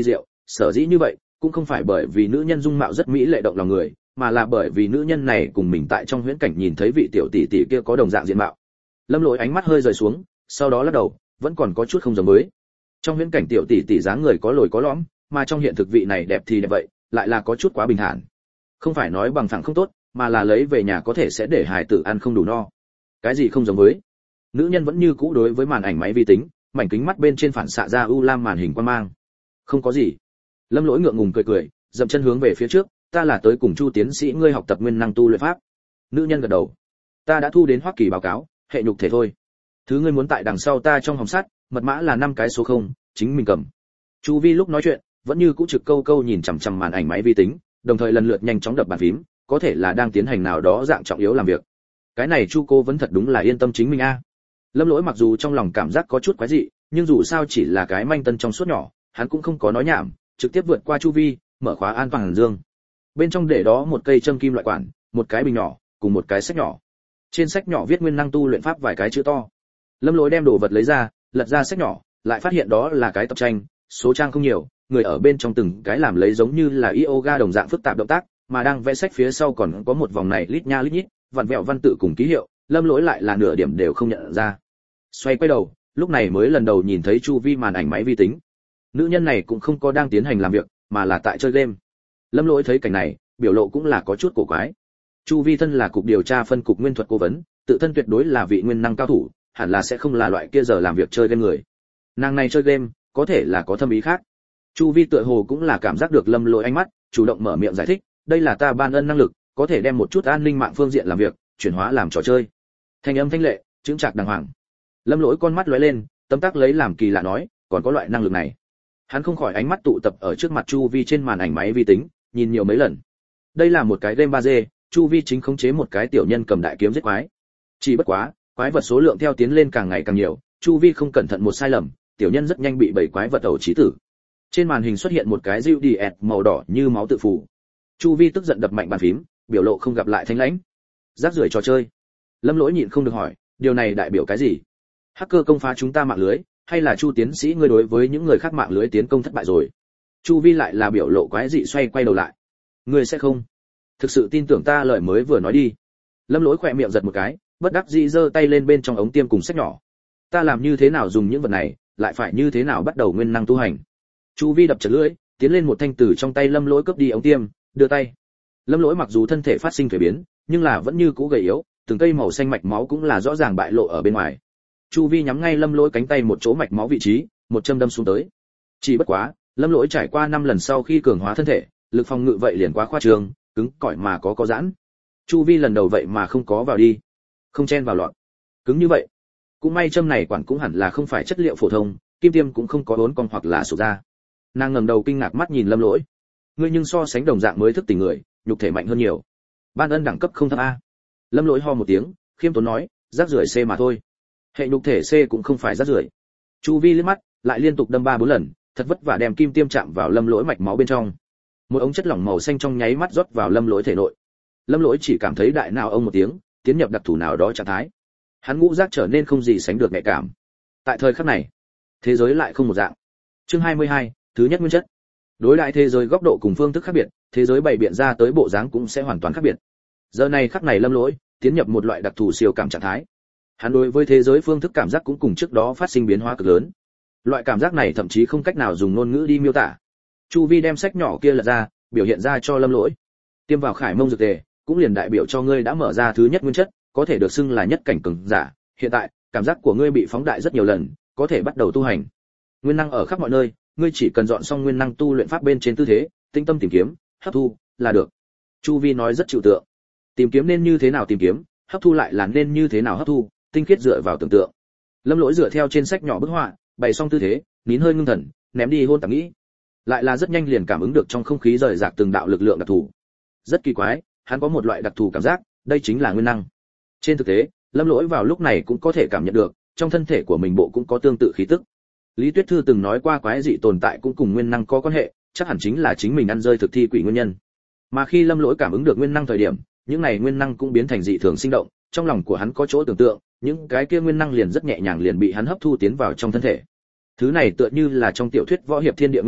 sở dĩ như vậy cũng không phải bởi vì nữ nhân dung mạo rất mỹ lệ động lòng người, mà là bởi vì nữ nhân này cùng mình tại trong huyễn cảnh nhìn thấy vị tiểu tỷ tỷ kia có đồng dạng diện mạo. Lâm Lỗi ánh mắt hơi rời xuống, sau đó lắc đầu, vẫn còn có chút không giống với. Trong huyễn cảnh tiểu tỷ tỷ dáng người có lồi có lõm, mà trong hiện thực vị này đẹp thì đẹp vậy, lại là có chút quá bình thản. Không phải nói bằng phẳng không tốt, mà là lấy về nhà có thể sẽ để hài tử ăn không đủ no. Cái gì không giống với? Nữ nhân vẫn như cũ đối với màn ảnh máy vi tính, mảnh kính mắt bên trên phản xạ ra u lam màn hình quang mang. Không có gì. Lâm Lỗi ngượng ngùng cười cười, dậm chân hướng về phía trước, ta là tới cùng Chu tiến sĩ ngươi học tập nguyên năng tu luyện pháp. Nữ nhân gật đầu. Ta đã thu đến Hoa Kỳ báo cáo, hệ nhục thể thôi. Thứ ngươi muốn tại đằng sau ta trong hòm sắt, mật mã là 5 cái số 0, chính mình cầm. Chu Vi lúc nói chuyện, vẫn như cũ trực câu câu nhìn chằm chằm màn ảnh máy vi tính, đồng thời lần lượt nhanh chóng đập bàn phím, có thể là đang tiến hành nào đó dạng trọng yếu làm việc. Cái này Chu cô vẫn thật đúng là yên tâm chính mình a. Lâm Lỗi mặc dù trong lòng cảm giác có chút quái dị, nhưng dù sao chỉ là cái manh tân trong suốt nhỏ, hắn cũng không có nói nhảm, trực tiếp vượt qua chu vi, mở khóa an toàn dương. Bên trong để đó một cây châm kim loại quản, một cái bình nhỏ, cùng một cái sách nhỏ. Trên sách nhỏ viết nguyên năng tu luyện pháp vài cái chữ to. Lâm Lỗi đem đồ vật lấy ra, lật ra sách nhỏ, lại phát hiện đó là cái tập tranh, số trang không nhiều, người ở bên trong từng cái làm lấy giống như là yoga đồng dạng phức tạp động tác, mà đang vẽ sách phía sau còn có một vòng này lít nha lít nhít, vặn vẹo văn tự cùng ký hiệu, Lâm Lỗi lại là nửa điểm đều không nhận ra. Xoay quay đầu, lúc này mới lần đầu nhìn thấy chu vi màn ảnh máy vi tính. Nữ nhân này cũng không có đang tiến hành làm việc, mà là tại chơi game. Lâm Lỗi thấy cảnh này, biểu lộ cũng là có chút cổ quái. Chu vi thân là cục điều tra phân cục nguyên thuật cố vấn, tự thân tuyệt đối là vị nguyên năng cao thủ, hẳn là sẽ không là loại kia giờ làm việc chơi game người. Nàng này chơi game, có thể là có thâm ý khác. Chu vi tựa hồ cũng là cảm giác được Lâm Lỗi ánh mắt, chủ động mở miệng giải thích, đây là ta ban ân năng lực, có thể đem một chút an ninh mạng phương diện làm việc chuyển hóa làm trò chơi. Thanh âm thanh lệ, chững chạc đàng hoàng. Lâm Lỗi con mắt lóe lên, tấm tắc lấy làm kỳ lạ nói, còn có loại năng lực này. Hắn không khỏi ánh mắt tụ tập ở trước mặt chu vi trên màn ảnh máy vi tính, nhìn nhiều mấy lần. Đây là một cái game 3D, chu vi chính khống chế một cái tiểu nhân cầm đại kiếm giết quái. Chỉ bất quá, quái vật số lượng theo tiến lên càng ngày càng nhiều, chu vi không cẩn thận một sai lầm, tiểu nhân rất nhanh bị bảy quái vật ẩu chí tử. Trên màn hình xuất hiện một cái diệu DS màu đỏ như máu tự phủ. Chu vi tức giận đập mạnh bàn phím, biểu lộ không gặp lại thanh lãnh. Rác rưởi trò chơi. Lâm Lỗi nhịn không được hỏi, điều này đại biểu cái gì? Hacker công phá chúng ta mạng lưới, hay là Chu tiến sĩ ngươi đối với những người khác mạng lưới tiến công thất bại rồi? Chu vi lại là biểu lộ quái dị xoay quay đầu lại. Ngươi sẽ không thực sự tin tưởng ta lời mới vừa nói đi. Lâm Lỗi khỏe miệng giật một cái, bất đắc dĩ giơ tay lên bên trong ống tiêm cùng sách nhỏ. Ta làm như thế nào dùng những vật này, lại phải như thế nào bắt đầu nguyên năng tu hành? Chu vi đập chật lưỡi, tiến lên một thanh tử trong tay Lâm Lỗi cướp đi ống tiêm, đưa tay. Lâm Lỗi mặc dù thân thể phát sinh thay biến, nhưng là vẫn như cũ gầy yếu, từng cây màu xanh mạch máu cũng là rõ ràng bại lộ ở bên ngoài. Chu vi nhắm ngay Lâm Lỗi cánh tay một chỗ mạch máu vị trí, một châm đâm xuống tới. Chỉ bất quá, Lâm Lỗi trải qua 5 lần sau khi cường hóa thân thể, lực phòng ngự vậy liền quá khoa trương, cứng cỏi mà có giãn. Chu vi lần đầu vậy mà không có vào đi, không chen vào lọt. Cứng như vậy. Cũng may châm này quản cũng hẳn là không phải chất liệu phổ thông, kim tiêm cũng không có uốn cong hoặc là sụp ra. Nàng ngẩng đầu kinh ngạc mắt nhìn Lâm Lỗi. Ngươi nhưng so sánh đồng dạng mới thức tỉnh người, nhục thể mạnh hơn nhiều. Ban ân đẳng cấp không thấp a. Lâm Lỗi ho một tiếng, khiêm tốn nói, rác rưởi C mà thôi. Hệ nhục thể C cũng không phải rác rưởi. Chu vi liếc mắt, lại liên tục đâm 3-4 lần, thật vất vả đem kim tiêm chạm vào Lâm Lỗi mạch máu bên trong. Một ống chất lỏng màu xanh trong nháy mắt rót vào Lâm Lỗi thể nội. Lâm Lỗi chỉ cảm thấy đại não ông một tiếng, tiến nhập đặc thù nào đó trạng thái. Hắn ngũ giác trở nên không gì sánh được nhạy cảm. Tại thời khắc này, thế giới lại không một dạng. Chương 22, thứ nhất nguyên chất. Đối đại thế giới góc độ cùng phương thức khác biệt, thế giới bày biện ra tới bộ dáng cũng sẽ hoàn toàn khác biệt. Giờ này khắc này Lâm Lỗi tiến nhập một loại đặc thù siêu cảm trạng thái. Hắn đối với thế giới phương thức cảm giác cũng cùng trước đó phát sinh biến hóa cực lớn. Loại cảm giác này thậm chí không cách nào dùng ngôn ngữ đi miêu tả. Chu vi đem sách nhỏ kia lật ra, biểu hiện ra cho Lâm Lỗi. Tiêm vào Khải Mông dược tề, cũng liền đại biểu cho ngươi đã mở ra thứ nhất nguyên chất, có thể được xưng là nhất cảnh cường giả. Hiện tại, cảm giác của ngươi bị phóng đại rất nhiều lần, có thể bắt đầu tu hành. Nguyên năng ở khắp mọi nơi, ngươi chỉ cần dọn xong nguyên năng tu luyện pháp bên trên tư thế, tinh tâm tìm kiếm, hấp thu là được. Chu vi nói rất trừu tượng. Tìm kiếm nên như thế nào tìm kiếm, hấp thu lại là nên như thế nào hấp thu, tinh khiết dựa vào tưởng tượng. Lâm Lỗi dựa theo trên sách nhỏ bức họa, bày xong tư thế, nín hơi ngưng thần, ném đi hôn tạp nghĩ. Lại là rất nhanh liền cảm ứng được trong không khí rời rạc từng đạo lực lượng đặc thù. Rất kỳ quái, hắn có một loại đặc thù cảm giác, đây chính là nguyên năng. Trên thực tế, Lâm Lỗi vào lúc này cũng có thể cảm nhận được, trong thân thể của mình bộ cũng có tương tự khí tức. Lý Tuyết Thư từng nói qua quái dị tồn tại cũng cùng nguyên năng có quan hệ, chắc hẳn chính là chính mình ăn rơi thực thi quỷ nguyên nhân. Mà khi Lâm Lỗi cảm ứng được nguyên năng thời điểm, những này nguyên năng cũng biến thành dị thường sinh động, trong lòng của hắn có chỗ tưởng tượng, những cái kia nguyên năng liền rất nhẹ nhàng liền bị hắn hấp thu tiến vào trong thân thể. Thứ này tựa như là trong tiểu thuyết võ hiệp thiên địa nguyên khí,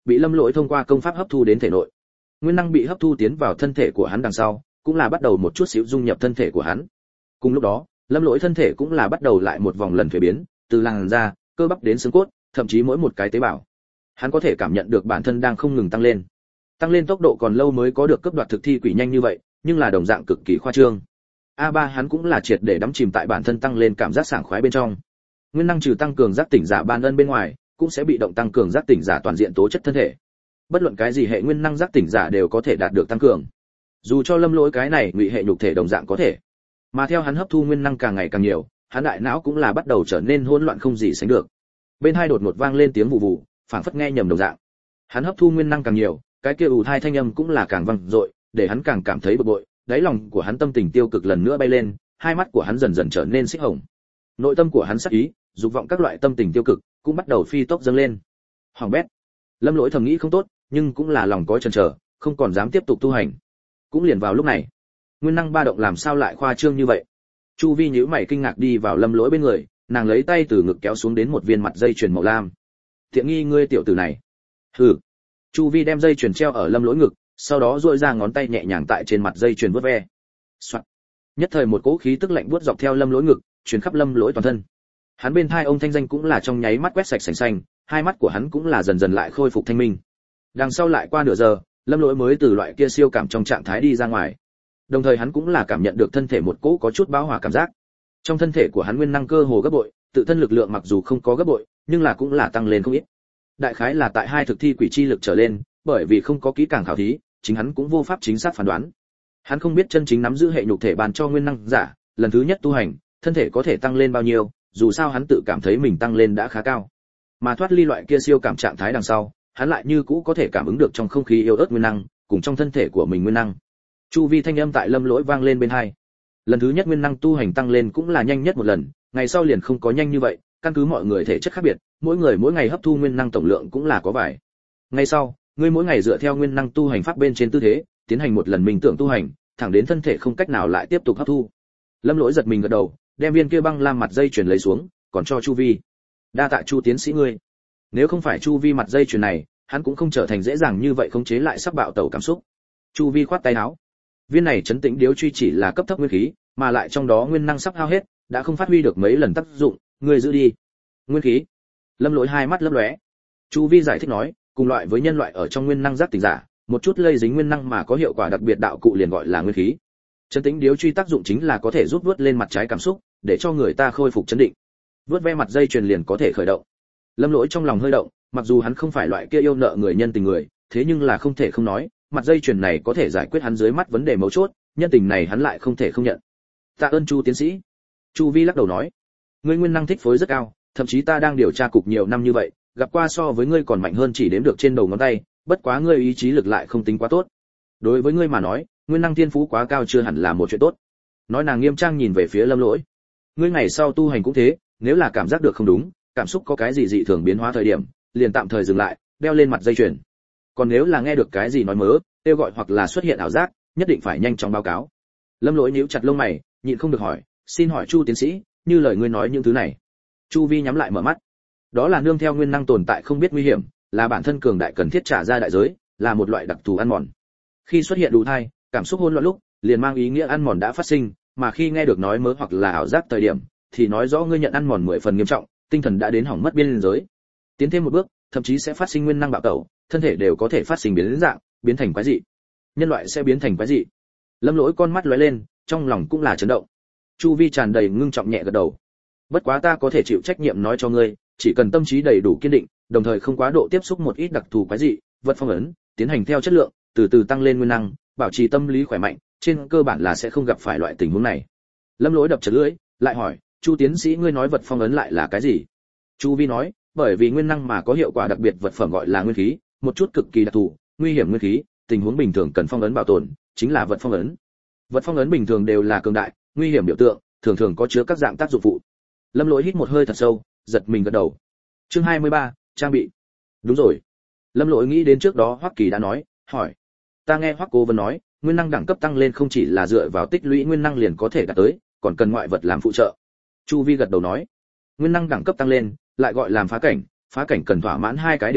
bị Lâm Lỗi thông qua công pháp hấp thu đến thể nội. Nguyên năng bị hấp thu tiến vào thân thể của hắn đằng sau, cũng là bắt đầu một chút xíu dung nhập thân thể của hắn. Cùng lúc đó, Lâm Lỗi thân thể cũng là bắt đầu lại một vòng lần thuế biến, từ làn da, cơ bắp đến xương cốt, thậm chí mỗi một cái tế bào. Hắn có thể cảm nhận được bản thân đang không ngừng tăng lên. Tăng lên tốc độ còn lâu mới có được cấp đoạt thực thi quỷ nhanh như vậy, nhưng là đồng dạng cực kỳ khoa trương. A3 hắn cũng là triệt để đắm chìm tại bản thân tăng lên cảm giác sảng khoái bên trong. Nguyên năng trừ tăng cường giác tỉnh giả ban ân bên ngoài, cũng sẽ bị động tăng cường giác tỉnh giả toàn diện tố chất thân thể. Bất luận cái gì hệ nguyên năng giác tỉnh giả đều có thể đạt được tăng cường. Dù cho Lâm Lỗi cái này ngụy hệ nhục thể đồng dạng có thể. Mà theo hắn hấp thu nguyên năng càng ngày càng nhiều, hắn đại não cũng là bắt đầu trở nên hỗn loạn không gì sánh được. Bên hai đột ngột vang lên tiếng vụ vụ, phảng phất nghe nhầm đồng dạng. Hắn hấp thu nguyên năng càng nhiều, cái kia ù thai thanh âm cũng là càng vang dội, để hắn càng cảm thấy bực bội, đáy lòng của hắn tâm tình tiêu cực lần nữa bay lên, hai mắt của hắn dần dần trở nên xích hồng. Nội tâm của hắn sắc ý, dục vọng các loại tâm tình tiêu cực cũng bắt đầu phi tốc dâng lên. Hoàng bét. Lâm Lỗi thầm nghĩ không tốt, nhưng cũng là lòng có chần chờ, không còn dám tiếp tục tu hành. Cũng liền vào lúc này, nguyên năng ba động làm sao lại khoa trương như vậy? Chu Vi nhíu mày kinh ngạc đi vào Lâm Lỗi bên người, nàng lấy tay từ ngực kéo xuống đến một viên mặt dây chuyền màu lam. Tiện nghi ngươi tiểu tử này. Hừ. Chu Vi đem dây chuyền treo ở Lâm Lỗi ngực, sau đó duỗi ra ngón tay nhẹ nhàng tại trên mặt dây chuyền vuốt ve. Soạt. Nhất thời một cỗ khí tức lạnh buốt dọc theo Lâm Lỗi ngực, truyền khắp Lâm Lỗi toàn thân. Hắn bên tai ông thanh danh cũng là trong nháy mắt quét sạch sành xanh, hai mắt của hắn cũng là dần dần lại khôi phục thanh minh. Đằng sau lại qua nửa giờ, Lâm Lỗi mới từ loại kia siêu cảm trong trạng thái đi ra ngoài. Đồng thời hắn cũng là cảm nhận được thân thể một cỗ có chút bão hòa cảm giác. Trong thân thể của hắn nguyên năng cơ hồ gấp bội, tự thân lực lượng mặc dù không có gấp bội, nhưng là cũng là tăng lên không ít. Đại khái là tại hai thực thi quỷ chi lực trở lên, bởi vì không có kỹ càng khảo thí, chính hắn cũng vô pháp chính xác phán đoán. Hắn không biết chân chính nắm giữ hệ nhục thể bàn cho nguyên năng giả, lần thứ nhất tu hành, thân thể có thể tăng lên bao nhiêu, dù sao hắn tự cảm thấy mình tăng lên đã khá cao. Mà thoát ly loại kia siêu cảm trạng thái đằng sau, hắn lại như cũ có thể cảm ứng được trong không khí yếu ớt nguyên năng, cùng trong thân thể của mình nguyên năng. Chu Vi thanh âm tại Lâm Lỗi vang lên bên tai. Lần thứ nhất nguyên năng tu hành tăng lên cũng là nhanh nhất một lần, ngày sau liền không có nhanh như vậy, căn cứ mọi người thể chất khác biệt, mỗi người mỗi ngày hấp thu nguyên năng tổng lượng cũng là có vài. Ngày sau, ngươi mỗi ngày dựa theo nguyên năng tu hành pháp bên trên tư thế, tiến hành một lần minh tưởng tu hành, thẳng đến thân thể không cách nào lại tiếp tục hấp thu. Lâm Lỗi giật mình gật đầu, đem viên kia băng lam mặt dây chuyền lấy xuống, còn cho Chu Vi. Đa tạ Chu tiến sĩ ngươi. Nếu không phải Chu Vi mặt dây chuyền này, hắn cũng không trở thành dễ dàng như vậy khống chế lại sắp bạo tẩu cảm xúc. Chu Vi khoát tay áo. Viên này chấn tĩnh điếu truy chỉ là cấp thấp nguyên khí, mà lại trong đó nguyên năng sắp hao hết, đã không phát huy được mấy lần tác dụng, ngươi giữ đi. Nguyên khí. Lâm Lỗi hai mắt lấp lóe. Chu Vi giải thích nói, cùng loại với nhân loại ở trong nguyên năng giác tỉnh giả, một chút lây dính nguyên năng mà có hiệu quả đặc biệt đạo cụ liền gọi là nguyên khí. Chấn tĩnh điếu truy tác dụng chính là có thể giúp vuốt lên mặt trái cảm xúc, để cho người ta khôi phục chấn định. Vuốt ve mặt dây chuyền liền có thể khởi động. Lâm Lỗi trong lòng hơi động, mặc dù hắn không phải loại kia yêu nợ người nhân tình người, thế nhưng là không thể không nói, mặt dây chuyền này có thể giải quyết hắn dưới mắt vấn đề mấu chốt, nhân tình này hắn lại không thể không nhận. Tạ ơn Chu tiến sĩ. Chu Vi lắc đầu nói, ngươi nguyên năng thích phối rất cao, thậm chí ta đang điều tra cục nhiều năm như vậy, gặp qua so với ngươi còn mạnh hơn chỉ đếm được trên đầu ngón tay, bất quá ngươi ý chí lực lại không tính quá tốt. Đối với ngươi mà nói, nguyên năng thiên phú quá cao chưa hẳn là một chuyện tốt. Nói nàng nghiêm trang nhìn về phía Lâm Lỗi. Ngươi ngày sau tu hành cũng thế, nếu là cảm giác được không đúng, cảm xúc có cái gì dị thường biến hóa thời điểm, liền tạm thời dừng lại, đeo lên mặt dây chuyền. Còn nếu là nghe được cái gì nói mớ, kêu gọi hoặc là xuất hiện ảo giác, nhất định phải nhanh chóng báo cáo. Lâm Lỗi nhíu chặt lông mày, nhịn không được hỏi, xin hỏi Chu tiến sĩ, như lời ngươi nói những thứ này. Chu Vi nhắm lại mở mắt. Đó là nương theo nguyên năng tồn tại không biết nguy hiểm, là bản thân cường đại cần thiết trả ra đại giới, là một loại đặc thù ăn mòn. Khi xuất hiện đủ thai, cảm xúc hỗn loạn lúc, liền mang ý nghĩa ăn mòn đã phát sinh, mà khi nghe được nói mớ hoặc là ảo giác thời điểm, thì nói rõ ngươi nhận ăn mòn 10 phần nghiêm trọng, tinh thần đã đến hỏng mất biên giới. Tiến thêm một bước, thậm chí sẽ phát sinh nguyên năng bạo tẩu, thân thể đều có thể phát sinh biến dạng, biến thành quái dị. Nhân loại sẽ biến thành quái dị. Lâm Lỗi con mắt lóe lên, trong lòng cũng là chấn động. Chu Vi tràn đầy ngưng trọng nhẹ gật đầu. Bất quá ta có thể chịu trách nhiệm nói cho ngươi, chỉ cần tâm trí đầy đủ kiên định, đồng thời không quá độ tiếp xúc một ít đặc thù quái dị, vật phong ấn, tiến hành theo chất lượng, từ từ tăng lên nguyên năng, bảo trì tâm lý khỏe mạnh, trên cơ bản là sẽ không gặp phải loại tình huống này. Lâm Lỗi đập chật lưỡi, lại hỏi, Chu tiến sĩ ngươi nói vật phong ấn lại là cái gì? Chu Vi nói, bởi vì nguyên năng mà có hiệu quả đặc biệt vật phẩm gọi là nguyên khí, một chút cực kỳ đặc thù, nguy hiểm nguyên khí, tình huống bình thường cần phong ấn bảo tồn, chính là vật phong ấn. Vật phong ấn bình thường đều là cường đại, nguy hiểm biểu tượng, thường thường có chứa các dạng tác dụng phụ. Lâm Lỗi hít một hơi thật sâu, giật mình gật đầu. Chương 23, trang bị. Đúng rồi. Lâm Lỗi nghĩ đến trước đó Hoắc Kỳ đã nói, hỏi. Ta nghe Hoắc Cố Vân nói, nguyên năng đẳng cấp tăng lên không chỉ là dựa vào tích lũy nguyên năng liền có thể đạt tới, còn cần ngoại vật làm phụ trợ. Chu Vi gật đầu nói, nguyên năng đẳng cấp tăng lên, lại gọi làm phá cảnh cần thỏa mãn hai cái điều kiện,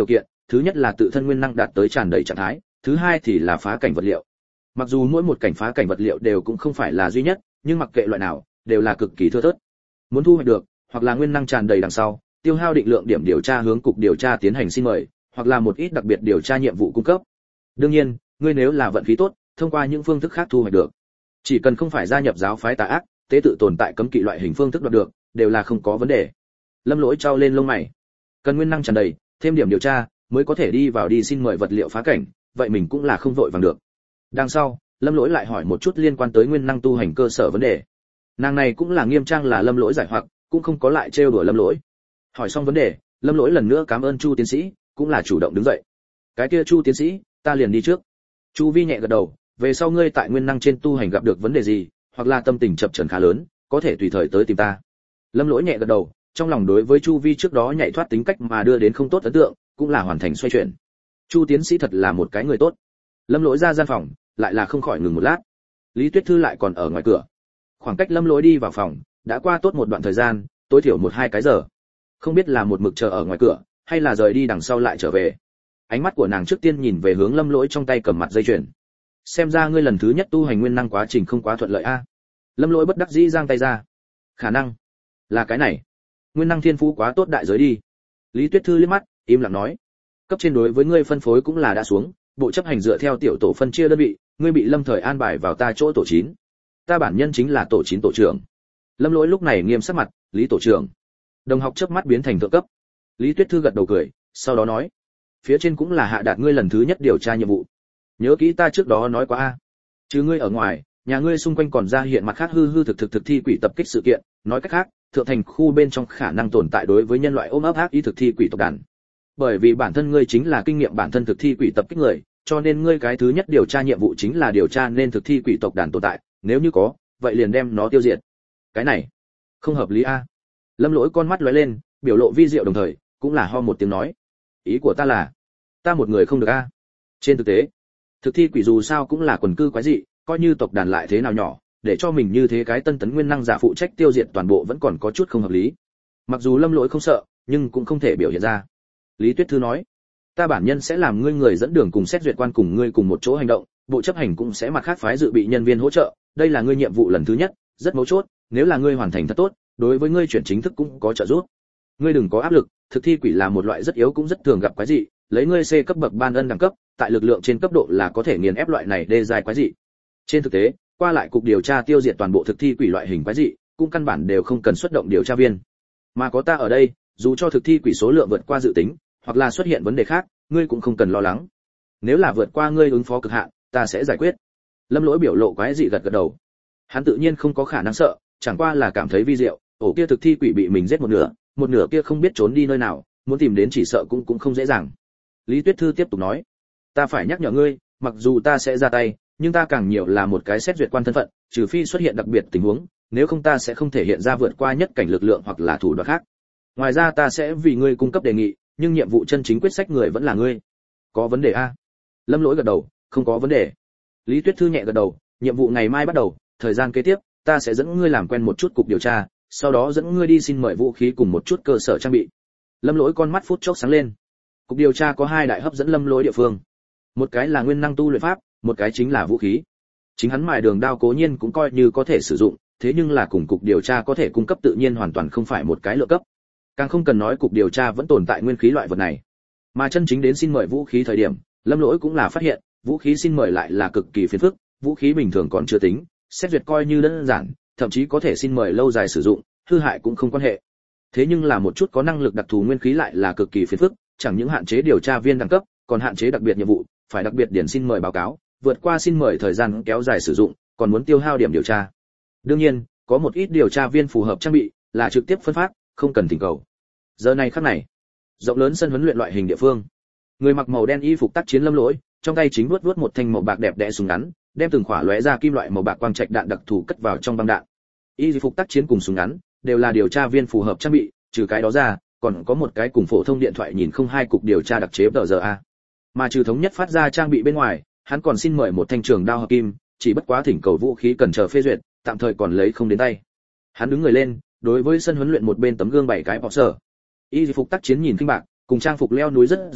thứ nhất là tự thân nguyên năng đạt tới tràn đầy trạng thái, thứ hai thì là phá cảnh vật liệu. Mặc dù mỗi một cảnh phá cảnh vật liệu đều cũng không phải là duy nhất, nhưng mặc kệ loại nào, đều là cực kỳ thưa thớt. Muốn thu hoạch được, hoặc là nguyên năng tràn đầy đằng sau, tiêu hao định lượng điểm điều tra hướng cục điều tra tiến hành xin mời, hoặc là một ít đặc biệt điều tra nhiệm vụ cung cấp. Đương nhiên, ngươi nếu là vận khí tốt, thông qua những phương thức khác thu hoạch được. Chỉ cần không phải gia nhập giáo phái tà ác, tế tự tồn tại cấm kỵ loại hình phương thức đoạt được, đều là không có vấn đề. Lâm Lỗi trao lên lông mày. Cần nguyên năng tràn đầy, thêm điểm điều tra, mới có thể đi vào đi xin mời vật liệu phá cảnh, vậy mình cũng là không vội vàng được. Đằng sau, Lâm Lỗi lại hỏi một chút liên quan tới nguyên năng tu hành cơ sở vấn đề. Nàng này cũng là nghiêm trang là Lâm Lỗi giải hoặc, cũng không có lại trêu đùa Lâm Lỗi. Hỏi xong vấn đề, Lâm Lỗi lần nữa cảm ơn Chu tiến sĩ, cũng là chủ động đứng dậy. Cái kia Chu tiến sĩ, ta liền đi trước. Chu Vi nhẹ gật đầu, về sau ngươi tại nguyên năng trên tu hành gặp được vấn đề gì, hoặc là tâm tình chập chờn khá lớn, có thể tùy thời tới tìm ta. Lâm Lỗi nhẹ gật đầu, trong lòng đối với Chu Vi trước đó nhảy thoát tính cách mà đưa đến không tốt ấn tượng, cũng là hoàn thành xoay chuyển. Chu tiến sĩ thật là một cái người tốt. Lâm Lỗi ra gian phòng, lại là không khỏi ngừng một lát. Lý Tuyết Thư lại còn ở ngoài cửa. Khoảng cách Lâm Lỗi đi vào phòng, đã qua tốt một đoạn thời gian, tối thiểu 1-2 cái giờ. Không biết là một mực chờ ở ngoài cửa, hay là rời đi đằng sau lại trở về. Ánh mắt của nàng trước tiên nhìn về hướng Lâm Lỗi trong tay cầm mặt dây chuyền. Xem ra ngươi lần thứ nhất tu hành nguyên năng quá trình không quá thuận lợi a. Lâm Lỗi bất đắc dĩ giang tay ra. Khả năng là cái này. Nguyên năng thiên phú quá tốt đại giới đi. Lý Tuyết Thư liếc mắt, im lặng nói. Cấp trên đối với ngươi phân phối cũng là đã xuống, bộ chấp hành dựa theo tiểu tổ phân chia đơn vị, ngươi bị lâm thời an bài vào ta chỗ tổ 9. Ta bản nhân chính là tổ 9 tổ trưởng. Lâm Lỗi lúc này nghiêm sắc mặt, Lý tổ trưởng. Đồng học chớp mắt biến thành thượng cấp. Lý Tuyết Thư gật đầu cười, sau đó nói, phía trên cũng là hạ đạt ngươi lần thứ nhất điều tra nhiệm vụ. Nhớ kỹ ta trước đó nói qua a. Chứ ngươi ở ngoài, nhà ngươi xung quanh còn ra hiện mặt khác hư thực thi quỷ tập kích sự kiện, nói cách khác, thượng thành khu bên trong khả năng tồn tại đối với nhân loại ôm ấp ác ý thực thi quỷ tộc đàn. Bởi vì bản thân ngươi chính là kinh nghiệm bản thân thực thi quỷ tập kích người, cho nên ngươi cái thứ nhất điều tra nhiệm vụ chính là điều tra nên thực thi quỷ tộc đàn tồn tại, nếu như có, vậy liền đem nó tiêu diệt. Cái này, không hợp lý a. Lâm Lỗi con mắt lóe lên, biểu lộ vi diệu đồng thời, cũng là ho một tiếng nói, ý của ta là, ta một người không được a. Trên thực tế, thực thi quỷ dù sao cũng là quần cư quái dị, coi như tộc đàn lại thế nào nhỏ, để cho mình như thế cái tân tấn nguyên năng giả phụ trách tiêu diệt toàn bộ vẫn còn có chút không hợp lý. Mặc dù Lâm Lỗi không sợ, nhưng cũng không thể biểu hiện ra. Lý Tuyết Thư nói, ta bản nhân sẽ làm ngươi người dẫn đường cùng xét duyệt quan cùng ngươi cùng một chỗ hành động, bộ chấp hành cũng sẽ mặt khác phái dự bị nhân viên hỗ trợ, đây là ngươi nhiệm vụ lần thứ nhất, rất mấu chốt, nếu là ngươi hoàn thành thật tốt, đối với ngươi chuyển chính thức cũng có trợ giúp. Ngươi đừng có áp lực, thực thi quỷ là một loại rất yếu cũng rất thường gặp quái dị, lấy ngươi C cấp bậc ban ân đẳng cấp, tại lực lượng trên cấp độ là có thể nghiền ép loại này đê giai quái dị. Trên thực tế, qua lại cục điều tra tiêu diệt toàn bộ thực thi quỷ loại hình quái dị, cũng căn bản đều không cần xuất động điều tra viên. Mà có ta ở đây, dù cho thực thi quỷ số lượng vượt qua dự tính, hoặc là xuất hiện vấn đề khác, ngươi cũng không cần lo lắng. Nếu là vượt qua ngươi ứng phó cực hạn, ta sẽ giải quyết. Lâm Lỗi biểu lộ quái dị gật gật đầu. Hắn tự nhiên không có khả năng sợ, chẳng qua là cảm thấy vi diệu, ổ kia thực thi quỷ bị mình giết một nửa kia không biết trốn đi nơi nào, muốn tìm đến chỉ sợ cũng không dễ dàng. Lý Tuyết Thư tiếp tục nói, ta phải nhắc nhở ngươi, mặc dù ta sẽ ra tay, nhưng ta càng nhiều là một cái xét duyệt quan thân phận, trừ phi xuất hiện đặc biệt tình huống, nếu không ta sẽ không thể hiện ra vượt qua nhất cảnh lực lượng hoặc là thủ đoạn khác. Ngoài ra ta sẽ vì ngươi cung cấp đề nghị, nhưng nhiệm vụ chân chính quyết sách người vẫn là ngươi. Có vấn đề a? Lâm Lỗi gật đầu, không có vấn đề. Lý Tuyết Thư nhẹ gật đầu, nhiệm vụ ngày mai bắt đầu, thời gian kế tiếp, ta sẽ dẫn ngươi làm quen một chút cục điều tra, sau đó dẫn ngươi đi xin mời vũ khí cùng một chút cơ sở trang bị. Lâm Lỗi con mắt phút chốc sáng lên. Cục điều tra có 2 đại hấp dẫn Lâm Lỗi địa phương. Một cái là nguyên năng tu luyện pháp, một cái chính là vũ khí. Chính hắn mài đường đao cố nhiên cũng coi như có thể sử dụng, thế nhưng là cùng cục điều tra có thể cung cấp tự nhiên hoàn toàn không phải một cái lựa cấp. Càng không cần nói cục điều tra vẫn tồn tại nguyên khí loại vật này. Mà chân chính đến xin mời vũ khí thời điểm, Lâm Lỗi cũng là phát hiện, vũ khí xin mời lại là cực kỳ phiền phức, vũ khí bình thường còn chưa tính, xét duyệt coi như đơn giản, thậm chí có thể xin mời lâu dài sử dụng, hư hại cũng không quan hệ. Thế nhưng là một chút có năng lực đặc thù nguyên khí lại là cực kỳ phiền phức, chẳng những hạn chế điều tra viên đẳng cấp, còn hạn chế đặc biệt nhiệm vụ, phải đặc biệt điển xin mời báo cáo, vượt qua xin mời thời gian kéo dài sử dụng, còn muốn tiêu hao điểm điều tra. Đương nhiên, có một ít điều tra viên phù hợp trang bị, là trực tiếp phân phát, không cần thỉnh cầu. Giờ này khắc này, rộng lớn sân huấn luyện loại hình địa phương. Người mặc màu đen y phục tác chiến Lâm Lỗi, trong tay chính vuốt một thanh màu bạc đẹp đẽ súng ngắn, đem từng khỏa lóe ra kim loại màu bạc quang trạch đạn đặc thù cất vào trong băng đạn. Y phục tác chiến cùng súng ngắn đều là điều tra viên phù hợp trang bị, trừ cái đó ra, còn có một cái cùng phổ thông điện thoại nhìn không hai cục điều tra đặc chế DRA. Mà trừ thống nhất phát ra trang bị bên ngoài, hắn còn xin mời một thanh trường đao hợp kim, chỉ bất quá thỉnh cầu vũ khí cần chờ phê duyệt, tạm thời còn lấy không đến tay. Hắn đứng người lên, đối với sân huấn luyện một bên tấm gương 7 cái bọc sở. Y phục tác chiến nhìn kinh bạc, cùng trang phục leo núi rất giống,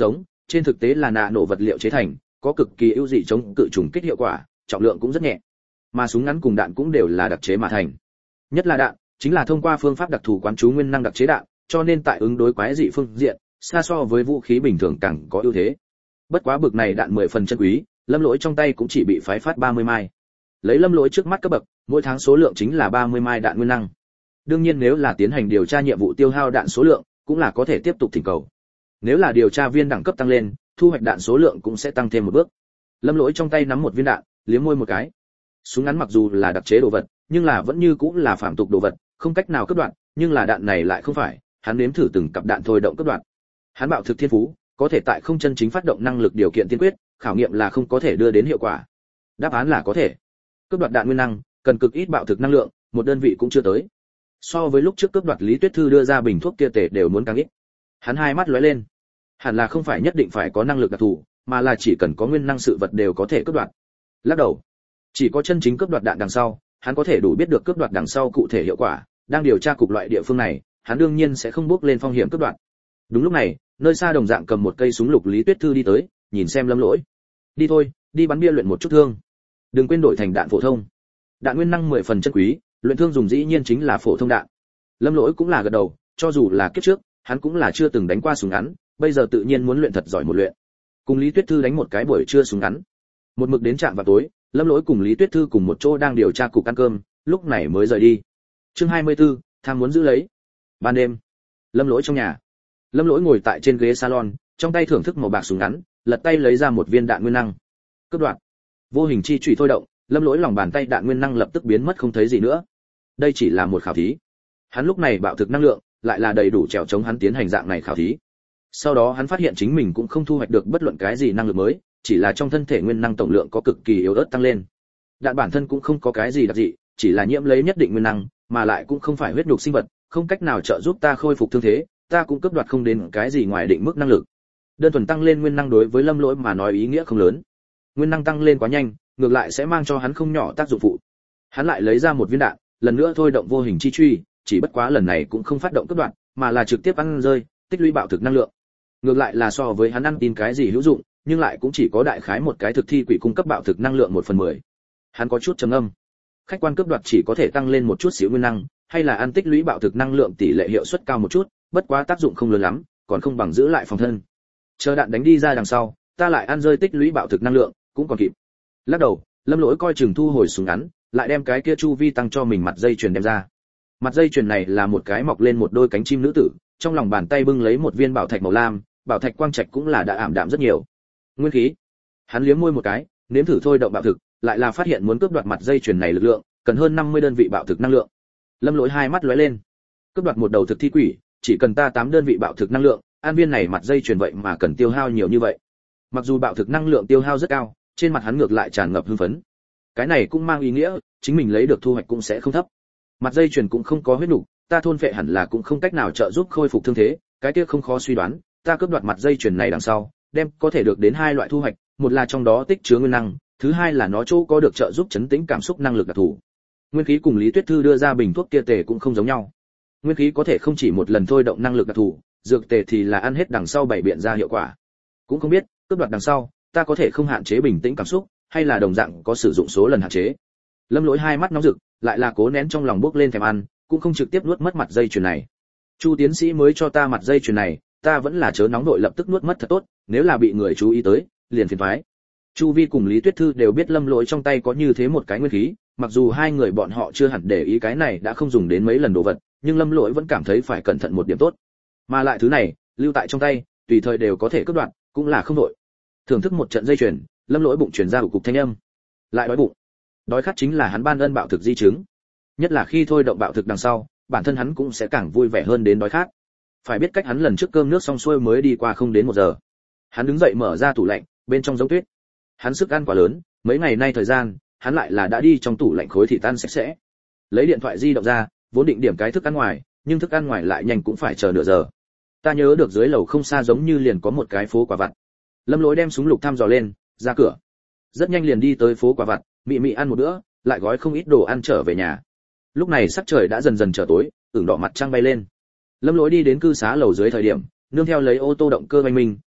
trên thực tế là nạ nổ vật liệu chế thành, có cực kỳ ưu dị chống cự trùng kích hiệu quả, trọng lượng cũng rất nhẹ. Mà súng ngắn cùng đạn cũng đều là đặc chế mà thành. Nhất là đạn, chính là thông qua phương pháp đặc thù quán chú nguyên năng đặc chế đạn, cho nên tại ứng đối quái dị phương diện, xa so với vũ khí bình thường càng có ưu thế. Bất quá bực này đạn 10 phần chân quý, Lâm Lỗi trong tay cũng chỉ bị phái phát 30 mai. Lấy Lâm Lỗi trước mắt cấp bậc, mỗi tháng số lượng chính là 30 mai đạn nguyên năng. Đương nhiên nếu là tiến hành điều tra nhiệm vụ tiêu hao đạn số lượng, cũng là có thể tiếp tục thỉnh cầu. Nếu là điều tra viên đẳng cấp tăng lên, thu hoạch đạn số lượng cũng sẽ tăng thêm một bước. Lâm Lỗi trong tay nắm một viên đạn, liếm môi một cái. Súng ngắn mặc dù là đặc chế đồ vật, nhưng là vẫn như cũng là phạm tục đồ vật, không cách nào cắt đoạn, nhưng là đạn này lại không phải, hắn nếm thử từng cặp đạn thôi động cắt đoạn. Hắn bạo thực thiên phú, có thể tại không chân chính phát động năng lực điều kiện tiên quyết, khảo nghiệm là không có thể đưa đến hiệu quả. Đáp án là có thể. Cướp đoạt đạn nguyên năng, cần cực ít bạo thực năng lượng, một đơn vị cũng chưa tới. So với lúc trước cướp đoạt Lý Tuyết Thư đưa ra bình thuốc kia tệ đều muốn càng ít. Hắn hai mắt lóe lên. Hẳn là không phải nhất định phải có năng lực đặc thù, mà là chỉ cần có nguyên năng sự vật đều có thể cướp đoạt. Lắc đầu. Chỉ có chân chính cướp đoạt đạn đằng sau, hắn có thể đủ biết được cướp đoạt đằng sau cụ thể hiệu quả, đang điều tra cục loại địa phương này, hắn đương nhiên sẽ không bước lên phong hiểm cướp đoạt. Đúng lúc này, nơi xa đồng dạng cầm một cây súng lục Lý Tuyết Thư đi tới, nhìn xem Lâm Lỗi. Đi thôi, đi bắn bia luyện một chút thương. Đừng quên đổi thành đạn phổ thông. Đạn nguyên năng 10 phần chân quý, luyện thương dùng dĩ nhiên chính là phổ thông đạn. Lâm Lỗi cũng là gật đầu, cho dù là kiếp trước, hắn cũng là chưa từng đánh qua súng ngắn, bây giờ tự nhiên muốn luyện thật giỏi một luyện. Cùng Lý Tuyết Thư đánh một cái buổi trưa súng ngắn. Một mực đến trạm vào tối, Lâm Lỗi cùng Lý Tuyết Thư cùng một chỗ đang điều tra cục ăn cơm, lúc này mới rời đi. Chương 24, tham muốn giữ lấy. Ban đêm, Lâm Lỗi trong nhà. Lâm Lỗi ngồi tại trên ghế salon, trong tay thưởng thức màu bạc súng ngắn, lật tay lấy ra một viên đạn nguyên năng. Cướp đoạt. Vô hình chi chủy thôi động, Lâm Lỗi lòng bàn tay đạn nguyên năng lập tức biến mất không thấy gì nữa. Đây chỉ là một khảo thí. Hắn lúc này bạo thực năng lượng, lại là đầy đủ trèo chống hắn tiến hành dạng này khảo thí. Sau đó hắn phát hiện chính mình cũng không thu hoạch được bất luận cái gì năng lực mới, chỉ là trong thân thể nguyên năng tổng lượng có cực kỳ yếu ớt tăng lên. Đạn bản thân cũng không có cái gì đặc dị, chỉ là nhiễm lấy nhất định nguyên năng, mà lại cũng không phải huyết nhục sinh vật, không cách nào trợ giúp ta khôi phục thương thế, ta cũng cướp đoạt không đến cái gì ngoài định mức năng lực. Đơn thuần tăng lên nguyên năng đối với Lâm Lỗi mà nói ý nghĩa không lớn. Nguyên năng tăng lên quá nhanh, ngược lại sẽ mang cho hắn không nhỏ tác dụng phụ. Hắn lại lấy ra một viên đạn, lần nữa thôi động vô hình chi truy, chỉ bất quá lần này cũng không phát động cướp đoạt, mà là trực tiếp ăn rơi, tích lũy bạo thực năng lượng. Ngược lại là so với hắn ăn tin cái gì hữu dụng, nhưng lại cũng chỉ có đại khái một cái thực thi quỷ cung cấp bạo thực năng lượng 1/10. Hắn có chút trầm ngâm. Khách quan cướp đoạt chỉ có thể tăng lên một chút xíu nguyên năng, hay là ăn tích lũy bạo thực năng lượng tỷ lệ hiệu suất cao một chút, bất quá tác dụng không lớn lắm, còn không bằng giữ lại phòng thân. Chờ đạn đánh đi ra đằng sau, ta lại ăn rơi tích lũy bạo thực năng lượng, cũng còn kịp. Lắc đầu, Lâm Lỗi coi chừng thu hồi súng ngắn, lại đem cái kia chu vi tăng cho mình mặt dây chuyền đem ra. Mặt dây chuyền này là một cái mọc lên một đôi cánh chim nữ tử, trong lòng bàn tay bưng lấy một viên bảo thạch màu lam, bảo thạch quang trạch cũng là đã ảm đạm rất nhiều. Nguyên khí. Hắn liếm môi một cái, nếm thử thôi động bạo thực, lại là phát hiện muốn cướp đoạt mặt dây chuyền này lực lượng, cần hơn 50 đơn vị bạo thực năng lượng. Lâm Lỗi hai mắt lóe lên. Cướp đoạt một đầu thực thi quỷ, chỉ cần ta 8 đơn vị bạo thực năng lượng, an viên này mặt dây chuyền vậy mà cần tiêu hao nhiều như vậy. Mặc dù bạo thực năng lượng tiêu hao rất cao, trên mặt hắn ngược lại tràn ngập hưng phấn. Cái này cũng mang ý nghĩa, chính mình lấy được thu hoạch cũng sẽ không thấp. Mặt dây chuyền cũng không có huyết nục, ta thôn phệ hẳn là cũng không cách nào trợ giúp khôi phục thương thế, cái kia không khó suy đoán, ta cướp đoạt mặt dây chuyền này đằng sau, đem có thể được đến hai loại thu hoạch, một là trong đó tích chứa nguyên năng, thứ hai là nó chỗ có được trợ giúp chấn tĩnh cảm xúc năng lực đặc thù. Nguyên khí cùng Lý Tuyết Thư đưa ra bình thuốc kia tề cũng không giống nhau. Nguyên khí có thể không chỉ một lần thôi động năng lực đặc thù, dược tề thì là ăn hết đằng sau bảy biện ra hiệu quả. Cũng không biết, cướp đoạt đằng sau, ta có thể không hạn chế bình tĩnh cảm xúc, hay là đồng dạng có sử dụng số lần hạn chế. Lâm Lỗi hai mắt nóng rực, lại là cố nén trong lòng bốc lên thèm ăn, cũng không trực tiếp nuốt mất mặt dây chuyền này. Chu tiến sĩ mới cho ta mặt dây chuyền này, ta vẫn là chớ nóng đội lập tức nuốt mất thật tốt, nếu là bị người chú ý tới, liền phiền toái. Chu Vi cùng Lý Tuyết Thư đều biết Lâm Lỗi trong tay có như thế một cái nguyên khí, mặc dù hai người bọn họ chưa hẳn để ý cái này đã không dùng đến mấy lần đồ vật, nhưng Lâm Lỗi vẫn cảm thấy phải cẩn thận một điểm tốt. Mà lại thứ này, lưu tại trong tay, tùy thời đều có thể cướp đoạt, cũng là không đội. Thưởng thức một trận dây chuyền, Lâm Lỗi bụng truyền ra cục thanh âm. Lại đói bụng. Đói khát chính là hắn ban ân bạo thực di chứng. Nhất là khi thôi động bạo thực đằng sau, bản thân hắn cũng sẽ càng vui vẻ hơn đến đói khát. Phải biết cách hắn lần trước cơm nước xong xuôi mới đi qua không đến 1 giờ. Hắn đứng dậy mở ra tủ lạnh, bên trong giống tuyết. Hắn sức ăn quá lớn, mấy ngày nay thời gian, hắn lại là đã đi trong tủ lạnh khối thịt tan sạch sẽ. Lấy điện thoại di động ra, vốn định điểm cái thức ăn ngoài, nhưng thức ăn ngoài lại nhanh cũng phải chờ nửa giờ. Ta nhớ được dưới lầu không xa giống như liền có một cái phố quả vặt. Lâm Lỗi đem súng lục thăm dò lên, ra cửa. Rất nhanh liền đi tới phố quả vặt, mị mị ăn một bữa, lại gói không ít đồ ăn trở về nhà. Lúc này sắc trời đã dần dần trở tối, ửng đỏ mặt trăng bay lên. Lâm Lỗi đi đến cư xá lầu dưới thời điểm, nương theo lấy ô tô động cơ oanh minh,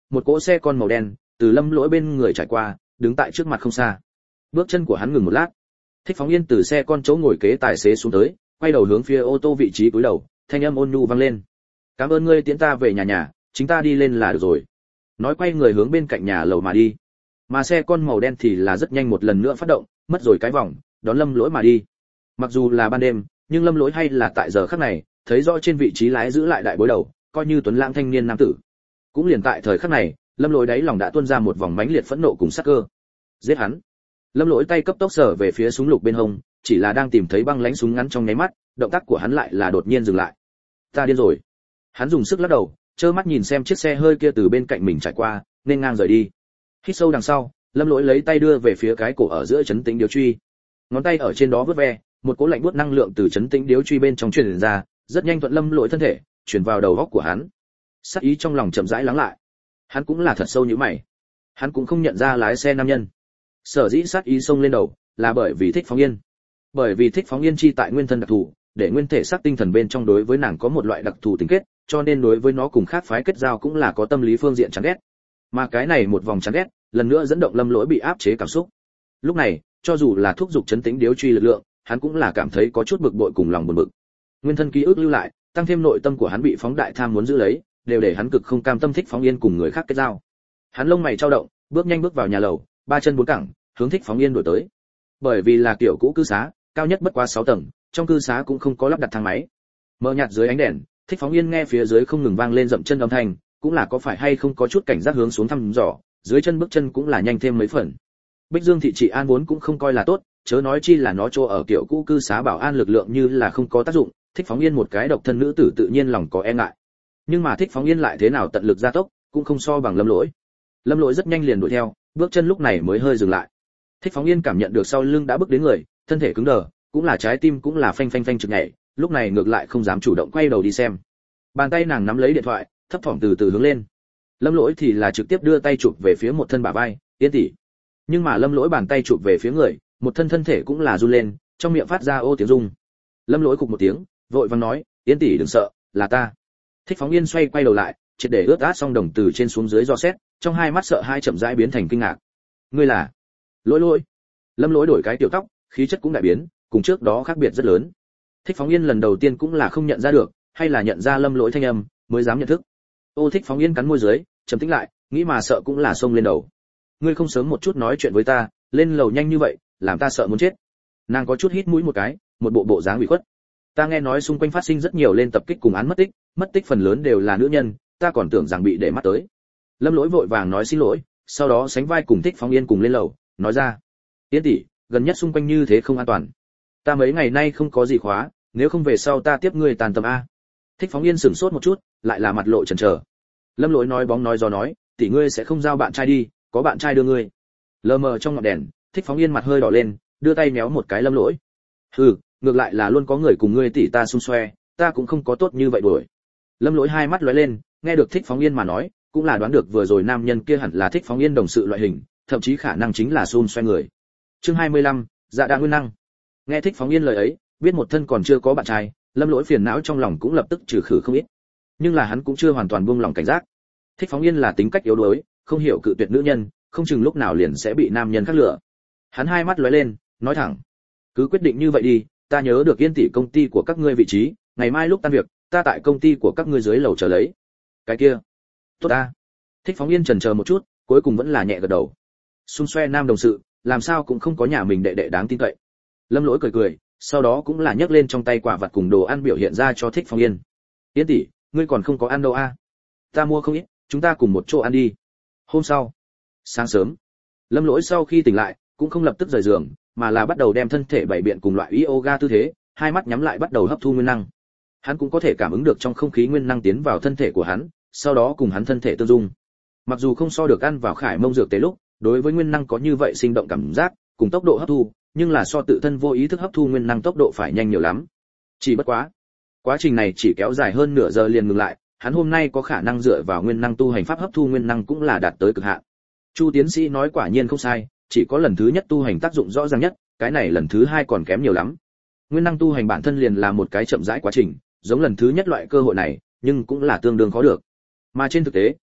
một cỗ xe con màu đen từ Lâm Lỗi bên người trải qua, đứng tại trước mặt không xa. Bước chân của hắn ngừng một lát. Thích Phóng Yên từ xe con chỗ ngồi kế tài xế xuống tới, quay đầu hướng phía ô tô vị trí cúi đầu, thanh âm ôn nhu vang lên. "Cảm ơn ngươi tiễn ta về nhà, chính ta đi lên là được rồi." Nói quay người hướng bên cạnh nhà lầu mà đi. Mà xe con màu đen thì là rất nhanh một lần nữa phát động, mất rồi cái vòng, đón Lâm Lỗi mà đi. Mặc dù là ban đêm, nhưng Lâm Lỗi hay là tại giờ khắc này, thấy rõ trên vị trí lái giữ lại đại bối đầu, coi như tuấn lãng thanh niên nam tử. Cũng liền tại thời khắc này, Lâm Lỗi đáy lòng đã tuôn ra một vòng mãnh liệt phẫn nộ cùng sát cơ. Giết hắn. Lâm Lỗi tay cấp tốc sở về phía súng lục bên hông, chỉ là đang tìm thấy băng lãnh súng ngắn trong nháy mắt, động tác của hắn lại là đột nhiên dừng lại. Ta điên rồi. Hắn dùng sức lắc đầu, trơ mắt nhìn xem chiếc xe hơi kia từ bên cạnh mình trải qua, nên ngang rời đi. Hít sâu đằng sau, Lâm Lỗi lấy tay đưa về phía cái cổ ở giữa chấn tĩnh điếu truy. Ngón tay ở trên đó vớt ve, một cỗ lạnh buốt năng lượng từ chấn tĩnh điếu truy bên trong truyền ra, rất nhanh thuận Lâm Lỗi thân thể, truyền vào đầu óc của hắn. Sát ý trong lòng chậm rãi lắng lại. Hắn cũng là thật sâu như mày. Hắn cũng không nhận ra lái xe nam nhân. Sở dĩ sát ý xông lên đầu, là bởi vì Thích Phóng Yên. Bởi vì Thích Phóng Yên chi tại nguyên thân đặc thù, để nguyên thể xác tinh thần bên trong đối với nàng có một loại đặc thù tính kết, cho nên đối với nó cùng khác phái kết giao cũng là có tâm lý phương diện chán ghét. Mà cái này một vòng chán ghét, lần nữa dẫn động Lâm Lỗi bị áp chế cảm xúc. Lúc này, cho dù là thúc dục chấn tĩnh điếu truy lực lượng, hắn cũng là cảm thấy có chút bực bội cùng lòng buồn bực. Nguyên thân ký ức lưu lại, tăng thêm nội tâm của hắn bị phóng đại tham muốn giữ lấy, đều để hắn cực không cam tâm Thích Phóng Yên cùng người khác kết giao. Hắn lông mày chau động, bước nhanh bước vào nhà lầu, ba chân bốn cẳng, hướng Thích Phóng Yên đuổi tới. Bởi vì là kiểu cũ cư xá, cao nhất bất quá 6 tầng, trong cư xá cũng không có lắp đặt thang máy. Mờ nhạt dưới ánh đèn, Thích Phóng Yên nghe phía dưới không ngừng vang lên dậm chân âm thanh, cũng là có phải hay không có chút cảnh giác hướng xuống thăm dò, dưới chân bước chân cũng là nhanh thêm mấy phần. Bích Dương thị trị an vốn cũng không coi là tốt, chớ nói chi là nó chỗ ở kiểu cũ cư xá bảo an lực lượng như là không có tác dụng, Thích Phóng Yên một cái độc thân nữ tử tự nhiên lòng có e ngại. Nhưng mà Thích Phóng Yên lại thế nào tận lực gia tốc, cũng không so bằng Lâm Lỗi. Lâm Lỗi rất nhanh liền đuổi theo, bước chân lúc này mới hơi dừng lại. Thích Phóng Yên cảm nhận được sau lưng đã bước đến người, thân thể cứng đờ, cũng là trái tim cũng là phanh phanh phanh trực nhảy, lúc này ngược lại không dám chủ động quay đầu đi xem. Bàn tay nàng nắm lấy điện thoại, thấp thỏm từ từ hướng lên. Lâm Lỗi thì là trực tiếp đưa tay chụp về phía một thân bả vai, "Yên tỷ." Nhưng mà Lâm Lỗi bàn tay chụp về phía người, một thân thể cũng là run lên, trong miệng phát ra ô tiếng rung. Lâm Lỗi khục một tiếng, vội vàng nói, "Yên tỷ đừng sợ, là ta." Thích Phóng Yên xoay quay đầu lại, triệt để ướt át song đồng từ trên xuống dưới do xét, trong hai mắt sợ hai chậm rãi biến thành kinh ngạc. "Ngươi là?" "Lỗi Lỗi." Lâm Lỗi đổi cái tiểu tóc, khí chất cũng đại biến, cùng trước đó khác biệt rất lớn. Thích Phóng Yên lần đầu tiên cũng là không nhận ra được, hay là nhận ra Lâm Lỗi thanh âm, mới dám nhận thức. Ô Thích Phóng Yên cắn môi dưới, trầm tĩnh lại, nghĩ mà sợ cũng là xông lên đầu. "Ngươi không sớm một chút nói chuyện với ta, lên lầu nhanh như vậy, làm ta sợ muốn chết." Nàng có chút hít mũi một cái, một bộ dáng ủy khuất. "Ta nghe nói xung quanh phát sinh rất nhiều lên tập kích cùng án mất tích phần lớn đều là nữ nhân, ta còn tưởng rằng bị để mắt tới." Lâm Lỗi vội vàng nói xin lỗi, sau đó sánh vai cùng Thích Phóng Yên cùng lên lầu, nói ra, "Yên tỷ, gần nhất xung quanh như thế không an toàn. Ta mấy ngày nay không có gì khóa, nếu không về sau ta tiếp ngươi tàn tầm a." Thích Phóng Yên sửng sốt một chút, lại là mặt lộ chần chờ. Lâm Lỗi nói bóng nói gió nói, "Tỷ ngươi sẽ không giao bạn trai đi, có bạn trai đưa ngươi." Lờ mờ trong ngọn đèn, Thích Phóng Yên mặt hơi đỏ lên, đưa tay méo một cái Lâm Lỗi. "Hừ, ngược lại là luôn có người cùng ngươi tỷ ta xung xoe, ta cũng không có tốt như vậy đuổi." Lâm Lỗi hai mắt lóe lên, nghe được Thích Phóng Yên mà nói, cũng là đoán được vừa rồi nam nhân kia hẳn là Thích Phóng Yên đồng sự loại hình, thậm chí khả năng chính là xung xoe người. Chương 25, Dạ Đa Nguyên Năng. Nghe Thích Phóng Yên lời ấy, biết một thân còn chưa có bạn trai, Lâm Lỗi phiền não trong lòng cũng lập tức trừ khử không ít. Nhưng là hắn cũng chưa hoàn toàn buông lòng cảnh giác. Thích Phóng Yên là tính cách yếu đuối, không hiểu cự tuyệt nữ nhân, không chừng lúc nào liền sẽ bị nam nhân khác lừa. Hắn hai mắt lóe lên, nói thẳng, "Cứ quyết định như vậy đi, ta nhớ được Yên tỷ công ty của các ngươi vị trí, ngày mai lúc tan việc, ta tại công ty của các ngươi dưới lầu chờ lấy." "Cái kia, tốt ta." Thích Phóng Yên chần chờ một chút, cuối cùng vẫn là nhẹ gật đầu. Xung xoe nam đồng sự, làm sao cũng không có nhà mình đệ đệ đáng tin cậy. Lâm Lỗi cười cười, sau đó cũng là nhấc lên trong tay quả vật cùng đồ ăn biểu hiện ra cho Thích Phóng Yên. "Yên tỷ, ngươi còn không có ăn đâu a? Ta mua không ít, chúng ta cùng một chỗ ăn đi." Hôm sau, sáng sớm, Lâm Lỗi sau khi tỉnh lại, cũng không lập tức rời giường, mà là bắt đầu đem thân thể bày biện cùng loại yoga tư thế, hai mắt nhắm lại bắt đầu hấp thu nguyên năng. Hắn cũng có thể cảm ứng được trong không khí nguyên năng tiến vào thân thể của hắn, sau đó cùng hắn thân thể tương dung. Mặc dù không so được ăn vào khải mông dược tế lúc, đối với nguyên năng có như vậy sinh động cảm giác, cùng tốc độ hấp thu, nhưng là so tự thân vô ý thức hấp thu nguyên năng tốc độ phải nhanh nhiều lắm. Chỉ bất quá, quá trình này chỉ kéo dài hơn nửa giờ liền ngừng lại, hắn hôm nay có khả năng dựa vào nguyên năng tu hành pháp hấp thu nguyên năng cũng là đạt tới cực hạn. Chu tiến sĩ nói quả nhiên không sai, chỉ có lần thứ nhất tu hành tác dụng rõ ràng nhất, cái này lần thứ hai còn kém nhiều lắm. Nguyên năng tu hành bản thân liền là một cái chậm rãi quá trình, giống lần thứ nhất loại cơ hội này, nhưng cũng là tương đương khó được. Mà trên thực tế,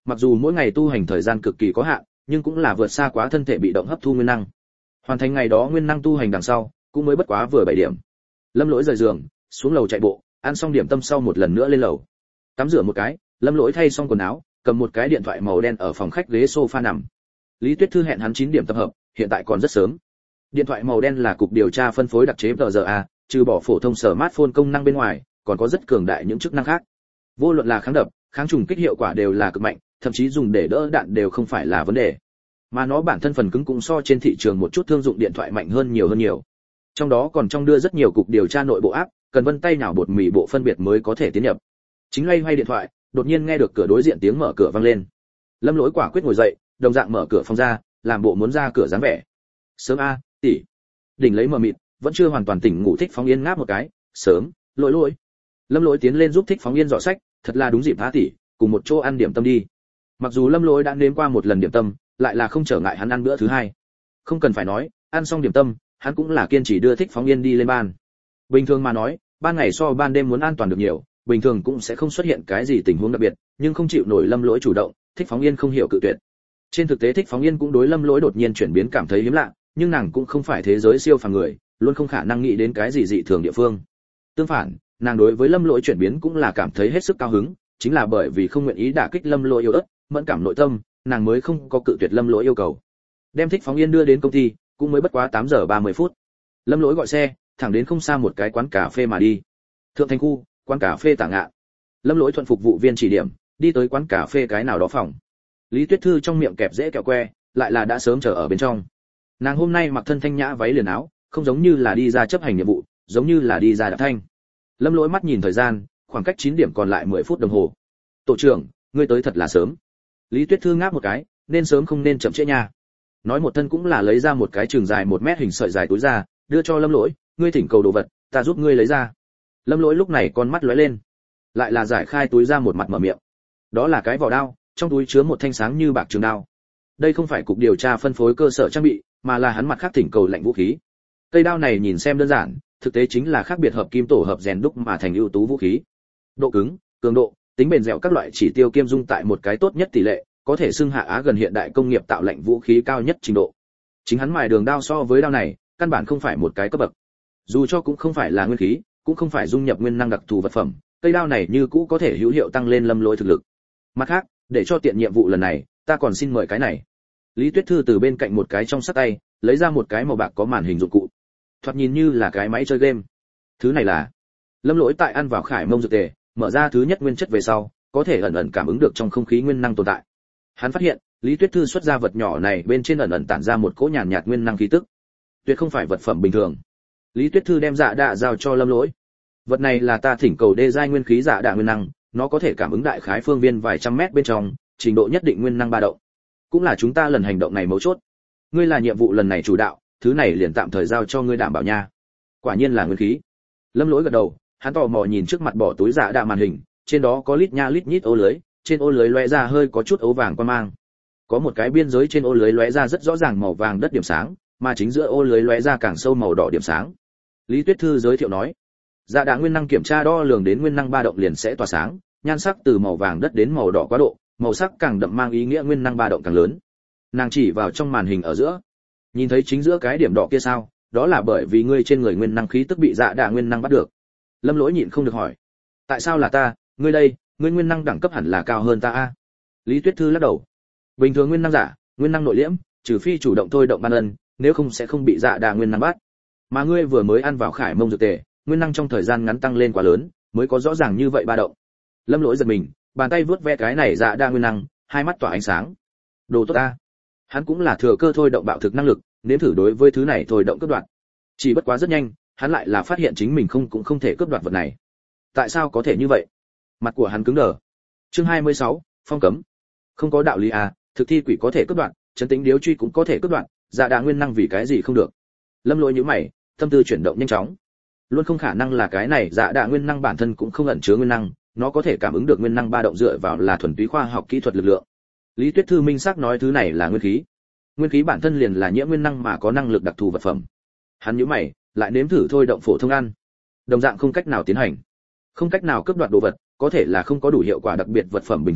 mặc dù mỗi ngày tu hành thời gian cực kỳ có hạn, nhưng cũng là vượt xa quá thân thể bị động hấp thu nguyên năng. Hoàn thành ngày đó nguyên năng tu hành đằng sau, cũng mới bất quá vừa 7 điểm. Lâm Lỗi rời giường, xuống lầu chạy bộ, ăn xong điểm tâm sau một lần nữa lên lầu. Tắm rửa một cái, Lâm Lỗi thay xong quần áo, cầm một cái điện thoại màu đen ở phòng khách ghế sofa nằm. Lý Tuyết Thư hẹn hắn 9 điểm tập hợp, hiện tại còn rất sớm. Điện thoại màu đen là cục điều tra phân phối đặc chế VGA, trừ bỏ phổ thông smartphone công năng bên ngoài, còn có rất cường đại những chức năng khác. Vô luận là kháng đập, kháng trùng kích hiệu quả đều là cực mạnh, thậm chí dùng để đỡ đạn đều không phải là vấn đề. Mà nó bản thân phần cứng cũng so trên thị trường một chút thương dụng điện thoại mạnh hơn nhiều. Trong đó còn trong đưa rất nhiều cục điều tra nội bộ áp, cần vân tay nào bột mì bộ phân biệt mới có thể tiến nhập. Chính loay hoay điện thoại, đột nhiên nghe được cửa đối diện tiếng mở cửa vang lên. Lâm Lỗi quả quyết ngồi dậy, đồng dạng mở cửa phòng ra, làm bộ muốn ra cửa dáng vẻ. Sớm a, tỷ. Đỉnh lấy mờ mịt, vẫn chưa hoàn toàn tỉnh ngủ Thích Phóng Yên ngáp một cái, sớm, lỗi. Lâm Lỗi tiến lên giúp Thích Phóng Yên dọn sách, thật là đúng dịp há tỷ, cùng một chỗ ăn điểm tâm đi. Mặc dù Lâm Lỗi đã nếm qua một lần điểm tâm, lại là không trở ngại hắn ăn bữa thứ hai. Không cần phải nói, ăn xong điểm tâm, hắn cũng là kiên trì đưa Thích Phóng Yên đi lên ban. Bình thường mà nói, ban ngày so ban đêm muốn an toàn được nhiều, bình thường cũng sẽ không xuất hiện cái gì tình huống đặc biệt, nhưng không chịu nổi Lâm Lỗi chủ động, Thích Phóng Yên không hiểu cự tuyệt. Trên thực tế Thích Phóng Yên cũng đối Lâm Lỗi đột nhiên chuyển biến cảm thấy hiếm lạ, nhưng nàng cũng không phải thế giới siêu phàm người, luôn không khả năng nghĩ đến cái gì dị thường địa phương. Tương phản, nàng đối với Lâm Lỗi chuyển biến cũng là cảm thấy hết sức cao hứng, chính là bởi vì không nguyện ý đả kích Lâm Lỗi yêu ớt, mẫn cảm nội tâm, nàng mới không có cự tuyệt Lâm Lỗi yêu cầu. Đem Thích Phóng Yên đưa đến công ty, cũng mới bất quá 8 giờ 30 phút. Lâm Lỗi gọi xe, thẳng đến không xa một cái quán cà phê mà đi. Thượng Thành khu, quán cà phê Tả Ngạn. Lâm Lỗi thuận phục vụ viên chỉ điểm, đi tới quán cà phê cái nào đó phòng. Lý Tuyết Thư trong miệng kẹp dễ kẹo que, lại là đã sớm chờ ở bên trong. Nàng hôm nay mặc thân thanh nhã váy liền áo, không giống như là đi ra chấp hành nhiệm vụ, giống như là đi ra đạp thanh. Lâm Lỗi mắt nhìn thời gian, khoảng cách 9 điểm còn lại 10 phút đồng hồ. "Tổ trưởng, ngươi tới thật là sớm." Lý Tuyết Thư ngáp một cái, "Nên sớm không nên chậm trễ nha." Nói một thân cũng là lấy ra một cái trường dài 1 mét hình sợi dài túi ra, đưa cho Lâm Lỗi, "Ngươi thỉnh cầu đồ vật, ta giúp ngươi lấy ra." Lâm Lỗi lúc này con mắt lóe lên, lại là giải khai túi ra một mặt mở miệng. Đó là cái vỏ đao, trong túi chứa một thanh sáng như bạc trường đao. Đây không phải cục điều tra phân phối cơ sở trang bị, mà là hắn mặt khác thỉnh cầu lệnh vũ khí. Cây đao này nhìn xem đơn giản, thực tế chính là khác biệt hợp kim tổ hợp rèn đúc mà thành ưu tú vũ khí. Độ cứng, cường độ, tính bền dẻo các loại chỉ tiêu kiêm dung tại một cái tốt nhất tỷ lệ, có thể xưng hạ Á gần hiện đại công nghiệp tạo lệnh vũ khí cao nhất trình độ. Chính hắn mài đường đao so với đao này, căn bản không phải một cái cấp bậc. Dù cho cũng không phải là nguyên khí, cũng không phải dung nhập nguyên năng đặc thù vật phẩm, cây đao này như cũ có thể hữu hiệu tăng lên Lâm Lỗi thực lực. Mặt khác, để cho tiện nhiệm vụ lần này, ta còn xin mời cái này. Lý Tuyết Thư từ bên cạnh một cái trong sắt tay, lấy ra một cái màu bạc có màn hình dụng cụ. Thoạt nhìn như là cái máy chơi game. Thứ này là Lâm Lỗi tại ăn vào Khải Mông dược tề, mở ra thứ nhất nguyên chất về sau, có thể ẩn ẩn cảm ứng được trong không khí nguyên năng tồn tại. Hắn phát hiện, Lý Tuyết Thư xuất ra vật nhỏ này bên trên ẩn ẩn tản ra một cỗ nhàn nhạt nguyên năng khí tức. Tuyệt không phải vật phẩm bình thường. Lý Tuyết Thư đem dạ đạ giao cho Lâm Lỗi. Vật này là ta thỉnh cầu đê giai nguyên khí dạ đạ nguyên năng, nó có thể cảm ứng đại khái phương viên vài trăm mét bên trong, trình độ nhất định nguyên năng ba động. Cũng là chúng ta lần hành động này mấu chốt. Ngươi là nhiệm vụ lần này chủ đạo, thứ này liền tạm thời giao cho ngươi đảm bảo nha. Quả nhiên là nguyên khí. Lâm Lỗi gật đầu, hắn tò mò nhìn trước mặt bỏ túi dạ đạ màn hình, trên đó có lít nha lít nhít ô lưới, trên ô lưới lóe ra hơi có chút ấu vàng quan mang. Có một cái biên giới trên ô lưới lóe ra rất rõ ràng màu vàng đất điểm sáng, mà chính giữa ô lưới lóe ra càng sâu màu đỏ điểm sáng. Lý Tuyết Thư giới thiệu nói, dạ đạ nguyên năng kiểm tra đo lường đến nguyên năng ba động liền sẽ tỏa sáng, nhan sắc từ màu vàng đất đến màu đỏ quá độ, màu sắc càng đậm mang ý nghĩa nguyên năng ba động càng lớn. Nàng chỉ vào trong màn hình ở giữa, nhìn thấy chính giữa cái điểm đỏ kia sao? Đó là bởi vì ngươi trên người nguyên năng khí tức bị dạ đạ nguyên năng bắt được. Lâm Lỗi nhịn không được hỏi, tại sao là ta? Ngươi đây, ngươi nguyên năng đẳng cấp hẳn là cao hơn ta a. Lý Tuyết Thư lắc đầu, bình thường nguyên năng giả, nguyên năng nội liễm, trừ phi chủ động thôi động ban ân, nếu không sẽ không bị dạ đạ nguyên năng bắt. Mà ngươi vừa mới ăn vào Khải Mông dược tề, nguyên năng trong thời gian ngắn tăng lên quá lớn, mới có rõ ràng như vậy ba động. Lâm Lỗi giật mình, bàn tay vuốt ve cái này dạ đa nguyên năng, hai mắt tỏa ánh sáng. Đồ tốt ta. Hắn cũng là thừa cơ thôi động bạo thực năng lực, nếm thử đối với thứ này thôi động cướp đoạt. Chỉ bất quá rất nhanh, hắn lại là phát hiện chính mình cũng không thể cướp đoạt vật này. Tại sao có thể như vậy? Mặt của hắn cứng đờ. Chương 26, phong cấm. Không có đạo lý à, thực thi quỷ có thể cướp đoạt, trấn tĩnh điếu truy cũng có thể cướp đoạt, dạ đa nguyên năng vì cái gì không được? Lâm Lỗi nhíu mày, tâm tư chuyển động nhanh chóng. Luôn không khả năng là cái này dạ đa nguyên năng bản thân cũng không ẩn chứa nguyên năng, nó có thể cảm ứng được nguyên năng ba động dựa vào là thuần túy khoa học kỹ thuật lực lượng. Lý Tuyết Thư minh xác nói thứ này là nguyên khí. Nguyên khí bản thân liền là nhiễm nguyên năng mà có năng lực đặc thù vật phẩm. Hắn nhíu mày, lại nếm thử thôi động phổ thông ăn. Đồng dạng không cách nào tiến hành. Không cách nào cướp đoạt đồ vật, có thể là không có đủ hiệu quả đặc biệt vật phẩm bình thường,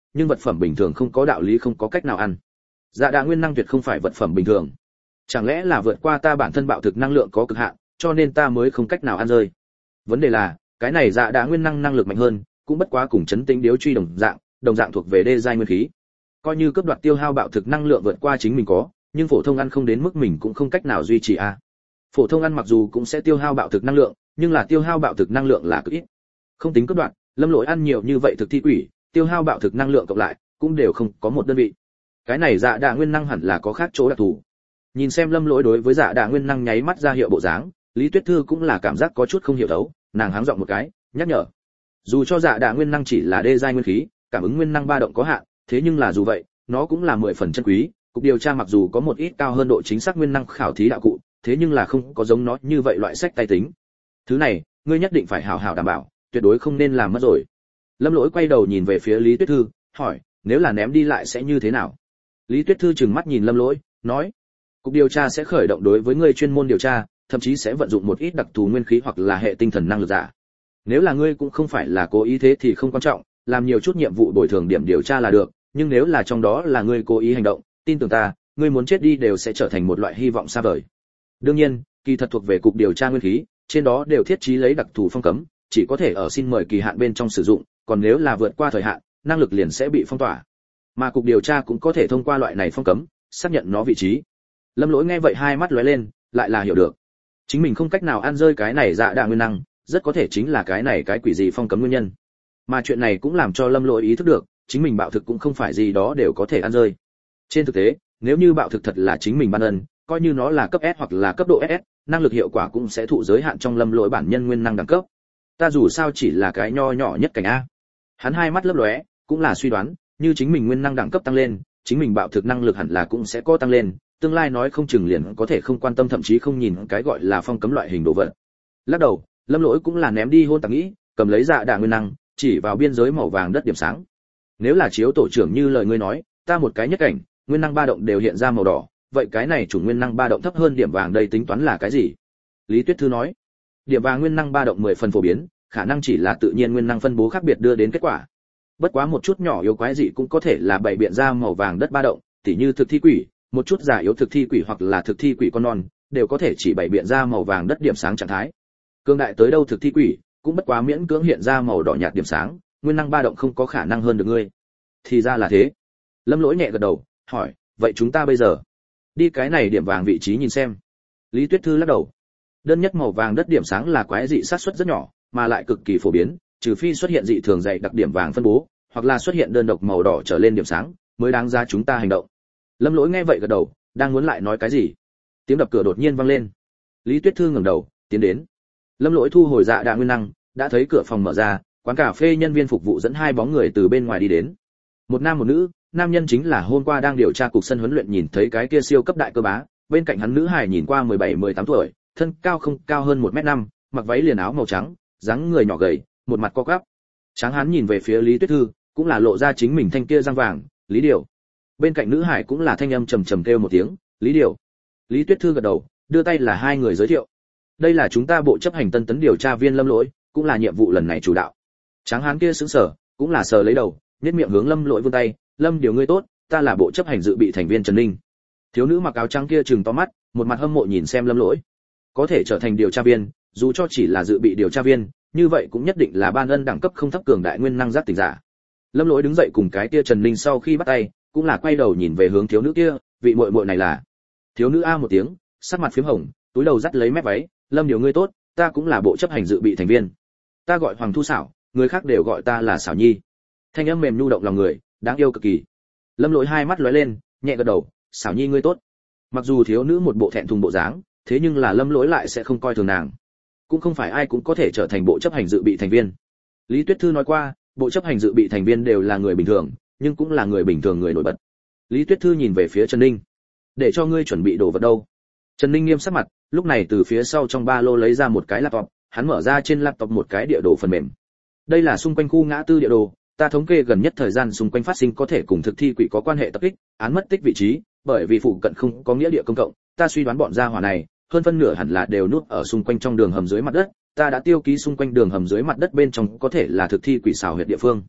nhưng vật phẩm bình thường không có đạo lý không có cách nào ăn. Dạ đạ nguyên năng tuyệt không phải vật phẩm bình thường. Chẳng lẽ là vượt qua ta bản thân bạo thực năng lượng có cực hạn, cho nên ta mới không cách nào ăn rơi. Vấn đề là, cái này dạ đạ nguyên năng năng lực mạnh hơn, cũng bất quá cùng chấn tĩnh điếu truy đồng dạng thuộc về đê giai nguyên khí. Coi như cướp đoạt tiêu hao bạo thực năng lượng vượt qua chính mình có, nhưng phổ thông ăn không đến mức mình cũng không cách nào duy trì a. Phổ thông ăn mặc dù cũng sẽ tiêu hao bạo thực năng lượng, nhưng là tiêu hao bạo thực năng lượng là cực ít. Không tính cướp đoạt, Lâm Lỗi ăn nhiều như vậy thực thi quỷ, tiêu hao bạo thực năng lượng cộng lại, cũng đều không có một đơn vị. Cái này dạ đạ nguyên năng hẳn là có khác chỗ đặc thù. Nhìn xem Lâm Lỗi đối với dạ đạ nguyên năng nháy mắt ra hiệu bộ dáng, Lý Tuyết Thư cũng là cảm giác có chút không hiểu đấu, nàng háng giọng một cái, nhắc nhở. Dù cho dạ đạ nguyên năng chỉ là đê giai nguyên khí, cảm ứng nguyên năng ba động có hạn, thế nhưng là dù vậy, nó cũng là 10 phần chân quý, cục điều tra mặc dù có một ít cao hơn độ chính xác nguyên năng khảo thí đạo cụ, thế nhưng là không có giống nó như vậy loại sách tay tính. Thứ này, ngươi nhất định phải hảo hảo đảm bảo, tuyệt đối không nên làm mất rồi. Lâm Lỗi quay đầu nhìn về phía Lý Tuyết Thư, hỏi, nếu là ném đi lại sẽ như thế nào? Lý Tuyết Thư trừng mắt nhìn Lâm Lỗi, nói, cục điều tra sẽ khởi động đối với ngươi chuyên môn điều tra, thậm chí sẽ vận dụng một ít đặc thù nguyên khí hoặc là hệ tinh thần năng lực giả. Nếu là ngươi cũng không phải là cố ý thế thì không quan trọng, làm nhiều chút nhiệm vụ bồi thường điểm điều tra là được, nhưng nếu là trong đó là ngươi cố ý hành động, tin tưởng ta, ngươi muốn chết đi đều sẽ trở thành một loại hy vọng xa vời. Đương nhiên, kỳ thật thuộc về cục điều tra nguyên khí, trên đó đều thiết trí lấy đặc thù phong cấm, chỉ có thể ở xin mời kỳ hạn bên trong sử dụng, còn nếu là vượt qua thời hạn, năng lực liền sẽ bị phong tỏa. Mà cục điều tra cũng có thể thông qua loại này phong cấm, xác nhận nó vị trí. Lâm Lỗi nghe vậy hai mắt lóe lên, lại là hiểu được. Chính mình không cách nào ăn rơi cái này dạ đạ nguyên năng, rất có thể chính là cái này cái quỷ gì phong cấm nguyên nhân. Mà chuyện này cũng làm cho Lâm Lỗi ý thức được, chính mình bạo thực cũng không phải gì đó đều có thể ăn rơi. Trên thực tế, nếu như bạo thực thật là chính mình ban ân, coi như nó là cấp S hoặc là cấp độ SS, năng lực hiệu quả cũng sẽ thụ giới hạn trong Lâm Lỗi bản nhân nguyên năng đẳng cấp. Ta dù sao chỉ là cái nho nhỏ nhất cảnh a. Hắn hai mắt lấp lóe, cũng là suy đoán, như chính mình nguyên năng đẳng cấp tăng lên, chính mình bạo thực năng lực hẳn là cũng sẽ có tăng lên, tương lai nói không chừng liền có thể không quan tâm thậm chí không nhìn cái gọi là phong cấm loại hình đồ vật. Lắc đầu, Lâm Lỗi cũng là ném đi hôn tạp nghĩ, cầm lấy dạ đạ nguyên năng, chỉ vào biên giới màu vàng đất điểm sáng. Nếu là chiếu tổ trưởng như lời ngươi nói, ta một cái nhất cảnh, nguyên năng ba động đều hiện ra màu đỏ, vậy cái này chủ nguyên năng ba động thấp hơn điểm vàng đây tính toán là cái gì? Lý Tuyết Thư nói, điểm vàng nguyên năng ba động 10 phần phổ biến, khả năng chỉ là tự nhiên nguyên năng phân bố khác biệt đưa đến kết quả. Bất quá một chút nhỏ yếu quái dị cũng có thể là bày biện ra màu vàng đất ba động, tỉ như thực thi quỷ, một chút giả yếu thực thi quỷ hoặc là thực thi quỷ con non, đều có thể chỉ bày biện ra màu vàng đất điểm sáng trạng thái. Cương đại tới đâu thực thi quỷ, cũng bất quá miễn cưỡng hiện ra màu đỏ nhạt điểm sáng, nguyên năng ba động không có khả năng hơn được ngươi. Thì ra là thế. Lâm Lỗi nhẹ gật đầu, hỏi, vậy chúng ta bây giờ đi cái này điểm vàng vị trí nhìn xem. Lý Tuyết Thư lắc đầu. Đơn nhất màu vàng đất điểm sáng là quái dị xác suất rất nhỏ, mà lại cực kỳ phổ biến, trừ phi xuất hiện dị thường dày đặc điểm vàng phân bố, hoặc là xuất hiện đơn độc màu đỏ trở lên điểm sáng, mới đáng ra chúng ta hành động. Lâm Lỗi nghe vậy gật đầu, đang muốn lại nói cái gì. Tiếng đập cửa đột nhiên vang lên. Lý Tuyết Thư ngẩng đầu, tiến đến. Lâm Lỗi thu hồi dạ đạ nguyên năng, đã thấy cửa phòng mở ra, quán cà phê nhân viên phục vụ dẫn hai bóng người từ bên ngoài đi đến. Một nam một nữ, nam nhân chính là hôm qua đang điều tra cục sân huấn luyện nhìn thấy cái kia siêu cấp đại cơ bá, bên cạnh hắn nữ hài nhìn qua 17-18 tuổi, thân cao không cao hơn 1m5, mặc váy liền áo màu trắng, dáng người nhỏ gầy, một mặt co quắp. Tráng hán nhìn về phía Lý Tuyết Thư, cũng là lộ ra chính mình thanh kia răng vàng, Lý Điều. Bên cạnh nữ hải cũng là thanh âm trầm trầm kêu một tiếng, Lý Điều. Lý Tuyết Thư gật đầu, đưa tay là hai người giới thiệu. Đây là chúng ta bộ chấp hành tân tấn điều tra viên Lâm Lỗi, cũng là nhiệm vụ lần này chủ đạo. Tráng hán kia sững sờ, cũng là sờ lấy đầu, nhếch miệng hướng Lâm Lỗi vươn tay, Lâm Điều ngươi tốt, ta là bộ chấp hành dự bị thành viên Trần Ninh. Thiếu nữ mặc áo trắng kia trừng to mắt, một mặt hâm mộ nhìn xem Lâm Lỗi. Có thể trở thành điều tra viên, dù cho chỉ là dự bị điều tra viên, như vậy cũng nhất định là ban ân đẳng cấp không thấp cường đại nguyên năng giác tỉnh giả. Lâm Lỗi đứng dậy cùng cái kia Trần Ninh sau khi bắt tay, cũng là quay đầu nhìn về hướng thiếu nữ kia, vị muội muội này là. Thiếu nữ a một tiếng, sắc mặt phím hồng, túi đầu dắt lấy mép váy, Lâm Điều ngươi tốt, ta cũng là bộ chấp hành dự bị thành viên. Ta gọi Hoàng Thu Xảo, người khác đều gọi ta là Xảo Nhi. Thanh âm mềm nhu động lòng người, đáng yêu cực kỳ. Lâm Lỗi hai mắt lóe lên, nhẹ gật đầu, Xảo Nhi ngươi tốt. Mặc dù thiếu nữ một bộ thẹn thùng bộ dáng, thế nhưng là Lâm Lỗi lại sẽ không coi thường nàng. Cũng không phải ai cũng có thể trở thành bộ chấp hành dự bị thành viên. Lý Tuyết Thư nói qua, bộ chấp hành dự bị thành viên đều là người bình thường, nhưng cũng là người bình thường người nổi bật. Lý Tuyết Thư nhìn về phía Trần Ninh, để cho ngươi chuẩn bị đồ vật đâu? Trần Ninh nghiêm sắc mặt, lúc này từ phía sau trong ba lô lấy ra một cái laptop, hắn mở ra trên laptop một cái địa đồ phần mềm. Đây là xung quanh khu ngã tư địa đồ, ta thống kê gần nhất thời gian xung quanh phát sinh có thể cùng thực thi quỷ có quan hệ tập kích, án mất tích vị trí, bởi vì phụ cận không có nghĩa địa công cộng, ta suy đoán bọn gia hỏa này, hơn phân nửa hẳn là đều núp ở xung quanh trong đường hầm dưới mặt đất, ta đã tiêu ký xung quanh đường hầm dưới mặt đất bên trong có thể là thực thi quỷ xào huyệt địa phương.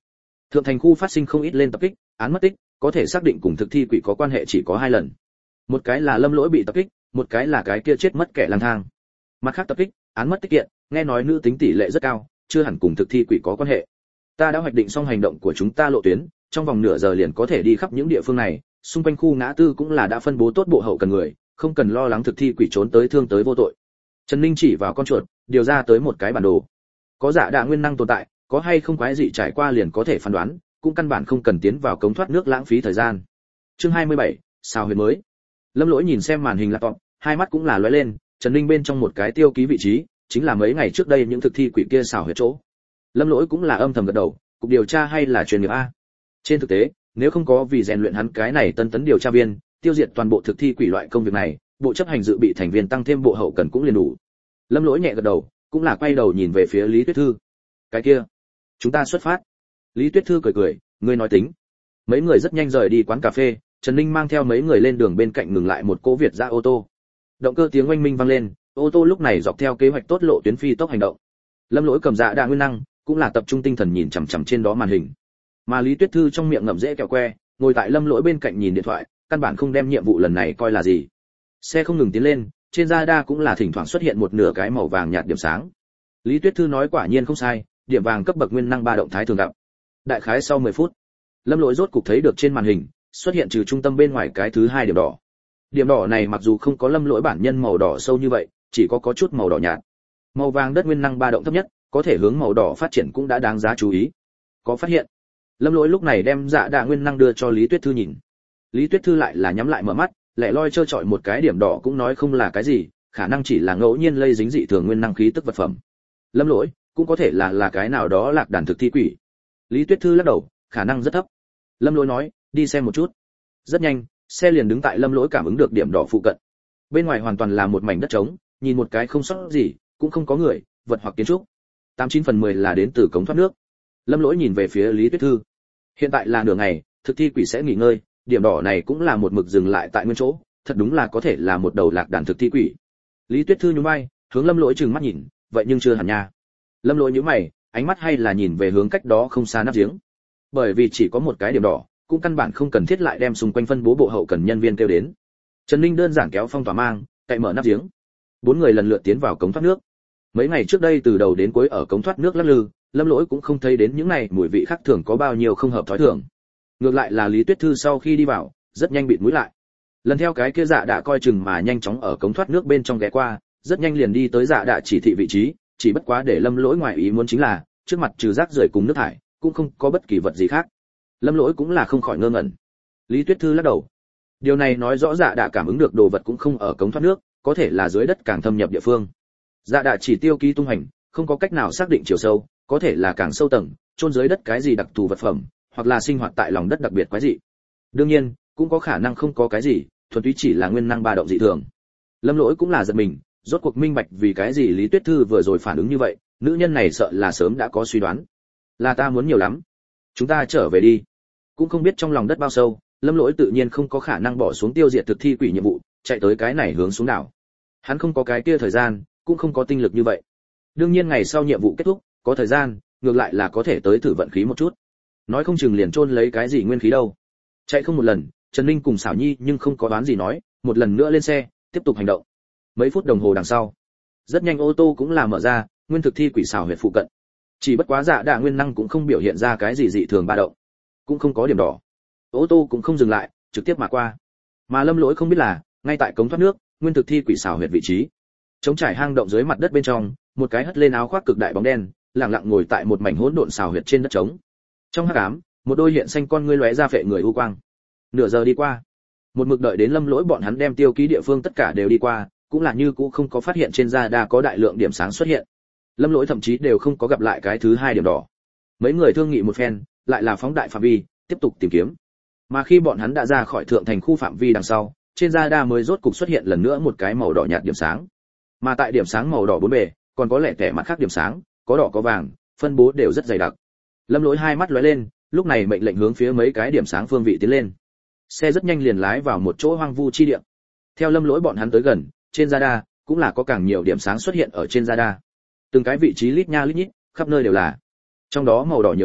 Thượng thành khu phát sinh không ít lên tập kích, án mất tích, có thể xác định cùng thực thi quỷ có quan hệ chỉ có 2 lần. Một cái là Lâm Lỗi bị tập kích, một cái là cái kia chết mất kẻ lang thang. Mặt khác tập kích, án mất tích kiện, nghe nói nữ tính tỷ lệ rất cao, chưa hẳn cùng thực thi quỷ có quan hệ. Ta đã hoạch định xong hành động của chúng ta lộ tuyến, trong vòng nửa giờ liền có thể đi khắp những địa phương này, xung quanh khu ngã tư cũng là đã phân bố tốt bộ hậu cần người, không cần lo lắng thực thi quỷ trốn tới thương tới vô tội. Trần Ninh chỉ vào con chuột, điều ra tới một cái bản đồ. Có giả đạ nguyên năng tồn tại, có hay không quái dị trải qua liền có thể phán đoán, cũng căn bản không cần tiến vào cống thoát nước lãng phí thời gian. Chương 27, sao huyệt mới. Lâm Lỗi nhìn xem màn hình laptop, hai mắt cũng là lóe lên, Trần Ninh bên trong một cái tiêu ký vị trí, chính là mấy ngày trước đây những thực thi quỷ kia xào huyệt chỗ. Lâm Lỗi cũng là âm thầm gật đầu, cục điều tra hay là chuyên nghiệp a. Trên thực tế, nếu không có vì rèn luyện hắn cái này tân tấn điều tra viên, tiêu diệt toàn bộ thực thi quỷ loại công việc này, bộ chấp hành dự bị thành viên tăng thêm bộ hậu cần cũng liền đủ. Lâm Lỗi nhẹ gật đầu, cũng là quay đầu nhìn về phía Lý Tuyết Thư. Cái kia, chúng ta xuất phát. Lý Tuyết Thư cười cười, ngươi nói tính. Mấy người rất nhanh rời đi quán cà phê, Trần Ninh mang theo mấy người lên đường bên cạnh ngừng lại một cỗ Việt ra ô tô. Động cơ tiếng oanh minh vang lên, ô tô lúc này dọc theo kế hoạch tốt lộ tuyến phi tốc hành động. Lâm Lỗi cầm dạ đa nguyên năng, cũng là tập trung tinh thần nhìn chằm chằm trên đó màn hình. Mà Lý Tuyết Thư trong miệng ngậm dễ kẹo que, ngồi tại Lâm Lỗi bên cạnh nhìn điện thoại, căn bản không đem nhiệm vụ lần này coi là gì. Xe không ngừng tiến lên, trên radar cũng là thỉnh thoảng xuất hiện một nửa cái màu vàng nhạt điểm sáng. Lý Tuyết Thư nói quả nhiên không sai, điểm vàng cấp bậc nguyên năng 3 động thái thường gặp. Đại khái sau 10 phút, Lâm Lỗi rốt cục thấy được trên màn hình xuất hiện trừ trung tâm bên ngoài cái thứ 2 điểm đỏ. Điểm đỏ này mặc dù không có Lâm Lỗi bản nhân màu đỏ sâu như vậy, chỉ có chút màu đỏ nhạt. Màu vàng đất nguyên năng 3 động thấp nhất, có thể hướng màu đỏ phát triển cũng đã đáng giá chú ý. Có phát hiện. Lâm Lỗi lúc này đem dạ đạ nguyên năng đưa cho Lý Tuyết Thư nhìn. Lý Tuyết Thư lại là nhắm lại mở mắt, lẻ loi trơ trọi một cái điểm đỏ cũng nói không là cái gì, khả năng chỉ là ngẫu nhiên lây dính dị thường nguyên năng khí tức vật phẩm. Lâm Lỗi, cũng có thể là cái nào đó lạc đàn thực thi quỷ. Lý Tuyết Thư lắc đầu, khả năng rất thấp. Lâm Lỗi nói, đi xem một chút. Rất nhanh, xe liền đứng tại Lâm Lỗi cảm ứng được điểm đỏ phụ cận. Bên ngoài hoàn toàn là một mảnh đất trống, nhìn một cái không sót gì, cũng không có người, vật hoặc kiến trúc. 89/10 là đến từ cống thoát nước. Lâm Lỗi nhìn về phía Lý Tuyết Thư. Hiện tại là nửa ngày, thực thi quỷ sẽ nghỉ ngơi, điểm đỏ này cũng là một mực dừng lại tại nguyên chỗ, thật đúng là có thể là một đầu lạc đàn thực thi quỷ. Lý Tuyết Thư nhún vai, hướng Lâm Lỗi trừng mắt nhìn, vậy nhưng chưa hẳn nha. Lâm Lỗi nhíu mày, ánh mắt hay là nhìn về hướng cách đó không xa nắp giếng. Bởi vì chỉ có một cái điểm đỏ, cũng căn bản không cần thiết lại đem xung quanh phân bố bộ hậu cần nhân viên kêu đến. Trần Ninh đơn giản kéo phong tỏa mang, cậy mở nắp giếng. 4 người lần lượt tiến vào cống thoát nước. Mấy ngày trước đây từ đầu đến cuối ở cống thoát nước lắc lư, Lâm Lỗi cũng không thấy đến những này mùi vị khác thường có bao nhiêu không hợp thói thường. Ngược lại là Lý Tuyết Thư sau khi đi vào, rất nhanh bịt mũi lại. Lần theo cái kia dạ đã coi chừng mà nhanh chóng ở cống thoát nước bên trong ghé qua, rất nhanh liền đi tới dạ đã chỉ thị vị trí, chỉ bất quá để Lâm Lỗi ngoài ý muốn chính là, trước mặt trừ rác rưởi cùng nước thải, cũng không có bất kỳ vật gì khác. Lâm Lỗi cũng là không khỏi ngơ ngẩn. Lý Tuyết Thư lắc đầu. Điều này nói rõ dạ đã cảm ứng được đồ vật cũng không ở cống thoát nước, có thể là dưới đất càng thâm nhập địa phương. Dạ đã chỉ tiêu ký tung hành, không có cách nào xác định chiều sâu, có thể là càng sâu tầng, chôn dưới đất cái gì đặc thù vật phẩm, hoặc là sinh hoạt tại lòng đất đặc biệt quái dị. Đương nhiên, cũng có khả năng không có cái gì, thuần túy chỉ là nguyên năng ba động dị thường. Lâm Lỗi cũng là giật mình, rốt cuộc minh bạch vì cái gì Lý Tuyết Thư vừa rồi phản ứng như vậy, nữ nhân này sợ là sớm đã có suy đoán. Là ta muốn nhiều lắm. Chúng ta trở về đi. Cũng không biết trong lòng đất bao sâu, Lâm Lỗi tự nhiên không có khả năng bỏ xuống tiêu diệt thực thi quỷ nhiệm vụ, chạy tới cái này hướng xuống đảo. Hắn không có cái kia thời gian, cũng không có tinh lực như vậy. Đương nhiên ngày sau nhiệm vụ kết thúc, có thời gian, ngược lại là có thể tới thử vận khí một chút. Nói không chừng liền chôn lấy cái gì nguyên khí đâu. Chạy không một lần, Trần Ninh cùng Xảo Nhi nhưng không có đoán gì nói, một lần nữa lên xe, tiếp tục hành động. Mấy phút đồng hồ đằng sau, rất nhanh ô tô cũng là mở ra, nguyên thực thi quỷ xảo huyệt phụ cận. Chỉ bất quá dạ đạ nguyên năng cũng không biểu hiện ra cái gì dị thường ba động, cũng không có điểm đỏ. Ô tô cũng không dừng lại, trực tiếp mà qua. Mà Lâm Lỗi không biết là, ngay tại cống thoát nước, nguyên thực thi quỷ xảo huyệt vị trí. Trống trải hang động dưới mặt đất bên trong, một cái hất lên áo khoác cực đại bóng đen, lặng lặng ngồi tại một mảnh hỗn độn xảo huyệt trên đất trống. Trong hắc ám, một đôi hiện xanh con ngươi lóe ra phệ người u quang. Nửa giờ đi qua, một mực đợi đến Lâm Lỗi bọn hắn đem tiêu ký địa phương tất cả đều đi qua, cũng là như cũ không có phát hiện trên radar có đại lượng điểm sáng xuất hiện. Lâm Lỗi thậm chí đều không có gặp lại cái thứ hai điểm đỏ. Mấy người thương nghị một phen, lại là phóng đại phạm vi, tiếp tục tìm kiếm. Mà khi bọn hắn đã ra khỏi thượng thành khu phạm vi đằng sau, trên radar mới rốt cục xuất hiện lần nữa một cái màu đỏ nhạt điểm sáng. Mà tại điểm sáng màu đỏ bốn bề, còn có lẻ tẻ mặt khác điểm sáng, có đỏ có vàng, phân bố đều rất dày đặc. Lâm Lỗi hai mắt lóe lên, lúc này mệnh lệnh hướng phía mấy cái điểm sáng phương vị tiến lên. Xe rất nhanh liền lái vào một chỗ hoang vu chi địa. Theo Lâm Lỗi bọn hắn tới gần, trên radar cũng là có càng nhiều điểm sáng xuất hiện ở trên radar. Từng cái vị trí lít nha lít nhít, khắp nơi đều là. Trong đó màu đỏ nhiều nhất,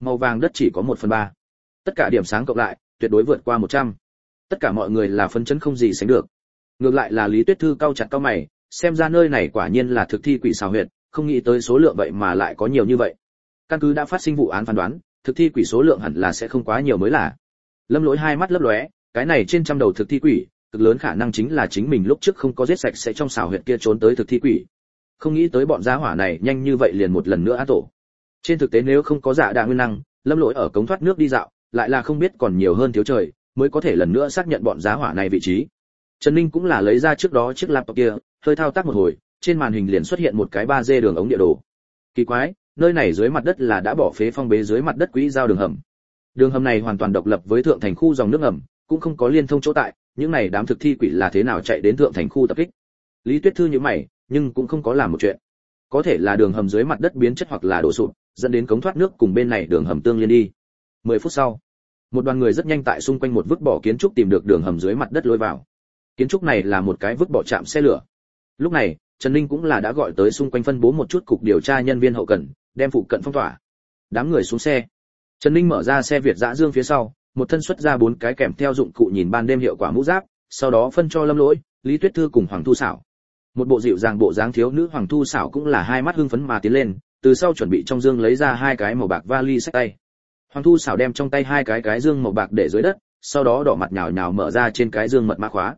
màu vàng đất chỉ có 1/3. Tất cả điểm sáng cộng lại, tuyệt đối vượt qua 100. Tất cả mọi người là phấn chấn không gì sánh được. Ngược lại là Lý Tuyết Thư cau chặt cau mày, xem ra nơi này quả nhiên là thực thi quỷ xào huyệt, không nghĩ tới số lượng vậy mà lại có nhiều như vậy. Căn cứ đã phát sinh vụ án phán đoán, thực thi quỷ số lượng hẳn là sẽ không quá nhiều mới là. Lâm Lỗi hai mắt lấp lóe, cái này trên trăm đầu thực thi quỷ, cực lớn khả năng chính là chính mình lúc trước không có giết sạch sẽ trong xào huyệt kia trốn tới thực thi quỷ. Không nghĩ tới bọn gia hỏa này nhanh như vậy liền một lần nữa á tổ. Trên thực tế nếu không có Dạ Đạ nguyên năng, Lâm Lỗi ở cống thoát nước đi dạo, lại là không biết còn nhiều hơn thiếu trời, mới có thể lần nữa xác nhận bọn gia hỏa này vị trí. Trần Ninh cũng là lấy ra trước đó chiếc laptop kia, hơi thao tác một hồi, trên màn hình liền xuất hiện một cái 3D đường ống địa đồ. Kỳ quái, nơi này dưới mặt đất là đã bỏ phế phong bế dưới mặt đất quỹ giao đường hầm. Đường hầm này hoàn toàn độc lập với thượng thành khu dòng nước ngầm, cũng không có liên thông chỗ tại, những này đám thực thi quỷ là thế nào chạy đến thượng thành khu tập kích. Lý Tuyết Thư như mày, nhưng cũng không có làm một chuyện. Có thể là đường hầm dưới mặt đất biến chất hoặc là đổ sụp, dẫn đến cống thoát nước cùng bên này đường hầm tương liên đi. 10 phút sau, một đoàn người rất nhanh tại xung quanh một vứt bỏ kiến trúc tìm được đường hầm dưới mặt đất lối vào. Kiến trúc này là một cái vứt bỏ trạm xe lửa. Lúc này, Trần Ninh cũng là đã gọi tới xung quanh phân bố một chút cục điều tra nhân viên hậu cần, đem phụ cận phong tỏa. Đám người xuống xe. Trần Ninh mở ra xe Việt Dã Dương phía sau, một thân xuất ra 4 cái kèm theo dụng cụ nhìn ban đêm hiệu quả mũ giáp, sau đó phân cho Lâm Lỗi, Lý Tuyết Thư cùng Hoàng Thu Sảo. Một bộ dịu dàng bộ dáng thiếu nữ Hoàng Thu Sảo cũng là hai mắt hưng phấn mà tiến lên, từ sau chuẩn bị trong dương lấy ra 2 cái màu bạc vali xách tay. Hoàng Thu Sảo đem trong tay 2 cái dương màu bạc để dưới đất, sau đó đỏ mặt nhào nhào mở ra trên cái dương mật mã khóa.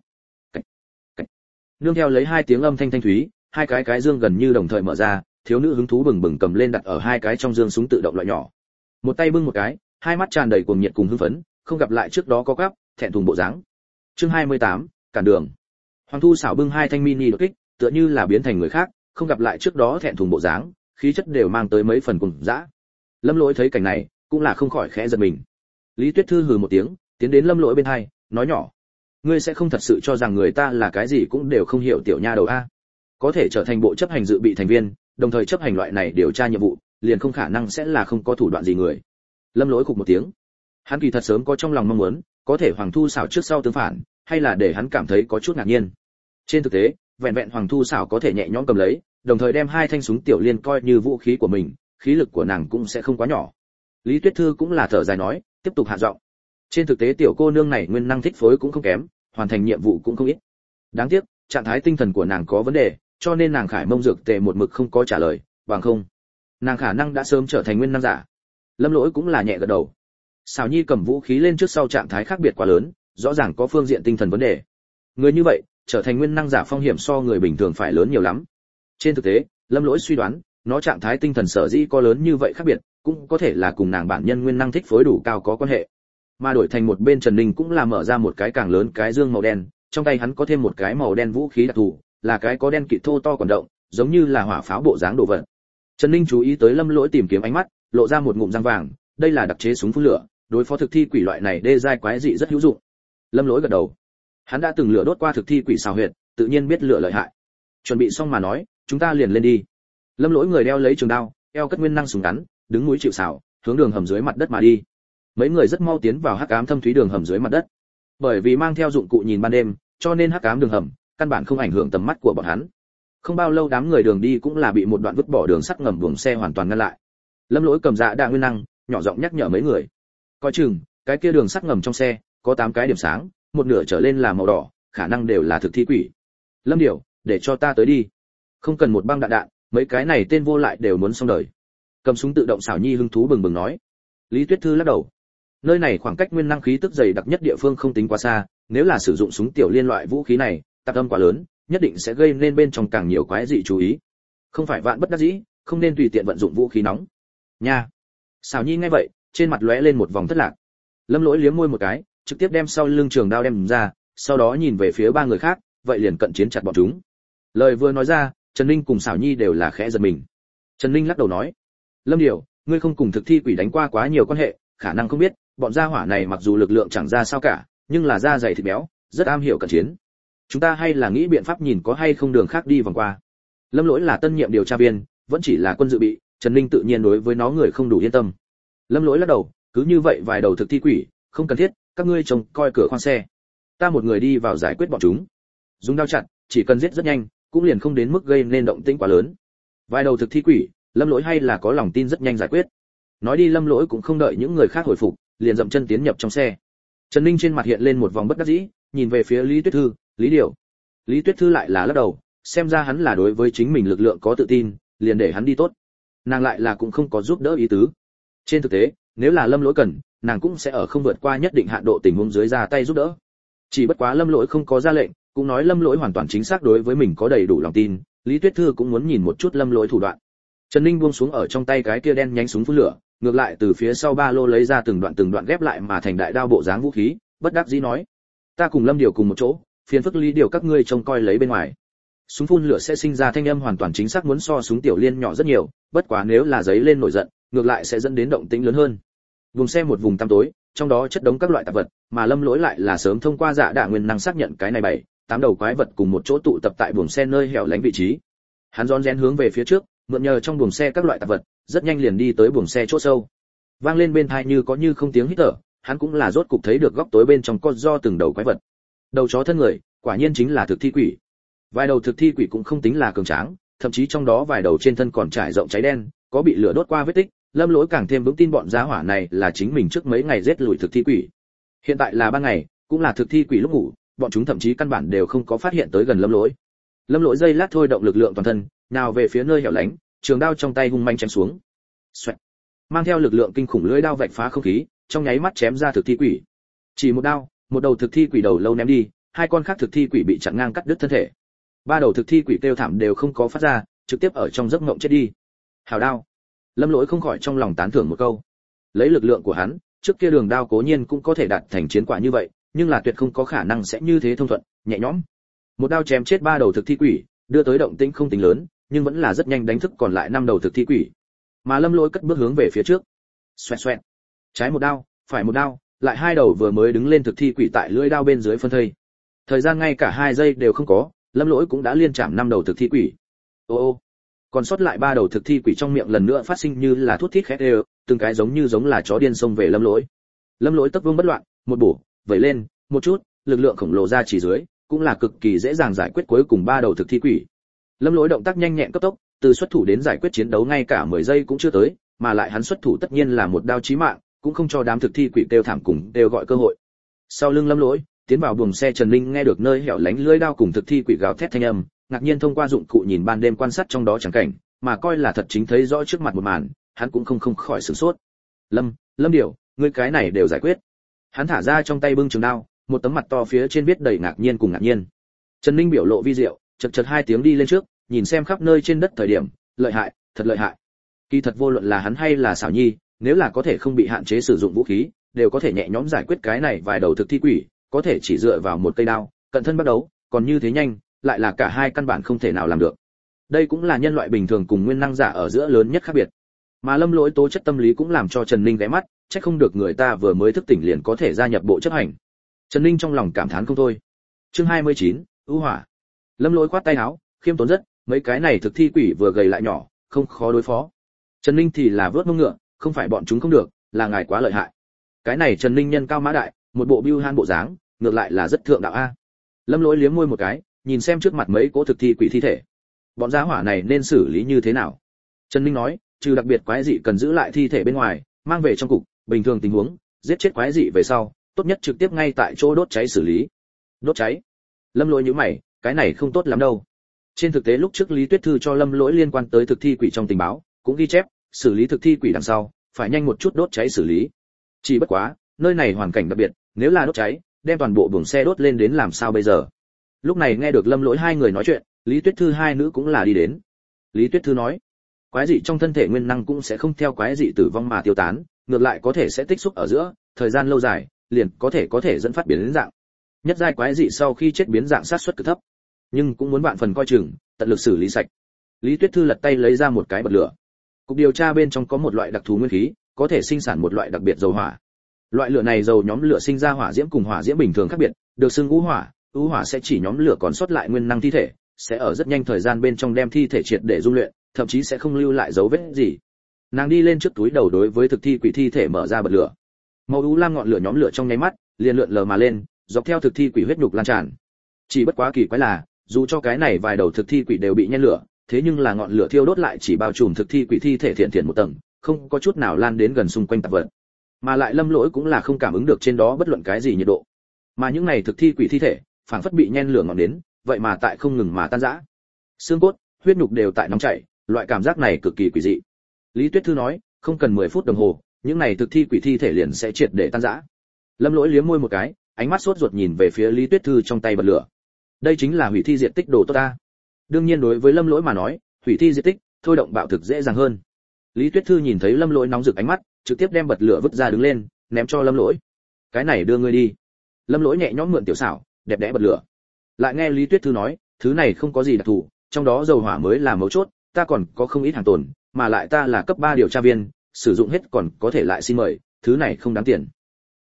Nương theo lấy 2 tiếng âm thanh thanh thúy, 2 cái dương gần như đồng thời mở ra, thiếu nữ hứng thú bừng bừng cầm lên đặt ở 2 cái trong dương súng tự động loại nhỏ. Một tay bưng một cái, hai mắt tràn đầy cuồng nhiệt cùng hưng phấn, không gặp lại trước đó có cắp, thẹn thùng bộ dáng. Chương 28, cản đường. Hoàng Thu Sảo bưng 2 thanh mini đột kích, tựa như là biến thành người khác, không gặp lại trước đó thẹn thùng bộ dáng, khí chất đều mang tới mấy phần cùng dã. Lâm Lỗi thấy cảnh này, cũng là không khỏi khẽ giật mình. Lý Tuyết Thư hừ một tiếng, tiến đến Lâm Lỗi bên hai, nói nhỏ: "Ngươi sẽ không thật sự cho rằng người ta là cái gì cũng đều không hiểu tiểu nha đầu a? Có thể trở thành bộ chấp hành dự bị thành viên, đồng thời chấp hành loại này điều tra nhiệm vụ, liền không khả năng sẽ là không có thủ đoạn gì người." Lâm Lỗi khục một tiếng. Hắn kỳ thật sớm có trong lòng mong muốn, có thể Hoàng Thu Sảo trước sau tương phản, hay là để hắn cảm thấy có chút ngạc nhiên. Trên thực tế, vẹn vẹn Hoàng Thu Sảo có thể nhẹ nhõm cầm lấy, đồng thời đem 2 thanh súng tiểu liên coi như vũ khí của mình, khí lực của nàng cũng sẽ không quá nhỏ. Lý Tuyết Thư cũng là thở dài nói, tiếp tục hạ giọng. Trên thực tế tiểu cô nương này nguyên năng thích phối cũng không kém, hoàn thành nhiệm vụ cũng không ít. Đáng tiếc, trạng thái tinh thần của nàng có vấn đề, cho nên nàng khải mông dược tề một mực không có trả lời, bằng không, nàng khả năng đã sớm trở thành nguyên năng giả. Lâm Lỗi cũng là nhẹ gật đầu. Sảo Nhi cầm vũ khí lên trước sau trạng thái khác biệt quá lớn, rõ ràng có phương diện tinh thần vấn đề. Người như vậy, trở thành nguyên năng giả phong hiểm so người bình thường phải lớn nhiều lắm. Trên thực tế, Lâm Lỗi suy đoán, nó trạng thái tinh thần sở dĩ có lớn như vậy khác biệt, cũng có thể là cùng nàng bản nhân nguyên năng thích phối đủ cao có quan hệ. Mà đổi thành một bên Trần Ninh cũng là mở ra một cái càng lớn cái dương màu đen, trong tay hắn có thêm một cái màu đen vũ khí đặc thù, là cái có đen kịt thô to còn động, giống như là hỏa pháo bộ dáng đồ vật. Trần Ninh chú ý tới Lâm Lỗi tìm kiếm ánh mắt, lộ ra một ngụm răng vàng, đây là đặc chế súng phun lửa, đối phó thực thi quỷ loại này đê giai quái dị rất hữu dụng. Lâm Lỗi gật đầu. Hắn đã từng lửa đốt qua thực thi quỷ xào huyệt, tự nhiên biết lửa lợi hại. Chuẩn bị xong mà nói, chúng ta liền lên đi. Lâm Lỗi người đeo lấy trường đao, eo cất nguyên năng súng ngắn, đứng núi chịu sào, hướng đường hầm dưới mặt đất mà đi. Mấy người rất mau tiến vào hắc ám thâm thúy đường hầm dưới mặt đất. Bởi vì mang theo dụng cụ nhìn ban đêm, cho nên hắc ám đường hầm căn bản không ảnh hưởng tầm mắt của bọn hắn. Không bao lâu đám người đường đi cũng là bị một đoạn vứt bỏ đường sắt ngầm buồng xe hoàn toàn ngăn lại. Lâm Lỗi cầm Dạ Đạ nguyên năng, nhỏ giọng nhắc nhở mấy người. Coi chừng, cái kia đường sắt ngầm trong xe có 8 cái điểm sáng, một nửa trở lên là màu đỏ, khả năng đều là thực thi quỷ. Lâm Điểu, để cho ta tới đi. Không cần một băng đạn, mấy cái này tên vô lại đều muốn xong đời. Cầm súng tự động Sảo Nhi hứng thú bừng bừng nói. Lý Tuyết Thư lắc đầu. Nơi này khoảng cách nguyên năng khí tức dày đặc nhất địa phương không tính quá xa, nếu là sử dụng súng tiểu liên loại vũ khí này, tạp âm quá lớn, nhất định sẽ gây nên bên trong càng nhiều quái dị chú ý. Không phải vạn bất đắc dĩ, không nên tùy tiện vận dụng vũ khí nóng. Nha. Sảo Nhi nghe vậy, trên mặt lóe lên một vòng thất lạc. Lâm Lỗi liếm môi một cái, trực tiếp đem sau lưng trường đao đem ra, sau đó nhìn về phía 3 người khác, vậy liền cận chiến chặt bọn chúng. Lời vừa nói ra, Trần Ninh cùng Sảo Nhi đều là khẽ giật mình. Trần Ninh lắc đầu nói: "Lâm Điểu, ngươi không cùng thực thi quỷ đánh qua quá nhiều quan hệ, khả năng không biết, bọn gia hỏa này mặc dù lực lượng chẳng ra sao cả, nhưng là da dày thịt béo, rất am hiểu cận chiến. Chúng ta hay là nghĩ biện pháp nhìn có hay không đường khác đi vòng qua." Lâm Lỗi là tân nhiệm điều tra viên, vẫn chỉ là quân dự bị, Trần Ninh tự nhiên đối với nó người không đủ yên tâm. Lâm Lỗi lắc đầu, cứ như vậy vài đầu thực thi quỷ, không cần thiết, các ngươi trông coi cửa khoang xe. Ta một người đi vào giải quyết bọn chúng. Dùng đao chặn, chỉ cần giết rất nhanh, cũng liền không đến mức gây nên động tĩnh quá lớn. Vài đầu thực thi quỷ, Lâm Lỗi hay là có lòng tin rất nhanh giải quyết. Nói đi Lâm Lỗi cũng không đợi những người khác hồi phục, liền dậm chân tiến nhập trong xe. Trần Ninh trên mặt hiện lên một vòng bất đắc dĩ, nhìn về phía Lý Tuyết Thư, Lý Điều. Lý Tuyết Thư lại là lắc đầu, xem ra hắn là đối với chính mình lực lượng có tự tin, liền để hắn đi tốt. Nàng lại là cũng không có giúp đỡ ý tứ. Trên thực tế, nếu là Lâm Lỗi cần, nàng cũng sẽ ở không vượt qua nhất định hạn độ tình huống dưới ra tay giúp đỡ. Chỉ bất quá Lâm Lỗi không có ra lệnh, cũng nói Lâm Lỗi hoàn toàn chính xác đối với mình có đầy đủ lòng tin, Lý Tuyết Thư cũng muốn nhìn một chút Lâm Lỗi thủ đoạn. Trần Ninh buông xuống ở trong tay cái kia đen nhánh súng phun lửa, ngược lại từ phía sau ba lô lấy ra từng đoạn ghép lại mà thành đại đao bộ dáng vũ khí, bất đắc dĩ nói: "Ta cùng Lâm Điều cùng một chỗ, phiền phức Lý Điều các ngươi trông coi lấy bên ngoài." Súng phun lửa sẽ sinh ra thanh âm hoàn toàn chính xác muốn so súng tiểu liên nhỏ rất nhiều, bất quá nếu là giấy lên nổi giận, ngược lại sẽ dẫn đến động tĩnh lớn hơn. Vùng xe một vùng tăm tối, trong đó chất đống các loại tạp vật, mà Lâm Lỗi lại là sớm thông qua dạ đạ nguyên năng xác nhận cái này 7-8 đầu quái vật cùng một chỗ tụ tập tại buồng xe nơi hẻo lánh vị trí. Hắn rón rén hướng về phía trước, mượn nhờ trong buồng xe các loại tạp vật, rất nhanh liền đi tới buồng xe chỗ sâu. Vang lên bên tai như có như không tiếng hít thở, hắn cũng là rốt cục thấy được góc tối bên trong con do từng đầu quái vật. Đầu chó thân người, quả nhiên chính là thực thi quỷ. Vài đầu thực thi quỷ cũng không tính là cường tráng, thậm chí trong đó vài đầu trên thân còn trải rộng cháy đen, có bị lửa đốt qua vết tích. Lâm Lỗi càng thêm vững tin bọn giá hỏa này là chính mình trước mấy ngày giết lùi thực thi quỷ. Hiện tại là ban ngày, cũng là thực thi quỷ lúc ngủ, bọn chúng thậm chí căn bản đều không có phát hiện tới gần Lâm Lỗi. Lâm Lỗi giây lát thôi động lực lượng toàn thân, nào về phía nơi hẻo lánh, trường đao trong tay hung manh chém xuống. Xoẹt. Mang theo lực lượng kinh khủng lưỡi đao vạch phá không khí, trong nháy mắt chém ra thực thi quỷ. Chỉ một đao, một đầu thực thi quỷ đầu lâu ném đi, hai con khác thực thi quỷ bị chặn ngang cắt đứt thân thể. Ba đầu thực thi quỷ kêu thảm đều không có phát ra, trực tiếp ở trong giấc mộng chết đi. Hảo đao. Lâm Lỗi không khỏi trong lòng tán thưởng một câu. Lấy lực lượng của hắn, trước kia đường đao cố nhiên cũng có thể đạt thành chiến quả như vậy, nhưng là tuyệt không có khả năng sẽ như thế thông thuận, nhẹ nhõm. Một đao chém chết ba đầu thực thi quỷ, đưa tới động tĩnh không tính lớn, nhưng vẫn là rất nhanh đánh thức còn lại 5 đầu thực thi quỷ. Mà Lâm Lỗi cất bước hướng về phía trước. Xoẹt xoẹt. Trái một đao, phải một đao, lại hai đầu vừa mới đứng lên thực thi quỷ tại lưỡi đao bên dưới phân thây. Thời gian ngay cả 2 giây đều không có, Lâm Lỗi cũng đã liên chạm 5 đầu thực thi quỷ. Ô ô. Còn sót lại 3 đầu thực thi quỷ trong miệng lần nữa phát sinh như là thút thít khét đều, từng cái giống là chó điên xông về Lâm Lỗi. Lâm Lỗi tốc vương bất loạn, một bổ, vẩy lên, một chút, lực lượng khổng lồ ra chỉ dưới, cũng là cực kỳ dễ dàng giải quyết cuối cùng 3 đầu thực thi quỷ. Lâm Lỗi động tác nhanh nhẹn cấp tốc, từ xuất thủ đến giải quyết chiến đấu ngay cả 10 giây cũng chưa tới, mà lại hắn xuất thủ tất nhiên là một đao chí mạng, cũng không cho đám thực thi quỷ kêu thảm cùng đều gọi cơ hội. Sau lưng Lâm Lỗi, tiến vào buồng xe Trần Ninh nghe được nơi hẻo lánh lưỡi đao cùng thực thi quỷ gào thét thanh âm, ngạc nhiên thông qua dụng cụ nhìn ban đêm quan sát trong đó chẳng cảnh, mà coi là thật chính thấy rõ trước mặt một màn, hắn cũng không khỏi sửng sốt. Lâm Điểu, ngươi cái này đều giải quyết. Hắn thả ra trong tay bưng trường đao, một tấm mặt to phía trên viết đầy ngạc nhiên cùng ngạc nhiên. Trần Ninh biểu lộ vi diệu, chật 2 tiếng đi lên trước, nhìn xem khắp nơi trên đất thời điểm, lợi hại, thật lợi hại. Kỳ thật vô luận là hắn hay là Xảo Nhi, nếu là có thể không bị hạn chế sử dụng vũ khí, đều có thể nhẹ nhõm giải quyết cái này vài đầu thực thi quỷ, có thể chỉ dựa vào một cây đao, cận thân bắt đấu, còn như thế nhanh, lại là cả hai căn bản không thể nào làm được. Đây cũng là nhân loại bình thường cùng nguyên năng giả ở giữa lớn nhất khác biệt. Mà Lâm Lỗi tố chất tâm lý cũng làm cho Trần Ninh ghé mắt, chắc không được người ta vừa mới thức tỉnh liền có thể gia nhập bộ chấp hành. Trần Ninh trong lòng cảm thán không thôi. Chương 29, ưu hỏa. Lâm Lỗi khoát tay áo, khiêm tốn rất, mấy cái này thực thi quỷ vừa gầy lại nhỏ, không khó đối phó. Trần Ninh thì là vớt mông ngựa, không phải bọn chúng không được, là ngài quá lợi hại. Cái này Trần Ninh nhân cao mã đại, một bộ bưu han bộ dáng, ngược lại là rất thượng đạo a. Lâm Lỗi liếm môi một cái, nhìn xem trước mặt mấy cỗ thực thi quỷ thi thể. Bọn gia hỏa này nên xử lý như thế nào? Trần Ninh nói, trừ đặc biệt quái dị cần giữ lại thi thể bên ngoài, mang về trong cục, bình thường tình huống, giết chết quái dị về sau, tốt nhất trực tiếp ngay tại chỗ đốt cháy xử lý. Đốt cháy? Lâm Lỗi nhíu mày, cái này không tốt lắm đâu. Trên thực tế lúc trước Lý Tuyết Thư cho Lâm Lỗi liên quan tới thực thi quỷ trong tình báo, cũng ghi chép, xử lý thực thi quỷ đằng sau, phải nhanh một chút đốt cháy xử lý. Chỉ bất quá, nơi này hoàn cảnh đặc biệt, nếu là đốt cháy, đem toàn bộ buồng xe đốt lên đến làm sao bây giờ? Lúc này nghe được Lâm Lỗi hai người nói chuyện, Lý Tuyết Thư hai nữ cũng là đi đến. Lý Tuyết Thư nói, quái dị trong thân thể nguyên năng cũng sẽ không theo quái dị tử vong mà tiêu tán, ngược lại có thể sẽ tích xúc ở giữa, thời gian lâu dài, liền có thể dẫn phát biến dạng. Nhất giai quái dị sau khi chết biến dạng sát suất cực thấp, nhưng cũng muốn vạn phần coi chừng, tận lực xử lý sạch. Lý Tuyết Thư lật tay lấy ra một cái bật lửa. Cục điều tra bên trong có một loại đặc thù nguyên khí, có thể sinh sản một loại đặc biệt dầu hỏa. Loại lửa này dầu nhóm lửa sinh ra hỏa diễm cùng hỏa diễm bình thường khác biệt, được xưng ngũ hỏa. Ngũ hỏa sẽ chỉ nhóm lửa còn sót lại nguyên năng thi thể, sẽ ở rất nhanh thời gian bên trong đem thi thể triệt để dung luyện, thậm chí sẽ không lưu lại dấu vết gì. Nàng đi lên trước túi đầu đối với thực thi quỷ thi thể mở ra bật lửa. Màu u lam ngọn lửa nhóm lửa trong nháy mắt, liền lượn lờ mà lên, dọc theo thực thi quỷ huyết nhục lan tràn. Chỉ bất quá kỳ quái là, dù cho cái này vài đầu thực thi quỷ đều bị nhen lửa, thế nhưng là ngọn lửa thiêu đốt lại chỉ bao trùm thực thi quỷ thi thể thiện một tầng, không có chút nào lan đến gần xung quanh tạp vật. Mà lại Lâm Lỗi cũng là không cảm ứng được trên đó bất luận cái gì nhiệt độ. Mà những này thực thi quỷ thi thể, phảng phất bị nhen lửa ngọn đến, vậy mà tại không ngừng mà tan rã. Xương cốt, huyết nhục đều tại nóng chảy, loại cảm giác này cực kỳ quỷ dị. Lý Tuyết Thư nói, không cần 10 phút đồng hồ, những này thực thi quỷ thi thể liền sẽ triệt để tan rã. Lâm Lỗi liếm môi một cái, ánh mắt sốt ruột nhìn về phía Lý Tuyết Thư trong tay bật lửa. Đây chính là hủy thi diệt tích đồ tốt ta. Đương nhiên đối với Lâm Lỗi mà nói, hủy thi diệt tích, thôi động bạo thực dễ dàng hơn. Lý Tuyết Thư nhìn thấy Lâm Lỗi nóng rực ánh mắt, trực tiếp đem bật lửa vứt ra đứng lên, ném cho Lâm Lỗi. Cái này đưa ngươi đi. Lâm Lỗi nhẹ nhõm mượn tiểu xảo, đẹp đẽ bật lửa. Lại nghe Lý Tuyết Thư nói, thứ này không có gì đặc thù, trong đó dầu hỏa mới là mấu chốt, ta còn có không ít hàng tồn, mà lại ta là cấp 3 điều tra viên, sử dụng hết còn có thể lại xin mời, thứ này không đáng tiền.